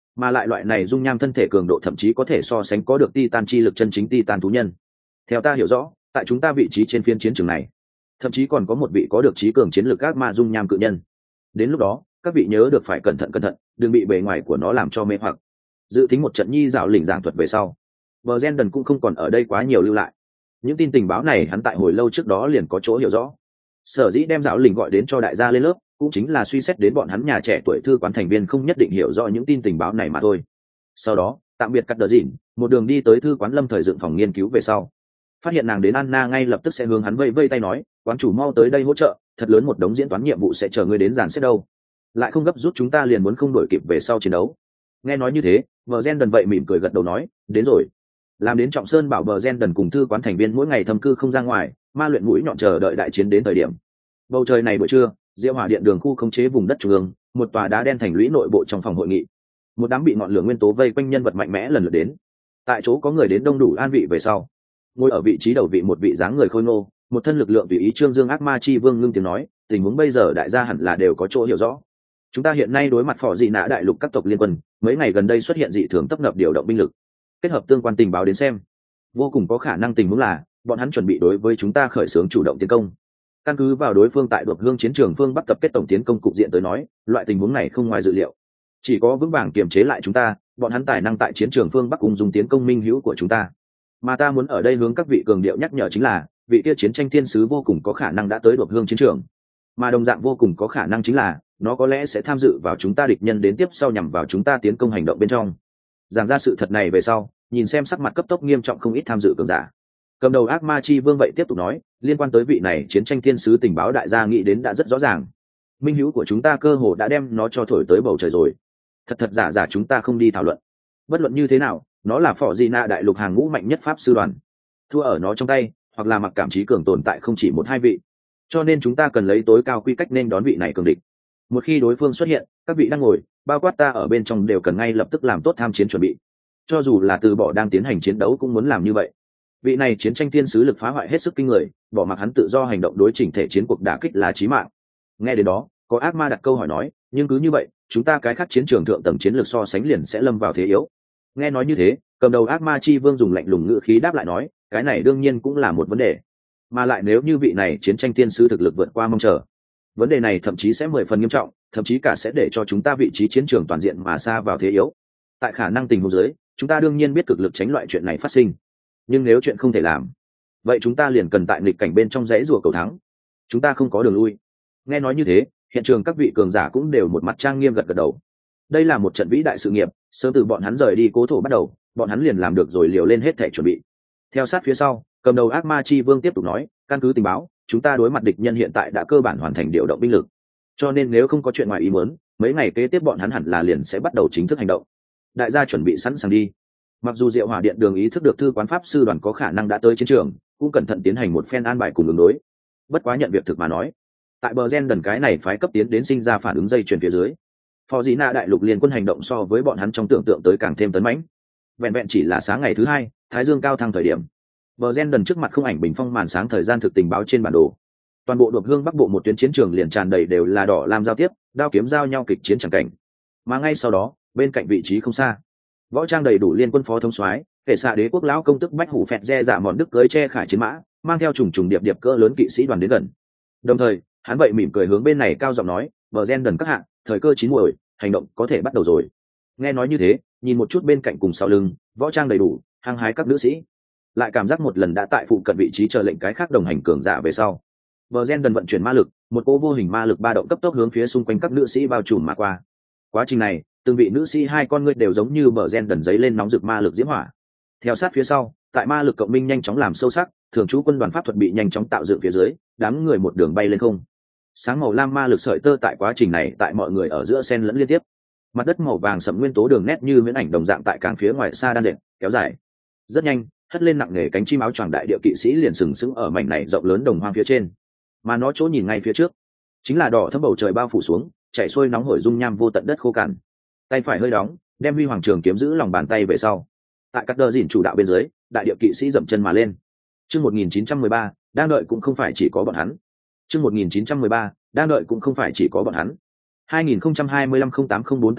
mà lại loại này dung nham thân thể cường độ thậm chí có thể so sánh có được titan chi lực chân chính titan thú nhân. Theo ta hiểu rõ, tại chúng ta vị trí trên phiên chiến trường này thậm chí còn có một vị có được trí cường chiến lược ác ma dung nham cự nhân. Đến lúc đó các vị nhớ được phải cẩn thận cẩn thận, đừng bị bề ngoài của nó làm cho mê hoặc. Dự tính một trận nhi dạo lỉnh giảng thuật về sau, bờ Gen cũng không còn ở đây quá nhiều lưu lại. Những tin tình báo này hắn tại hồi lâu trước đó liền có chỗ hiểu rõ. Sở dĩ đem dạo lỉnh gọi đến cho đại gia lên lớp cũng chính là suy xét đến bọn hắn nhà trẻ tuổi thư quán thành viên không nhất định hiểu rõ những tin tình báo này mà thôi. Sau đó tạm biệt cắt đờ dịn, một đường đi tới thư quán lâm thời dựng phòng nghiên cứu về sau, phát hiện nàng đến Anna ngay lập tức sẽ hướng hắn vây vây tay nói, quán chủ mau tới đây hỗ trợ, thật lớn một đống diễn toán nhiệm vụ sẽ chờ ngươi đến dàn xếp đâu, lại không gấp rút chúng ta liền muốn không đổi kịp về sau chiến đấu. Nghe nói như thế, bờ Gen đần vậy mỉm cười gật đầu nói, đến rồi. Làm đến Trọng Sơn bảo bờ Gen đần cùng thư quán thành viên mỗi ngày thâm cư không ra ngoài, ma luyện mũi nhọn chờ đợi đại chiến đến thời điểm. Bầu trời này buổi trưa, Diệu Hỏa Điện đường khu khống chế vùng đất trung ương, một tòa đá đen thành lũy nội bộ trong phòng hội nghị. Một đám bị ngọn lửa nguyên tố vây quanh nhân vật mạnh mẽ lần lượt đến. Tại chỗ có người đến đông đủ an vị về sau, ngồi ở vị trí đầu vị một vị dáng người khôi ngô, một thân lực lượng tùy ý trương dương ác ma chi vương ngưng tiếng nói, tình huống bây giờ đại gia hẳn là đều có chỗ hiểu rõ. Chúng ta hiện nay đối mặt phò dị nã đại lục các tộc liên quân, mấy ngày gần đây xuất hiện dị thường tấp nập điều động binh lực, kết hợp tương quan tình báo đến xem, vô cùng có khả năng tình huống là bọn hắn chuẩn bị đối với chúng ta khởi xướng chủ động tiến công. Căn cứ vào đối phương tại Đột Hương chiến trường phương Bắc tập kết tổng tiến công cục diện tới nói, loại tình huống này không ngoài dự liệu. Chỉ có vững vàng kiềm chế lại chúng ta, bọn hắn tài năng tại chiến trường phương Bắc cùng dùng tiến công minh hữu của chúng ta. Mà ta muốn ở đây hướng các vị cường điệu nhắc nhở chính là, vị kia chiến tranh thiên sứ vô cùng có khả năng đã tới Đột Hương chiến trường, mà đồng dạng vô cùng có khả năng chính là nó có lẽ sẽ tham dự vào chúng ta địch nhân đến tiếp sau nhằm vào chúng ta tiến công hành động bên trong. Giảng ra sự thật này về sau, nhìn xem sắc mặt cấp tốc nghiêm trọng không ít tham dự cường giả. Cầm đầu ác ma chi vương vậy tiếp tục nói, liên quan tới vị này chiến tranh thiên sứ tình báo đại gia nghĩ đến đã rất rõ ràng. Minh hữu của chúng ta cơ hồ đã đem nó cho thổi tới bầu trời rồi. Thật thật giả giả chúng ta không đi thảo luận. Bất luận như thế nào, nó là phò dị nạ đại lục hàng ngũ mạnh nhất pháp sư đoàn. Thua ở nó trong tay, hoặc là mặc cảm trí cường tồn tại không chỉ một hai vị. Cho nên chúng ta cần lấy tối cao quy cách nên đón vị này cường địch. Một khi đối phương xuất hiện, các vị đang ngồi, bao quát ta ở bên trong đều cần ngay lập tức làm tốt tham chiến chuẩn bị. Cho dù là từ bỏ đang tiến hành chiến đấu cũng muốn làm như vậy. Vị này chiến tranh thiên sứ lực phá hoại hết sức kinh người, bỏ mặc hắn tự do hành động đối chỉnh thể chiến cuộc đả kích là chí mạng. Nghe đến đó, có ác ma đặt câu hỏi nói, nhưng cứ như vậy, chúng ta cái khác chiến trường thượng tầng chiến lược so sánh liền sẽ lâm vào thế yếu. Nghe nói như thế, cầm đầu ác ma chi vương dùng lạnh lùng ngữ khí đáp lại nói, cái này đương nhiên cũng là một vấn đề. Mà lại nếu như vị này chiến tranh thiên sứ thực lực vượt qua mong chờ, vấn đề này thậm chí sẽ mười phần nghiêm trọng, thậm chí cả sẽ để cho chúng ta vị trí chiến trường toàn diện mà xa vào thế yếu. Tại khả năng tình huống dưới, chúng ta đương nhiên biết cực lực tránh loại chuyện này phát sinh. Nhưng nếu chuyện không thể làm, vậy chúng ta liền cần tại nghịch cảnh bên trong dãy rùa cầu thắng. Chúng ta không có đường lui. Nghe nói như thế, hiện trường các vị cường giả cũng đều một mặt trang nghiêm gật gật đầu. Đây là một trận vĩ đại sự nghiệp, sớm từ bọn hắn rời đi cố thổ bắt đầu, bọn hắn liền làm được rồi liều lên hết thể chuẩn bị. Theo sát phía sau, cầm đầu ác ma chi vương tiếp tục nói, căn cứ tình báo, chúng ta đối mặt địch nhân hiện tại đã cơ bản hoàn thành điều động binh lực. Cho nên nếu không có chuyện ngoài ý muốn, mấy ngày kế tiếp bọn hắn hẳn là liền sẽ bắt đầu chính thức hành động. Đại gia chuẩn bị sẵn sàng đi. Mặc dù Diệu Hỏa Điện đường ý thức được thư quán pháp sư đoàn có khả năng đã tới chiến trường, cũng cẩn thận tiến hành một phen an bài cùng ứng đối. Bất quá nhận việc thực mà nói, tại bờ gen đần cái này phái cấp tiến đến sinh ra phản ứng dây chuyền phía dưới, phò dị nạ đại lục liên quân hành động so với bọn hắn trong tưởng tượng tới càng thêm tấn mãnh. Vẹn vẹn chỉ là sáng ngày thứ hai, thái dương cao thăng thời điểm, bờ gen đần trước mặt không ảnh bình phong màn sáng thời gian thực tình báo trên bản đồ. Toàn bộ Đột Hương Bắc bộ một tuyến chiến trường liền tràn đầy đều là đỏ lam giao tiếp, đao kiếm giao nhau kịch chiến chẳng cảnh. Mà ngay sau đó, bên cạnh vị trí không xa, võ trang đầy đủ liên quân phó thống soái, kể xạ đế quốc lão công tức bách hủ phẹt re dạ mòn đức cưới che khải chiến mã, mang theo trùng trùng điệp điệp cỡ lớn kỵ sĩ đoàn đến gần. Đồng thời, hắn vậy mỉm cười hướng bên này cao giọng nói, bờ gen đần các hạ, thời cơ chín muồi, hành động có thể bắt đầu rồi. Nghe nói như thế, nhìn một chút bên cạnh cùng sau lưng, võ trang đầy đủ, hăng hái các nữ sĩ, lại cảm giác một lần đã tại phụ cận vị trí chờ lệnh cái khác đồng hành cường giả về sau. Bờ gen đần vận chuyển ma lực, một cỗ vô hình ma lực ba động cấp tốc hướng phía xung quanh các nữ sĩ bao trùm mà qua. Quá trình này, từng vị nữ sĩ hai con ngươi đều giống như bờ gen đần giấy lên nóng rực ma lực diễm hỏa. Theo sát phía sau, tại ma lực cộng minh nhanh chóng làm sâu sắc, thường trú quân đoàn pháp thuật bị nhanh chóng tạo dựng phía dưới, đám người một đường bay lên không. Sáng màu lam ma lực sợi tơ tại quá trình này tại mọi người ở giữa xen lẫn liên tiếp. Mặt đất màu vàng sẫm nguyên tố đường nét như huyễn ảnh đồng dạng tại càng phía ngoài xa đan dệt, kéo dài. Rất nhanh, hất lên nặng nề cánh chim áo choàng đại địa kỵ sĩ liền sừng sững ở mảnh này rộng lớn đồng hoang phía trên. Mà nó chỗ nhìn ngay phía trước, chính là đỏ thẫm bầu trời bao phủ xuống, chảy xuôi nóng hổi dung nham vô tận đất khô cằn. Tay phải hơi đóng, đem huy hoàng trường kiếm giữ lòng bàn tay về sau. Tại các đơ dỉn chủ đạo bên dưới, đại địa kỵ sĩ dậm chân mà lên. Chương một nghìn chín trăm mười ba, đang đợi cũng không phải chỉ có bọn hắn. Chương một nghìn chín trăm mười ba, đang đợi cũng không phải chỉ có bọn hắn. hai nghìn không trăm hai mươi lăm không tám không bốn tác giả,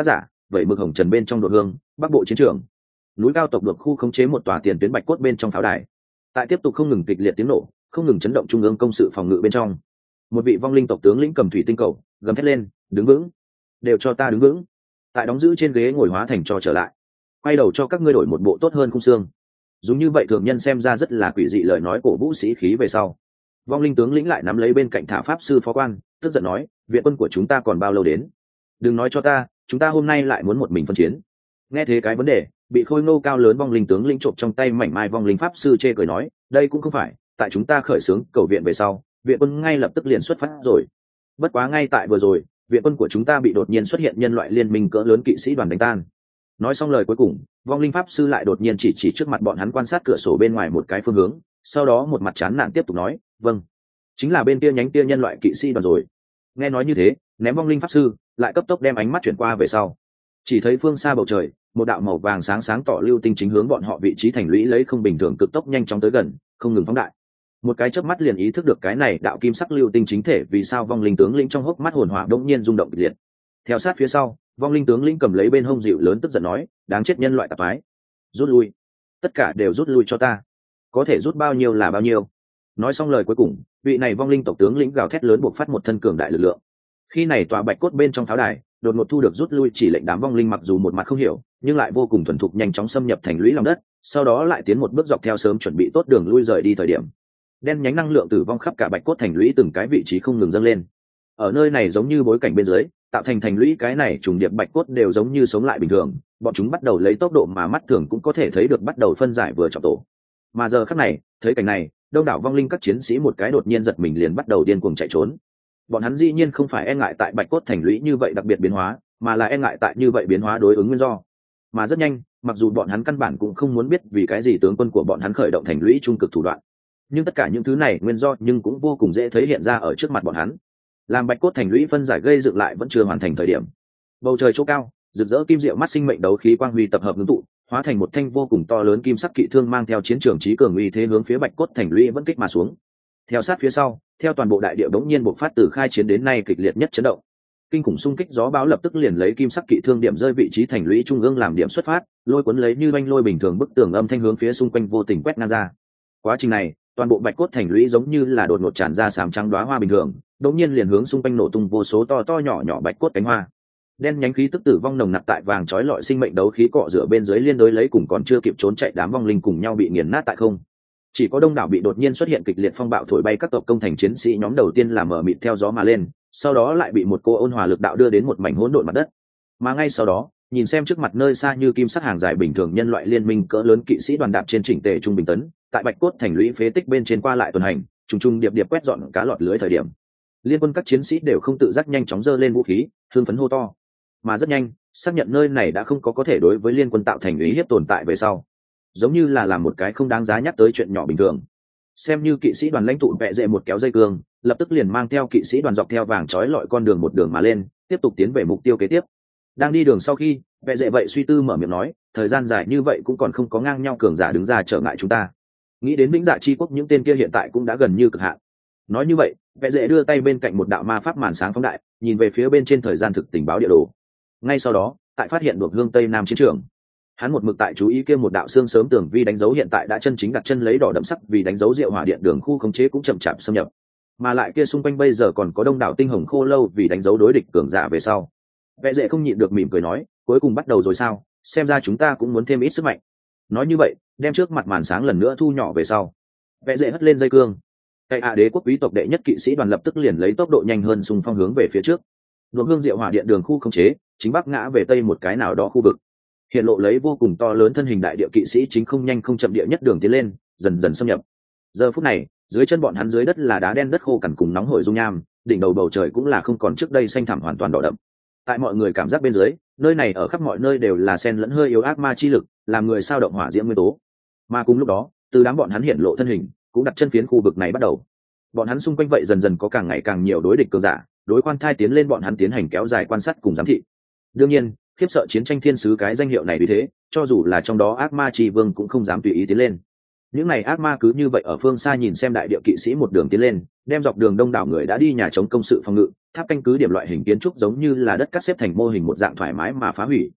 vậy mực hồng trần bên trong đội hương bắc bộ chiến trường, núi cao tộc được khu khống chế một tòa tiền tuyến bạch cốt bên trong pháo đài. Tại tiếp tục không ngừng kịch liệt tiếng nổ, không ngừng chấn động trung ương công sự phòng ngự bên trong, một vị vong linh tộc tướng lĩnh cầm thủy tinh cầu gầm thét lên, đứng vững, đều cho ta đứng vững. Tại đóng giữ trên ghế ngồi hóa thành cho trở lại, quay đầu cho các ngươi đổi một bộ tốt hơn khung xương. Dùng như vậy thường nhân xem ra rất là quỷ dị lời nói cổ vũ sĩ khí về sau, vong linh tướng lĩnh lại nắm lấy bên cạnh thả pháp sư phó quan, tức giận nói, viện quân của chúng ta còn bao lâu đến? Đừng nói cho ta chúng ta hôm nay lại muốn một mình phân chiến. Nghe thế cái vấn đề, bị khôi ngô cao lớn vong linh tướng lĩnh trộm trong tay mảnh mai vong linh pháp sư chê cười nói, đây cũng không phải, tại chúng ta khởi xướng cầu viện về sau, viện quân ngay lập tức liền xuất phát rồi. Bất quá ngay tại vừa rồi, viện quân của chúng ta bị đột nhiên xuất hiện nhân loại liên minh cỡ lớn kỵ sĩ đoàn đánh tan. Nói xong lời cuối cùng, vong linh pháp sư lại đột nhiên chỉ chỉ trước mặt bọn hắn quan sát cửa sổ bên ngoài một cái phương hướng, sau đó một mặt chán nản tiếp tục nói, vâng, chính là bên kia nhánh kia nhân loại kỵ sĩ đoàn rồi. Nghe nói như thế, ném vong linh pháp sư lại cấp tốc đem ánh mắt chuyển qua về sau, chỉ thấy phương xa bầu trời một đạo màu vàng sáng sáng tỏ lưu tinh chính hướng bọn họ vị trí thành lũy lấy không bình thường cực tốc nhanh chóng tới gần, không ngừng phóng đại. Một cái chớp mắt liền ý thức được cái này đạo kim sắc lưu tinh chính thể vì sao vong linh tướng lĩnh trong hốc mắt hồn hỏa đột nhiên rung động kịch liệt. Theo sát phía sau, vong linh tướng lĩnh cầm lấy bên hông dịu lớn tức giận nói, đáng chết nhân loại tạp ái, rút lui, tất cả đều rút lui cho ta, có thể rút bao nhiêu là bao nhiêu. Nói xong lời cuối cùng, vị này vong linh tộc tướng lĩnh gào thét lớn buộc phát một thân cường đại lực lượng. Khi này tòa bạch cốt bên trong pháo đài đột ngột thu được rút lui chỉ lệnh, đám vong linh mặc dù một mặt không hiểu nhưng lại vô cùng thuần thục nhanh chóng xâm nhập thành lũy lòng đất, sau đó lại tiến một bước dọc theo sớm chuẩn bị tốt đường lui rời đi. Thời điểm đen nhánh năng lượng tử vong khắp cả bạch cốt thành lũy từng cái vị trí không ngừng dâng lên. Ở nơi này giống như bối cảnh bên dưới tạo thành thành lũy cái này trùng điệp bạch cốt đều giống như sống lại bình thường, bọn chúng bắt đầu lấy tốc độ mà mắt thường cũng có thể thấy được bắt đầu phân giải vừa trọng tổ. Mà giờ khắc này, thấy cảnh này, đông đảo vong linh các chiến sĩ một cái đột nhiên giật mình liền bắt đầu điên cuồng chạy trốn. Bọn hắn dĩ nhiên không phải e ngại tại bạch cốt thành lũy như vậy đặc biệt biến hóa, mà là e ngại tại như vậy biến hóa đối ứng nguyên do. Mà rất nhanh, mặc dù bọn hắn căn bản cũng không muốn biết vì cái gì tướng quân của bọn hắn khởi động thành lũy trung cực thủ đoạn, nhưng tất cả những thứ này nguyên do nhưng cũng vô cùng dễ thấy hiện ra ở trước mặt bọn hắn. Làm bạch cốt thành lũy phân giải gây dựng lại vẫn chưa hoàn thành thời điểm, bầu trời chỗ cao rực rỡ kim diệu mắt sinh mệnh đấu khí quang huy tập hợp ngưng tụ, hóa thành một thanh vô cùng to lớn kim sắc kỵ thương mang theo chiến trường trí cường uy thế hướng phía bạch cốt thành lũy vẫn kích mà xuống. Theo sát phía sau, theo toàn bộ đại địa bỗng nhiên bộc phát từ khai chiến đến nay kịch liệt nhất chấn động. Kinh khủng xung kích gió bão lập tức liền lấy kim sắc kỵ thương điểm rơi vị trí thành lũy trung ương làm điểm xuất phát, lôi cuốn lấy như oanh lôi bình thường bức tường âm thanh hướng phía xung quanh vô tình quét ngang ra. Quá trình này, toàn bộ bạch cốt thành lũy giống như là đột ngột tràn ra sám trắng đóa hoa bình thường, đột nhiên liền hướng xung quanh nổ tung vô số to to nhỏ nhỏ bạch cốt cánh hoa. Đen nhánh khí tức tử vong nồng nặc tại vàng chói lọi sinh mệnh đấu khí cọ rửa bên dưới liên đối lấy cùng còn chưa kịp trốn chạy đám vong linh cùng nhau bị nghiền nát tại không. Chỉ có đông đảo bị đột nhiên xuất hiện kịch liệt phong bạo thổi bay các tộc công thành chiến sĩ nhóm đầu tiên là mở mịt theo gió mà lên, sau đó lại bị một cô ôn hòa lực đạo đưa đến một mảnh hỗn độn mặt đất. Mà ngay sau đó, nhìn xem trước mặt nơi xa như kim sắc hàng dài bình thường nhân loại liên minh cỡ lớn kỵ sĩ đoàn đạp trên chỉnh tề trung bình tấn, tại bạch cốt thành lũy phế tích bên trên qua lại tuần hành, trùng trùng điệp điệp quét dọn cá lọt lưới thời điểm, liên quân các chiến sĩ đều không tự giác nhanh chóng giơ lên vũ khí, hưng phấn hô to. Mà rất nhanh, xác nhận nơi này đã không có có thể đối với liên quân tạo thành uy hiếp tồn tại về sau, giống như là làm một cái không đáng giá nhắc tới chuyện nhỏ bình thường. Xem như kỵ sĩ đoàn lãnh tụ vẽ dệ một kéo dây cương, lập tức liền mang theo kỵ sĩ đoàn dọc theo vàng trói lọi con đường một đường mà lên, tiếp tục tiến về mục tiêu kế tiếp. Đang đi đường sau khi, vẽ dệ vậy suy tư mở miệng nói, thời gian dài như vậy cũng còn không có ngang nhau cường giả đứng ra trở ngại chúng ta. Nghĩ đến vĩnh dạ chi quốc những tên kia hiện tại cũng đã gần như cực hạn. Nói như vậy, vẽ dệ đưa tay bên cạnh một đạo ma pháp màn sáng phóng đại, nhìn về phía bên trên thời gian thực tình báo địa đồ. Ngay sau đó, tại phát hiện đột hương tây nam chiến trường, hắn một mực tại chú ý kia một đạo xương sớm tường vi đánh dấu hiện tại đã chân chính đặt chân lấy đỏ đậm sắc vì đánh dấu rượu hỏa điện đường khu khống chế cũng chậm chạp xâm nhập, mà lại kia xung quanh bây giờ còn có đông đảo tinh hồng khô lâu vì đánh dấu đối địch cường giả về sau. Vẽ dễ không nhịn được mỉm cười nói, cuối cùng bắt đầu rồi sao, xem ra chúng ta cũng muốn thêm ít sức mạnh. Nói như vậy, đem trước mặt màn sáng lần nữa thu nhỏ về sau, vẽ dễ hất lên dây cương, cây ạ đế quốc quý tộc đệ nhất kỵ sĩ đoàn lập tức liền lấy tốc độ nhanh hơn xung phong hướng về phía trước. Đột hương rượu hỏa điện đường khu khống chế chính bắc ngã về tây một cái nào đó khu vực, hiện lộ lấy vô cùng to lớn thân hình đại địa kỵ sĩ chính không nhanh không chậm địa nhất đường tiến lên, dần dần xâm nhập. Giờ phút này, dưới chân bọn hắn dưới đất là đá đen đất khô cằn cùng nóng hổi dung nham, đỉnh đầu bầu trời cũng là không còn trước đây xanh thẳm hoàn toàn đỏ đậm. Tại mọi người cảm giác bên dưới, nơi này ở khắp mọi nơi đều là sen lẫn hơi yếu ác ma chi lực, làm người sao động hỏa diễm nguyên tố. Mà cùng lúc đó, từ đám bọn hắn hiện lộ thân hình, cũng đặt chân phiến khu vực này bắt đầu. Bọn hắn xung quanh vậy dần dần có càng ngày càng nhiều đối địch cường giả, đối quan thai tiến lên bọn hắn tiến hành kéo dài quan sát cùng giám thị. Đương nhiên, khiếp sợ chiến tranh thiên sứ cái danh hiệu này vì thế, cho dù là trong đó ác ma tri vương cũng không dám tùy ý tiến lên. Những này ác ma cứ như vậy ở phương xa nhìn xem đại địa kỵ sĩ một đường tiến lên, đem dọc đường đông đảo người đã đi nhà chống công sự phòng ngự, tháp canh cứ điểm loại hình kiến trúc giống như là đất cắt xếp thành mô hình một dạng thoải mái mà phá hủy,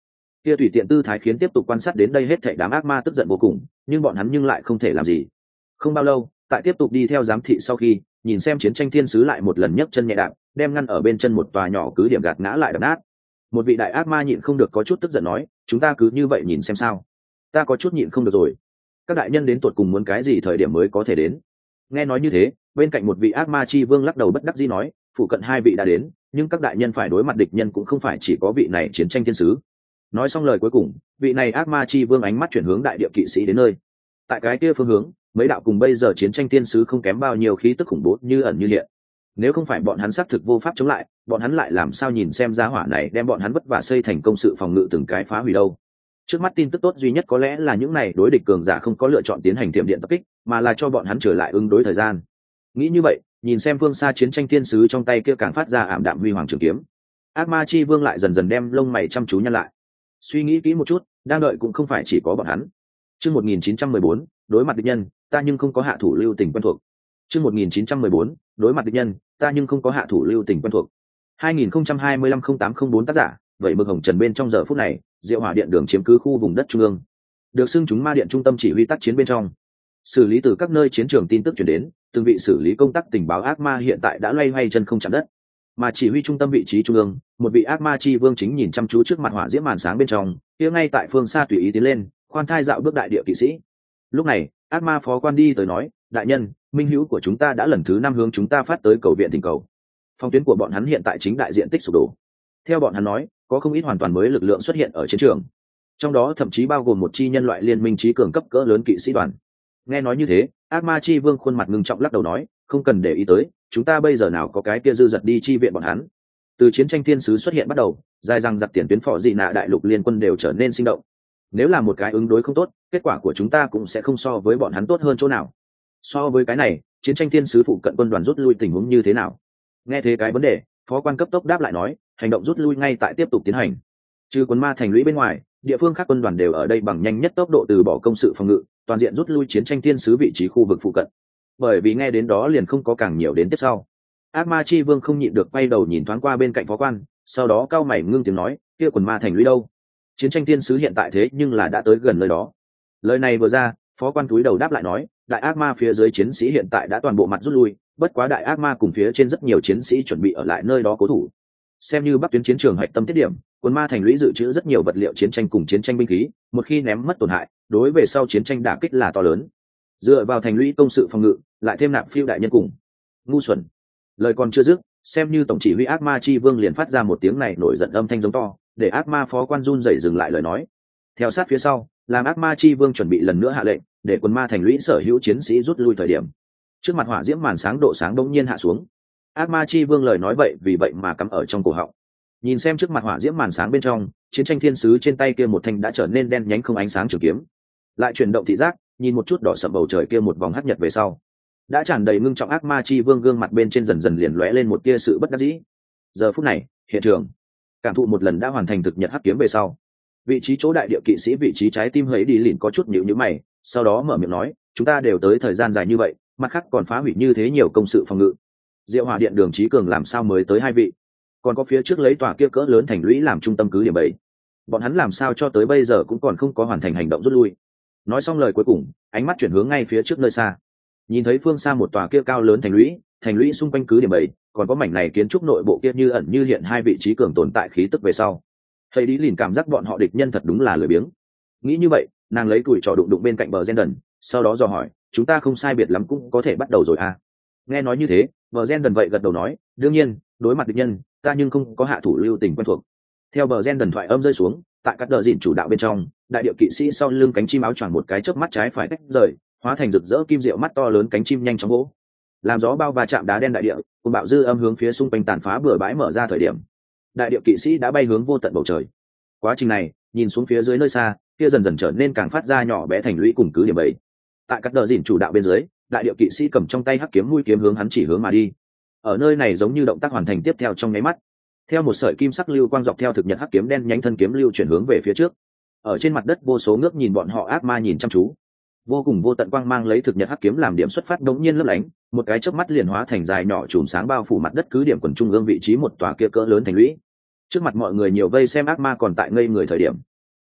kia tùy tiện tư thái khiến tiếp tục quan sát đến đây hết thảy đám ác ma tức giận vô cùng, nhưng bọn hắn nhưng lại không thể làm gì. Không bao lâu, tại tiếp tục đi theo giám thị sau khi nhìn xem chiến tranh thiên sứ lại một lần nhấc chân nhẹ đạp, đem ngăn ở bên chân một tòa nhỏ cứ điểm gạt ngã lại đập nát. Một vị đại ác ma nhịn không được có chút tức giận nói, chúng ta cứ như vậy nhìn xem sao? Ta có chút nhịn không được rồi. Các đại nhân đến tuột cùng muốn cái gì thời điểm mới có thể đến? Nghe nói như thế, bên cạnh một vị ác ma chi vương lắc đầu bất đắc dĩ nói, phụ cận hai vị đã đến, nhưng các đại nhân phải đối mặt địch nhân cũng không phải chỉ có vị này chiến tranh thiên sứ. Nói xong lời cuối cùng, vị này ác ma chi vương ánh mắt chuyển hướng đại địa kỵ sĩ đến nơi. Tại cái kia phương hướng, mấy đạo cùng bây giờ chiến tranh thiên sứ không kém bao nhiêu khí tức khủng bố như ẩn như hiện. Nếu không phải bọn hắn xác thực vô pháp chống lại, bọn hắn lại làm sao nhìn xem giá hỏa này đem bọn hắn vất vả xây thành công sự phòng ngự từng cái phá hủy đâu. Trước mắt tin tức tốt duy nhất có lẽ là những này đối địch cường giả không có lựa chọn tiến hành tiệm điện tập kích, mà là cho bọn hắn trở lại ứng đối thời gian. Nghĩ như vậy, nhìn xem phương xa chiến tranh thiên sứ trong tay kia càng phát ra ảm đạm huy hoàng trường kiếm, ác ma chi vương lại dần dần đem lông mày chăm chú nhăn lại. Suy nghĩ kỹ một chút, đang đợi cũng không phải chỉ có bọn hắn. Chương một nghìn chín trăm mười bốn, đối mặt địch nhân, ta nhưng không có hạ thủ lưu tình quen thuộc. Chương một nghìn chín trăm mười bốn, đối mặt địch nhân, ta nhưng không có hạ thủ lưu tình quen thuộc. hai nghìn không trăm hai mươi lăm không tám không bốn tác giả, vậy mực hồng trần bên trong giờ phút này, Diệu Hỏa Điện đường chiếm cứ khu vùng đất trung ương, được xưng chúng ma điện trung tâm chỉ huy tác chiến bên trong. Xử lý từ các nơi chiến trường tin tức truyền đến, từng vị xử lý công tác tình báo ác ma hiện tại đã loay hoay chân không chạm đất. Mà chỉ huy trung tâm vị trí trung ương, một vị ác ma chi vương chính nhìn chăm chú trước mặt hỏa diễm màn sáng bên trong, kia ngay tại phương xa tùy ý tiến lên, khoan thai dạo bước đại địa kỵ sĩ. Lúc này, ác ma phó quan đi tới nói, đại nhân, minh hữu của chúng ta đã lần thứ năm hướng chúng ta phát tới cầu viện tình cầu. Phong tuyến của bọn hắn hiện tại chính đại diện tích sụp đổ. Theo bọn hắn nói, có không ít hoàn toàn mới lực lượng xuất hiện ở chiến trường, trong đó thậm chí bao gồm một chi nhân loại liên minh trí cường cấp cỡ lớn kỵ sĩ đoàn. Nghe nói như thế, ác ma chi vương khuôn mặt ngưng trọng lắc đầu nói, không cần để ý tới, chúng ta bây giờ nào có cái kia dư dật đi chi viện bọn hắn. Từ chiến tranh thiên sứ xuất hiện bắt đầu, dài rằng giặc tiền tuyến phò dị nạ đại lục liên quân đều trở nên sinh động. Nếu là một cái ứng đối không tốt, kết quả của chúng ta cũng sẽ không so với bọn hắn tốt hơn chỗ nào. So với cái này, chiến tranh thiên sứ phụ cận quân đoàn rút lui tình huống như thế nào? Nghe thế cái vấn đề, phó quan cấp tốc đáp lại nói, hành động rút lui ngay tại tiếp tục tiến hành. Trừ quân ma thành lũy bên ngoài, địa phương khác quân đoàn đều ở đây bằng nhanh nhất tốc độ từ bỏ công sự phòng ngự, toàn diện rút lui chiến tranh thiên sứ vị trí khu vực phụ cận. Bởi vì nghe đến đó liền không có càng nhiều đến tiếp sau. Ác ma chi vương không nhịn được quay đầu nhìn thoáng qua bên cạnh phó quan, sau đó cao mày ngưng tiếng nói, kia quần ma thành lũy đâu? Chiến tranh thiên sứ hiện tại thế nhưng là đã tới gần nơi đó. Lời này vừa ra, phó quan túi đầu đáp lại nói, đại ác ma phía dưới chiến sĩ hiện tại đã toàn bộ mặt rút lui, bất quá đại ác ma cùng phía trên rất nhiều chiến sĩ chuẩn bị ở lại nơi đó cố thủ. Xem như bắc tuyến chiến trường hạch tâm tiết điểm, quân ma thành lũy dự trữ rất nhiều vật liệu chiến tranh cùng chiến tranh binh khí, một khi ném mất tổn hại, đối về sau chiến tranh đả kích là to lớn. Dựa vào thành lũy công sự phòng ngự, lại thêm nạp phiêu đại nhân cùng. Ngu xuẩn. Lời còn chưa dứt, xem như tổng chỉ huy ác ma chi vương liền phát ra một tiếng này nổi giận âm thanh giống to, để ác ma phó quan run rẩy dừng lại lời nói. Theo sát phía sau, làm ác ma chi vương chuẩn bị lần nữa hạ lệnh, để quân ma thành lũy sở hữu chiến sĩ rút lui thời điểm. Trước mặt hỏa diễm màn sáng độ sáng đống nhiên hạ xuống. Ác ma chi vương lời nói vậy vì vậy mà cắm ở trong cổ họng. Nhìn xem trước mặt hỏa diễm màn sáng bên trong, chiến tranh thiên sứ trên tay kia một thanh đã trở nên đen nhánh không ánh sáng trường kiếm. Lại chuyển động thị giác, nhìn một chút đỏ sậm bầu trời kia một vòng hắc nhật về sau, đã tràn đầy ngưng trọng ác ma chi vương gương mặt bên trên dần dần liền lóe lên một tia sự bất đắc dĩ. Giờ phút này, hiện trường, cảm thụ một lần đã hoàn thành thực nhật hắc kiếm về sau, vị trí chỗ đại địa kỵ sĩ vị trí trái tim hấy đi lìn có chút nhíu nhíu mày, sau đó mở miệng nói, chúng ta đều tới thời gian dài như vậy, mặt khác còn phá hủy như thế nhiều công sự phòng ngự. Diệu Hỏa Điện đường trí cường làm sao mới tới hai vị? Còn có phía trước lấy tòa kia cỡ lớn thành lũy làm trung tâm cứ điểm bảy, bọn hắn làm sao cho tới bây giờ cũng còn không có hoàn thành hành động rút lui? Nói xong lời cuối cùng, ánh mắt chuyển hướng ngay phía trước nơi xa, nhìn thấy phương xa một tòa kia cao lớn thành lũy, thành lũy xung quanh cứ điểm bảy, còn có mảnh này kiến trúc nội bộ kia như ẩn như hiện hai vị trí cường tồn tại khí tức về sau, thấy đi liền cảm giác bọn họ địch nhân thật đúng là lười biếng. Nghĩ như vậy, nàng lấy tuổi trò đụng đụng bên cạnh bờ Zendon, sau đó dò hỏi, chúng ta không sai biệt lắm cũng có thể bắt đầu rồi à? Nghe nói như thế, bờ Zendon vậy gật đầu nói, đương nhiên, đối mặt địch nhân, ta nhưng không có hạ thủ lưu tình quen thuộc. Theo bờ Zendon thoại âm rơi xuống, tại các đờ dìn chủ đạo bên trong, đại địa kỵ sĩ sau lưng cánh chim áo choàng một cái chớp mắt trái phải tách rời, hóa thành rực rỡ kim diệu mắt to lớn cánh chim nhanh chóng gỗ, làm gió bao và chạm đá đen đại địa, cùng bạo dư âm hướng phía xung quanh tàn phá bừa bãi mở ra thời điểm, đại địa kỵ sĩ đã bay hướng vô tận bầu trời. Quá trình này, nhìn xuống phía dưới nơi xa, kia dần dần trở nên càng phát ra nhỏ bé thành lũy cùng cứ điểm bảy. Tại các đờ dìn chủ đạo bên dưới, đại địa kỵ sĩ cầm trong tay hắc kiếm mũi kiếm hướng hắn chỉ hướng mà đi. Ở nơi này giống như động tác hoàn thành tiếp theo trong nháy mắt, theo một sợi kim sắc lưu quang dọc theo thực nhật hắc kiếm đen nhánh thân kiếm lưu chuyển hướng về phía trước. Ở trên mặt đất vô số ngước nhìn bọn họ ác ma nhìn chăm chú, vô cùng vô tận quang mang lấy thực nhật hắc kiếm làm điểm xuất phát đống nhiên lấp lánh, một cái chớp mắt liền hóa thành dài nhỏ chùm sáng bao phủ mặt đất cứ điểm quần trung ương vị trí một tòa kia cỡ lớn thành lũy. Trước mặt mọi người nhiều vây xem ác ma còn tại ngây người thời điểm,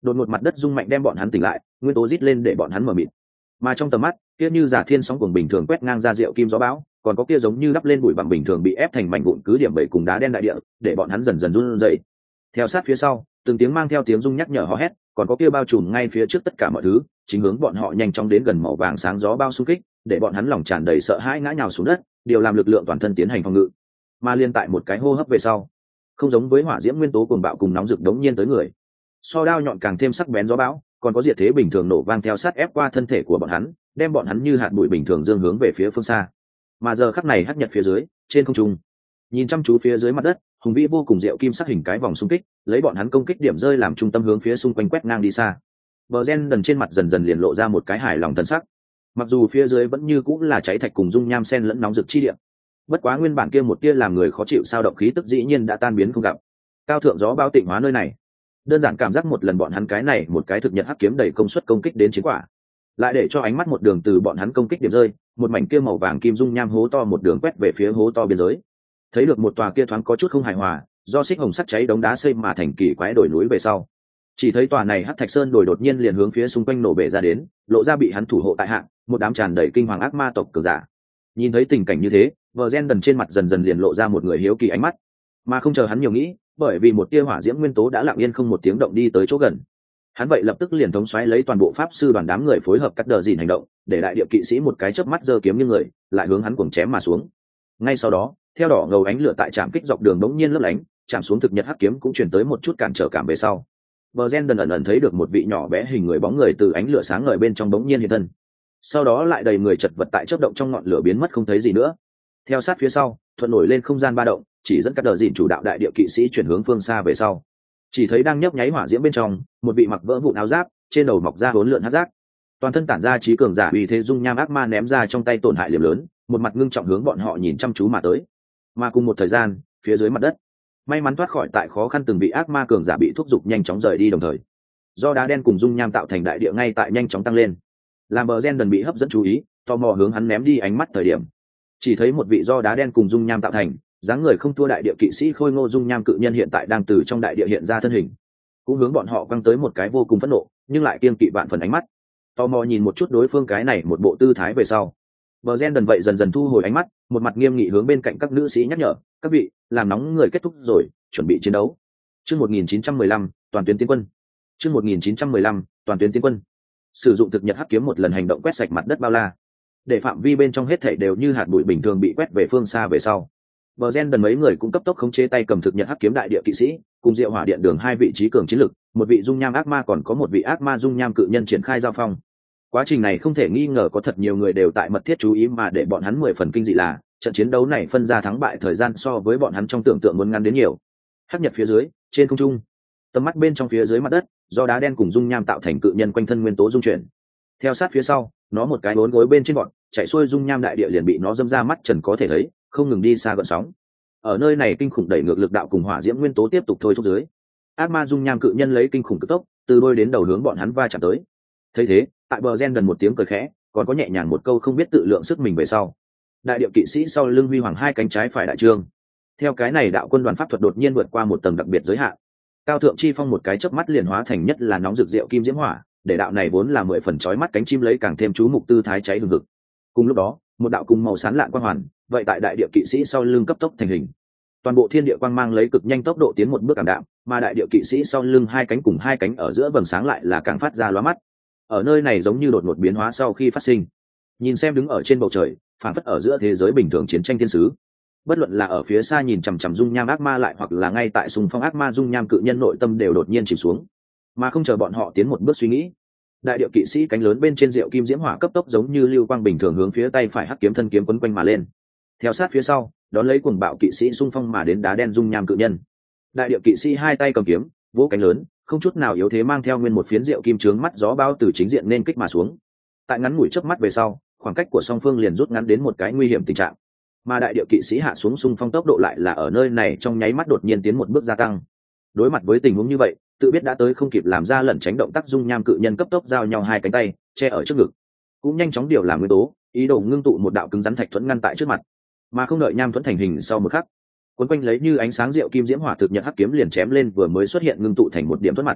đột ngột mặt đất rung mạnh đem bọn hắn tỉnh lại, nguyên tố rít lên để bọn hắn mở mịt. Mà trong tầm mắt kia như giả thiên sóng cuồng bình thường quét ngang ra rượu kim gió bão, còn có kia giống như đắp lên bụi bặm bình thường bị ép thành mảnh vụn cứ điểm bảy cùng đá đen đại địa, để bọn hắn dần dần run rẩy. Theo sát phía sau, từng tiếng mang theo tiếng rung nhắc nhở hò hét, còn có kia bao trùm ngay phía trước tất cả mọi thứ, chính hướng bọn họ nhanh chóng đến gần màu vàng sáng gió bao xung kích, để bọn hắn lòng tràn đầy sợ hãi ngã nhào xuống đất, điều làm lực lượng toàn thân tiến hành phòng ngự. Mà liên tại một cái hô hấp về sau, không giống với hỏa diễm nguyên tố cuồng bạo cùng nóng rực đống nhiên tới người, so đao nhọn càng thêm sắc bén gió bão, còn có diệt thế bình thường nổ vang theo sát ép qua thân thể của bọn hắn, đem bọn hắn như hạt bụi bình thường dương hướng về phía phương xa. Mà giờ khắc này hắc nhật phía dưới, trên không trung, nhìn chăm chú phía dưới mặt đất, hùng vĩ vô cùng diệu kim sắc hình cái vòng xung kích, lấy bọn hắn công kích điểm rơi làm trung tâm hướng phía xung quanh quét ngang đi xa. Bờ gen đần trên mặt dần dần liền lộ ra một cái hài lòng thần sắc. Mặc dù phía dưới vẫn như cũng là cháy thạch cùng dung nham sen lẫn nóng rực chi địa, bất quá nguyên bản kia một tia làm người khó chịu sao động khí tức dĩ nhiên đã tan biến không gặp. Cao thượng gió bao tịnh hóa nơi này, đơn giản cảm giác một lần bọn hắn cái này một cái thực nhật hắc kiếm đầy công suất công kích đến chiến quả, lại để cho ánh mắt một đường từ bọn hắn công kích điểm rơi, một mảnh kia màu vàng kim dung nham hố to một đường quét về phía hố to biên giới. Thấy được một tòa kia thoáng có chút không hài hòa, do xích hồng sắt cháy đống đá xây mà thành kỳ quái đồi núi về sau, chỉ thấy tòa này hắc thạch sơn đồi đột nhiên liền hướng phía xung quanh nổ bể ra đến, lộ ra bị hắn thủ hộ tại hạng một đám tràn đầy kinh hoàng ác ma tộc cường giả. Nhìn thấy tình cảnh như thế, vợ gen đần trên mặt dần dần liền lộ ra một người hiếu kỳ ánh mắt, mà không chờ hắn nhiều nghĩ, bởi vì một tia hỏa diễm nguyên tố đã lặng yên không một tiếng động đi tới chỗ gần. Hắn vậy lập tức liền thống xoáy lấy toàn bộ pháp sư đoàn đám người phối hợp cắt đờ dìn hành động, để đại địa kỵ sĩ một cái chớp mắt giơ kiếm như người, lại hướng hắn cuồng chém mà xuống. Ngay sau đó, theo đỏ ngầu ánh lửa tại trạm kích dọc đường đống nhiên lấp lánh, chạm xuống thực nhật hắc kiếm cũng truyền tới một chút cản trở cảm về sau. Bờ gen đần ẩn ẩn thấy được một vị nhỏ bé hình người bóng người từ ánh lửa sáng ngời bên trong đống nhiên hiện thân. Sau đó lại đầy người chật vật tại chớp động trong ngọn lửa biến mất không thấy gì nữa. Theo sát phía sau, thuận nổi lên không gian ba động, chỉ dẫn các đờ dìn chủ đạo đại địa kỵ sĩ chuyển hướng phương xa về sau. Chỉ thấy đang nhấp nháy hỏa diễm bên trong, một vị mặc vỡ vụn áo giáp, trên đầu mọc ra bốn lượn hắc giác, toàn thân tản ra trí cường giả uy thế dung nham ác ma ném ra trong tay tổn hại liềm lớn, một mặt ngưng trọng hướng bọn họ nhìn chăm chú mà tới. Mà cùng một thời gian, phía dưới mặt đất, may mắn thoát khỏi tại khó khăn từng vị ác ma cường giả bị thúc giục nhanh chóng rời đi đồng thời, do đá đen cùng dung nham tạo thành đại địa ngay tại nhanh chóng tăng lên. Làm bờ gen đần bị hấp dẫn chú ý, tò mò hướng hắn ném đi ánh mắt thời điểm, chỉ thấy một vị do đá đen cùng dung nham tạo thành, dáng người không thua đại địa kỵ sĩ khôi ngô dung nham cự nhân hiện tại đang từ trong đại địa hiện ra thân hình, cũng hướng bọn họ quăng tới một cái vô cùng phẫn nộ nhưng lại kiên kỵ vạn phần ánh mắt. Tò mò nhìn một chút đối phương cái này một bộ tư thái về sau, bờ gen đần vậy dần dần thu hồi ánh mắt, một mặt nghiêm nghị hướng bên cạnh các nữ sĩ nhắc nhở, các vị, làm nóng người kết thúc rồi, chuẩn bị chiến đấu. Chương một nghìn chín trăm mười lăm, toàn tuyến tiến quân. Chương một nghìn chín trăm mười lăm, toàn tuyến tiến quân. Sử dụng thực nhật hắc kiếm một lần hành động quét sạch mặt đất bao la, để phạm vi bên trong hết thảy đều như hạt bụi bình thường bị quét về phương xa về sau. Bờ gen đần mấy người cũng cấp tốc khống chế tay cầm thực nhật hắc kiếm đại địa kỵ sĩ, cùng Diệu Hỏa Điện Đường hai vị trí cường chiến lực, một vị dung nham ác ma còn có một vị ác ma dung nham cự nhân triển khai giao phong. Quá trình này không thể nghi ngờ có thật nhiều người đều tại mật thiết chú ý, mà để bọn hắn mười phần kinh dị là, trận chiến đấu này phân ra thắng bại thời gian so với bọn hắn trong tưởng tượng muốn ngắn đến nhiều. Hắc nhật phía dưới, trên không trung, tầm mắt bên trong phía dưới mặt đất, do đá đen cùng dung nham tạo thành cự nhân quanh thân nguyên tố dung chuyển. Theo sát phía sau, nó một cái bốn gối bên trên bọn, chạy xuôi dung nham đại địa liền bị nó dâm ra mắt trần có thể thấy, không ngừng đi xa gợn sóng. Ở nơi này kinh khủng đẩy ngược lực đạo cùng hỏa diễm nguyên tố tiếp tục thôi thúc dưới, ác ma dung nham cự nhân lấy kinh khủng cực tốc, từ đôi đến đầu hướng bọn hắn va chạm tới. Thấy thế, tại bờ gen gần một tiếng cười khẽ, còn có nhẹ nhàng một câu không biết tự lượng sức mình về sau. Đại địa kỵ sĩ sau lưng huy hoàng hai cánh trái phải đại trương. Theo cái này đạo quân đoàn pháp thuật đột nhiên vượt qua một tầng đặc biệt giới hạn. Cao thượng chi phong một cái chớp mắt liền hóa thành nhất là nóng rực rượu kim diễm hỏa, để đạo này vốn là mười phần chói mắt cánh chim lấy càng thêm chú mục tư thái cháy hừng hực. Cùng lúc đó, một đạo cùng màu sáng lạn quang hoàn, vậy tại đại địa kỵ sĩ sau lưng cấp tốc thành hình. Toàn bộ thiên địa quang mang lấy cực nhanh tốc độ tiến một bước ảm đạm, mà đại địa kỵ sĩ sau lưng hai cánh cùng hai cánh ở giữa vầng sáng lại là càng phát ra lóa mắt. Ở nơi này giống như đột ngột biến hóa sau khi phát sinh. Nhìn xem đứng ở trên bầu trời, phản phất ở giữa thế giới bình thường chiến tranh thiên sứ. Bất luận là ở phía xa nhìn chằm chằm dung nham ác ma lại hoặc là ngay tại xung phong ác ma dung nham cự nhân nội tâm đều đột nhiên chìm xuống, mà không chờ bọn họ tiến một bước suy nghĩ. Đại địa kỵ sĩ cánh lớn bên trên rượu kim diễm hỏa cấp tốc giống như lưu quang bình thường hướng phía tay phải hắc kiếm thân kiếm quấn quanh mà lên. Theo sát phía sau, đón lấy cuồng bạo kỵ sĩ xung phong mà đến đá đen dung nham cự nhân. Đại địa kỵ sĩ hai tay cầm kiếm, vỗ cánh lớn, không chút nào yếu thế mang theo nguyên một phiến rượu kim trướng mắt gió bao từ chính diện nên kích mà xuống. Tại ngắn ngủi chớp mắt về sau, khoảng cách của song phương liền rút ngắn đến một cái nguy hiểm tình trạng. Mà đại địa kỵ sĩ hạ xuống xung phong tốc độ lại là ở nơi này trong nháy mắt đột nhiên tiến một bước gia tăng. Đối mặt với tình huống như vậy, tự biết đã tới không kịp làm ra lẩn tránh động tác dung nham cự nhân cấp tốc giao nhau hai cánh tay, che ở trước ngực. Cũng nhanh chóng điều làm nguyên tố, ý đồ ngưng tụ một đạo cứng rắn thạch thuẫn ngăn tại trước mặt. Mà không đợi nham thuẫn thành hình sau một khắc, cuốn quanh lấy như ánh sáng rượu kim diễm hỏa thực nhật hắc kiếm liền chém lên vừa mới xuất hiện ngưng tụ thành một điểm thuẫn mặt.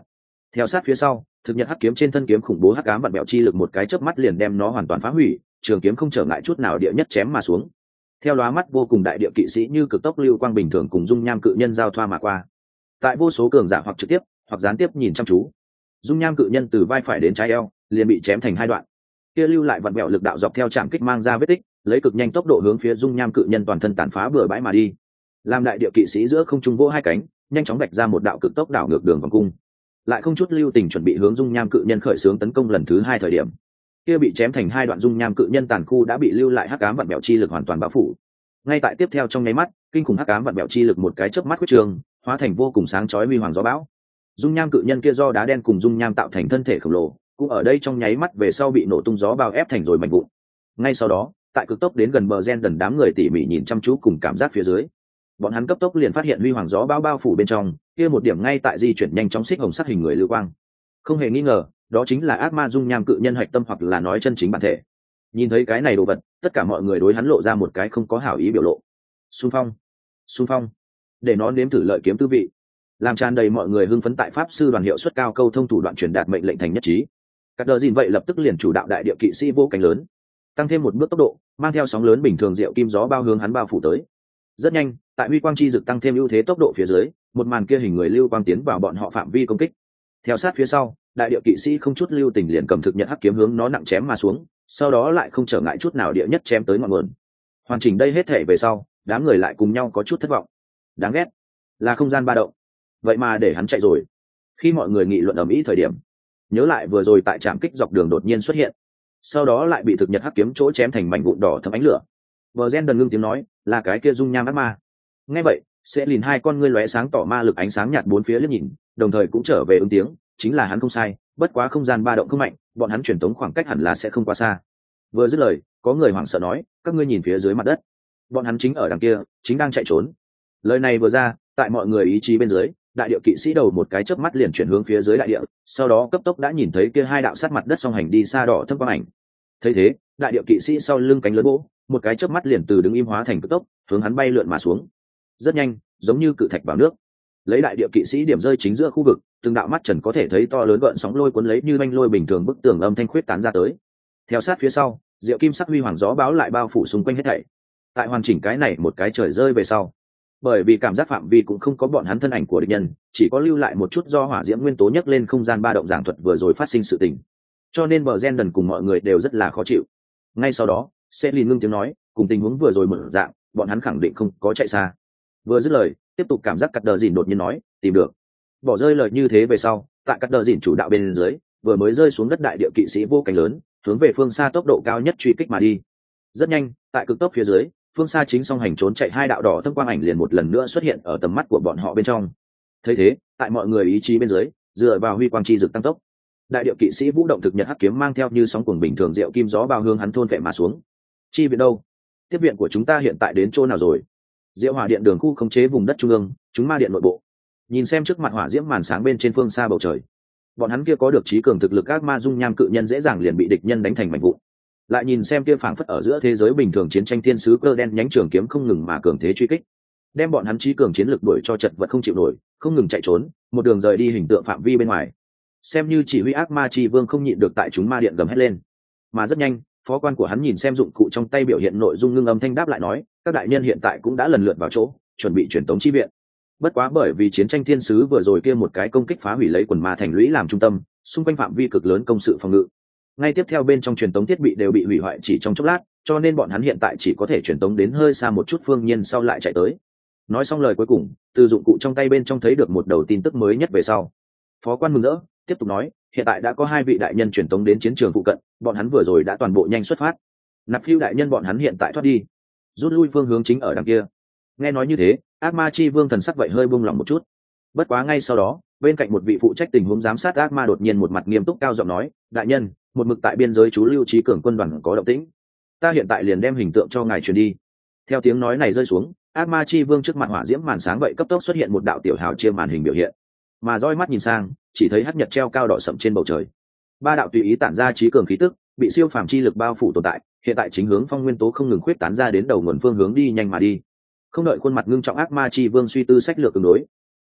Theo sát phía sau, thực nhật hắc kiếm trên thân kiếm khủng bố hắc ám vặn bẹo chi lực một cái chớp mắt liền đem nó hoàn toàn phá hủy, trường kiếm không trở ngại chút nào địa nhất chém mà xuống. Theo lóa mắt vô cùng đại địa kỵ sĩ như cực tốc lưu quang bình thường cùng dung nham cự nhân giao thoa mà qua. Tại vô số cường giả hoặc trực tiếp hoặc gián tiếp nhìn chăm chú, dung nham cự nhân từ vai phải đến trái eo liền bị chém thành hai đoạn. Kia lưu lại vặn bẹo lực đạo dọc theo trạm kích mang ra vết tích, lấy cực nhanh tốc độ hướng phía dung nham cự nhân toàn thân tàn phá bừa bãi mà đi. Làm đại địa kỵ sĩ giữa không trung vỗ hai cánh, nhanh chóng vạch ra một đạo cực tốc đảo ngược đường vòng cung, lại không chút lưu tình chuẩn bị hướng dung nham cự nhân khởi xướng tấn công lần thứ hai thời điểm, kia bị chém thành hai đoạn dung nham cự nhân tàn khu đã bị lưu lại hắc ám vặn bẹo chi lực hoàn toàn bao phủ. Ngay tại tiếp theo trong nháy mắt, kinh khủng hắc ám vặn bẹo chi lực một cái chớp mắt quyết trường, hóa thành vô cùng sáng chói huy hoàng gió bão. Dung nham cự nhân kia do đá đen cùng dung nham tạo thành thân thể khổng lồ, cũng ở đây trong nháy mắt về sau bị nổ tung gió bao ép thành rồi mảnh vụn. Ngay sau đó, tại cực tốc đến gần bờ gen đần đám người tỉ mỉ nhìn chăm chú cùng cảm giác phía dưới, bọn hắn cấp tốc liền phát hiện huy hoàng gió bao bao phủ bên trong kia một điểm ngay tại di chuyển nhanh chóng xích hồng sắc hình người lưu quang. Không hề nghi ngờ, đó chính là ác ma dung nham cự nhân hạch tâm hoặc là nói chân chính bản thể. Nhìn thấy cái này đồ vật, tất cả mọi người đối hắn lộ ra một cái không có hảo ý biểu lộ. Xung phong, xung phong, để nó nếm thử lợi kiếm tư vị. Làm tràn đầy mọi người hưng phấn tại pháp sư đoàn hiệu suất cao câu thông thủ đoạn truyền đạt mệnh lệnh thành nhất trí. Các đờ dìn vậy lập tức liền chủ đạo đại địa kỵ sĩ vô cánh lớn, tăng thêm một bước tốc độ, mang theo sóng lớn bình thường diệu kim gió bao hướng hắn bao phủ tới. Rất nhanh, tại huy quang chi dực tăng thêm ưu thế tốc độ phía dưới, một màn kia hình người lưu quang tiến vào bọn họ phạm vi công kích. Theo sát phía sau, đại địa kỵ sĩ không chút lưu tình liền cầm thực nhật hắc kiếm hướng nó nặng chém mà xuống, sau đó lại không trở ngại chút nào địa nhất chém tới ngọn nguồn. Hoàn chỉnh đây hết thể về sau, đám người lại cùng nhau có chút thất vọng. Đáng ghét, là không gian ba động. Vậy mà để hắn chạy rồi. Khi mọi người nghị luận ầm ĩ thời điểm, nhớ lại vừa rồi tại trạm kích dọc đường đột nhiên xuất hiện, sau đó lại bị thực nhật hắc kiếm chỗ chém thành mảnh vụn đỏ thấm ánh lửa. Bờ gen đần ngưng tiếng nói, là cái kia dung nham ác ma. Nghe vậy, sẽ lìn hai con ngươi lóe sáng tỏ ma lực ánh sáng nhạt bốn phía liếc nhìn, đồng thời cũng trở về ứng tiếng, chính là hắn không sai, bất quá không gian ba động không mạnh, bọn hắn truyền tống khoảng cách hẳn là sẽ không quá xa. Vừa dứt lời, có người hoảng sợ nói, các ngươi nhìn phía dưới mặt đất, bọn hắn chính ở đằng kia, chính đang chạy trốn. Lời này vừa ra, tại mọi người ý chí bên dưới, đại địa kỵ sĩ đầu một cái chớp mắt liền chuyển hướng phía dưới đại địa, sau đó cấp tốc đã nhìn thấy kia hai đạo sát mặt đất song hành đi xa đỏ thâm quang ảnh. Thấy thế, đại địa kỵ sĩ sau lưng cánh lớn bố, một cái chớp mắt liền từ đứng im hóa thành cực tốc, hướng hắn bay lượn mà xuống. Rất nhanh, giống như cự thạch vào nước. Lấy đại địa kỵ sĩ điểm rơi chính giữa khu vực, từng đạo mắt trần có thể thấy to lớn gợn sóng lôi cuốn lấy như manh lôi bình thường bức tường âm thanh khuyết tán ra tới. Theo sát phía sau, diệu kim sắc huy hoàng gió báo lại bao phủ xung quanh hết thảy. Tại hoàn chỉnh cái này một cái trời rơi về sau, bởi vì cảm giác phạm vi cũng không có bọn hắn thân ảnh của địch nhân, chỉ có lưu lại một chút do hỏa diễm nguyên tố nhấc lên không gian ba động giảng thuật vừa rồi phát sinh sự tình, cho nên bờ gen đần cùng mọi người đều rất là khó chịu. Ngay sau đó, Selin ngưng tiếng nói, cùng tình huống vừa rồi một dạng, bọn hắn khẳng định không có chạy xa. Vừa dứt lời, tiếp tục cảm giác cắt đờ dìn đột nhiên nói, tìm được. Bỏ rơi lời như thế về sau, tại cắt đờ dìn chủ đạo bên dưới, vừa mới rơi xuống đất đại địa kỵ sĩ vô cánh lớn, hướng về phương xa tốc độ cao nhất truy kích mà đi. Rất nhanh, tại cực tốc phía dưới, phương xa chính song hành trốn chạy hai đạo đỏ thâm quang ảnh liền một lần nữa xuất hiện ở tầm mắt của bọn họ bên trong. Thấy thế, tại mọi người ý chí bên dưới, dựa vào huy quang chi dực tăng tốc, đại địa kỵ sĩ vũ động thực nhật hắc kiếm mang theo như sóng cuồng bình thường diệu kim gió bao hương hắn thôn vệ mà xuống. Chi viện đâu? Tiếp viện của chúng ta hiện tại đến chỗ nào rồi? Diệu hỏa điện đường khu khống chế vùng đất trung ương, chúng ma điện nội bộ. Nhìn xem trước mặt hỏa diễm màn sáng bên trên phương xa bầu trời, bọn hắn kia có được trí cường thực lực ác ma dung nham cự nhân dễ dàng liền bị địch nhân đánh thành mảnh vụn. Lại nhìn xem kia phảng phất ở giữa thế giới bình thường chiến tranh thiên sứ cơ đen nhánh trường kiếm không ngừng mà cường thế truy kích, đem bọn hắn trí cường chiến lực đuổi cho chật vật không chịu nổi, không ngừng chạy trốn, một đường rời đi hình tượng phạm vi bên ngoài. Xem như chỉ huy ác ma chi vương không nhịn được tại chúng ma điện gầm hét lên. Mà rất nhanh, phó quan của hắn nhìn xem dụng cụ trong tay biểu hiện nội dung ngưng âm thanh đáp lại nói, các đại nhân hiện tại cũng đã lần lượt vào chỗ, chuẩn bị truyền tống chi viện. Bất quá bởi vì chiến tranh thiên sứ vừa rồi kia một cái công kích phá hủy lấy quần ma thành lũy làm trung tâm, xung quanh phạm vi cực lớn công sự phòng ngự. Ngay tiếp theo bên trong truyền tống thiết bị đều bị hủy hoại chỉ trong chốc lát, cho nên bọn hắn hiện tại chỉ có thể truyền tống đến hơi xa một chút phương nhiên sau lại chạy tới. Nói xong lời cuối cùng, từ dụng cụ trong tay bên trong thấy được một đầu tin tức mới nhất về sau. Phó quan mừng rỡ, tiếp tục nói, hiện tại đã có hai vị đại nhân truyền tống đến chiến trường phụ cận, bọn hắn vừa rồi đã toàn bộ nhanh xuất phát. Nạp phiêu đại nhân bọn hắn hiện tại thoát đi, rút lui phương hướng chính ở đằng kia. Nghe nói như thế, ác ma chi vương thần sắc vậy hơi buông lòng một chút. Bất quá ngay sau đó, bên cạnh một vị phụ trách tình huống giám sát ác ma đột nhiên một mặt nghiêm túc cao giọng nói, đại nhân, một mực tại biên giới chú lưu trí cường quân đoàn có động tĩnh, ta hiện tại liền đem hình tượng cho ngài truyền đi. Theo tiếng nói này rơi xuống, ác ma chi vương trước mặt hỏa diễm màn sáng vậy cấp tốc xuất hiện một đạo tiểu hào chia màn hình biểu hiện, mà roi mắt nhìn sang, chỉ thấy hắc nhật treo cao đỏ sậm trên bầu trời, ba đạo tùy ý tản ra trí cường khí tức, bị siêu phàm chi lực bao phủ tồn tại, hiện tại chính hướng phong nguyên tố không ngừng khuyết tán ra đến đầu nguồn phương hướng đi nhanh mà đi. Không đợi khuôn mặt ngưng trọng ác ma chi vương suy tư sách lược tương đối,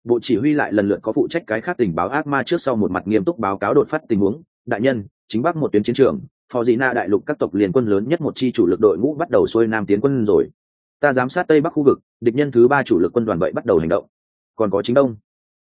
Bộ chỉ huy lại lần lượt có phụ trách cái khác tình báo ác ma trước sau một mặt nghiêm túc báo cáo đột phát tình huống. Đại nhân, chính bắc một tuyến chiến trường, phò dị na đại lục các tộc liên quân lớn nhất một chi chủ lực đội ngũ bắt đầu xuôi nam tiến quân rồi. Ta giám sát tây bắc khu vực, địch nhân thứ ba chủ lực quân đoàn vậy bắt đầu hành động. Còn có chính đông,